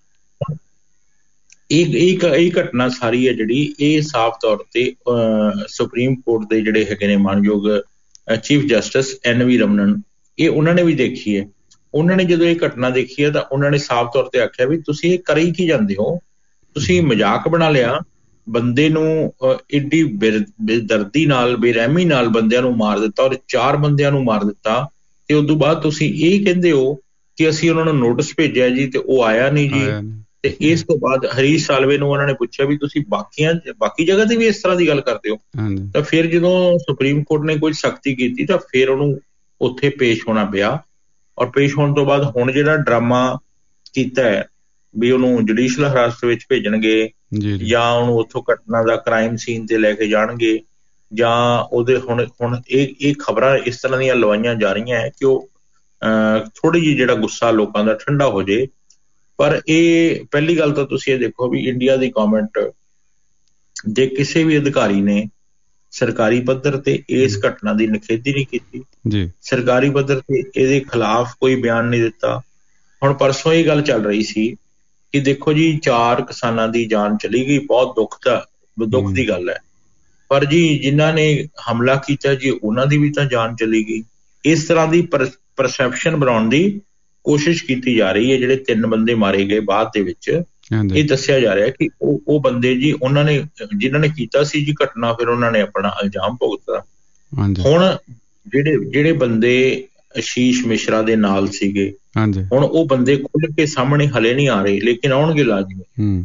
[SPEAKER 16] ਇਹ ਇਹ ਘਟਨਾ ਸਾਰੀ ਹੈ ਜਿਹੜੀ ਇਹ ਸਾਫ਼ ਤੌਰ ਤੇ ਸੁਪਰੀਮ ਕੋਰਟ ਦੇ ਜਿਹੜੇ ਹੈਗੇ ਨੇ ਮਾਨਯੋਗ ਚੀਫ ਜਸਟਿਸ ਐਨ ਵੀ ਰਮਨਨ, ਇਹ ਉਹਨਾਂ ਨੇ ਵੀ ਦੇਖੀ ਹੈ। ਉਹਨਾਂ ਨੇ ਜਦੋਂ ਇਹ ਘਟਨਾ ਦੇਖੀ ਹੈ ਤਾਂ ਉਹਨਾਂ ਨੇ ਸਾਫ਼ ਤੌਰ ਤੇ ਆਖਿਆ ਵੀ ਤੁਸੀਂ ਇਹ ਕਰੀ ਕੀ ਜਾਂਦੇ ਹੋ, ਤੁਸੀਂ ਮਜ਼ਾਕ ਬਣਾ ਲਿਆ, ਬੰਦੇ ਨੂੰ ਏਡੀ ਬੇਦਰਦੀ ਨਾਲ, ਬੇਰਹਿਮੀ ਨਾਲ ਬੰਦਿਆਂ ਨੂੰ ਮਾਰ ਦਿੱਤਾ, ਔਰ ਚਾਰ ਬੰਦਿਆਂ ਨੂੰ ਮਾਰ ਦਿੱਤਾ, ਤੇ ਉਸ ਤੋਂ ਬਾਅਦ ਤੁਸੀਂ ਇਹ ਕਹਿੰਦੇ ਹੋ ਕਿ ਅਸੀਂ ਉਹਨਾਂ ਨੂੰ ਨੋਟਿਸ ਭੇਜਿਆ ਜੀ ਤੇ ਉਹ ਆਇਆ ਨਹੀਂ ਜੀ। ਤੇ ਇਸ ਤੋਂ ਬਾਅਦ ਹਰੀਸ਼ ਸਾਲਵੇ ਨੂੰ ਉਹਨਾਂ ਨੇ ਪੁੱਛਿਆ ਵੀ ਤੁਸੀਂ ਬਾਕੀਆਂ ਬਾਕੀ ਜਗ੍ਹਾ ਤੇ ਵੀ ਇਸ ਤਰ੍ਹਾਂ ਦੀ ਗੱਲ ਕਰਦੇ ਹੋ, ਤਾਂ ਫਿਰ ਜਦੋਂ ਸੁਪਰੀਮ ਕੋਰਟ ਨੇ ਕੋਈ ਸਖਤੀ ਕੀਤੀ ਤਾਂ ਫਿਰ ਉਹਨੂੰ ਉੱਥੇ ਪੇਸ਼ ਹੋਣਾ ਪਿਆ, ਔਰ ਪੇਸ਼ ਹੋਣ ਤੋਂ ਬਾਅਦ ਹੁਣ ਜਿਹੜਾ ਡਰਾਮਾ ਕੀਤਾ ਹੈ ਵੀ ਉਹਨੂੰ ਜੁਡੀਸ਼ੀਅਲ ਹਿਰਾਸਤ ਵਿੱਚ ਭੇਜਣਗੇ ਜਾਂ ਉਹਨੂੰ ਉੱਥੋਂ ਘਟਨਾ ਦਾ ਕ੍ਰਾਈਮ ਸੀਨ ਤੇ ਲੈ ਕੇ ਜਾਣਗੇ, ਜਾਂ ਉਹਦੇ ਹੁਣ ਹੁਣ ਇਹ ਇਹ ਖਬਰਾਂ ਇਸ ਤਰ੍ਹਾਂ ਦੀਆਂ ਲਵਾਈਆਂ ਜਾ ਰਹੀਆਂ ਹੈ ਕਿ ਉਹ ਅਹ ਥੋੜ੍ਹੀ ਜਿਹੀ ਜਿਹੜਾ ਗੁੱਸਾ ਲੋਕਾਂ ਦਾ ਠੰਡਾ ਹੋ ਜਾਏ। ਪਰ ਇਹ ਪਹਿਲੀ ਗੱਲ ਤਾਂ ਤੁਸੀਂ ਇਹ ਦੇਖੋ ਵੀ ਇੰਡੀਆ ਦੀ ਗੌਰਮੈਂਟ ਦੇ ਕਿਸੇ ਵੀ ਅਧਿਕਾਰੀ ਨੇ ਸਰਕਾਰੀ ਪੱਧਰ ਤੇ ਇਸ ਘਟਨਾ ਦੀ ਨਿਖੇਧੀ ਨਹੀਂ ਕੀਤੀ ਜੀ, ਸਰਕਾਰੀ ਪੱਧਰ ਤੇ ਇਹਦੇ ਖਿਲਾਫ ਕੋਈ ਬਿਆਨ ਨਹੀਂ ਦਿੱਤਾ। ਹੁਣ ਪਰਸੋਂ ਇਹ ਗੱਲ ਚੱਲ ਰਹੀ ਸੀ ਕਿ ਦੇਖੋ ਜੀ ਚਾਰ ਕਿਸਾਨਾਂ ਦੀ ਜਾਨ ਚਲੀ ਗਈ, ਬਹੁਤ ਦੁੱਖ ਦਾ ਦੁੱਖ ਦੀ ਗੱਲ ਹੈ, ਪਰ ਜੀ ਜਿਨ੍ਹਾਂ ਨੇ ਹਮਲਾ ਕੀਤਾ ਜੀ ਉਹਨਾਂ ਦੀ ਵੀ ਤਾਂ ਜਾਨ ਚਲੀ ਗਈ। ਇਸ ਤਰ੍ਹਾਂ ਦੀ ਪਰਸੈਪਸ਼ਨ ਬਣਾਉਣ ਦੀ ਕੋਸ਼ਿਸ਼ ਕੀਤੀ ਜਾ ਰਹੀ ਹੈ। ਜਿਹੜੇ ਤਿੰਨ ਬੰਦੇ ਮਾਰੇ ਗਏ ਬਾਅਦ ਦੇ ਵਿੱਚ, ਇਹ ਦੱਸਿਆ ਜਾ ਰਿਹਾ ਕਿ ਉਹ ਉਹ ਬੰਦੇ ਜੀ ਉਹਨਾਂ ਨੇ ਜਿਨ੍ਹਾਂ ਨੇ ਕੀਤਾ ਸੀ ਜੀ ਘਟਨਾ, ਫਿਰ ਉਹਨਾਂ ਨੇ ਆਪਣਾ ਇਲਜ਼ਾਮ ਭੁਗਤਦਾ। ਹੁਣ ਜਿਹੜੇ ਜਿਹੜੇ ਬੰਦੇ ਆਸ਼ੀਸ਼ ਮਿਸ਼ਰਾ ਦੇ ਨਾਲ ਸੀਗੇ, ਹੁਣ ਉਹ ਬੰਦੇ ਖੁੱਲ ਕੇ ਸਾਹਮਣੇ ਹਲੇ ਨਹੀਂ ਆ ਰਹੇ, ਲੇਕਿਨ ਆਉਣਗੇ ਲਾਜ਼ਮੀ।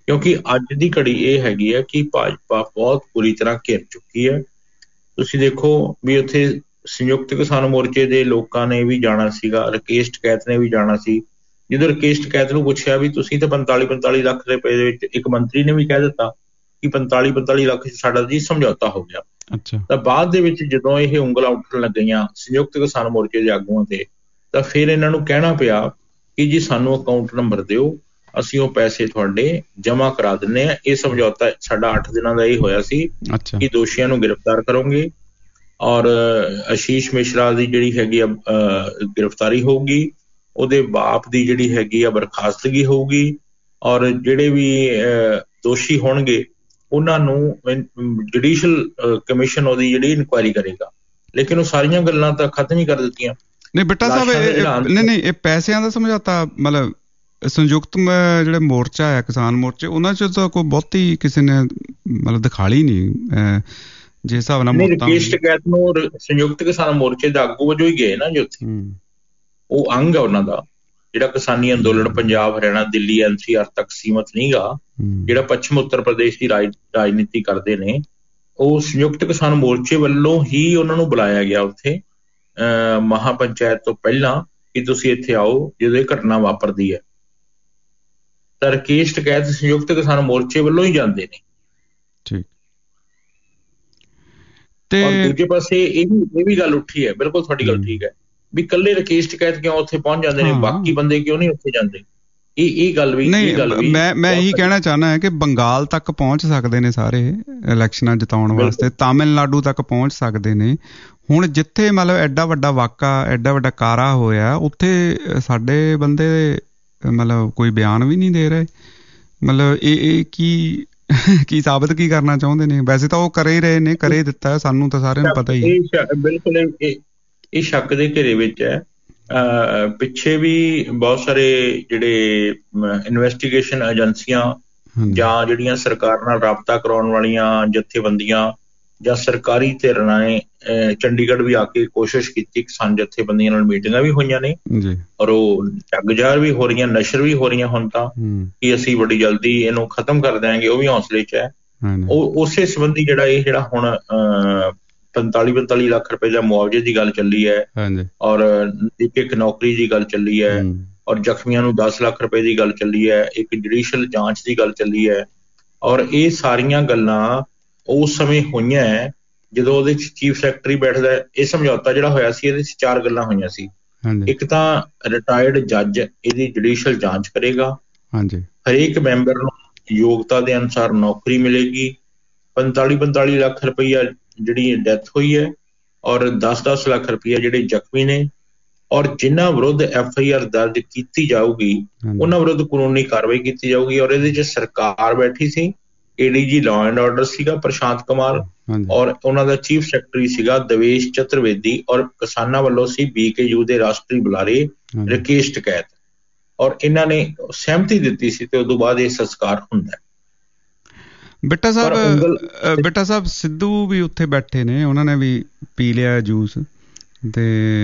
[SPEAKER 16] ਕਿਉਂਕਿ ਅੱਜ ਦੀ ਘੜੀ ਇਹ ਹੈਗੀ ਹੈ ਕਿ ਭਾਜਪਾ ਬਹੁਤ ਬੁਰੀ ਤਰ੍ਹਾਂ ਘਿਰ ਚੁੱਕੀ ਹੈ। ਤੁਸੀਂ ਦੇਖੋ ਵੀ ਉੱਥੇ ਸੰਯੁਕਤ ਕਿਸਾਨ ਮੋਰਚੇ ਦੇ ਲੋਕਾਂ ਨੇ ਵੀ ਜਾਣਾ ਸੀਗਾ, ਰਾਕੇਸ਼ ਟਕੈਤ ਨੇ ਵੀ ਜਾਣਾ ਸੀ। ਜਦੋਂ ਰਾਕੇਸ਼ ਟਕੈਤ ਨੂੰ ਪੁੱਛਿਆ ਵੀ ਤੁਸੀਂ ਤਾਂ ਪੰਤਾਲੀ ਪੰਤਾਲੀ ਲੱਖ ਰੁਪਏ ਦੇ ਵਿੱਚ, ਇੱਕ ਮੰਤਰੀ ਨੇ ਵੀ ਕਹਿ ਦਿੱਤਾ ਕਿ ਪੰਤਾਲੀ ਪੰਤਾਲੀ ਲੱਖ ਚ ਸਾਡਾ ਜੀ ਸਮਝੌਤਾ ਹੋ ਗਿਆ। ਤਾਂ ਬਾਅਦ ਦੇ ਵਿੱਚ ਜਦੋਂ ਇਹ ਉਂਗਲਾਂ ਉੱਠਣ ਲੱਗੀਆਂ ਸੰਯੁਕਤ ਕਿਸਾਨ ਮੋਰਚੇ ਦੇ ਆਗੂਆਂ ਤੇ, ਤਾਂ ਫਿਰ ਇਹਨਾਂ ਨੂੰ ਕਹਿਣਾ ਪਿਆ ਕਿ ਜੀ ਸਾਨੂੰ ਅਕਾਊਂਟ ਨੰਬਰ ਦਿਓ, ਅਸੀਂ ਉਹ ਪੈਸੇ ਤੁਹਾਡੇ ਜਮ੍ਹਾਂ ਕਰਾ ਦਿੰਦੇ ਹਾਂ। ਇਹ ਸਮਝੌਤਾ ਸਾਡਾ ਅੱਠ ਦਿਨਾਂ ਦਾ ਇਹ ਹੋਇਆ ਸੀ ਕਿ ਦੋਸ਼ੀਆਂ ਨੂੰ ਗ੍ਰਿਫਤਾਰ ਕਰੋਗੇ ਔਰ ਆਸ਼ੀਸ਼ ਮਿਸ਼ਰਾ ਦੀ ਜਿਹੜੀ ਹੈਗੀ ਆ ਗ੍ਰਿਫਤਾਰੀ ਹੋਊਗੀ, ਉਹਦੇ ਬਾਪ ਦੀ ਜਿਹੜੀ ਹੈਗੀ ਆ ਬਰਖਾਸਤਗੀ ਹੋਊਗੀ ਔਰ ਜਿਹੜੇ ਵੀ ਦੋਸ਼ੀ ਹੋਣਗੇ ਉਹਨਾਂ ਨੂੰ ਜੁਡੀਸ਼ੀਅਲ ਕਮਿਸ਼ਨ ਉਹਦੀ ਜਿਹੜੀ ਇਨਕੁਆਇਰੀ ਕਰੇਗਾ। ਲੇਕਿਨ ਉਹ ਸਾਰੀਆਂ ਗੱਲਾਂ ਤਾਂ ਖਤਮ ਹੀ ਕਰ ਦਿੱਤੀਆਂ।
[SPEAKER 1] ਨਹੀਂ ਬਿੱਟਾ ਸਾਹਿਬ, ਨਹੀਂ ਨਹੀਂ ਇਹ ਪੈਸਿਆਂ ਦਾ ਸਮਝੌਤਾ ਮਤਲਬ ਸੰਯੁਕਤ ਜਿਹੜੇ ਮੋਰਚਾ ਹੈ ਕਿਸਾਨ ਮੋਰਚੇ, ਉਹਨਾਂ ਚ ਤਾਂ ਕੋਈ ਬਹੁਤੀ ਕਿਸੇ ਨੇ ਮਤਲਬ ਦਿਖਾਲੀ ਨਹੀਂ ਜਿਸ ਹਿਸਾਬ ਨਾਲ।
[SPEAKER 16] ਰਾਕੇਸ਼ ਟਕੈਤ ਨੂੰ ਸੰਯੁਕਤ ਕਿਸਾਨ ਮੋਰਚੇ ਦੇ ਆਗੂ ਵਜੋਂ ਹੀ ਗਏ ਨਾ ਜੀ ਉੱਥੇ, ਉਹ ਅੰਗ ਆ ਉਹਨਾਂ ਦਾ। ਜਿਹੜਾ ਕਿਸਾਨੀ ਅੰਦੋਲਨ Punjab, Haryana, Delhi, N C R ਤੱਕ ਸੀਮਤ ਨਹੀਂ ਗਾ, ਜਿਹੜਾ ਪੱਛਮ ਉੱਤਰ ਪ੍ਰਦੇਸ਼ ਦੀ ਰਾਜ ਰਾਜਨੀਤੀ ਕਰਦੇ ਨੇ, ਉਹ ਸੰਯੁਕਤ ਕਿਸਾਨ ਮੋਰਚੇ ਵੱਲੋਂ ਹੀ ਉਹਨਾਂ ਨੂੰ ਬੁਲਾਇਆ ਗਿਆ ਉੱਥੇ ਅਹ ਮਹਾ ਪੰਚਾਇਤ ਤੋਂ ਪਹਿਲਾਂ ਕਿ ਤੁਸੀਂ ਇੱਥੇ ਆਓ ਜਦੋਂ ਇਹ ਘਟਨਾ ਵਾਪਰਦੀ ਹੈ। ਤਾਂ ਰਾਕੇਸ਼ ਟਕੈਤ ਸੰਯੁਕਤ ਕਿਸਾਨ ਮੋਰਚੇ ਵੱਲੋਂ ਹੀ ਜਾਂਦੇ ਨੇ।
[SPEAKER 1] ਠੀਕ।
[SPEAKER 16] ਤੇ ਦੂਜੇ ਪਾਸੇ ਇਹ ਵੀ ਇਹ ਵੀ ਗੱਲ ਉੱਠੀ ਹੈ, ਬਿਲਕੁਲ ਤੁਹਾਡੀ ਗੱਲ ਠੀਕ ਹੈ, ਵੀ ਇਕੱਲੇ ਰਾਕੇਸ਼ ਟਕੈਤ ਕਿਉਂ ਉੱਥੇ ਪਹੁੰਚ ਜਾਂਦੇ ਨੇ, ਬਾਕੀ ਬੰਦੇ ਕਿਉਂ ਨਹੀਂ ਉੱਥੇ ਜਾਂਦੇ? ਇਹ ਇਹ ਗੱਲ ਵੀ ਇਹ ਗੱਲ ਵੀ
[SPEAKER 1] ਮੈਂ ਮੈਂ ਇਹੀ ਕਹਿਣਾ ਚਾਹੁੰਦਾ ਹਾਂ ਕਿ ਬੰਗਾਲ ਤੱਕ ਪਹੁੰਚ ਸਕਦੇ ਨੇ ਸਾਰੇ ਇਲੈਕਸ਼ਨਾਂ ਜਿਤਾਉਣ ਵਾਸਤੇ, ਤਾਮਿਲਨਾਡੂ ਤੱਕ ਪਹੁੰਚ ਸਕਦੇ ਨੇ। ਹੁਣ ਜਿੱਥੇ ਮਤਲਬ ਐਡਾ ਵੱਡਾ ਵਾਕਾ, ਐਡਾ ਵੱਡਾ ਕਾਰਾ ਹੋਇਆ, ਉੱਥੇ ਸਾਡੇ ਬੰਦੇ ਮਤਲਬ ਕੋਈ ਬਿਆਨ ਵੀ ਨਹੀਂ ਦੇ ਰਹੇ। ਮਤਲਬ ਇਹ ਇਹ ਕੀ ਕੀ ਸਾਬਤ ਕੀ ਕਰਨਾ ਚਾਹੁੰਦੇ ਨੇ? ਵੈਸੇ ਤਾਂ ਉਹ ਕਰੇ ਹੀ ਰਹੇ ਨੇ, ਕਰੇ ਦਿੱਤਾ, ਸਾਨੂੰ ਤਾਂ ਸਾਰਿਆਂ ਨੂੰ ਪਤਾ ਹੀ ਹੈ।
[SPEAKER 16] ਬਿਲਕੁਲ ਇਹ ਸ਼ੱਕ ਦੇ ਘੇਰੇ ਵਿੱਚ ਹੈ। ਅਹ ਪਿੱਛੇ ਵੀ ਬਹੁਤ ਸਾਰੇ ਜਿਹੜੇ ਇਨਵੈਸਟੀਗੇਸ਼ਨ ਏਜੰਸੀਆਂ ਜਾਂ ਜਿਹੜੀਆਂ ਸਰਕਾਰ ਨਾਲ ਰਾਬਤਾ ਕਰਾਉਣ ਵਾਲੀਆਂ ਜਥੇਬੰਦੀਆਂ ਜਾਂ ਸਰਕਾਰੀ ਧਿਰਾਂ ਨੇ ਚੰਡੀਗੜ੍ਹ ਵੀ ਆ ਕੇ ਕੋਸ਼ਿਸ਼ ਕੀਤੀ, ਕਿਸਾਨ ਜਥੇਬੰਦੀਆਂ ਨਾਲ ਮੀਟਿੰਗਾਂ ਵੀ ਹੋਈਆਂ ਨੇ ਔਰ ਉਹ ਝੱਗ-ਜ਼ਾਹਰ ਵੀ ਹੋ ਰਹੀਆਂ, ਨਸ਼ਰ ਵੀ ਹੋ ਰਹੀਆਂ ਹੁਣ ਤਾਂ ਕਿ ਅਸੀਂ ਬੜੀ ਜਲਦੀ ਇਹਨੂੰ ਖਤਮ ਕਰ ਦਿਆਂਗੇ। ਉਹ ਵੀ ਹੌਸਲੇ 'ਚ ਹੈ। ਉਹ ਉਸੇ ਸੰਬੰਧੀ ਜਿਹੜਾ ਇਹ ਜਿਹੜਾ ਹੁਣ ਅਹ ਪੰਤਾਲੀ ਪੰਤਾਲੀ ਲੱਖ ਰੁਪਏ ਦਾ ਮੁਆਵਜ਼ੇ ਦੀ ਗੱਲ ਚੱਲੀ ਹੈ ਔਰ ਇੱਕ ਇੱਕ ਨੌਕਰੀ ਦੀ ਗੱਲ ਚੱਲੀ ਹੈ ਔਰ ਜ਼ਖਮੀਆਂ ਨੂੰ ਦਸ ਲੱਖ ਰੁਪਏ ਦੀ ਗੱਲ ਚੱਲੀ ਹੈ, ਇੱਕ ਜੁਡੀਸ਼ੀਅਲ ਜਾਂਚ ਦੀ ਗੱਲ ਚੱਲੀ ਹੈ। ਔਰ ਇਹ ਸਾਰੀਆਂ ਗੱਲਾਂ ਉਸ ਸਮੇਂ ਹੋਈਆਂ ਹੈ ਜਦੋਂ ਉਹਦੇ ਚ ਚੀਫ ਸੈਕਟਰੀ ਬੈਠਦਾ। ਇਹ ਸਮਝੌਤਾ ਜਿਹੜਾ ਹੋਇਆ ਸੀ ਇਹਦੇ ਚ ਚਾਰ ਗੱਲਾਂ ਹੋਈਆਂ ਸੀ। ਇੱਕ ਤਾਂ ਰਿਟਾਇਰਡ ਜੱਜ ਇਹਦੀ ਜੁਡੀਸ਼ੀਅਲ ਜਾਂਚ ਕਰੇਗਾ, ਹਰੇਕ ਮੈਂਬਰ ਨੂੰ ਯੋਗਤਾ ਦੇ ਅਨੁਸਾਰ ਨੌਕਰੀ ਮਿਲੇਗੀ, ਪੰਤਾਲੀ ਪੰਤਾਲੀ ਲੱਖ ਰੁਪਈਆ ਜਿਹੜੀ ਡੈਥ ਹੋਈ ਹੈ ਔਰ ਦਸ ਦਸ ਲੱਖ ਰੁਪਈਆ ਜਿਹੜੇ ਜ਼ਖਮੀ ਨੇ, ਔਰ ਜਿਨ੍ਹਾਂ ਵਿਰੁੱਧ ਐਫ ਆਈ ਆਰ ਦਰਜ ਕੀਤੀ ਜਾਊਗੀ ਉਹਨਾਂ ਵਿਰੁੱਧ ਕਾਨੂੰਨੀ ਕਾਰਵਾਈ ਕੀਤੀ ਜਾਊਗੀ। ਔਰ ਇਹਦੇ ਚ ਸਰਕਾਰ ਬੈਠੀ ਸੀ, A D G law and order ਸੀਗਾ ਪ੍ਰਸ਼ਾਂਤ ਕੁਮਾਰ ਔਰ ਉਹਨਾਂ ਦਾ ਚੀਫ ਸੈਕਟਰੀ ਸੀਗਾ ਦੇਵੇਸ਼ ਚਤੁਰਵੇਦੀ ਔਰ ਕਿਸਾਨਾਂ ਵੱਲੋਂ ਸੀ ਬੀ ਕੇ ਯੂ ਦੇ ਰਾਸ਼ਟਰੀ ਬੁਲਾਰੇ ਰਾਕੇਸ਼ ਟਕੈਤ। ਔਰ ਇਹਨਾਂ ਨੇ ਸਹਿਮਤੀ ਦਿੱਤੀ ਸੀ ਤੇ ਉਦੋਂ ਬਾਅਦ ਇਹ ਸੰਸਕਾਰ ਹੁੰਦਾ ਹੈ।
[SPEAKER 1] ਬਿੱਟਾ ਸਾਹਿਬ ਬਿੱਟਾ ਸਾਹਿਬ ਸਿੱਧੂ ਵੀ ਉੱਥੇ ਬੈਠੇ ਨੇ, ਉਹਨਾਂ ਨੇ ਵੀ ਪੀ ਲਿਆ ਜੂਸ। ਤੇ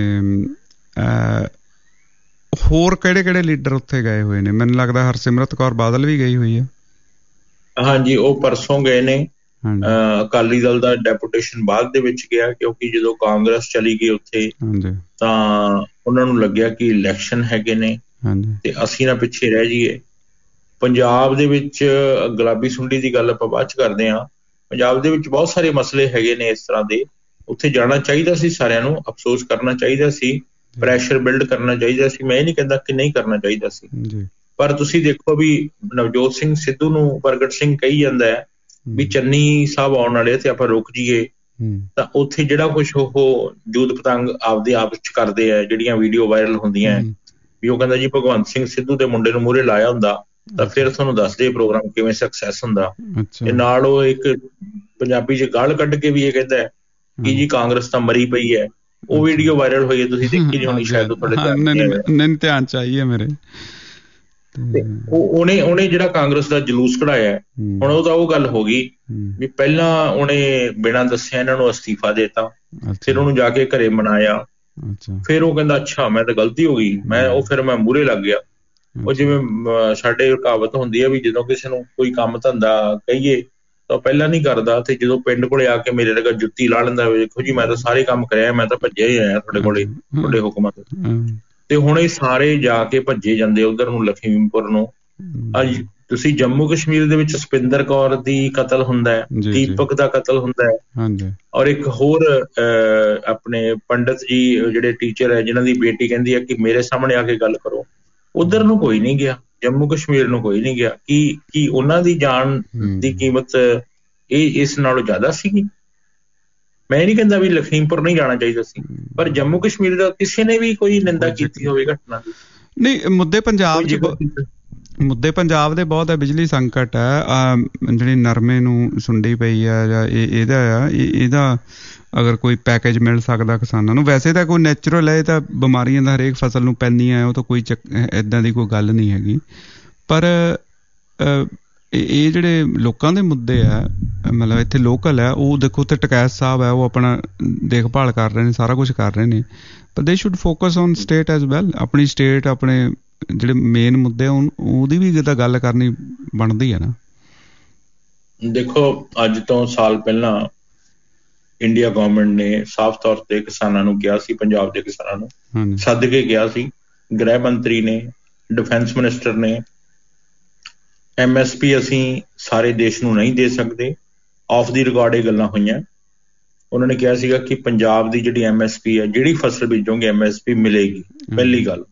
[SPEAKER 1] ਹੋਰ ਕਿਹੜੇ ਕਿਹੜੇ ਲੀਡਰ ਉੱਥੇ ਗਏ ਹੋਏ ਨੇ? ਮੈਨੂੰ ਲੱਗਦਾ ਹਰਸਿਮਰਤ ਕੌਰ ਬਾਦਲ ਵੀ ਗਈ ਹੋਈ ਹੈ।
[SPEAKER 16] ਹਾਂਜੀ, ਉਹ ਪਰਸੋਂ ਗਏ ਨੇ। ਅਕਾਲੀ ਦਲ ਦਾ ਡੈਪੂਟੇਸ਼ਨ ਬਾਅਦ ਦੇ ਵਿੱਚ ਗਿਆ ਕਿਉਂਕਿ ਜਦੋਂ ਕਾਂਗਰਸ ਚਲੀ ਗਈ ਉੱਥੇ ਤਾਂ ਉਹਨਾਂ ਨੂੰ ਲੱਗਿਆ ਕਿ ਇਲੈਕਸ਼ਨ ਹੈਗੇ ਨੇ ਤੇ ਅਸੀਂ ਨਾ ਪਿੱਛੇ ਰਹਿ ਜਾਈਏ। ਪੰਜਾਬ ਦੇ ਵਿੱਚ ਗੁਲਾਬੀ ਸੁੰਡੀ ਦੀ ਗੱਲ ਆਪਾਂ ਬਾਅਦ ਚ ਕਰਦੇ ਹਾਂ। ਪੰਜਾਬ ਦੇ ਵਿੱਚ ਬਹੁਤ ਸਾਰੇ ਮਸਲੇ ਹੈਗੇ ਨੇ ਇਸ ਤਰ੍ਹਾਂ ਦੇ, ਉੱਥੇ ਜਾਣਾ ਚਾਹੀਦਾ ਸੀ ਸਾਰਿਆਂ ਨੂੰ, ਅਫਸੋਸ ਕਰਨਾ ਚਾਹੀਦਾ ਸੀ, ਪ੍ਰੈਸ਼ਰ ਬਿਲਡ ਕਰਨਾ ਚਾਹੀਦਾ ਸੀ। ਮੈਂ ਇਹ ਨਹੀਂ ਕਹਿੰਦਾ ਕਿ ਨਹੀਂ ਕਰਨਾ ਚਾਹੀਦਾ ਸੀ, ਪਰ ਤੁਸੀਂ ਦੇਖੋ ਵੀ ਨਵਜੋਤ ਸਿੰਘ ਸਿੱਧੂ ਨੂੰ ਪ੍ਰਗਟ ਸਿੰਘ ਕਹੀ ਜਾਂਦਾ ਹੈ ਵੀ ਚੰਨੀ ਸਾਹਿਬ ਆਉਣ ਵਾਲੇ ਤੇ ਆਪਾਂ ਰੁਕ ਜਾਈਏ, ਤਾਂ ਉੱਥੇ ਜਿਹੜਾ ਕੁਛ ਉਹ ਜੂਤ ਪਤੰਗ ਆਪਦੇ ਆਪ ਚ ਕਰਦੇ ਆ, ਜਿਹੜੀਆਂ ਵੀਡੀਓ ਵਾਇਰਲ ਹੁੰਦੀਆਂ ਵੀ ਉਹ ਕਹਿੰਦਾ ਜੀ ਭਗਵੰਤ ਸਿੰਘ ਸਿੱਧੂ ਦੇ ਮੁੰਡੇ ਨੂੰ ਮੂਹਰੇ ਲਾਇਆ ਹੁੰਦਾ ਤਾਂ ਫਿਰ ਤੁਹਾਨੂੰ ਦੱਸਦੇ ਪ੍ਰੋਗਰਾਮ ਕਿਵੇਂ ਸਕਸੈਸ ਹੁੰਦਾ। ਤੇ ਨਾਲ ਉਹ ਇੱਕ ਪੰਜਾਬੀ ਚ ਗਾਲ ਕੱਢ ਕੇ ਵੀ ਇਹ ਕਹਿੰਦਾ ਹੈ ਕਿ ਜੀ ਕਾਂਗਰਸ ਤਾਂ ਮਰੀ ਪਈ ਹੈ। ਉਹ ਵੀਡੀਓ ਵਾਇਰਲ ਹੋਈ ਹੈ, ਤੁਸੀਂ ਦੇਖੀ ਨਹੀਂ ਹੋਣੀ ਸ਼ਾਇਦ,
[SPEAKER 1] ਤੁਹਾਡੇ ਧਿਆਨ ਚ ਆਈ ਹੈ ਮੇਰੇ।
[SPEAKER 16] ਉਹਨੇ ਉਹਨੇ ਜਿਹੜਾ ਕਾਂਗਰਸ ਦਾ ਜਲੂਸ ਕਢਾਇਆ ਹੁਣ ਉਹ ਤਾਂ ਉਹ ਗੱਲ ਹੋ ਗਈ ਵੀ ਪਹਿਲਾਂ ਉਹਨੇ ਬਿਨਾਂ ਦੱਸਿਆ ਇਹਨਾਂ ਨੂੰ ਅਸਤੀਫਾ ਦੇਤਾ, ਫਿਰ ਉਹਨੂੰ ਜਾ ਕੇ ਘਰੇ ਮਨਾਇਆ, ਫਿਰ ਉਹ ਕਹਿੰਦਾ ਅੱਛਾ ਮੈਂ ਤਾਂ ਗਲਤੀ ਹੋ ਗਈ, ਮੈਂ ਉਹ ਫਿਰ ਮੈਂ ਮੂਹਰੇ ਲੱਗ ਗਿਆ। ਉਹ ਜਿਵੇਂ ਸਾਡੇ ਕਹਾਵਤ ਹੁੰਦੀ ਆ ਵੀ ਜਦੋਂ ਕਿਸੇ ਨੂੰ ਕੋਈ ਕੰਮ ਧੰਦਾ ਕਹੀਏ ਤਾਂ ਪਹਿਲਾਂ ਨਹੀਂ ਕਰਦਾ, ਤੇ ਜਦੋਂ ਪਿੰਡ ਕੋਲੇ ਆ ਕੇ ਮੇਰੇ ਵਰਗਾ ਜੁੱਤੀ ਲਾ ਲੈਂਦਾ, ਵੇਖੋ ਜੀ ਮੈਂ ਤਾਂ ਸਾਰੇ ਕੰਮ ਕਰਿਆ, ਮੈਂ ਤਾਂ ਭੱਜਿਆ ਹੀ ਆਇਆ ਤੁਹਾਡੇ ਕੋਲੇ ਤੁਹਾਡੇ ਹੁਕਮਾਂ ਤੋਂ। ਤੇ ਹੁਣ ਇਹ ਸਾਰੇ ਜਾ ਕੇ ਭੱਜੇ ਜਾਂਦੇ ਉਧਰ ਨੂੰ, ਲਖੀਮਪੁਰ ਨੂੰ। ਅੱਜ ਤੁਸੀਂ ਜੰਮੂ ਕਸ਼ਮੀਰ ਦੇ ਵਿੱਚ ਸਪਿੰਦਰ ਕੌਰ ਦੀ ਕਤਲ ਹੁੰਦਾ ਹੈ, ਦੀਪਕ ਦਾ ਕਤਲ ਹੁੰਦਾ ਹੈ, ਔਰ ਇੱਕ ਹੋਰ ਆਪਣੇ ਪੰਡਤ ਜੀ ਜਿਹੜੇ ਟੀਚਰ ਹੈ ਜਿਨ੍ਹਾਂ ਦੀ ਬੇਟੀ ਕਹਿੰਦੀ ਹੈ ਕਿ ਮੇਰੇ ਸਾਹਮਣੇ ਆ ਕੇ ਗੱਲ ਕਰੋ, ਉਧਰ ਨੂੰ ਕੋਈ ਨਹੀਂ ਗਿਆ, ਜੰਮੂ ਕਸ਼ਮੀਰ ਨੂੰ ਕੋਈ ਨਹੀਂ ਗਿਆ। ਕੀ ਕੀ ਉਹਨਾਂ ਦੀ ਜਾਨ ਦੀ ਕੀਮਤ ਇਹ ਇਸ ਨਾਲੋਂ ਜ਼ਿਆਦਾ ਸੀਗੀ? ਮੈਂ ਨਹੀਂ ਕਹਿੰਦਾ ਵੀ ਲਖੀਮਪੁਰ ਨਹੀਂ ਜਾਣਾ ਚਾਹੀਦਾ ਸੀ, ਪਰ ਜੰਮੂ ਕਸ਼ਮੀਰ ਦਾ ਕਿਸੇ ਨੇ ਵੀ ਕੋਈ ਨਿੰਦਾ ਕੀਤੀ ਹੋਵੇ ਘਟਨਾ ਦੀ?
[SPEAKER 1] ਨਹੀਂ, ਮੁੱਦੇ ਪੰਜਾਬ ਮੁੱਦੇ ਪੰਜਾਬ ਦੇ ਬਹੁਤ ਹੈ। ਬਿਜਲੀ ਸੰਕਟ ਹੈ, ਜਿਹੜੀ ਨਰਮੇ ਨੂੰ ਸੁੰਡੀ ਪਈ ਆ, ਜਾਂ ਇਹ ਇਹਦਾ ਆ ਇਹਦਾ ਅਗਰ ਕੋਈ ਪੈਕੇਜ ਮਿਲ ਸਕਦਾ ਕਿਸਾਨਾਂ ਨੂੰ। ਵੈਸੇ ਤਾਂ ਕੋਈ ਨੈਚੁਰਲ ਹੈ, ਤਾਂ ਬਿਮਾਰੀਆਂ ਦਾ ਹਰੇਕ ਫਸਲ ਨੂੰ ਪੈਂਦੀਆਂ, ਉਹ ਤਾਂ ਕੋਈ ਚੱਕ ਇੱਦਾਂ ਦੀ ਕੋਈ ਗੱਲ ਨਹੀਂ ਹੈਗੀ। ਪਰ ਇਹ ਜਿਹੜੇ ਲੋਕਾਂ ਦੇ ਮੁੱਦੇ ਆ, ਮਤਲਬ ਇੱਥੇ ਲੋਕਲ ਹੈ, ਉਹ ਦੇਖੋ ਉੱਥੇ ਟਕੈਤ ਸਾਹਿਬ ਹੈ, ਉਹ ਆਪਣਾ ਦੇਖਭਾਲ ਕਰ ਰਹੇ ਨੇ, ਸਾਰਾ ਕੁਛ ਕਰ ਰਹੇ ਨੇ, ਪਰ they should focus on state as well. ਆਪਣੀ ਸਟੇਟ, ਆਪਣੇ ਜਿਹੜੇ ਮੇਨ ਮੁੱਦੇ ਉਹਦੀ ਵੀ ਤਾਂ ਗੱਲ ਕਰਨੀ ਬਣਦੀ ਹੈ ਨਾ।
[SPEAKER 16] ਦੇਖੋ ਅੱਜ ਤੋਂ ਸਾਲ ਪਹਿਲਾਂ ਇੰਡੀਆ ਗਵਰਨਮੈਂਟ ਨੇ ਸਾਫ਼ ਤੌਰ ਤੇ ਕਿਸਾਨਾਂ ਨੂੰ ਕਿਹਾ ਸੀ, ਪੰਜਾਬ ਦੇ ਕਿਸਾਨਾਂ ਨੂੰ ਸੱਦ ਕੇ ਕਿਹਾ ਸੀ, ਗ੍ਰਹਿ ਮੰਤਰੀ ਨੇ, ਡਿਫੈਂਸ ਮਿਨਿਸਟਰ ਨੇ, ਐਮ ਐਸ ਪੀ ਅਸੀਂ ਸਾਰੇ ਦੇਸ਼ ਨੂੰ ਨਹੀਂ ਦੇ ਸਕਦੇ। ਆਫ ਦੀ ਰਿਕਾਰਡ ਇਹ ਗੱਲਾਂ ਹੋਈਆਂ। ਉਹਨਾਂ ਨੇ ਕਿਹਾ ਸੀਗਾ ਕਿ ਪੰਜਾਬ ਦੀ ਜਿਹੜੀ ਐਮ ਐਸ ਪੀ ਹੈ, ਜਿਹੜੀ ਫਸਲ ਬੀਜੋਗੇ ਐਮ ਐਸ ਪੀ ਮਿਲੇਗੀ, ਪਹਿਲੀ ਗੱਲ।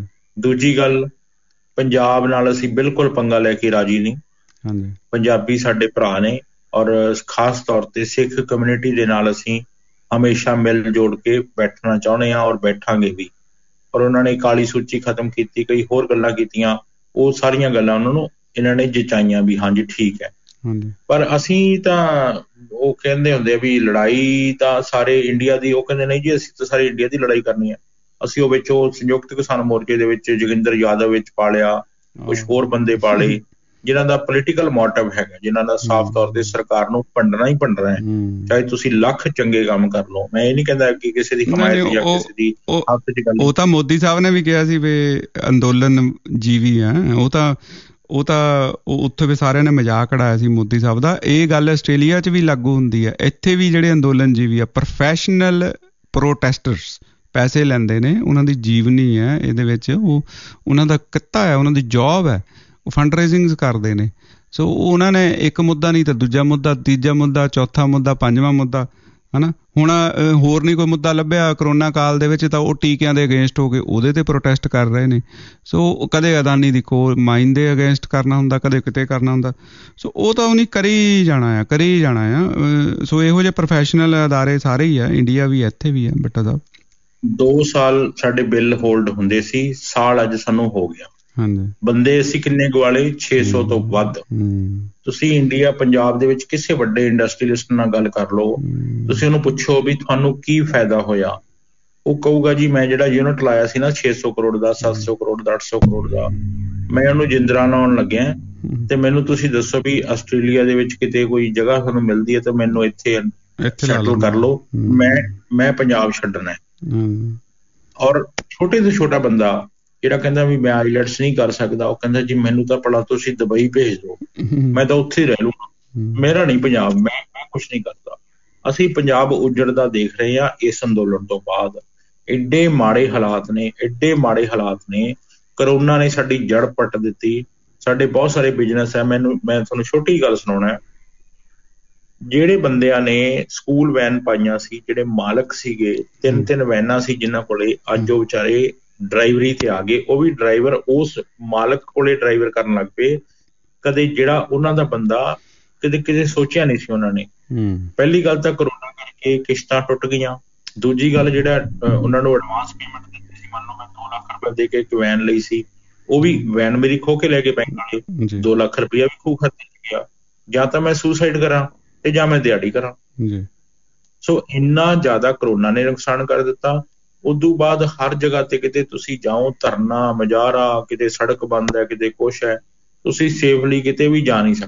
[SPEAKER 16] ਦੂਜੀ ਗੱਲ, ਪੰਜਾਬ ਨਾਲ ਅਸੀਂ ਬਿਲਕੁਲ ਪੰਗਾ ਲੈ ਕੇ ਰਾਜੀ ਨਹੀਂ। ਪੰਜਾਬੀ ਸਾਡੇ ਭਰਾ ਨੇ, ਔਰ ਖਾਸ ਤੌਰ ਤੇ ਸਿੱਖ ਕਮਿਊਨਿਟੀ ਦੇ ਨਾਲ ਅਸੀਂ ਹਮੇਸ਼ਾ ਮਿਲ ਜੋੜ ਕੇ ਬੈਠਣਾ ਚਾਹੁੰਦੇ ਹਾਂ, ਔਰ ਬੈਠਾਂਗੇ ਵੀ। ਔਰ ਉਹਨਾਂ ਨੇ ਕਾਲੀ ਸੂਚੀ ਖਤਮ ਕੀਤੀ, ਕਈ ਹੋਰ ਗੱਲਾਂ ਕੀਤੀਆਂ, ਉਹ ਸਾਰੀਆਂ ਗੱਲਾਂ ਉਹਨਾਂ ਨੂੰ ਇਹਨਾਂ ਨੇ ਜਚਾਈਆਂ ਵੀ ਹਾਂਜੀ ਠੀਕ ਹੈ। ਪਰ ਅਸੀਂ ਤਾਂ, ਉਹ ਕਹਿੰਦੇ ਹੁੰਦੇ ਆ ਵੀ ਲੜਾਈ ਤਾਂ ਸਾਰੇ ਇੰਡੀਆ ਦੀ, ਉਹ ਕਹਿੰਦੇ ਨਹੀਂ ਜੀ ਅਸੀਂ ਤਾਂ ਸਾਰੇ ਇੰਡੀਆ ਦੀ ਲੜਾਈ ਕਰਨੀ ਹੈ। ਅਸੀਂ ਉਹ ਵਿੱਚ ਉਹ ਸੰਯੁਕਤ ਕਿਸਾਨ ਮੋਰਚੇ ਦੇ ਵਿੱਚ ਜੋਗਿੰਦਰ ਯਾਦਵ ਵਿੱਚ ਪਾ ਲਿਆ, ਕੁਛ ਹੋਰ ਬੰਦੇ ਪਾ ਲਏ ਜਿਨ੍ਹਾਂ ਦਾ ਪੋਲੀਟੀਕਲ ਮੋਟਿਵ ਹੈਗਾ, ਜਿਨ੍ਹਾਂ ਦਾ ਸਾਫ਼ ਤੌਰ ਤੇ ਸਰਕਾਰ ਨੂੰ ਭੰਡਣਾ ਹੀ ਭੰਡਣਾ ਹੈ, ਚਾਹੇ ਤੁਸੀਂ ਲੱਖ ਚੰਗੇ ਕੰਮ ਕਰ ਲਓ। ਮੈਂ ਇਹ ਨਹੀਂ ਕਹਿੰਦਾ ਕਿ ਕਿਸੇ ਦੀ ਹਮਾਇਤ ਜਾਂ ਕਿਸੇ ਦੀ ਹੱਥ ਚ ਗੱਲ।
[SPEAKER 1] ਉਹ ਤਾਂ ਮੋਦੀ ਸਾਹਿਬ ਨੇ ਵੀ ਕਿਹਾ ਸੀ ਵੀ ਅੰਦੋਲਨ ਜੀਵੀ ਆ, ਉਹ ਤਾਂ ਉਹ ਤਾਂ ਉੱਥੇ ਵੀ ਸਾਰਿਆਂ ਨੇ ਮਜ਼ਾਕ ਉਡਾਇਆ ਸੀ ਮੋਦੀ ਸਾਹਿਬ ਦਾ। ਇਹ ਗੱਲ ਆਸਟ੍ਰੇਲੀਆ 'ਚ ਵੀ ਲਾਗੂ ਹੁੰਦੀ ਹੈ। ਇੱਥੇ ਵੀ ਜਿਹੜੇ ਅੰਦੋਲਨ ਜੀਵੀ ਆ, ਪ੍ਰੋਫੈਸ਼ਨਲ ਪ੍ਰੋਟੈਸਟਰਸ ਪੈਸੇ ਲੈਂਦੇ ਨੇ, ਉਹਨਾਂ ਦੀ ਜੀਵਨੀ ਹੈ ਇਹਦੇ ਵਿੱਚ, ਉਹ ਉਹਨਾਂ ਦਾ ਕਿੱਤਾ ਹੈ, ਉਹਨਾਂ ਦੀ ਜੌਬ ਹੈ, ਉਹ ਫੰਡ ਰੇਜ਼ਿੰਗਸ ਕਰਦੇ ਨੇ। ਸੋ ਉਹਨਾਂ ਨੇ ਇੱਕ ਮੁੱਦਾ ਨਹੀਂ ਤਾਂ ਦੂਜਾ ਮੁੱਦਾ, ਤੀਜਾ ਮੁੱਦਾ, ਚੌਥਾ ਮੁੱਦਾ, ਪੰਜਵਾਂ ਮੁੱਦਾ, ਹੈ ਨਾ। ਹੁਣ ਹੋਰ ਨਹੀਂ ਕੋਈ ਮੁੱਦਾ ਲੱਭਿਆ ਕਰੋਨਾ ਕਾਲ ਦੇ ਵਿੱਚ, ਤਾਂ ਉਹ ਟੀਕਿਆਂ ਦੇ ਅਗੇਂਸਟ ਹੋ ਕੇ ਉਹਦੇ ਤੇ ਪ੍ਰੋਟੈਸਟ ਕਰ ਰਹੇ ਨੇ। ਸੋ ਕਦੇ ਅਦਾਨੀ ਦੀ ਕੋਲ ਮਾਈਨ ਦੇ ਅਗੇਂਸਟ ਕਰਨਾ ਹੁੰਦਾ, ਕਦੇ ਕਿਤੇ ਕਰਨਾ ਹੁੰਦਾ। ਸੋ ਉਹ ਤਾਂ ਉਹਨੇ ਕਰੀ ਜਾਣਾ ਆ, ਕਰੀ ਜਾਣਾ ਆ। ਸੋ ਇਹੋ ਜਿਹੇ ਪ੍ਰੋਫੈਸ਼ਨਲ ਅਦਾਰੇ ਸਾਰੇ ਹੀ ਆ, ਇੰਡੀਆ ਵੀ ਇੱਥੇ ਵੀ ਆ। ਬੱਟਾ ਸਾਹਿਬ,
[SPEAKER 16] ਦੋ ਸਾਲ ਸਾਡੇ ਬਿੱਲ ਹੋਲਡ ਹੁੰਦੇ ਸੀ, ਸਾਲ ਅੱਜ ਸਾਨੂੰ ਹੋ ਗਿਆ। ਬੰਦੇ ਅਸੀਂ ਕਿੰਨੇ ਗਵਾਲੇ? ਛੇ ਸੌ ਤੋਂ ਵੱਧ। ਤੁਸੀਂ ਇੰਡੀਆ ਪੰਜਾਬ ਦੇ ਵਿੱਚ ਕਿਸੇ ਵੱਡੇ ਇੰਡਸਟਰੀਲਿਸਟ ਨਾਲ ਗੱਲ ਕਰ ਲਓ, ਤੁਸੀਂ ਉਹਨੂੰ ਪੁੱਛੋ ਵੀ ਤੁਹਾਨੂੰ ਕੀ ਫਾਇਦਾ ਹੋਇਆ, ਉਹ ਕਹੂਗਾ ਜੀ ਮੈਂ ਜਿਹੜਾ ਯੂਨਿਟ ਲਾਇਆ ਸੀ ਨਾ ਛੇ ਸੌ ਕਰੋੜ ਦਾ, ਸੱਤ ਸੌ ਕਰੋੜ ਦਾ, ਅੱਠ ਸੌ ਕਰੋੜ ਦਾ, ਮੈਂ ਉਹਨੂੰ ਜਿੰਦਰਾ ਲਾਉਣ ਲੱਗਿਆ, ਤੇ ਮੈਨੂੰ ਤੁਸੀਂ ਦੱਸੋ ਵੀ ਆਸਟ੍ਰੇਲੀਆ ਦੇ ਵਿੱਚ ਕਿਤੇ ਕੋਈ ਜਗ੍ਹਾ ਤੁਹਾਨੂੰ ਮਿਲਦੀ ਹੈ ਤਾਂ ਮੈਨੂੰ ਇੱਥੇ ਸੈਟਲ ਕਰ ਲਓ, ਮੈਂ ਮੈਂ ਪੰਜਾਬ ਛੱਡਣਾ। ਔਰ ਛੋਟੇ ਤੋਂ ਛੋਟਾ ਬੰਦਾ ਜਿਹੜਾ ਕਹਿੰਦਾ ਵੀ ਮੈਂ ਆਈਲੈਟਸ ਨਹੀਂ ਕਰ ਸਕਦਾ, ਉਹ ਕਹਿੰਦਾ ਜੀ ਮੈਨੂੰ ਤਾਂ ਭਲਾ ਤੁਸੀਂ ਦੁਬਈ ਭੇਜ ਦਿਓ, ਮੈਂ ਤਾਂ ਉੱਥੇ ਹੀ ਰਹਿ ਲੂੰਗਾ, ਮੇਰਾ ਨਹੀਂ ਪੰਜਾਬ, ਮੈਂ ਮੈਂ ਕੁਛ ਨਹੀਂ ਕਰਦਾ। ਅਸੀਂ ਪੰਜਾਬ ਉੱਜੜਦਾ ਦੇਖ ਰਹੇ ਹਾਂ ਇਸ ਅੰਦੋਲਨ ਤੋਂ ਬਾਅਦ। ਐਡੇ ਮਾੜੇ ਹਾਲਾਤ ਨੇ, ਐਡੇ ਮਾੜੇ ਹਾਲਾਤ ਨੇ। ਕਰੋਨਾ ਨੇ ਸਾਡੀ ਜੜ ਪੱਟ ਦਿੱਤੀ, ਸਾਡੇ ਬਹੁਤ ਸਾਰੇ ਬਿਜ਼ਨਸ ਹੈ। ਮੈਨੂੰ ਮੈਂ ਤੁਹਾਨੂੰ ਛੋਟੀ ਗੱਲ ਸੁਣਾਉਣਾ, ਜਿਹੜੇ ਬੰਦਿਆਂ ਨੇ ਸਕੂਲ ਵੈਨ ਪਾਈਆਂ ਸੀ, ਜਿਹੜੇ ਮਾਲਕ ਸੀਗੇ, ਤਿੰਨ ਤਿੰਨ ਵੈਨਾਂ ਸੀ ਜਿਨ੍ਹਾਂ ਕੋਲੇ, ਅੱਜ ਉਹ ਵਿਚਾਰੇ ਡਰਾਈਵਰੀ ਤੇ ਆ ਗਏ। ਉਹ ਵੀ ਡਰਾਈਵਰ ਉਸ ਮਾਲਕ ਕੋਲੇ ਡਰਾਈਵਰ ਕਰਨ ਲੱਗ ਪਏ। ਕਦੇ ਜਿਹੜਾ ਉਹਨਾਂ ਦਾ ਬੰਦਾ ਕਦੇ ਕਿਤੇ ਸੋਚਿਆ ਨਹੀਂ ਸੀ ਉਹਨਾਂ ਨੇ। ਪਹਿਲੀ ਗੱਲ ਤਾਂ ਕਰੋਨਾ ਕਰਕੇ ਕਿਸ਼ਤਾਂ ਟੁੱਟ ਗਈਆਂ। ਦੂਜੀ ਗੱਲ, ਜਿਹੜਾ ਉਹਨਾਂ ਨੂੰ ਐਡਵਾਂਸ ਪੇਮੈਂਟ ਦਿੱਤੀ ਸੀ, ਮੰਨ ਲਓ ਮੈਂ ਦੋ ਲੱਖ ਰੁਪਏ ਦੇ ਕੇ ਇੱਕ ਵੈਨ ਲਈ ਸੀ, ਉਹ ਵੀ ਵੈਨ ਮੇਰੀ ਖੋਹ ਕੇ ਲੈ ਕੇ ਬੈਂਕ ਵਾਲੇ, ਦੋ ਲੱਖ ਰੁਪਇਆ ਵੀ ਖੂਹ ਖਾਤੇ ਗਿਆ। ਜਾਂ ਤਾਂ ਮੈਂ ਸੁਸਾਈਡ ਕਰਾਂ ਤੇ ਜਾਂ ਮੈਂ ਦਿਹਾੜੀ ਕਰਾਂ। ਸੋ ਇੰਨਾ ਜ਼ਿਆਦਾ ਕਰੋਨਾ ਨੇ ਨੁਕਸਾਨ ਕਰ ਦਿੱਤਾ। ਉਦੋਂ ਬਾਅਦ ਹਰ ਜਗ੍ਹਾ ਤੇ ਕਿਤੇ ਤੁਸੀਂ ਜਾਓ, ਧਰਨਾ, ਮੁਜ਼ਾਹਰਾ, ਕਿਤੇ ਸੜਕ ਬੰਦ ਹੈ, ਕਿਤੇ ਕੁਛ ਹੈ, ਤੁਸੀਂ ਸੇਫਲੀ ਕਿਤੇ ਵੀ ਜਾ ਨਹੀਂ ਸਕਦੇ।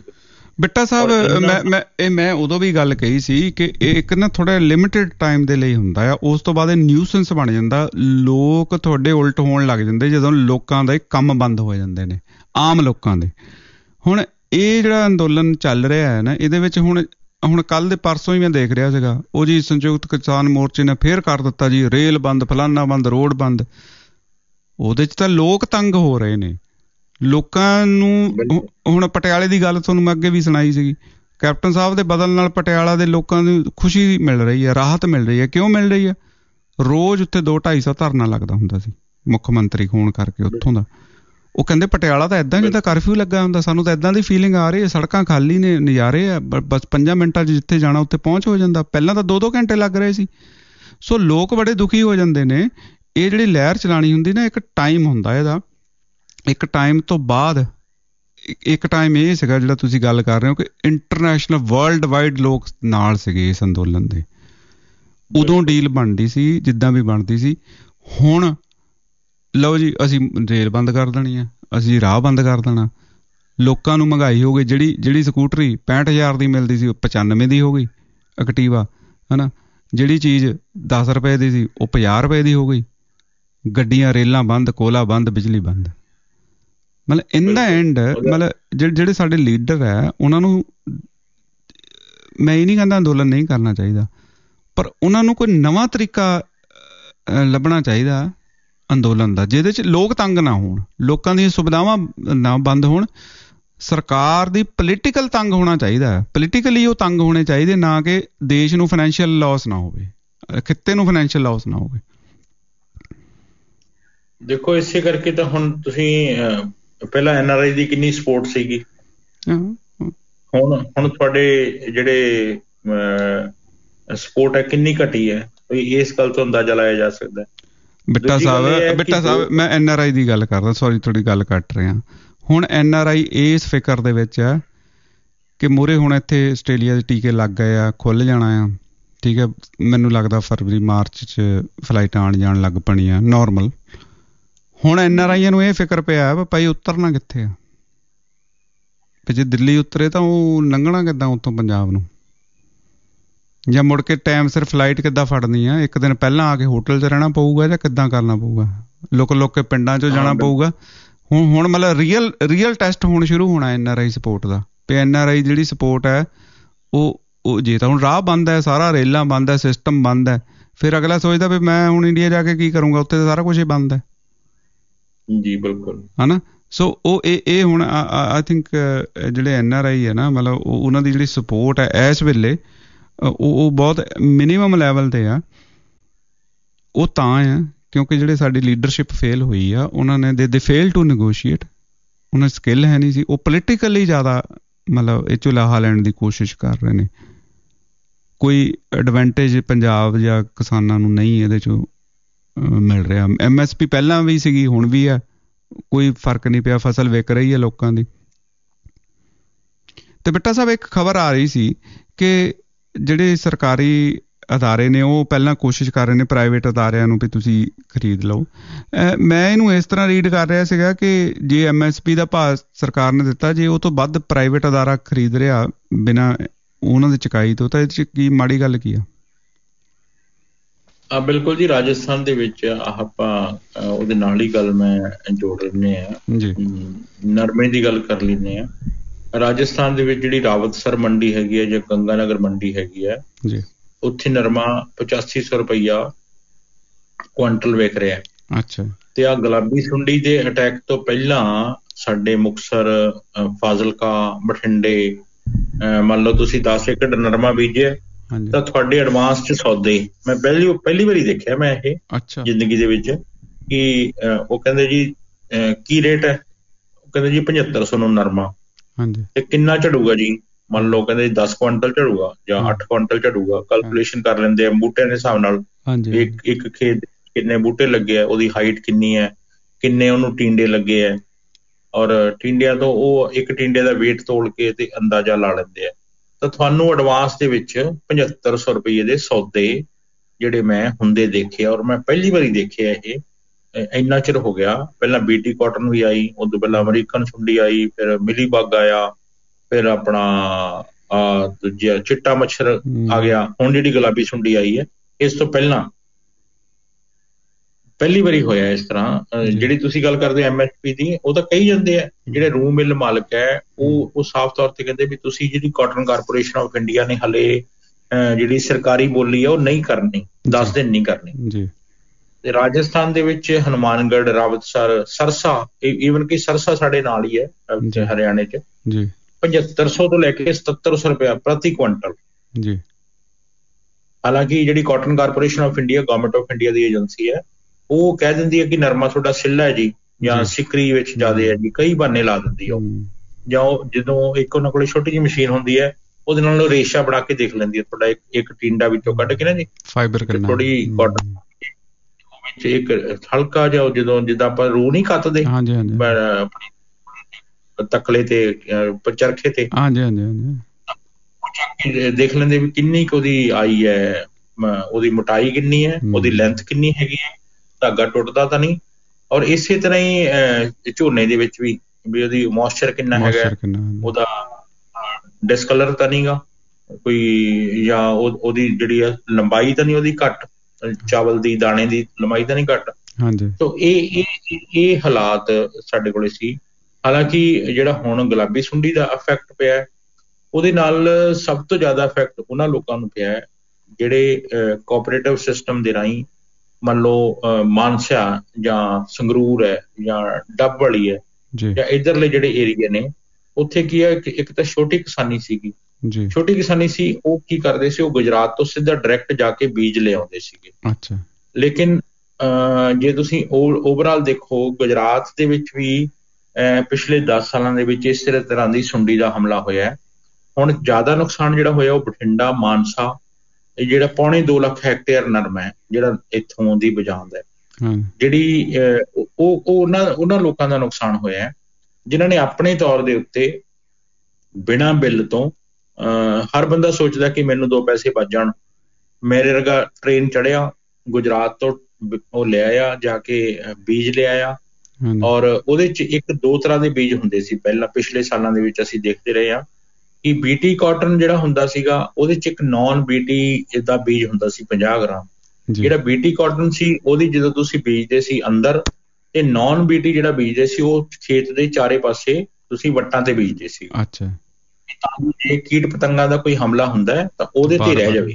[SPEAKER 1] ਬਿੱਟਾ ਸਾਹਿਬ ਮੈਂ ਮੈਂ ਇਹ ਮੈਂ ਉਦੋਂ ਵੀ ਗੱਲ ਕਹੀ ਸੀ ਕਿ ਇਹ ਇੱਕ ਨਾ ਥੋੜਾ ਲਿਮਿਟਿਡ ਟਾਈਮ ਦੇ ਲਈ ਹੁੰਦਾ ਆ, ਉਸ ਤੋਂ ਬਾਅਦ ਇਹ ਨਿਊਸੈਂਸ ਬਣ ਜਾਂਦਾ, ਲੋਕ ਤੁਹਾਡੇ ਉਲਟ ਹੋਣ ਲੱਗ ਜਾਂਦੇ ਜਦੋਂ ਲੋਕਾਂ ਦੇ ਕੰਮ ਬੰਦ ਹੋ ਜਾਂਦੇ ਨੇ, ਆਮ ਲੋਕਾਂ ਦੇ। ਹੁਣ ਇਹ ਜਿਹੜਾ ਅੰਦੋਲਨ ਚੱਲ ਰਿਹਾ ਹੈ ਨਾ, ਇਹਦੇ ਵਿੱਚ ਹੁਣ ਹੁਣ ਕੱਲ ਦੇ ਪਰਸੋਂ ਹੀ ਮੈਂ ਦੇਖ ਰਿਹਾ ਸੀਗਾ, ਉਹ ਜੀ ਸੰਯੁਕਤ ਕਿਸਾਨ ਮੋਰਚੇ ਨੇ ਫੇਰ ਕਰ ਦਿੱਤਾ ਜੀ ਰੇਲ ਬੰਦ, ਫਲਾਨਾ ਬੰਦ, ਰੋਡ ਬੰਦ। ਉਹਦੇ 'ਚ ਤਾਂ ਲੋਕ ਤੰਗ ਹੋ ਰਹੇ ਨੇ, ਲੋਕਾਂ ਨੂੰ। ਹੁਣ ਪਟਿਆਲੇ ਦੀ ਗੱਲ ਤੁਹਾਨੂੰ ਮੈਂ ਅੱਗੇ ਵੀ ਸੁਣਾਈ ਸੀਗੀ, ਕੈਪਟਨ ਸਾਹਿਬ ਦੇ ਬਦਲ ਨਾਲ ਪਟਿਆਲਾ ਦੇ ਲੋਕਾਂ ਨੂੰ ਖੁਸ਼ੀ ਮਿਲ ਰਹੀ ਹੈ, ਰਾਹਤ ਮਿਲ ਰਹੀ ਹੈ। ਕਿਉਂ ਮਿਲ ਰਹੀ ਹੈ? ਰੋਜ਼ ਉੱਥੇ ਦੋ ਢਾਈ ਸੌ ਧਰਨਾ ਲੱਗਦਾ ਹੁੰਦਾ ਸੀ ਮੁੱਖ ਮੰਤਰੀ ਹੋਣ ਕਰਕੇ ਉੱਥੋਂ ਦਾ। ਉਹ ਕਹਿੰਦੇ ਪਟਿਆਲਾ ਤਾਂ ਏਦਾਂ ਜਿੱਦਾਂ ਕਰਫਿਊ ਲੱਗਾ ਹੁੰਦਾ, ਸਾਨੂੰ ਤਾਂ ਏਦਾਂ ਦੀ ਫੀਲਿੰਗ ਆ ਰਹੀ ਹੈ, ਸੜਕਾਂ ਖਾਲੀ ਨੇ, ਨਜ਼ਾਰੇ ਆ, ਬਸ ਪੰਜਾਂ ਮਿੰਟਾਂ 'ਚ ਜਿੱਥੇ ਜਾਣਾ ਉੱਥੇ ਪਹੁੰਚ ਹੋ ਜਾਂਦਾ। ਪਹਿਲਾਂ ਤਾਂ ਦੋ ਦੋ ਘੰਟੇ ਲੱਗ ਰਹੇ ਸੀ। ਸੋ ਲੋਕ ਬੜੇ ਦੁਖੀ ਹੋ ਜਾਂਦੇ ਨੇ। ਇਹ ਜਿਹੜੀ ਲਹਿਰ ਚਲਾਣੀ ਹੁੰਦੀ ਨਾ, ਇੱਕ ਟਾਈਮ ਹੁੰਦਾ ਇਹਦਾ, ਇੱਕ ਟਾਈਮ ਤੋਂ ਬਾਅਦ ਇੱਕ ਟਾਈਮ ਇਹ ਸੀਗਾ ਜਿਹੜਾ ਤੁਸੀਂ ਗੱਲ ਕਰ ਰਹੇ ਹੋ ਕਿ ਇੰਟਰਨੈਸ਼ਨਲ ਵਰਲਡ ਵਾਈਡ ਲੋਕ ਨਾਲ ਸੀਗੇ ਇਸ ਅੰਦੋਲਨ ਦੇ। ਉਦੋਂ ਡੀਲ ਬਣਦੀ ਸੀ ਜਿੱਦਾਂ ਵੀ ਬਣਦੀ ਸੀ। ਹੁਣ ਲਓ ਜੀ ਅਸੀਂ ਰੇਲ ਬੰਦ ਕਰ ਦੇਣੀ ਆ, ਅਸੀਂ ਰਾਹ ਬੰਦ ਕਰ ਦੇਣਾ। ਲੋਕਾਂ ਨੂੰ ਮਹਿੰਗਾਈ ਹੋ ਗਈ, ਜਿਹੜੀ ਜਿਹੜੀ ਸਕੂਟਰੀ ਪੈਂਹਠ ਹਜ਼ਾਰ ਦੀ ਮਿਲਦੀ ਸੀ ਉਹ ਪਚਾਨਵੇਂ ਦੀ ਹੋ ਗਈ ਐਕਟੀਵਾ, ਹੈ ਨਾ। ਜਿਹੜੀ ਚੀਜ਼ ਦਸ ਰੁਪਏ ਦੀ ਸੀ ਉਹ ਪੰਜਾਹ ਰੁਪਏ ਦੀ ਹੋ ਗਈ। ਗੱਡੀਆਂ ਰੇਲਾਂ ਬੰਦ, ਕੋਲਾ ਬੰਦ, ਬਿਜਲੀ ਬੰਦ। ਮਤਲਬ ਇਨ ਦਾ ਐਂਡ ਮਤਲਬ ਜਿਹੜੇ ਜਿਹੜੇ ਸਾਡੇ ਲੀਡਰ ਹੈ ਉਹਨਾਂ ਨੂੰ, ਮੈਂ ਇਹ ਨਹੀਂ ਕਹਿੰਦਾ ਅੰਦੋਲਨ ਨਹੀਂ ਕਰਨਾ ਚਾਹੀਦਾ, ਪਰ ਉਹਨਾਂ ਨੂੰ ਕੋਈ ਨਵਾਂ ਤਰੀਕਾ ਲੱਭਣਾ ਚਾਹੀਦਾ ਅੰਦੋਲਨ ਦਾ, ਜਿਹਦੇ 'ਚ ਲੋਕ ਤੰਗ ਨਾ ਹੋਣ, ਲੋਕਾਂ ਦੀਆਂ ਸੁਵਿਧਾਵਾਂ ਨਾ ਬੰਦ ਹੋਣ। ਸਰਕਾਰ ਦੀ ਪੋਲੀਟੀਕਲ ਤੰਗ ਹੋਣਾ ਚਾਹੀਦਾ ਹੈ, ਪੋਲੀਟੀਕਲੀ ਉਹ ਤੰਗ ਹੋਣੇ ਚਾਹੀਦੇ, ਨਾ ਕਿ ਦੇਸ਼ ਨੂੰ ਫਾਈਨੈਂਸ਼ੀਅਲ ਲਾਸ ਨਾ ਹੋਵੇ, ਖਿੱਤੇ ਨੂੰ ਫਾਈਨੈਂਸ਼ੀਅਲ ਲਾਸ ਨਾ ਹੋਵੇ।
[SPEAKER 16] ਦੇਖੋ ਇਸੇ ਕਰਕੇ ਤਾਂ ਹੁਣ ਤੁਸੀਂ ਪਹਿਲਾਂ ਐਨ ਆਰ ਆਈ ਦੀ ਕਿੰਨੀ ਸਪੋਰਟ ਸੀਗੀ, ਹੁਣ ਹੁਣ ਤੁਹਾਡੇ ਜਿਹੜੇ ਸਪੋਰਟ ਹੈ ਕਿੰਨੀ ਘਟੀ ਹੈ, ਇਸ ਗੱਲ ਤੋਂ ਅੰਦਾਜ਼ਾ ਲਾਇਆ ਜਾ ਸਕਦਾ।
[SPEAKER 1] ਬਿੱਟਾ ਸਾਹਿਬ ਬਿੱਟਾ ਸਾਹਿਬ ਮੈਂ ਐਨ ਆਰ ਆਈ ਦੀ ਗੱਲ ਕਰਦਾ, ਸੌਰੀ ਥੋੜੀ ਗੱਲ ਕੱਟ ਰਿਹਾ। ਹੁਣ ਐਨ ਆਰ ਆਈ ਇਸ ਫਿਕਰ ਦੇ ਵਿੱਚ ਹੈ ਕਿ ਮੂਹਰੇ ਹੁਣ ਇੱਥੇ ਆਸਟ੍ਰੇਲੀਆ ਦੇ ਟੀਕੇ ਲੱਗ ਗਏ ਆ, ਖੁੱਲ੍ਹ ਜਾਣਾ ਆ, ਠੀਕ ਹੈ। ਮੈਨੂੰ ਲੱਗਦਾ ਫਰਵਰੀ ਮਾਰਚ 'ਚ ਫਲਾਈਟਾਂ ਆਉਣ ਜਾਣ ਲੱਗ ਪਣੀਆਂ ਨੋਰਮਲ। ਹੁਣ ਐਨ ਆਰ ਆਈਆਂ ਨੂੰ ਇਹ ਫਿਕਰ ਪਿਆ ਵਾ ਭਾਈ ਉਤਰਨਾ ਕਿੱਥੇ ਆ, ਕਿ ਜੇ ਦਿੱਲੀ ਉਤਰੇ ਤਾਂ ਉਹ ਲੰਘਣਾ ਕਿੱਦਾਂ ਉੱਥੋਂ ਪੰਜਾਬ ਨੂੰ, ਜਾਂ ਮੁੜ ਕੇ ਟਾਈਮ ਸਿਰ ਫਲਾਈਟ ਕਿੱਦਾਂ ਫੜਨੀ ਆ, ਇੱਕ ਦਿਨ ਪਹਿਲਾਂ ਆ ਕੇ ਹੋਟਲ 'ਚ ਰਹਿਣਾ ਪਊਗਾ ਜਾਂ ਕਿੱਦਾਂ ਕਰਨਾ ਪਊਗਾ, ਲੁਕ ਲੁਕ ਕੇ ਪਿੰਡਾਂ 'ਚੋਂ ਜਾਣਾ ਪਊਗਾ। ਹੁਣ ਹੁਣ ਮਤਲਬ ਰੀਅਲ ਰੀਅਲ ਟੈਸਟ ਹੁਣ ਸ਼ੁਰੂ ਹੋਣਾ ਐਨ ਆਰ ਆਈ ਸਪੋਰਟ ਦਾ, ਵੀ ਐਨ ਆਰ ਆਈ ਜਿਹੜੀ ਸਪੋਰਟ ਹੈ ਉਹ ਉਹ ਜੇ ਤਾਂ ਹੁਣ ਰਾਹ ਬੰਦ ਹੈ, ਸਾਰਾ ਰੇਲਾਂ ਬੰਦ ਹੈ, ਸਿਸਟਮ ਬੰਦ ਹੈ, ਫਿਰ ਅਗਲਾ ਸੋਚਦਾ ਵੀ ਮੈਂ ਹੁਣ ਇੰਡੀਆ ਜਾ ਕੇ ਕੀ ਕਰੂੰਗਾ, ਉੱਥੇ ਤਾਂ ਸਾਰਾ ਕੁਛ ਹੀ ਬੰਦ ਹੈ
[SPEAKER 16] ਜੀ। ਬਿਲਕੁਲ
[SPEAKER 1] ਹੈ ਨਾ। ਸੋ ਉਹ ਇਹ ਇਹ ਹੁਣ ਆਈ ਥਿੰਕ ਜਿਹੜੇ ਐਨ ਆਰ ਆਈ ਹੈ ਨਾ, ਮਤਲਬ ਉਹਨਾਂ ਦੀ ਜਿਹੜੀ ਸਪੋਰਟ ਹੈ ਇਸ ਵੇਲੇ ਉਹ ਉਹ ਬਹੁਤ ਮਿਨੀਮਮ ਲੈਵਲ 'ਤੇ ਆ। ਉਹ ਤਾਂ ਆ ਕਿਉਂਕਿ ਜਿਹੜੇ ਸਾਡੀ ਲੀਡਰਸ਼ਿਪ ਫੇਲ ਹੋਈ ਆ, ਉਹਨਾਂ ਨੇ ਦੇ ਦੇ ਫੇਲ ਟੂ ਨੈਗੋਸ਼ੀਏਟ, ਉਹਨਾਂ ਦੀ ਸਕਿੱਲ ਹੈ ਨਹੀਂ ਸੀ। ਉਹ ਪੋਲੀਟੀਕਲੀ ਜ਼ਿਆਦਾ ਮਤਲਬ ਇਹ 'ਚੋਂ ਲਾਹਾ ਲੈਣ ਦੀ ਕੋਸ਼ਿਸ਼ ਕਰ ਰਹੇ ਨੇ। ਕੋਈ ਐਡਵਾਂਟੇਜ ਪੰਜਾਬ ਜਾਂ ਕਿਸਾਨਾਂ ਨੂੰ ਨਹੀਂ ਇਹਦੇ 'ਚੋਂ ਮਿਲ ਰਿਹਾ। ਐਮ ਐਸ ਪੀ ਪਹਿਲਾਂ ਵੀ ਸੀਗੀ, ਹੁਣ ਵੀ ਆ, ਕੋਈ ਫਰਕ ਨਹੀਂ ਪਿਆ, ਫਸਲ ਵਿਕ ਰਹੀ ਹੈ ਲੋਕਾਂ ਦੀ। ਤੇ ਬਿੱਟਾ ਸਾਹਿਬ ਇੱਕ ਖਬਰ ਆ ਰਹੀ ਸੀ ਕਿ ਜਿਹੜੇ ਸਰਕਾਰੀ ਅਦਾਰੇ ਨੇ ਉਹ ਪਹਿਲਾਂ ਕੋਸ਼ਿਸ਼ ਕਰ ਰਹੇ ਨੇ ਪ੍ਰਾਈਵੇਟ ਅਦਾਰਿਆਂ ਨੂੰ ਵੀ ਤੁਸੀਂ ਖਰੀਦ ਲਓ। ਮੈਂ ਇਹਨੂੰ ਇਸ ਤਰ੍ਹਾਂ ਰੀਡ ਕਰ ਰਿਹਾ ਸੀਗਾ ਕਿ ਜੇ ਐਮ ਐਸ ਪੀ ਦਾ ਭਾਅ ਸਰਕਾਰ ਨੇ ਦਿੱਤਾ, ਜੇ ਉਹ ਤੋਂ ਵੱਧ ਪ੍ਰਾਈਵੇਟ ਅਦਾਰਾ ਖਰੀਦ ਰਿਹਾ ਬਿਨਾਂ ਉਹਨਾਂ ਦੀ ਚੁਕਾਈ ਤੋਂ, ਤਾਂ ਇਹ 'ਚ ਕੀ ਮਾੜੀ ਗੱਲ ਕੀ ਆ?
[SPEAKER 16] ਆ ਬਿਲਕੁਲ ਜੀ, ਰਾਜਸਥਾਨ ਦੇ ਵਿੱਚ ਆਪਾਂ ਉਹਦੇ ਨਾਲ ਹੀ ਗੱਲ ਮੈਂ ਜੋੜ ਲੈਂਦੇ ਆ, ਨਰਮੇ ਦੀ ਗੱਲ ਕਰ ਲੈਂਦੇ ਆ। ਰਾਜਸਥਾਨ ਦੇ ਵਿੱਚ ਜਿਹੜੀ ਰਾਵਤਸਰ ਮੰਡੀ ਹੈਗੀ ਹੈ ਜਾਂ ਗੰਗਾਨਗਰ ਮੰਡੀ ਹੈਗੀ ਹੈ, ਉੱਥੇ ਨਰਮਾ ਪਚਾਸੀ ਸੌ ਰੁਪਈਆ ਕੁਆਂਟਲ ਵੇਚ ਰਿਹਾ।
[SPEAKER 1] ਅੱਛਾ।
[SPEAKER 16] ਤੇ ਆ ਗੁਲਾਬੀ ਸੁੰਡੀ ਦੇ ਅਟੈਕ ਤੋਂ ਪਹਿਲਾਂ ਸਾਡੇ ਮੁਕਤਸਰ, ਫਾਜ਼ਿਲਕਾ, ਬਠਿੰਡੇ, ਮੰਨ ਲਓ ਤੁਸੀਂ ਦਸ ਏਕੜ ਨਰਮਾ ਬੀਜਿਆ ਤਾਂ ਤੁਹਾਡੇ ਐਡਵਾਂਸ 'ਚ ਸੌਦੇ, ਮੈਂ ਪਹਿਲੀ ਪਹਿਲੀ ਵਾਰੀ ਦੇਖਿਆ ਮੈਂ ਇਹ ਜ਼ਿੰਦਗੀ ਦੇ ਵਿੱਚ, ਕਿ ਉਹ ਕਹਿੰਦੇ ਜੀ ਕੀ ਰੇਟ ਹੈ, ਉਹ ਕਹਿੰਦੇ ਜੀ ਪਝੱਤਰ ਸੌ ਨੂੰ ਨਰਮਾ, ਤੇ ਕਿੰਨਾ ਝੜੂਗਾ ਜੀ, ਮੰਨ ਲਓ ਕਹਿੰਦੇ ਦਸ ਕੁਆਂਟਲ ਝੜੂਗਾ ਜਾਂ ਅੱਠ ਕੁਆਂਟਲ ਝੜੂਗਾ। ਕੈਲਕੂਲੇਸ਼ਨ ਕਰ ਲੈਂਦੇ ਆ ਬੂਟਿਆਂ ਦੇ ਹਿਸਾਬ ਨਾਲ, ਇੱਕ ਇੱਕ ਖੇਤ ਕਿੰਨੇ ਬੂਟੇ ਲੱਗੇ ਆ, ਉਹਦੀ ਹਾਈਟ ਕਿੰਨੀ ਹੈ, ਕਿੰਨੇ ਉਹਨੂੰ ਟੀਂਡੇ ਲੱਗੇ ਆ, ਔਰ ਟੀਂਡਿਆਂ ਤੋਂ ਉਹ ਇੱਕ ਟੀਂਡੇ ਦਾ ਵੇਟ ਤੋਲ ਕੇ ਤੇ ਅੰਦਾਜ਼ਾ ਲਾ ਲੈਂਦੇ ਆ। ਤਾਂ ਤੁਹਾਨੂੰ ਐਡਵਾਂਸ ਦੇ ਵਿੱਚ ਪਝੱਤਰ ਸੌ ਰੁਪਈਏ ਦੇ ਸੌਦੇ ਜਿਹੜੇ ਮੈਂ ਹੁੰਦੇ ਦੇਖੇ, ਔਰ ਮੈਂ ਪਹਿਲੀ ਵਾਰੀ ਦੇਖਿਆ ਇਹ, ਇੰਨਾ ਚਿਰ ਹੋ ਗਿਆ। ਪਹਿਲਾਂ ਬੀਟੀ ਕਾਟਨ ਵੀ ਆਈ, ਉਦੋਂ ਪਹਿਲਾਂ ਅਮਰੀਕਨ ਸੁੰਡੀ ਆਈ, ਫਿਰ ਮਿਲੀ ਬੱਗ ਆਇਆ, ਫਿਰ ਆਪਣਾ ਆ ਦੂਜਾ ਚਿੱਟਾ ਮੱਛਰ ਆ ਗਿਆ, ਹੁਣ ਜਿਹੜੀ ਗੁਲਾਬੀ ਸੁੰਡੀ ਆਈ ਹੈ। ਇਸ ਤੋਂ ਪਹਿਲਾਂ ਪਹਿਲੀ ਵਾਰੀ ਹੋਇਆ ਇਸ ਤਰ੍ਹਾਂ। ਜਿਹੜੀ ਤੁਸੀਂ ਗੱਲ ਕਰਦੇ ਐਮ ਐਸ ਪੀ ਦੀ, ਉਹ ਤਾਂ ਕਹੀ ਜਾਂਦੇ ਆ ਜਿਹੜੇ ਰੂ ਮਿਲ ਮਾਲਕ ਹੈ, ਉਹ ਉਹ ਸਾਫ਼ ਤੌਰ ਤੇ ਕਹਿੰਦੇ ਵੀ ਤੁਸੀਂ ਜਿਹੜੀ ਕਾਟਨ ਕਾਰਪੋਰੇਸ਼ਨ ਆਫ ਇੰਡੀਆ ਨੇ ਹਾਲੇ ਜਿਹੜੀ ਸਰਕਾਰੀ ਬੋਲੀ ਹੈ ਉਹ ਨਹੀਂ ਕਰਨੀ, ਦਸ ਦਿਨ ਨਹੀਂ ਕਰਨੀ। ਤੇ ਰਾਜਸਥਾਨ ਦੇ ਵਿੱਚ ਹਨੂਮਾਨਗੜ੍ਹ, ਰਾਵਤਸਰ, ਸਰਸਾ, ਈਵਨ ਕਿ ਸਰਸਾ ਸਾਡੇ ਨਾਲ ਹੀ ਹੈ ਹਰਿਆਣੇ ਚ, ਪਝੱਤਰ ਸੌ ਤੋਂ ਲੈ ਕੇ ਸਤੱਤਰ ਸੌ ਰੁਪਇਆ ਪ੍ਰਤੀ ਕੁਇੰਟਲ।
[SPEAKER 1] ਜੀ
[SPEAKER 16] ਹਾਲਾਂਕਿ ਜਿਹੜੀ cotton corporation of India government of India ਦੀ ਏਜੰਸੀ ਹੈ, ਉਹ ਕਹਿ ਦਿੰਦੀ ਹੈ ਕਿ ਨਰਮਾ ਤੁਹਾਡਾ ਸਿੱਲਾ ਹੈ ਜੀ, ਜਾਂ ਸਿਕਰੀ ਵਿੱਚ ਜ਼ਿਆਦਾ ਹੈ ਜੀ, ਕਈ ਬਹਾਨੇ ਲਾ ਦਿੰਦੀ ਆ ਉਹ। ਜਾਂ ਉਹ ਜਦੋਂ ਇੱਕ ਉਹਨਾਂ ਕੋਲ ਛੋਟੀ ਜਿਹੀ ਮਸ਼ੀਨ ਹੁੰਦੀ ਹੈ, ਉਹਦੇ ਨਾਲ ਰੇਸ਼ਾ ਬਣਾ ਕੇ ਦੇਖ ਲੈਂਦੀ ਹੈ ਤੁਹਾਡਾ ਇੱਕ ਇੱਕ ਟਿੰਡਾ ਵਿੱਚੋਂ ਕੱਢ ਕੇ ਨਾ ਜੀ,
[SPEAKER 1] ਫਾਈਬਰ
[SPEAKER 16] ਥੋੜੀ ਕਾਟਨ ਵਿੱਚ ਇੱਕ ਹਲਕਾ ਜਿਹਾ, ਜਦੋਂ ਜਿੱਦਾਂ ਆਪਾਂ ਰੂ ਨਹੀਂ ਕੱਤਦੇ ਤਕਲੇ ਤੇ ਚਰਖੇ ਤੇ,
[SPEAKER 1] ਹਾਂਜੀ ਹਾਂਜੀ
[SPEAKER 16] ਦੇਖ ਲੈਂਦੇ ਵੀ ਕਿੰਨੀ ਕੁ ਉਹਦੀ ਆਈ ਹੈ, ਉਹਦੀ ਮੋਟਾਈ ਕਿੰਨੀ ਹੈ, ਉਹਦੀ ਲੈਂਥ ਕਿੰਨੀ ਹੈਗੀ ਹੈ, ਧਾਗਾ ਟੁੱਟਦਾ ਤਾਂ ਨਹੀਂ। ਔਰ ਇਸੇ ਤਰ੍ਹਾਂ ਹੀ ਝੋਨੇ ਦੇ ਵਿੱਚ ਵੀ ਵੀ ਉਹਦੀ ਮੋਇਸਚਰ ਕਿੰਨਾ ਹੈਗਾ, ਉਹਦਾ ਡਿਸਕਲਰ ਤਾਂ ਨਹੀਂ ਗਾ ਕੋਈ, ਜਾਂ ਉਹਦੀ ਜਿਹੜੀ ਹੈ ਲੰਬਾਈ ਤਾਂ ਨਹੀਂ ਉਹਦੀ ਘੱਟ, ਚਾਵਲ ਦੀ ਦਾਣੇ ਦੀ ਲੰਬਾਈ ਤਾਂ ਨਹੀਂ ਘੱਟ। ਤੋ ਇਹ ਇਹ ਇਹ ਹਾਲਾਤ ਸਾਡੇ ਕੋਲੇ ਸੀ। ਹਾਲਾਂਕਿ ਜਿਹੜਾ ਹੁਣ ਗੁਲਾਬੀ ਸੁੰਡੀ ਦਾ ਇਫੈਕਟ ਪਿਆ, ਉਹਦੇ ਨਾਲ ਸਭ ਤੋਂ ਜ਼ਿਆਦਾ ਇਫੈਕਟ ਉਹਨਾਂ ਲੋਕਾਂ ਨੂੰ ਪਿਆ ਹੈ ਜਿਹੜੇ ਕੋਆਪਰੇਟਿਵ ਸਿਸਟਮ ਦੇ ਰਾਹੀਂ, ਮੰਨ ਲਓ ਮਾਨਸਾ ਜਾਂ ਸੰਗਰੂਰ ਹੈ ਜਾਂ ਡੱਬ ਵਾਲੀ ਹੈ ਜਾਂ ਇੱਧਰਲੇ ਜਿਹੜੇ ਏਰੀਏ ਨੇ, ਉੱਥੇ ਕੀ ਹੈ ਕਿ ਇੱਕ ਤਾਂ ਛੋਟੀ ਕਿਸਾਨੀ ਸੀਗੀ, ਛੋਟੀ ਕਿਸਾਨੀ ਸੀ, ਉਹ ਕੀ ਕਰਦੇ ਸੀ, ਉਹ ਗੁਜਰਾਤ ਤੋਂ ਸਿੱਧਾ ਡਾਇਰੈਕਟ ਜਾ ਕੇ ਬੀਜ ਲਿਆਉਂਦੇ ਸੀਗੇ।
[SPEAKER 1] ਅੱਛਾ।
[SPEAKER 16] ਲੇਕਿਨ ਜੇ ਤੁਸੀਂ ਓਵਰਆਲ ਦੇਖੋ, ਗੁਜਰਾਤ ਦੇ ਵਿੱਚ ਵੀ ਪਿਛਲੇ ਦਸ ਸਾਲਾਂ ਦੇ ਵਿੱਚ ਇਸ ਤਰ੍ਹਾਂ ਦੀ ਸੁੰਡੀ ਦਾ ਹਮਲਾ ਹੋਇਆ। ਹੁਣ ਜ਼ਿਆਦਾ ਨੁਕਸਾਨ ਜਿਹੜਾ ਹੋਇਆ ਉਹ ਬਠਿੰਡਾ, ਮਾਨਸਾ, ਇਹ ਜਿਹੜਾ ਪੌਣੇ ਦੋ ਲੱਖ ਹੈਕਟੇਅਰ ਨਰਮਾ ਹੈ ਜਿਹੜਾ ਇੱਥੋਂ ਦੀ ਬਜਾਉਂਦਾ ਹੈ, ਜਿਹੜੀ ਉਹ ਉਹਨਾਂ ਉਹਨਾਂ ਲੋਕਾਂ ਦਾ ਨੁਕਸਾਨ ਹੋਇਆ ਜਿਨ੍ਹਾਂ ਨੇ ਆਪਣੇ ਤੌਰ ਦੇ ਉੱਤੇ ਬਿਨਾਂ ਬਿੱਲ ਤੋਂ, ਹਰ ਬੰਦਾ ਸੋਚਦਾ ਕਿ ਮੈਨੂੰ ਦੋ ਪੈਸੇ ਬਚ ਜਾਣ, ਮੇਰੇ ਵਰਗਾ ਟ੍ਰੇਨ ਚੜਿਆ ਗੁਜਰਾਤ ਤੋਂ, ਉਹ ਲਿਆਇਆ ਜਾ ਕੇ ਬੀਜ ਲਿਆਇਆ। ਔਰ ਉਹਦੇ ਚ ਇੱਕ ਦੋ ਤਰ੍ਹਾਂ ਦੇ ਬੀਜ ਹੁੰਦੇ ਸੀ ਪਹਿਲਾਂ, ਪਿਛਲੇ ਸਾਲਾਂ ਦੇ ਵਿੱਚ ਅਸੀਂ ਦੇਖਦੇ ਰਹੇ ਹਾਂ ਕਿ ਬੀਟੀ ਕਾਟਨ ਜਿਹੜਾ ਹੁੰਦਾ ਸੀਗਾ, ਉਹਦੇ ਚ ਇੱਕ ਨੌਨ ਬੀਟੀ ਦਾ ਬੀਜ ਹੁੰਦਾ ਸੀ ਪੰਜਾਹ ਗ੍ਰਾਮ। ਜਿਹੜਾ ਬੀਟੀ ਕਾਟਨ ਸੀ ਉਹਦੀ ਜਦੋਂ ਤੁਸੀਂ ਬੀਜਦੇ ਸੀ ਅੰਦਰ, ਤੇ ਨੌਨ ਬੀਟੀ ਜਿਹੜਾ ਬੀਜਦੇ ਸੀ ਉਹ ਖੇਤ ਦੇ ਚਾਰੇ ਪਾਸੇ ਤੁਸੀਂ ਵੱਟਾਂ ਤੇ ਬੀਜਦੇ ਸੀ।
[SPEAKER 1] ਅੱਛਾ।
[SPEAKER 16] ਜੇ ਕੀਟ ਪਤੰਗਾਂ ਦਾ ਕੋਈ ਹਮਲਾ ਹੁੰਦਾ ਹੈ ਤਾਂ ਉਹਦੇ ਤੇ ਰਹਿ ਜਾਵੇ।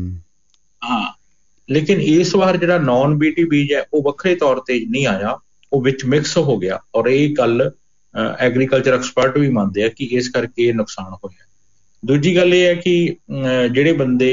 [SPEAKER 16] ਹਾਂ, ਲੇਕਿਨ ਇਸ ਵਾਰ ਜਿਹੜਾ ਨੌਨ ਬੀਟੀ ਬੀਜ ਹੈ ਉਹ ਵੱਖਰੇ ਤੌਰ ਤੇ ਨਹੀਂ ਆਇਆ, ਉਹ ਵਿੱਚ ਮਿਕਸ ਹੋ ਗਿਆ। ਔਰ ਇਹ ਗੱਲ ਐਗਰੀਕਲਚਰ ਐਕਸਪਰਟ ਵੀ ਮੰਨਦੇ ਆ ਕਿ ਇਸ ਕਰਕੇ ਇਹ ਨੁਕਸਾਨ ਹੋਇਆ। ਦੂਜੀ ਗੱਲ ਇਹ ਹੈ ਕਿ ਜਿਹੜੇ ਬੰਦੇ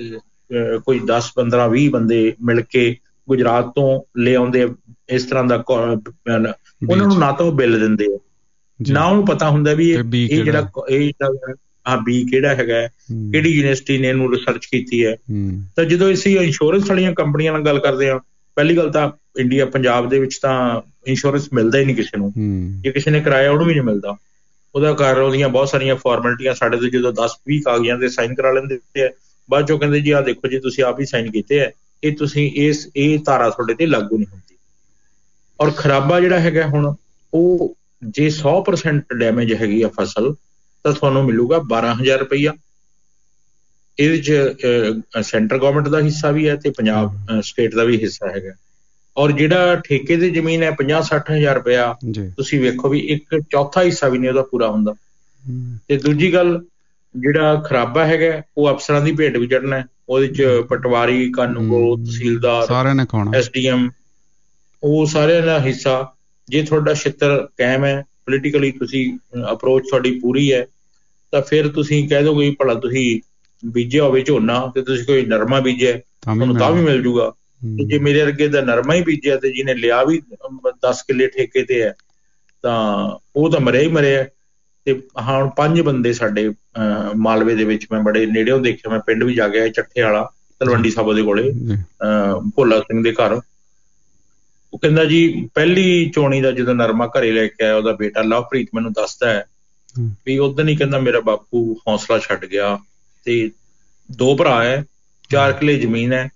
[SPEAKER 16] ਕੋਈ ਦਸ ਪੰਦਰਾਂ ਵੀਹ ਬੰਦੇ ਮਿਲ ਕੇ ਗੁਜਰਾਤ ਤੋਂ ਲੈ ਆਉਂਦੇ ਇਸ ਤਰ੍ਹਾਂ ਦਾ, ਉਹਨਾਂ ਨੂੰ ਨਾ ਤਾਂ ਉਹ ਬਿੱਲ ਦਿੰਦੇ ਆ, ਨਾ ਉਹਨੂੰ ਪਤਾ ਹੁੰਦਾ ਵੀ ਇਹ ਜਿਹੜਾ ਇਹ ਹਾਂ ਬੀ ਕਿਹੜਾ ਹੈਗਾ, ਕਿਹੜੀ ਯੂਨੀਵਰਸਿਟੀ ਨੇ ਇਹਨੂੰ ਰਿਸਰਚ ਕੀਤੀ ਹੈ। ਤਾਂ ਜਦੋਂ ਅਸੀਂ ਇੰਸ਼ੋਰੈਂਸ ਵਾਲੀਆਂ ਕੰਪਨੀਆਂ ਨਾਲ ਗੱਲ ਕਰਦੇ ਹਾਂ, ਪਹਿਲੀ ਗੱਲ ਤਾਂ ਇੰਡੀਆ ਪੰਜਾਬ ਦੇ ਵਿੱਚ ਤਾਂ ਇੰਸ਼ੋਰੈਂਸ ਮਿਲਦਾ ਹੀ ਨਹੀਂ ਕਿਸੇ ਨੂੰ, ਜੇ ਕਿਸੇ ਨੇ ਕਰਾਇਆ ਉਹਨੂੰ ਵੀ ਨਹੀਂ ਮਿਲਦਾ। ਉਹਦਾ ਕਾਰਨ ਉਹਦੀਆਂ ਬਹੁਤ ਸਾਰੀਆਂ ਫਾਰਮੈਲਿਟੀਆਂ, ਸਾਡੇ ਤੋਂ ਜਦੋਂ ਦਸ ਵੀਹ ਕਾਗਜ਼ਾਂ ਤੇ ਸਾਈਨ ਕਰਾ ਲੈਂਦੇ ਆ, ਬਾਅਦ ਚੋਂ ਕਹਿੰਦੇ ਜੀ ਆਹ ਦੇਖੋ ਜੀ ਤੁਸੀਂ ਆਪ ਹੀ ਸਾਈਨ ਕੀਤੇ ਹੈ, ਇਹ ਤੁਸੀਂ ਇਸ ਇਹ ਧਾਰਾ ਤੁਹਾਡੇ ਤੇ ਲਾਗੂ ਨਹੀਂ ਹੁੰਦੀ। ਔਰ ਖਰਾਬਾ ਜਿਹੜਾ ਹੈਗਾ ਹੁਣ, ਉਹ ਜੇ ਸੌ ਪਰਸੈਂਟ ਡੈਮੇਜ ਹੈਗੀ ਆ ਫਸਲ ਤਾਂ ਤੁਹਾਨੂੰ ਮਿਲੂਗਾ ਬਾਰਾਂ ਹਜ਼ਾਰ ਰੁਪਈਆ। ਇਹਦੇ ਚ ਸੈਂਟਰ ਗਵਰਨਮੈਂਟ ਦਾ ਹਿੱਸਾ ਵੀ ਹੈ ਤੇ ਪੰਜਾਬ ਸਟੇਟ ਦਾ ਵੀ ਹਿੱਸਾ ਹੈਗਾ। ਔਰ ਜਿਹੜਾ ਠੇਕੇ ਦੀ ਜ਼ਮੀਨ ਹੈ ਪੰਜਾਹ ਸੱਠ ਹਜ਼ਾਰ ਰੁਪਇਆ, ਤੁਸੀਂ ਵੇਖੋ ਵੀ ਇੱਕ ਚੌਥਾ ਹਿੱਸਾ ਵੀ ਨਹੀਂ ਉਹਦਾ ਪੂਰਾ ਹੁੰਦਾ। ਤੇ ਦੂਜੀ ਗੱਲ, ਜਿਹੜਾ ਖਰਾਬਾ ਹੈਗਾ ਉਹ ਅਫਸਰਾਂ ਦੀ ਭੇਟ ਵੀ ਚੜ੍ਹਨਾ, ਉਹਦੇ ਚ ਪਟਵਾਰੀ, ਕਾਨੂੰਗੋ, ਤਹਿਸੀਲਦਾਰ,
[SPEAKER 1] ਸਾਰਿਆਂ ਨੇ ਖਾਣਾ,
[SPEAKER 16] ਐਸ ਡੀ ਐਮ, ਉਹ ਸਾਰਿਆਂ ਦਾ ਹਿੱਸਾ। ਜੇ ਤੁਹਾਡਾ ਛਿੱਤਰ ਕਾਇਮ ਹੈ, ਪੋਲੀਟੀਕਲੀ ਤੁਸੀਂ ਅਪਰੋਚ ਤੁਹਾਡੀ ਪੂਰੀ ਹੈ, ਤਾਂ ਫਿਰ ਤੁਸੀਂ ਕਹਿ ਦੋਗੇ ਭਲਾ ਤੁਸੀਂ ਬੀਜਿਆ ਹੋਵੇ ਝੋਨਾ ਤੇ ਤੁਸੀਂ ਕੋਈ ਨਰਮਾ ਬੀਜਿਆ ਤੁਹਾਨੂੰ ਤਾਂ ਵੀ ਮਿਲ ਜੂਗਾ। ਤੇ ਜੇ ਮੇਰੇ ਅੱਗੇ ਦਾ ਨਰਮਾ ਹੀ ਬੀਜਿਆ ਤੇ ਜਿਹਨੇ ਲਿਆ ਵੀ ਦਸ ਕਿੱਲੇ ਠੇਕੇ ਤੇ ਹੈ ਤਾਂ ਉਹ ਤਾਂ ਮਰਿਆ ਹੀ ਮਰਿਆ। ਤੇ ਹੁਣ ਪੰਜ ਬੰਦੇ ਸਾਡੇ ਮਾਲਵੇ ਦੇ ਵਿੱਚ, ਮੈਂ ਬੜੇ ਨੇੜਿਓਂ ਦੇਖਿਆ, ਮੈਂ ਪਿੰਡ ਵੀ ਜਾ ਗਿਆ ਚੱਠੇ ਵਾਲਾ, ਤਲਵੰਡੀ ਸਾਬੋ ਦੇ ਕੋਲੇ, ਅਹ ਭੋਲਾ ਸਿੰਘ ਦੇ ਘਰ। ਉਹ ਕਹਿੰਦਾ ਜੀ ਪਹਿਲੀ ਚੋਣੀ ਦਾ ਜਦੋਂ ਨਰਮਾ ਘਰੇ ਲੈ ਕੇ ਆਇਆ, ਉਹਦਾ ਬੇਟਾ ਲਵਪ੍ਰੀਤ ਮੈਨੂੰ ਦੱਸਦਾ ਹੈ ਵੀ ਉਦੋਂ ਹੀ ਕਹਿੰਦਾ ਮੇਰਾ ਬਾਪੂ ਹੌਸਲਾ ਛੱਡ ਗਿਆ, ਤੇ ਦੋ ਭਰਾ ਹੈ, ਚਾਰ ਕਿੱਲੇ ਜ਼ਮੀਨ ਹੈ,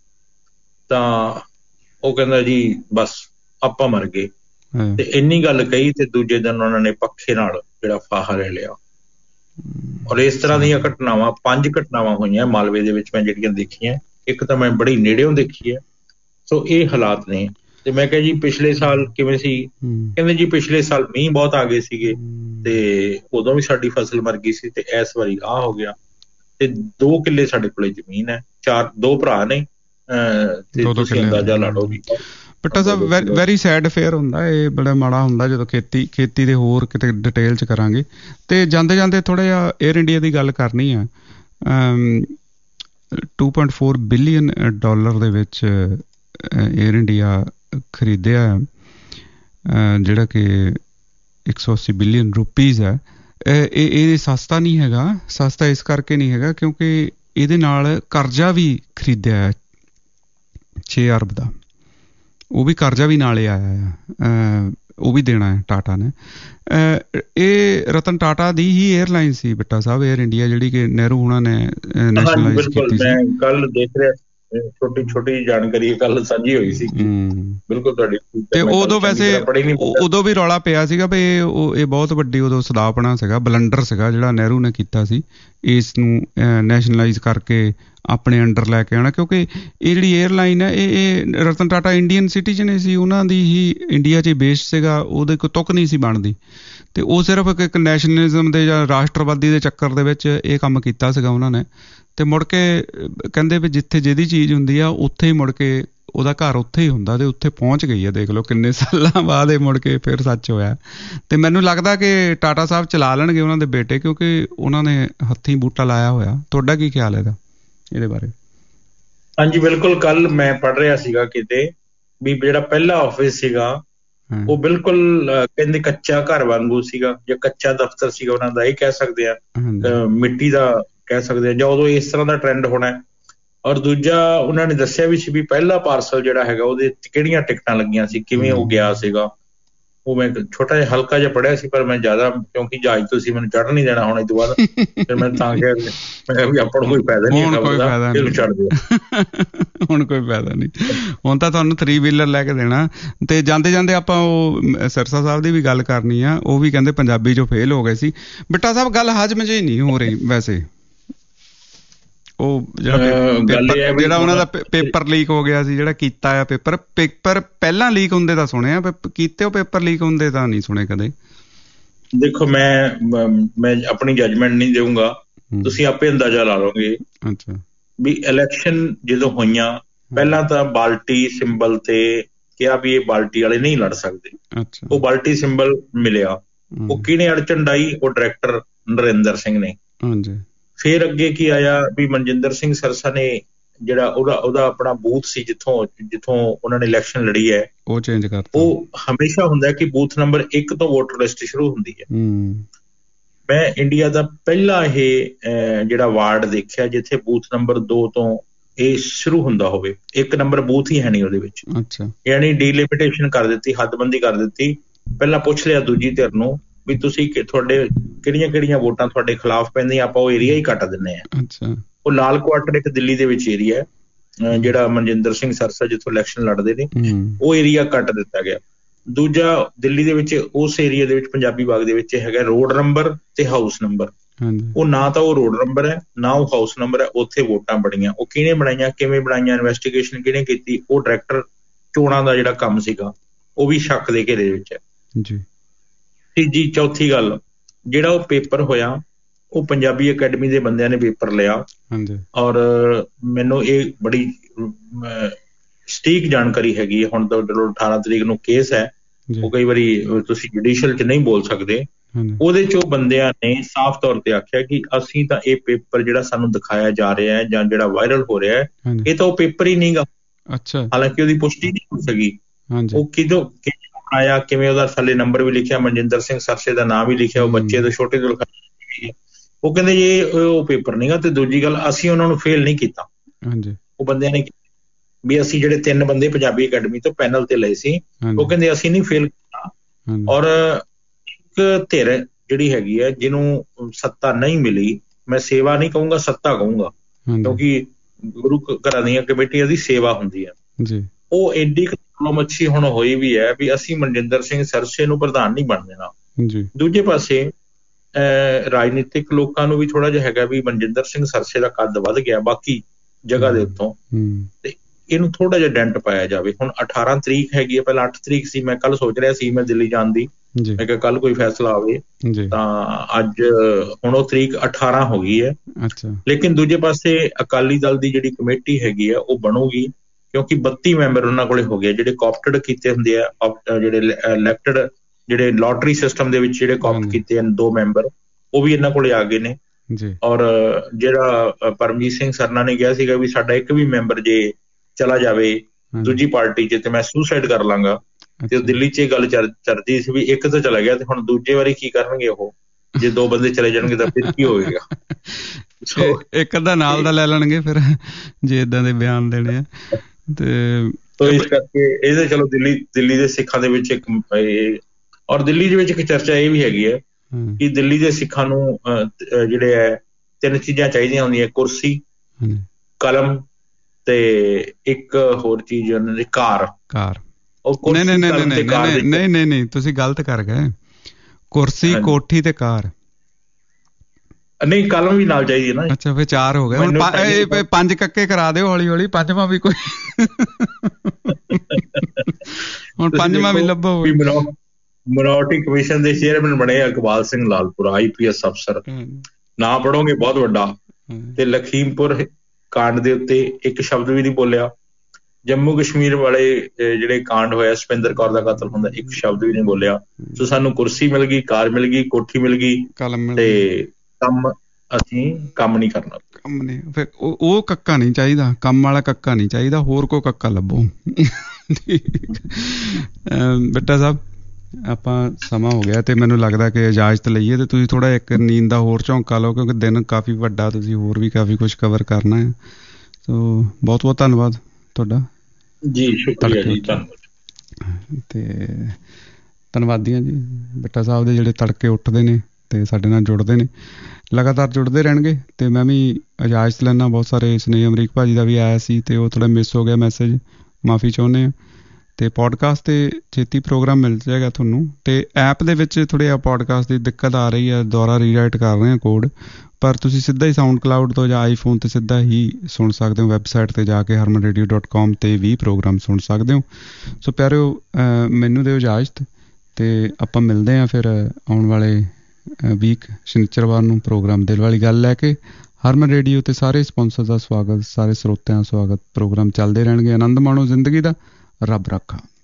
[SPEAKER 16] ਤਾਂ ਉਹ ਕਹਿੰਦਾ ਜੀ ਬਸ ਆਪਾਂ ਮਰ ਗਏ। ਤੇ ਇੰਨੀ ਗੱਲ ਕਹੀ ਤੇ ਦੂਜੇ ਦਿਨ ਉਹਨਾਂ ਨੇ ਪੱਖੇ ਨਾਲ ਜਿਹੜਾ ਫਾਹਾ ਲੈ ਲਿਆ। ਔਰ ਇਸ ਤਰ੍ਹਾਂ ਦੀਆਂ ਘਟਨਾਵਾਂ ਪੰਜ ਘਟਨਾਵਾਂ ਹੋਈਆਂ ਮਾਲਵੇ ਦੇ ਵਿੱਚ ਮੈਂ ਜਿਹੜੀਆਂ ਦੇਖੀਆਂ, ਇੱਕ ਤਾਂ ਮੈਂ ਬੜੀ ਨੇੜਿਓਂ ਦੇਖੀ ਹੈ। ਸੋ ਇਹ ਹਾਲਾਤ ਨੇ। ਤੇ ਮੈਂ ਕਿਹਾ ਜੀ ਪਿਛਲੇ ਸਾਲ ਕਿਵੇਂ ਸੀ, ਕਹਿੰਦੇ ਜੀ ਪਿਛਲੇ ਸਾਲ ਮੀਂਹ ਬਹੁਤ ਆ ਗਏ ਸੀਗੇ ਤੇ ਉਦੋਂ ਵੀ ਸਾਡੀ ਫਸਲ ਮਰ ਗਈ ਸੀ, ਤੇ ਇਸ ਵਾਰੀ ਆਹ ਹੋ ਗਿਆ। ਤੇ ਦੋ ਕਿੱਲੇ ਸਾਡੇ ਕੋਲੇ ਜ਼ਮੀਨ ਹੈ, ਚਾਰ ਦੋ ਭਰਾ ਨੇ, ਅਹ ਤੇ ਤੁਸੀਂ ਅੰਦਾਜ਼ਾ ਲਾ ਲਓ ਵੀ।
[SPEAKER 1] Bitta sahib very sad affair ਹੁੰਦਾ ਇਹ, ਬੜਾ ਮਾੜਾ ਹੁੰਦਾ ਜਦੋਂ ਖੇਤੀ ਖੇਤੀ ਦੇ ਹੋਰ ਕਿਤੇ ਡਿਟੇਲ 'ਚ ਕਰਾਂਗੇ। ਤੇ ਜਾਂਦੇ ਜਾਂਦੇ ਥੋੜ੍ਹਾ ਜਿਹਾ ਏਅਰ ਇੰਡੀਆ ਦੀ ਗੱਲ ਕਰਨੀ ਆ। Two point four billion dollar ਦੇ ਵਿੱਚ ਏਅਰ ਇੰਡੀਆ ਖਰੀਦਿਆ, ਜਿਹੜਾ ਕਿ ਇੱਕ ਸੌ ਅੱਸੀ ਬਿਲੀਅਨ ਰੁਪੀਜ਼ ਹੈ। ਇਹ ਇਹ ਸਸਤਾ ਨਹੀਂ ਹੈਗਾ। ਸਸਤਾ ਇਸ ਕਰਕੇ ਨਹੀਂ ਹੈਗਾ ਕਿਉਂਕਿ ਇਹਦੇ ਨਾਲ ਕਰਜ਼ਾ ਵੀ ਖਰੀਦਿਆ ਹੈ ਛੇ ਅਰਬ ਦਾ, ਉਹ ਵੀ ਕਰਜ਼ਾ ਵੀ ਨਾਲੇ ਆਇਆ ਆ, ਉਹ ਵੀ ਦੇਣਾ ਹੈ ਟਾਟਾ ਨੇ। ਇਹ ਰਤਨ ਟਾਟਾ ਦੀ ਹੀ ਏਅਰਲਾਈਨ ਸੀ ਬਿੱਟਾ ਸਾਹਿਬ, ਏਅਰ ਇੰਡੀਆ, ਜਿਹੜੀ ਕਿ ਨਹਿਰੂ ਹੁਣਾਂ ਨੇ ਨੈਸ਼ਨਲਾਈਜ਼ ਕੀਤੀ ਸੀ।
[SPEAKER 16] ਮੈਂ ਕੱਲ ਦੇਖ ਰਿਹਾ, ਛੋਟੀ ਛੋਟੀ ਜਾਣਕਾਰੀ ਕੱਲ ਸਾਂਝੀ ਹੋਈ ਸੀ। ਬਿਲਕੁਲ ਤੁਹਾਡੀ।
[SPEAKER 1] ਤੇ ਉਦੋਂ ਵੈਸੇ ਉਦੋਂ ਵੀ ਰੌਲਾ ਪਿਆ ਸੀਗਾ ਵੀ ਇਹ ਇਹ ਬਹੁਤ ਵੱਡੀ ਉਦੋਂ ਸਦਾਪਣਾ ਸੀਗਾ, ਬਲੰਡਰ ਸੀਗਾ ਜਿਹੜਾ ਨਹਿਰੂ ਨੇ ਕੀਤਾ ਸੀ ਇਸ ਨੂੰ ਨੈਸ਼ਨਲਾਈਜ਼ ਕਰਕੇ ਆਪਣੇ ਅੰਡਰ ਲੈ ਕੇ ਆਉਣਾ। ਕਿਉਂਕਿ ਇਹ ਜਿਹੜੀ ਏਅਰਲਾਈਨ ਹੈ ਇਹ ਇਹ ਰਤਨ ਟਾਟਾ ਇੰਡੀਅਨ ਸਿਟੀਜ਼ਨ ਸੀ, ਉਹਨਾਂ ਦੀ ਹੀ ਇੰਡੀਆ 'ਚ ਬੇਸ ਸੀਗਾ, ਉਹਦੇ ਕੋਈ ਤੁੱਕ ਨਹੀਂ ਸੀ ਬਣਦੀ। ਤੇ ਉਹ ਸਿਰਫ ਇੱਕ ਨੈਸ਼ਨਲਿਜ਼ਮ ਦੇ ਜਾਂ ਰਾਸ਼ਟਰਵਾਦੀ ਦੇ ਚੱਕਰ ਦੇ ਵਿੱਚ ਇਹ ਕੰਮ ਕੀਤਾ ਸੀਗਾ ਉਹਨਾਂ ਨੇ। ਤੇ ਮੁੜ ਕੇ ਕਹਿੰਦੇ ਵੀ ਜਿੱਥੇ ਜਿਹਦੀ ਚੀਜ਼ ਹੁੰਦੀ ਆ ਉੱਥੇ ਹੀ ਮੁੜ ਕੇ ਉਹਦਾ ਘਰ ਉੱਥੇ ਹੀ ਹੁੰਦਾ, ਤੇ ਉੱਥੇ ਪਹੁੰਚ ਗਈ ਆ। ਦੇਖ ਲਓ ਕਿੰਨੇ ਸਾਲਾਂ ਬਾਅਦ ਇਹ ਮੁੜ ਕੇ ਫਿਰ ਸੱਚ ਹੋਇਆ। ਤੇ ਮੈਨੂੰ ਲੱਗਦਾ ਕਿ ਟਾਟਾ ਸਾਹਿਬ ਚਲਾ ਲੈਣਗੇ ਉਹਨਾਂ ਦੇ ਬੇਟੇ, ਕਿਉਂਕਿ ਉਹਨਾਂ ਨੇ ਹੱਥੀਂ ਬੂਟਾ ਲਾਇਆ ਹੋਇਆ। ਤੁਹਾਡਾ ਕੀ ਖਿਆਲ ਹੈ ਇਹਦਾ, ਇਹਦੇ ਬਾਰੇ?
[SPEAKER 16] ਹਾਂਜੀ ਬਿਲਕੁਲ। ਕੱਲ ਮੈਂ ਪੜ੍ਹ ਰਿਹਾ ਸੀਗਾ ਕਿਤੇ ਵੀ ਜਿਹੜਾ ਪਹਿਲਾ ਆਫਿਸ ਸੀਗਾ ਉਹ ਬਿਲਕੁਲ ਕਹਿੰਦੇ ਕੱਚਾ ਘਰ ਵਾਂਗੂ ਸੀਗਾ, ਜਾਂ ਕੱਚਾ ਦਫ਼ਤਰ ਸੀਗਾ ਉਹਨਾਂ ਦਾ, ਇਹ ਕਹਿ ਸਕਦੇ ਆ, ਮਿੱਟੀ ਦਾ ਕਹਿ ਸਕਦੇ ਆ, ਜਾਂ ਉਦੋਂ ਇਸ ਤਰ੍ਹਾਂ ਦਾ ਟਰੈਂਡ ਹੋਣਾ। ਔਰ ਦੂਜਾ ਉਹਨਾਂ ਨੇ ਦੱਸਿਆ ਵੀ ਸੀ ਵੀ ਪਹਿਲਾ ਪਾਰਸਲ ਜਿਹੜਾ ਹੈਗਾ ਉਹਦੇ ਕਿਹੜੀਆਂ ਟਿਕਟਾਂ ਲੱਗੀਆਂ ਸੀ, ਕਿਵੇਂ ਉਹ ਗਿਆ ਸੀਗਾ। ਉਹ ਮੈਂ ਛੋਟਾ ਜਿਹਾ ਹਲਕਾ ਜਿਹਾ ਪੜ੍ਹਿਆ ਸੀ, ਪਰ ਮੈਂ ਜ਼ਿਆਦਾ, ਕਿਉਂਕਿ ਜਹਾਜ਼ ਤੁਸੀਂ ਮੈਨੂੰ ਚੜ੍ਹ ਨਹੀਂ ਦੇਣਾ ਹੁਣ ਇਹ ਤੋਂ ਬਾਅਦ, ਫਿਰ ਮੈਂ ਤਾਂ ਕਿਹਾ ਮੈਂ ਕਿਹਾ ਵੀ ਆਪਾਂ ਨੂੰ ਕੋਈ ਫਾਇਦਾ ਨਹੀਂ ਹੈਗਾ, ਛੱਡ ਦਿਓ
[SPEAKER 1] ਹੁਣ ਕੋਈ ਫਾਇਦਾ ਨਹੀਂ। ਹੁਣ ਤਾਂ ਤੁਹਾਨੂੰ ਥਰੀ ਵੀਲਰ ਲੈ ਕੇ ਦੇਣਾ। ਤੇ ਜਾਂਦੇ ਜਾਂਦੇ ਆਪਾਂ ਉਹ ਸਿਰਸਾ ਸਾਹਿਬ ਦੀ ਵੀ ਗੱਲ ਕਰਨੀ ਆ, ਉਹ ਵੀ ਕਹਿੰਦੇ ਪੰਜਾਬੀ 'ਚੋਂ ਫੇਲ ਹੋ ਗਏ ਸੀ। ਬਿੱਟਾ ਸਾਹਿਬ ਗੱਲ ਹਜਮ ਜਿਹੀ ਨਹੀਂ ਹੋ ਰਹੀ ਵੈਸੇ। ਉਹ ਜਿਹੜਾ ਜਿਹੜਾ ਉਹਨਾਂ ਦਾ ਪੇਪਰ ਲੀਕ ਹੋ ਗਿਆ ਸੀ, ਜਿਹੜਾ ਕੀਤਾ ਆ ਪੇਪਰ ਪੇਪਰ ਪਹਿਲਾਂ ਲੀਕ ਹੁੰਦੇ ਤਾਂ ਸੁਣਿਆ, ਕੀਤੇ ਉਹ ਪੇਪਰ ਲੀਕ ਹੁੰਦੇ ਤਾਂ ਨਹੀਂ ਸੁਣੇ ਕਦੇ।
[SPEAKER 16] ਦੇਖੋ ਮੈਂ ਮੈਂ ਆਪਣੀ ਜੱਜਮੈਂਟ ਨਹੀਂ ਦੇਊਂਗਾ, ਤੁਸੀਂ ਆਪੇ ਅੰਦਾਜ਼ਾ ਲਾ ਲਓਗੇ।
[SPEAKER 1] ਅੱਛਾ।
[SPEAKER 16] ਵੀ ਇਲੈਕਸ਼ਨ ਜਦੋਂ ਹੋਈਆਂ ਪਹਿਲਾਂ ਤਾਂ ਬਾਲਟੀ ਸਿੰਬਲ ਤੇ ਕਿਹਾ ਵੀ ਇਹ ਬਾਲਟੀ ਵਾਲੇ ਨਹੀਂ ਲੜ ਸਕਦੇ।
[SPEAKER 1] ਅੱਛਾ।
[SPEAKER 16] ਉਹ ਬਾਲਟੀ ਸਿੰਬਲ ਮਿਲਿਆ। ਉਹ ਕਿਹਨੇ ਅੜਚਨ ਡਾਈ? ਉਹ ਡਾਇਰੈਕਟਰ ਨਰਿੰਦਰ ਸਿੰਘ ਨੇ।
[SPEAKER 1] ਹਾਂਜੀ।
[SPEAKER 16] ਫਿਰ ਅੱਗੇ ਕੀ ਆਇਆ ਵੀ ਮਨਜਿੰਦਰ ਸਿੰਘ ਸਰਸਾ ਨੇ ਜਿਹੜਾ ਉਹਦਾ ਉਹਦਾ ਆਪਣਾ ਬੂਥ ਸੀ ਜਿੱਥੋਂ ਜਿੱਥੋਂ ਉਹਨਾਂ ਨੇ ਇਲੈਕਸ਼ਨ ਲੜੀ ਹੈ,
[SPEAKER 1] ਉਹ ਚੇਂਜ ਕਰਤਾ।
[SPEAKER 16] ਉਹ ਹਮੇਸ਼ਾ ਹੁੰਦਾ ਕਿ ਬੂਥ ਨੰਬਰ ਇੱਕ ਤੋਂ ਵੋਟਰ ਲਿਸਟ ਸ਼ੁਰੂ ਹੁੰਦੀ ਹੈ। ਮੈਂ ਇੰਡੀਆ ਦਾ ਪਹਿਲਾ ਇਹ ਜਿਹੜਾ ਵਾਰਡ ਦੇਖਿਆ ਜਿੱਥੇ ਬੂਥ ਨੰਬਰ ਦੋ ਤੋਂ ਇਹ ਸ਼ੁਰੂ ਹੁੰਦਾ ਹੋਵੇ। ਇੱਕ ਨੰਬਰ ਬੂਥ ਹੀ ਹੈ ਨਹੀਂ ਉਹਦੇ ਵਿੱਚ।
[SPEAKER 1] ਅੱਛਾ।
[SPEAKER 16] ਯਾਨੀ ਡੀਲਿਮਿਟੇਸ਼ਨ ਕਰ ਦਿੱਤੀ, ਹੱਦਬੰਦੀ ਕਰ ਦਿੱਤੀ। ਪਹਿਲਾਂ ਪੁੱਛ ਲਿਆ ਦੂਜੀ ਧਿਰ ਨੂੰ ਵੀ ਤੁਸੀਂ ਤੁਹਾਡੇ ਕਿਹੜੀਆਂ ਕਿਹੜੀਆਂ ਵੋਟਾਂ ਤੁਹਾਡੇ ਖਿਲਾਫ ਪੈਂਦੀਆਂ, ਆਪਾਂ ਉਹ ਏਰੀਆ ਹੀ ਕੱਟ ਦਿੰਦੇ ਹਾਂ।
[SPEAKER 1] ਅੱਛਾ।
[SPEAKER 16] ਉਹ ਲਾਲ ਕੁਆਟਰ ਇੱਕ ਦਿੱਲੀ ਦੇ ਵਿੱਚ ਏਰੀਆ ਹੈ ਜਿਹੜਾ ਮਨਜਿੰਦਰ ਸਿੰਘ ਸਰਸਾ ਜਿੱਥੋਂ ਇਲੈਕਸ਼ਨ ਲੜਦੇ ਨੇ, ਉਹ ਏਰੀਆ ਕੱਟ ਦਿੱਤਾ ਗਿਆ। ਦੂਜਾ ਦਿੱਲੀ ਦੇ ਵਿੱਚ ਉਸ ਏਰੀਆ ਦੇ ਵਿੱਚ ਪੰਜਾਬੀ ਬਾਗ ਦੇ ਵਿੱਚ ਹੈਗਾ ਰੋਡ ਨੰਬਰ ਤੇ ਹਾਊਸ ਨੰਬਰ। ਉਹ ਨਾ ਤਾਂ ਉਹ ਰੋਡ ਨੰਬਰ ਹੈ ਨਾ ਉਹ ਹਾਊਸ ਨੰਬਰ ਹੈ। ਉੱਥੇ ਵੋਟਾਂ ਬਣੀਆਂ, ਉਹ ਕਿਹਨੇ ਬਣਾਈਆਂ, ਕਿਵੇਂ ਬਣਾਈਆਂ, ਇਨਵੈਸਟੀਗੇਸ਼ਨ ਕਿਹਨੇ ਕੀਤੀ, ਉਹ ਡਾਇਰੈਕਟਰ ਚੋਣਾਂ ਦਾ ਜਿਹੜਾ ਕੰਮ ਸੀਗਾ ਉਹ ਵੀ ਸ਼ੱਕ ਦੇ ਘੇਰੇ ਵਿੱਚ ਹੈ
[SPEAKER 1] ਜੀ।
[SPEAKER 16] ਤੀਜੀ ਚੌਥੀ ਗੱਲ, ਜਿਹੜਾ ਉਹ ਪੇਪਰ ਹੋਇਆ ਉਹ ਪੰਜਾਬੀ ਅਕੈਡਮੀ ਦੇ ਬੰਦਿਆਂ ਨੇ ਪੇਪਰ ਲਿਆ। ਔਰ ਮੈਨੂੰ ਇਹ ਬੜੀ ਸਟੀਕ ਜਾਣਕਾਰੀ ਹੈਗੀ ਹੈ। ਹੁਣ ਤਾਂ ਚਲੋ ਅਠਾਰਾਂ ਤਰੀਕ ਨੂੰ ਕੇਸ ਹੈ, ਉਹ ਕਈ ਵਾਰੀ ਤੁਸੀਂ ਜੁਡੀਸ਼ੀਅਲ 'ਚ ਨਹੀਂ ਬੋਲ ਸਕਦੇ। ਉਹਦੇ 'ਚ ਉਹ ਬੰਦਿਆਂ ਨੇ ਸਾਫ਼ ਤੌਰ ਤੇ ਆਖਿਆ ਕਿ ਅਸੀਂ ਤਾਂ ਇਹ ਪੇਪਰ ਜਿਹੜਾ ਸਾਨੂੰ ਦਿਖਾਇਆ ਜਾ ਰਿਹਾ ਹੈ ਜਾਂ ਜਿਹੜਾ ਵਾਇਰਲ ਹੋ ਰਿਹਾ ਹੈ, ਇਹ ਤਾਂ ਉਹ ਪੇਪਰ ਹੀ ਨਹੀਂ ਗਾ।
[SPEAKER 1] ਅੱਛਾ।
[SPEAKER 16] ਹਾਲਾਂਕਿ ਉਹਦੀ ਪੁਸ਼ਟੀ ਨਹੀਂ ਹੋ ਸਕੀ। ਉਹ ਕਿਦੋਂ ਆਇਆ, ਕਿਵੇਂ, ਉਹਦਾ ਥੱਲੇ ਨੰਬਰ ਵੀ ਲਿਖਿਆ, ਮਨਜਿੰਦਰ ਸਿੰਘ ਸਰਸੇ ਦਾ ਨਾਮ ਵੀ ਲਿਖਿਆ, ਉਹ ਬੱਚੇ ਤੋਂ ਛੋਟੇ ਤੋਂ ਲਿਖਿਆ। ਉਹ ਕਹਿੰਦੇ ਇਹ ਉਹ ਪੇਪਰ ਨਹੀਂਗਾ। ਤੇ ਦੂਜੀ ਗੱਲ, ਅਸੀਂ ਉਹਨਾਂ ਨੂੰ ਫੇਲ ਨਹੀਂ ਕੀਤਾ। ਉਹ ਬੰਦਿਆਂ ਨੇ ਵੀ ਅਸੀਂ ਜਿਹੜੇ ਤਿੰਨ ਬੰਦੇ ਪੰਜਾਬੀ ਅਕੈਡਮੀ ਤੋਂ ਪੈਨਲ ਤੇ ਲਏ ਸੀ, ਉਹ ਕਹਿੰਦੇ ਅਸੀਂ ਨਹੀਂ ਫੇਲ ਕੀਤਾ। ਔਰ ਇੱਕ ਧਿਰ ਜਿਹੜੀ ਹੈਗੀ ਹੈ ਜਿਹਨੂੰ ਸੱਤਾ ਨਹੀਂ ਮਿਲੀ, ਮੈਂ ਸੇਵਾ ਨਹੀਂ ਕਹੂੰਗਾ, ਸੱਤਾ ਕਹੂੰਗਾ, ਕਿਉਂਕਿ ਗੁਰੂ ਘਰਾਂ ਦੀਆਂ ਕਮੇਟੀਆਂ ਦੀ ਸੇਵਾ ਹੁੰਦੀ ਹੈ। ਉਹ ਐਡੀ ਮੱਛੀ ਹੁਣ ਹੋਈ ਵੀ ਹੈ ਵੀ ਅਸੀਂ ਮਨਜਿੰਦਰ ਸਿੰਘ ਸਰਸੇ ਨੂੰ ਪ੍ਰਧਾਨ ਨਹੀਂ ਬਣ ਦੇਣਾ। ਦੂਜੇ ਪਾਸੇ ਰਾਜਨੀਤਿਕ ਲੋਕਾਂ ਨੂੰ ਵੀ ਥੋੜਾ ਜਿਹਾ ਹੈਗਾ ਵੀ ਮਨਜਿੰਦਰ ਸਿੰਘ ਸਰਸੇ ਦਾ ਕੱਦ ਵੱਧ ਗਿਆ ਬਾਕੀ ਜਗ੍ਹਾ ਦੇ ਉੱਤੋਂ, ਤੇ ਇਹਨੂੰ ਥੋੜਾ ਜਿਹਾ ਡੈਂਟ ਪਾਇਆ ਜਾਵੇ। ਹੁਣ ਅਠਾਰਾਂ ਤਰੀਕ ਹੈਗੀ ਹੈ, ਪਹਿਲਾਂ ਅੱਠ ਤਰੀਕ ਸੀ। ਮੈਂ ਕੱਲ ਸੋਚ ਰਿਹਾ ਸੀ ਮੈਂ ਦਿੱਲੀ ਜਾਣ ਦੀ, ਮੈਂ ਕਿਹਾ ਕੱਲ ਕੋਈ ਫੈਸਲਾ ਆਵੇ, ਤਾਂ ਅੱਜ ਹੁਣ ਉਹ ਤਰੀਕ ਅਠਾਰਾਂ ਹੋ ਗਈ ਹੈ। ਲੇਕਿਨ ਦੂਜੇ ਪਾਸੇ ਅਕਾਲੀ ਦਲ ਦੀ ਜਿਹੜੀ ਕਮੇਟੀ ਹੈਗੀ ਆ ਉਹ ਬਣੂਗੀ, ਕਿਉਂਕਿ ਬੱਤੀ ਮੈਂਬਰ ਉਹਨਾਂ ਕੋਲੇ ਹੋ ਗਏ ਜਿਹੜੇ ਕੋਪਟਡ ਕੀਤੇ ਹੁੰਦੇ ਆ, ਜਿਹੜੇ ਇਲੈਕਟਡ ਜਿਹੜੇ ਲੋਟਰੀ ਸਿਸਟਮ ਦੇ ਵਿੱਚ ਜਿਹੜੇ ਕੋਪਟ ਕੀਤੇ ਹਨ ਦੋ ਮੈਂਬਰ, ਉਹ ਵੀ ਇਹਨਾਂ ਕੋਲੇ ਆ ਗਏ ਨੇ। ਔਰ ਜਿਹੜਾ ਪਰਮਜੀਤ ਸਿੰਘ ਸਰਨਾ ਨੇ ਕਿਹਾ ਸੀਗਾ ਵੀ ਸਾਡਾ ਇੱਕ ਵੀ ਮੈਂਬਰ ਜੇ ਚਲਾ ਜਾਵੇ ਦੂਜੀ ਪਾਰਟੀ 'ਚ ਤੇ ਮੈਂ ਸੁਸਾਈਡ ਕਰ ਲਾਂਗਾ, ਤੇ ਦਿੱਲੀ 'ਚ ਇਹ ਗੱਲ ਚਰ ਚਰਦੀ ਸੀ ਵੀ ਇੱਕ ਤਾਂ ਚਲਾ ਗਿਆ ਤੇ ਹੁਣ ਦੂਜੇ ਵਾਰੀ ਕੀ ਕਰਨਗੇ ਉਹ, ਜੇ ਦੋ ਬੰਦੇ ਚਲੇ ਜਾਣਗੇ ਤਾਂ ਫਿਰ ਕੀ ਹੋਵੇਗਾ।
[SPEAKER 1] ਇੱਕ ਅੱਧਾ ਨਾਲ ਦਾ ਲੈ ਲੈਣਗੇ ਫਿਰ ਜੇ ਏਦਾਂ ਦੇ ਬਿਆਨ ਦੇਣੇ ਆ। ਤੇ
[SPEAKER 16] ਇਸ ਕਰਕੇ ਇਹ ਤਾਂ ਚਲੋ ਦਿੱਲੀ ਦਿੱਲੀ ਦੇ ਸਿੱਖਾਂ ਦੇ ਵਿੱਚ ਇੱਕ, ਔਰ ਦਿੱਲੀ ਦੇ ਵਿੱਚ ਇੱਕ ਚਰਚਾ ਇਹ ਵੀ ਹੈਗੀ ਹੈ ਕਿ ਦਿੱਲੀ ਦੇ ਸਿੱਖਾਂ ਨੂੰ ਜਿਹੜੇ ਹੈ ਤਿੰਨ ਚੀਜ਼ਾਂ ਚਾਹੀਦੀਆਂ ਹੁੰਦੀਆਂ, ਕੁਰਸੀ, ਕਲਮ ਤੇ ਇੱਕ ਹੋਰ ਚੀਜ਼ ਉਹਨਾਂ ਦੀ ਕਾਰ।
[SPEAKER 1] ਕਾਰ ਨਹੀਂ ਨਹੀਂ ਨਹੀਂ ਨਹੀਂ ਨਹੀਂ ਨਹੀਂ ਤੁਸੀਂ ਗਲਤ ਕਰ ਗਏ। ਕੁਰਸੀ, ਕੋਠੀ ਤੇ ਕਾਰ
[SPEAKER 16] ਨਹੀਂ, ਕਲਮ ਵੀ ਨਾਲ ਚਾਹੀਦੀ ਹੈ ਨਾ।
[SPEAKER 1] ਅੱਛਾ ਫਿਰ ਚਾਰ ਹੋ ਗਏ। ਹੁਣ ਪੰਜ ਕੱਕੇ ਕਰਾ ਦਿਓ ਹੌਲੀ ਹੌਲੀ, ਪੰਜਵਾਂ ਵੀ ਕੋਈ ਹੁਣ ਪੰਜਵਾਂ ਵੀ ਲੱਭੋ।
[SPEAKER 16] ਮਿਨੋਰਟੀ ਕਮਿਸ਼ਨ ਦੇ ਚੇਅਰਮੈਨ ਬਣੇ Iqbal Singh Lalpura, I P S ਅਫਸਰ, ਨਾਂ ਪੜੋਗੇ ਬਹੁਤ ਵੱਡਾ, ਤੇ ਲਖੀਮਪੁਰ ਕਾਂਡ ਦੇ ਉੱਤੇ ਇੱਕ ਸ਼ਬਦ ਵੀ ਨਹੀਂ ਬੋਲਿਆ। ਜੰਮੂ ਕਸ਼ਮੀਰ ਵਾਲੇ ਜਿਹੜੇ ਕਾਂਡ ਹੋਇਆ, ਸਪਿੰਦਰ ਕੌਰ ਦਾ ਕਤਲ ਹੁੰਦਾ, ਇੱਕ ਸ਼ਬਦ ਵੀ ਨਹੀਂ ਬੋਲਿਆ। ਸੋ ਸਾਨੂੰ ਕੁਰਸੀ ਮਿਲ ਗਈ, ਕਾਰ ਮਿਲ ਗਈ, ਕੋਠੀ ਮਿਲ ਗਈ, ਤੇ ਕੰਮ ਅਸੀਂ ਕੰਮ ਨਹੀਂ ਕਰਨਾ।
[SPEAKER 1] ਕੰਮ ਨਹੀਂ, ਫਿਰ ਉਹ ਕੱਕਾ ਨਹੀਂ ਚਾਹੀਦਾ, ਕੰਮ ਵਾਲਾ ਕੱਕਾ ਨਹੀਂ ਚਾਹੀਦਾ, ਹੋਰ ਕੋਈ ਕੱਕਾ ਲੱਭੋ। ਬੇਟਾ ਸਾਹਿਬ ਆਪਾਂ ਸਮਾਂ ਹੋ ਗਿਆ ਤੇ ਮੈਨੂੰ ਲੱਗਦਾ ਕਿ ਇਜਾਜ਼ਤ ਲਈਏ, ਤੇ ਤੁਸੀਂ ਥੋੜਾ ਇੱਕ ਨੀਂਦ ਦਾ ਹੋਰ ਝੌਂਕਾ ਲਓ ਕਿਉਂਕਿ ਦਿਨ ਕਾਫੀ ਵੱਡਾ, ਤੁਸੀਂ ਹੋਰ ਵੀ ਕਾਫੀ ਕੁਛ ਕਵਰ ਕਰਨਾ ਹੈ। ਸੋ ਬਹੁਤ ਬਹੁਤ ਧੰਨਵਾਦ ਤੁਹਾਡਾ
[SPEAKER 16] ਜੀ। ਸ਼ੁਕਰੀਆ ਜੀ, ਧੰਨਵਾਦ।
[SPEAKER 1] ਤੇ ਧੰਨਵਾਦੀਆਂ ਜੀ ਬੇਟਾ ਸਾਹਿਬ ਦੇ ਜਿਹੜੇ ਤੜਕੇ ਉੱਠਦੇ ਨੇ ਤੇ ਸਾਡੇ ਨਾਲ ਜੁੜਦੇ ਨੇ, ਲਗਾਤਾਰ ਜੁੜਦੇ ਰਹਿਣਗੇ। ਤੇ ਮੈਂ ਵੀ ਇਜਾਜ਼ਤ ਲੈਣਾ। ਬਹੁਤ ਸਾਰੇ ਸਨੇਹ ਅਮਰੀਕ ਭਾਜੀ ਦਾ ਵੀ ਆਇਆ ਸੀ ਤੇ ਉਹ ਥੋੜਾ ਮਿਸ ਹੋ ਗਿਆ ਮੈਸੇਜ, ਮਾਫੀ ਚਾਹੁੰਦੇ ਹਾਂ। ਤੇ ਪੋਡਕਾਸਟ ਤੇ ਛੇਤੀ ਪ੍ਰੋਗਰਾਮ ਮਿਲ ਜਾਏਗਾ ਤੁਹਾਨੂੰ। ਤੇ ਐਪ ਦੇ ਵਿੱਚ ਥੋੜ੍ਹੇ ਆ ਪੋਡਕਾਸਟ ਦੀ ਦਿੱਕਤ ਆ ਰਹੀ ਹੈ, ਦੁਬਾਰਾ ਰੀਰਾਈਟ ਕਰ ਰਹੇ ਹਾਂ ਕੋਡ, ਪਰ ਤੁਸੀਂ ਸਿੱਧਾ ਹੀ ਸਾਊਂਡ ਕਲਾਊਡ ਤੋਂ ਜਾਂ ਆਈਫੋਨ ਤੇ ਸਿੱਧਾ ਹੀ ਸੁਣ ਸਕਦੇ ਹੋ। ਵੈਬਸਾਈਟ ਤੇ ਜਾ ਕੇ ਹਰਮਨ ਰੇਡੀਓ ਡੋਟ ਕਾਮ ਤੇ ਵੀ ਪ੍ਰੋਗਰਾਮ ਸੁਣ ਸਕਦੇ ਹੋ। ਸੋ ਪਿਆਰਿਓ, ਮੈਨੂੰ ਦਿਓ ਇਜਾਜ਼ਤ ਤੇ ਆਪਾਂ ਮਿਲਦੇ ਹਾਂ ਫਿਰ ਆਉਣ ਵਾਲੇ ਵੀਕ ਸ਼ਨੀਚਰਵਾਰ ਨੂੰ ਪ੍ਰੋਗਰਾਮ ਦਿਲ ਵਾਲੀ ਗੱਲ ਲੈ ਕੇ। ਹਰਮਨ ਰੇਡੀਓ ਤੇ ਸਾਰੇ ਸਪਾਂਸਰ ਦਾ ਸਵਾਗਤ, ਸਾਰੇ ਸਰੋਤਿਆਂ ਦਾ ਸਵਾਗਤ। ਪ੍ਰੋਗਰਾਮ ਚੱਲਦੇ ਰਹਿਣਗੇ। ਆਨੰਦ ਮਾਣੋ ਜ਼ਿੰਦਗੀ ਦਾ। ਰੱਬ ਰਾਖਾ।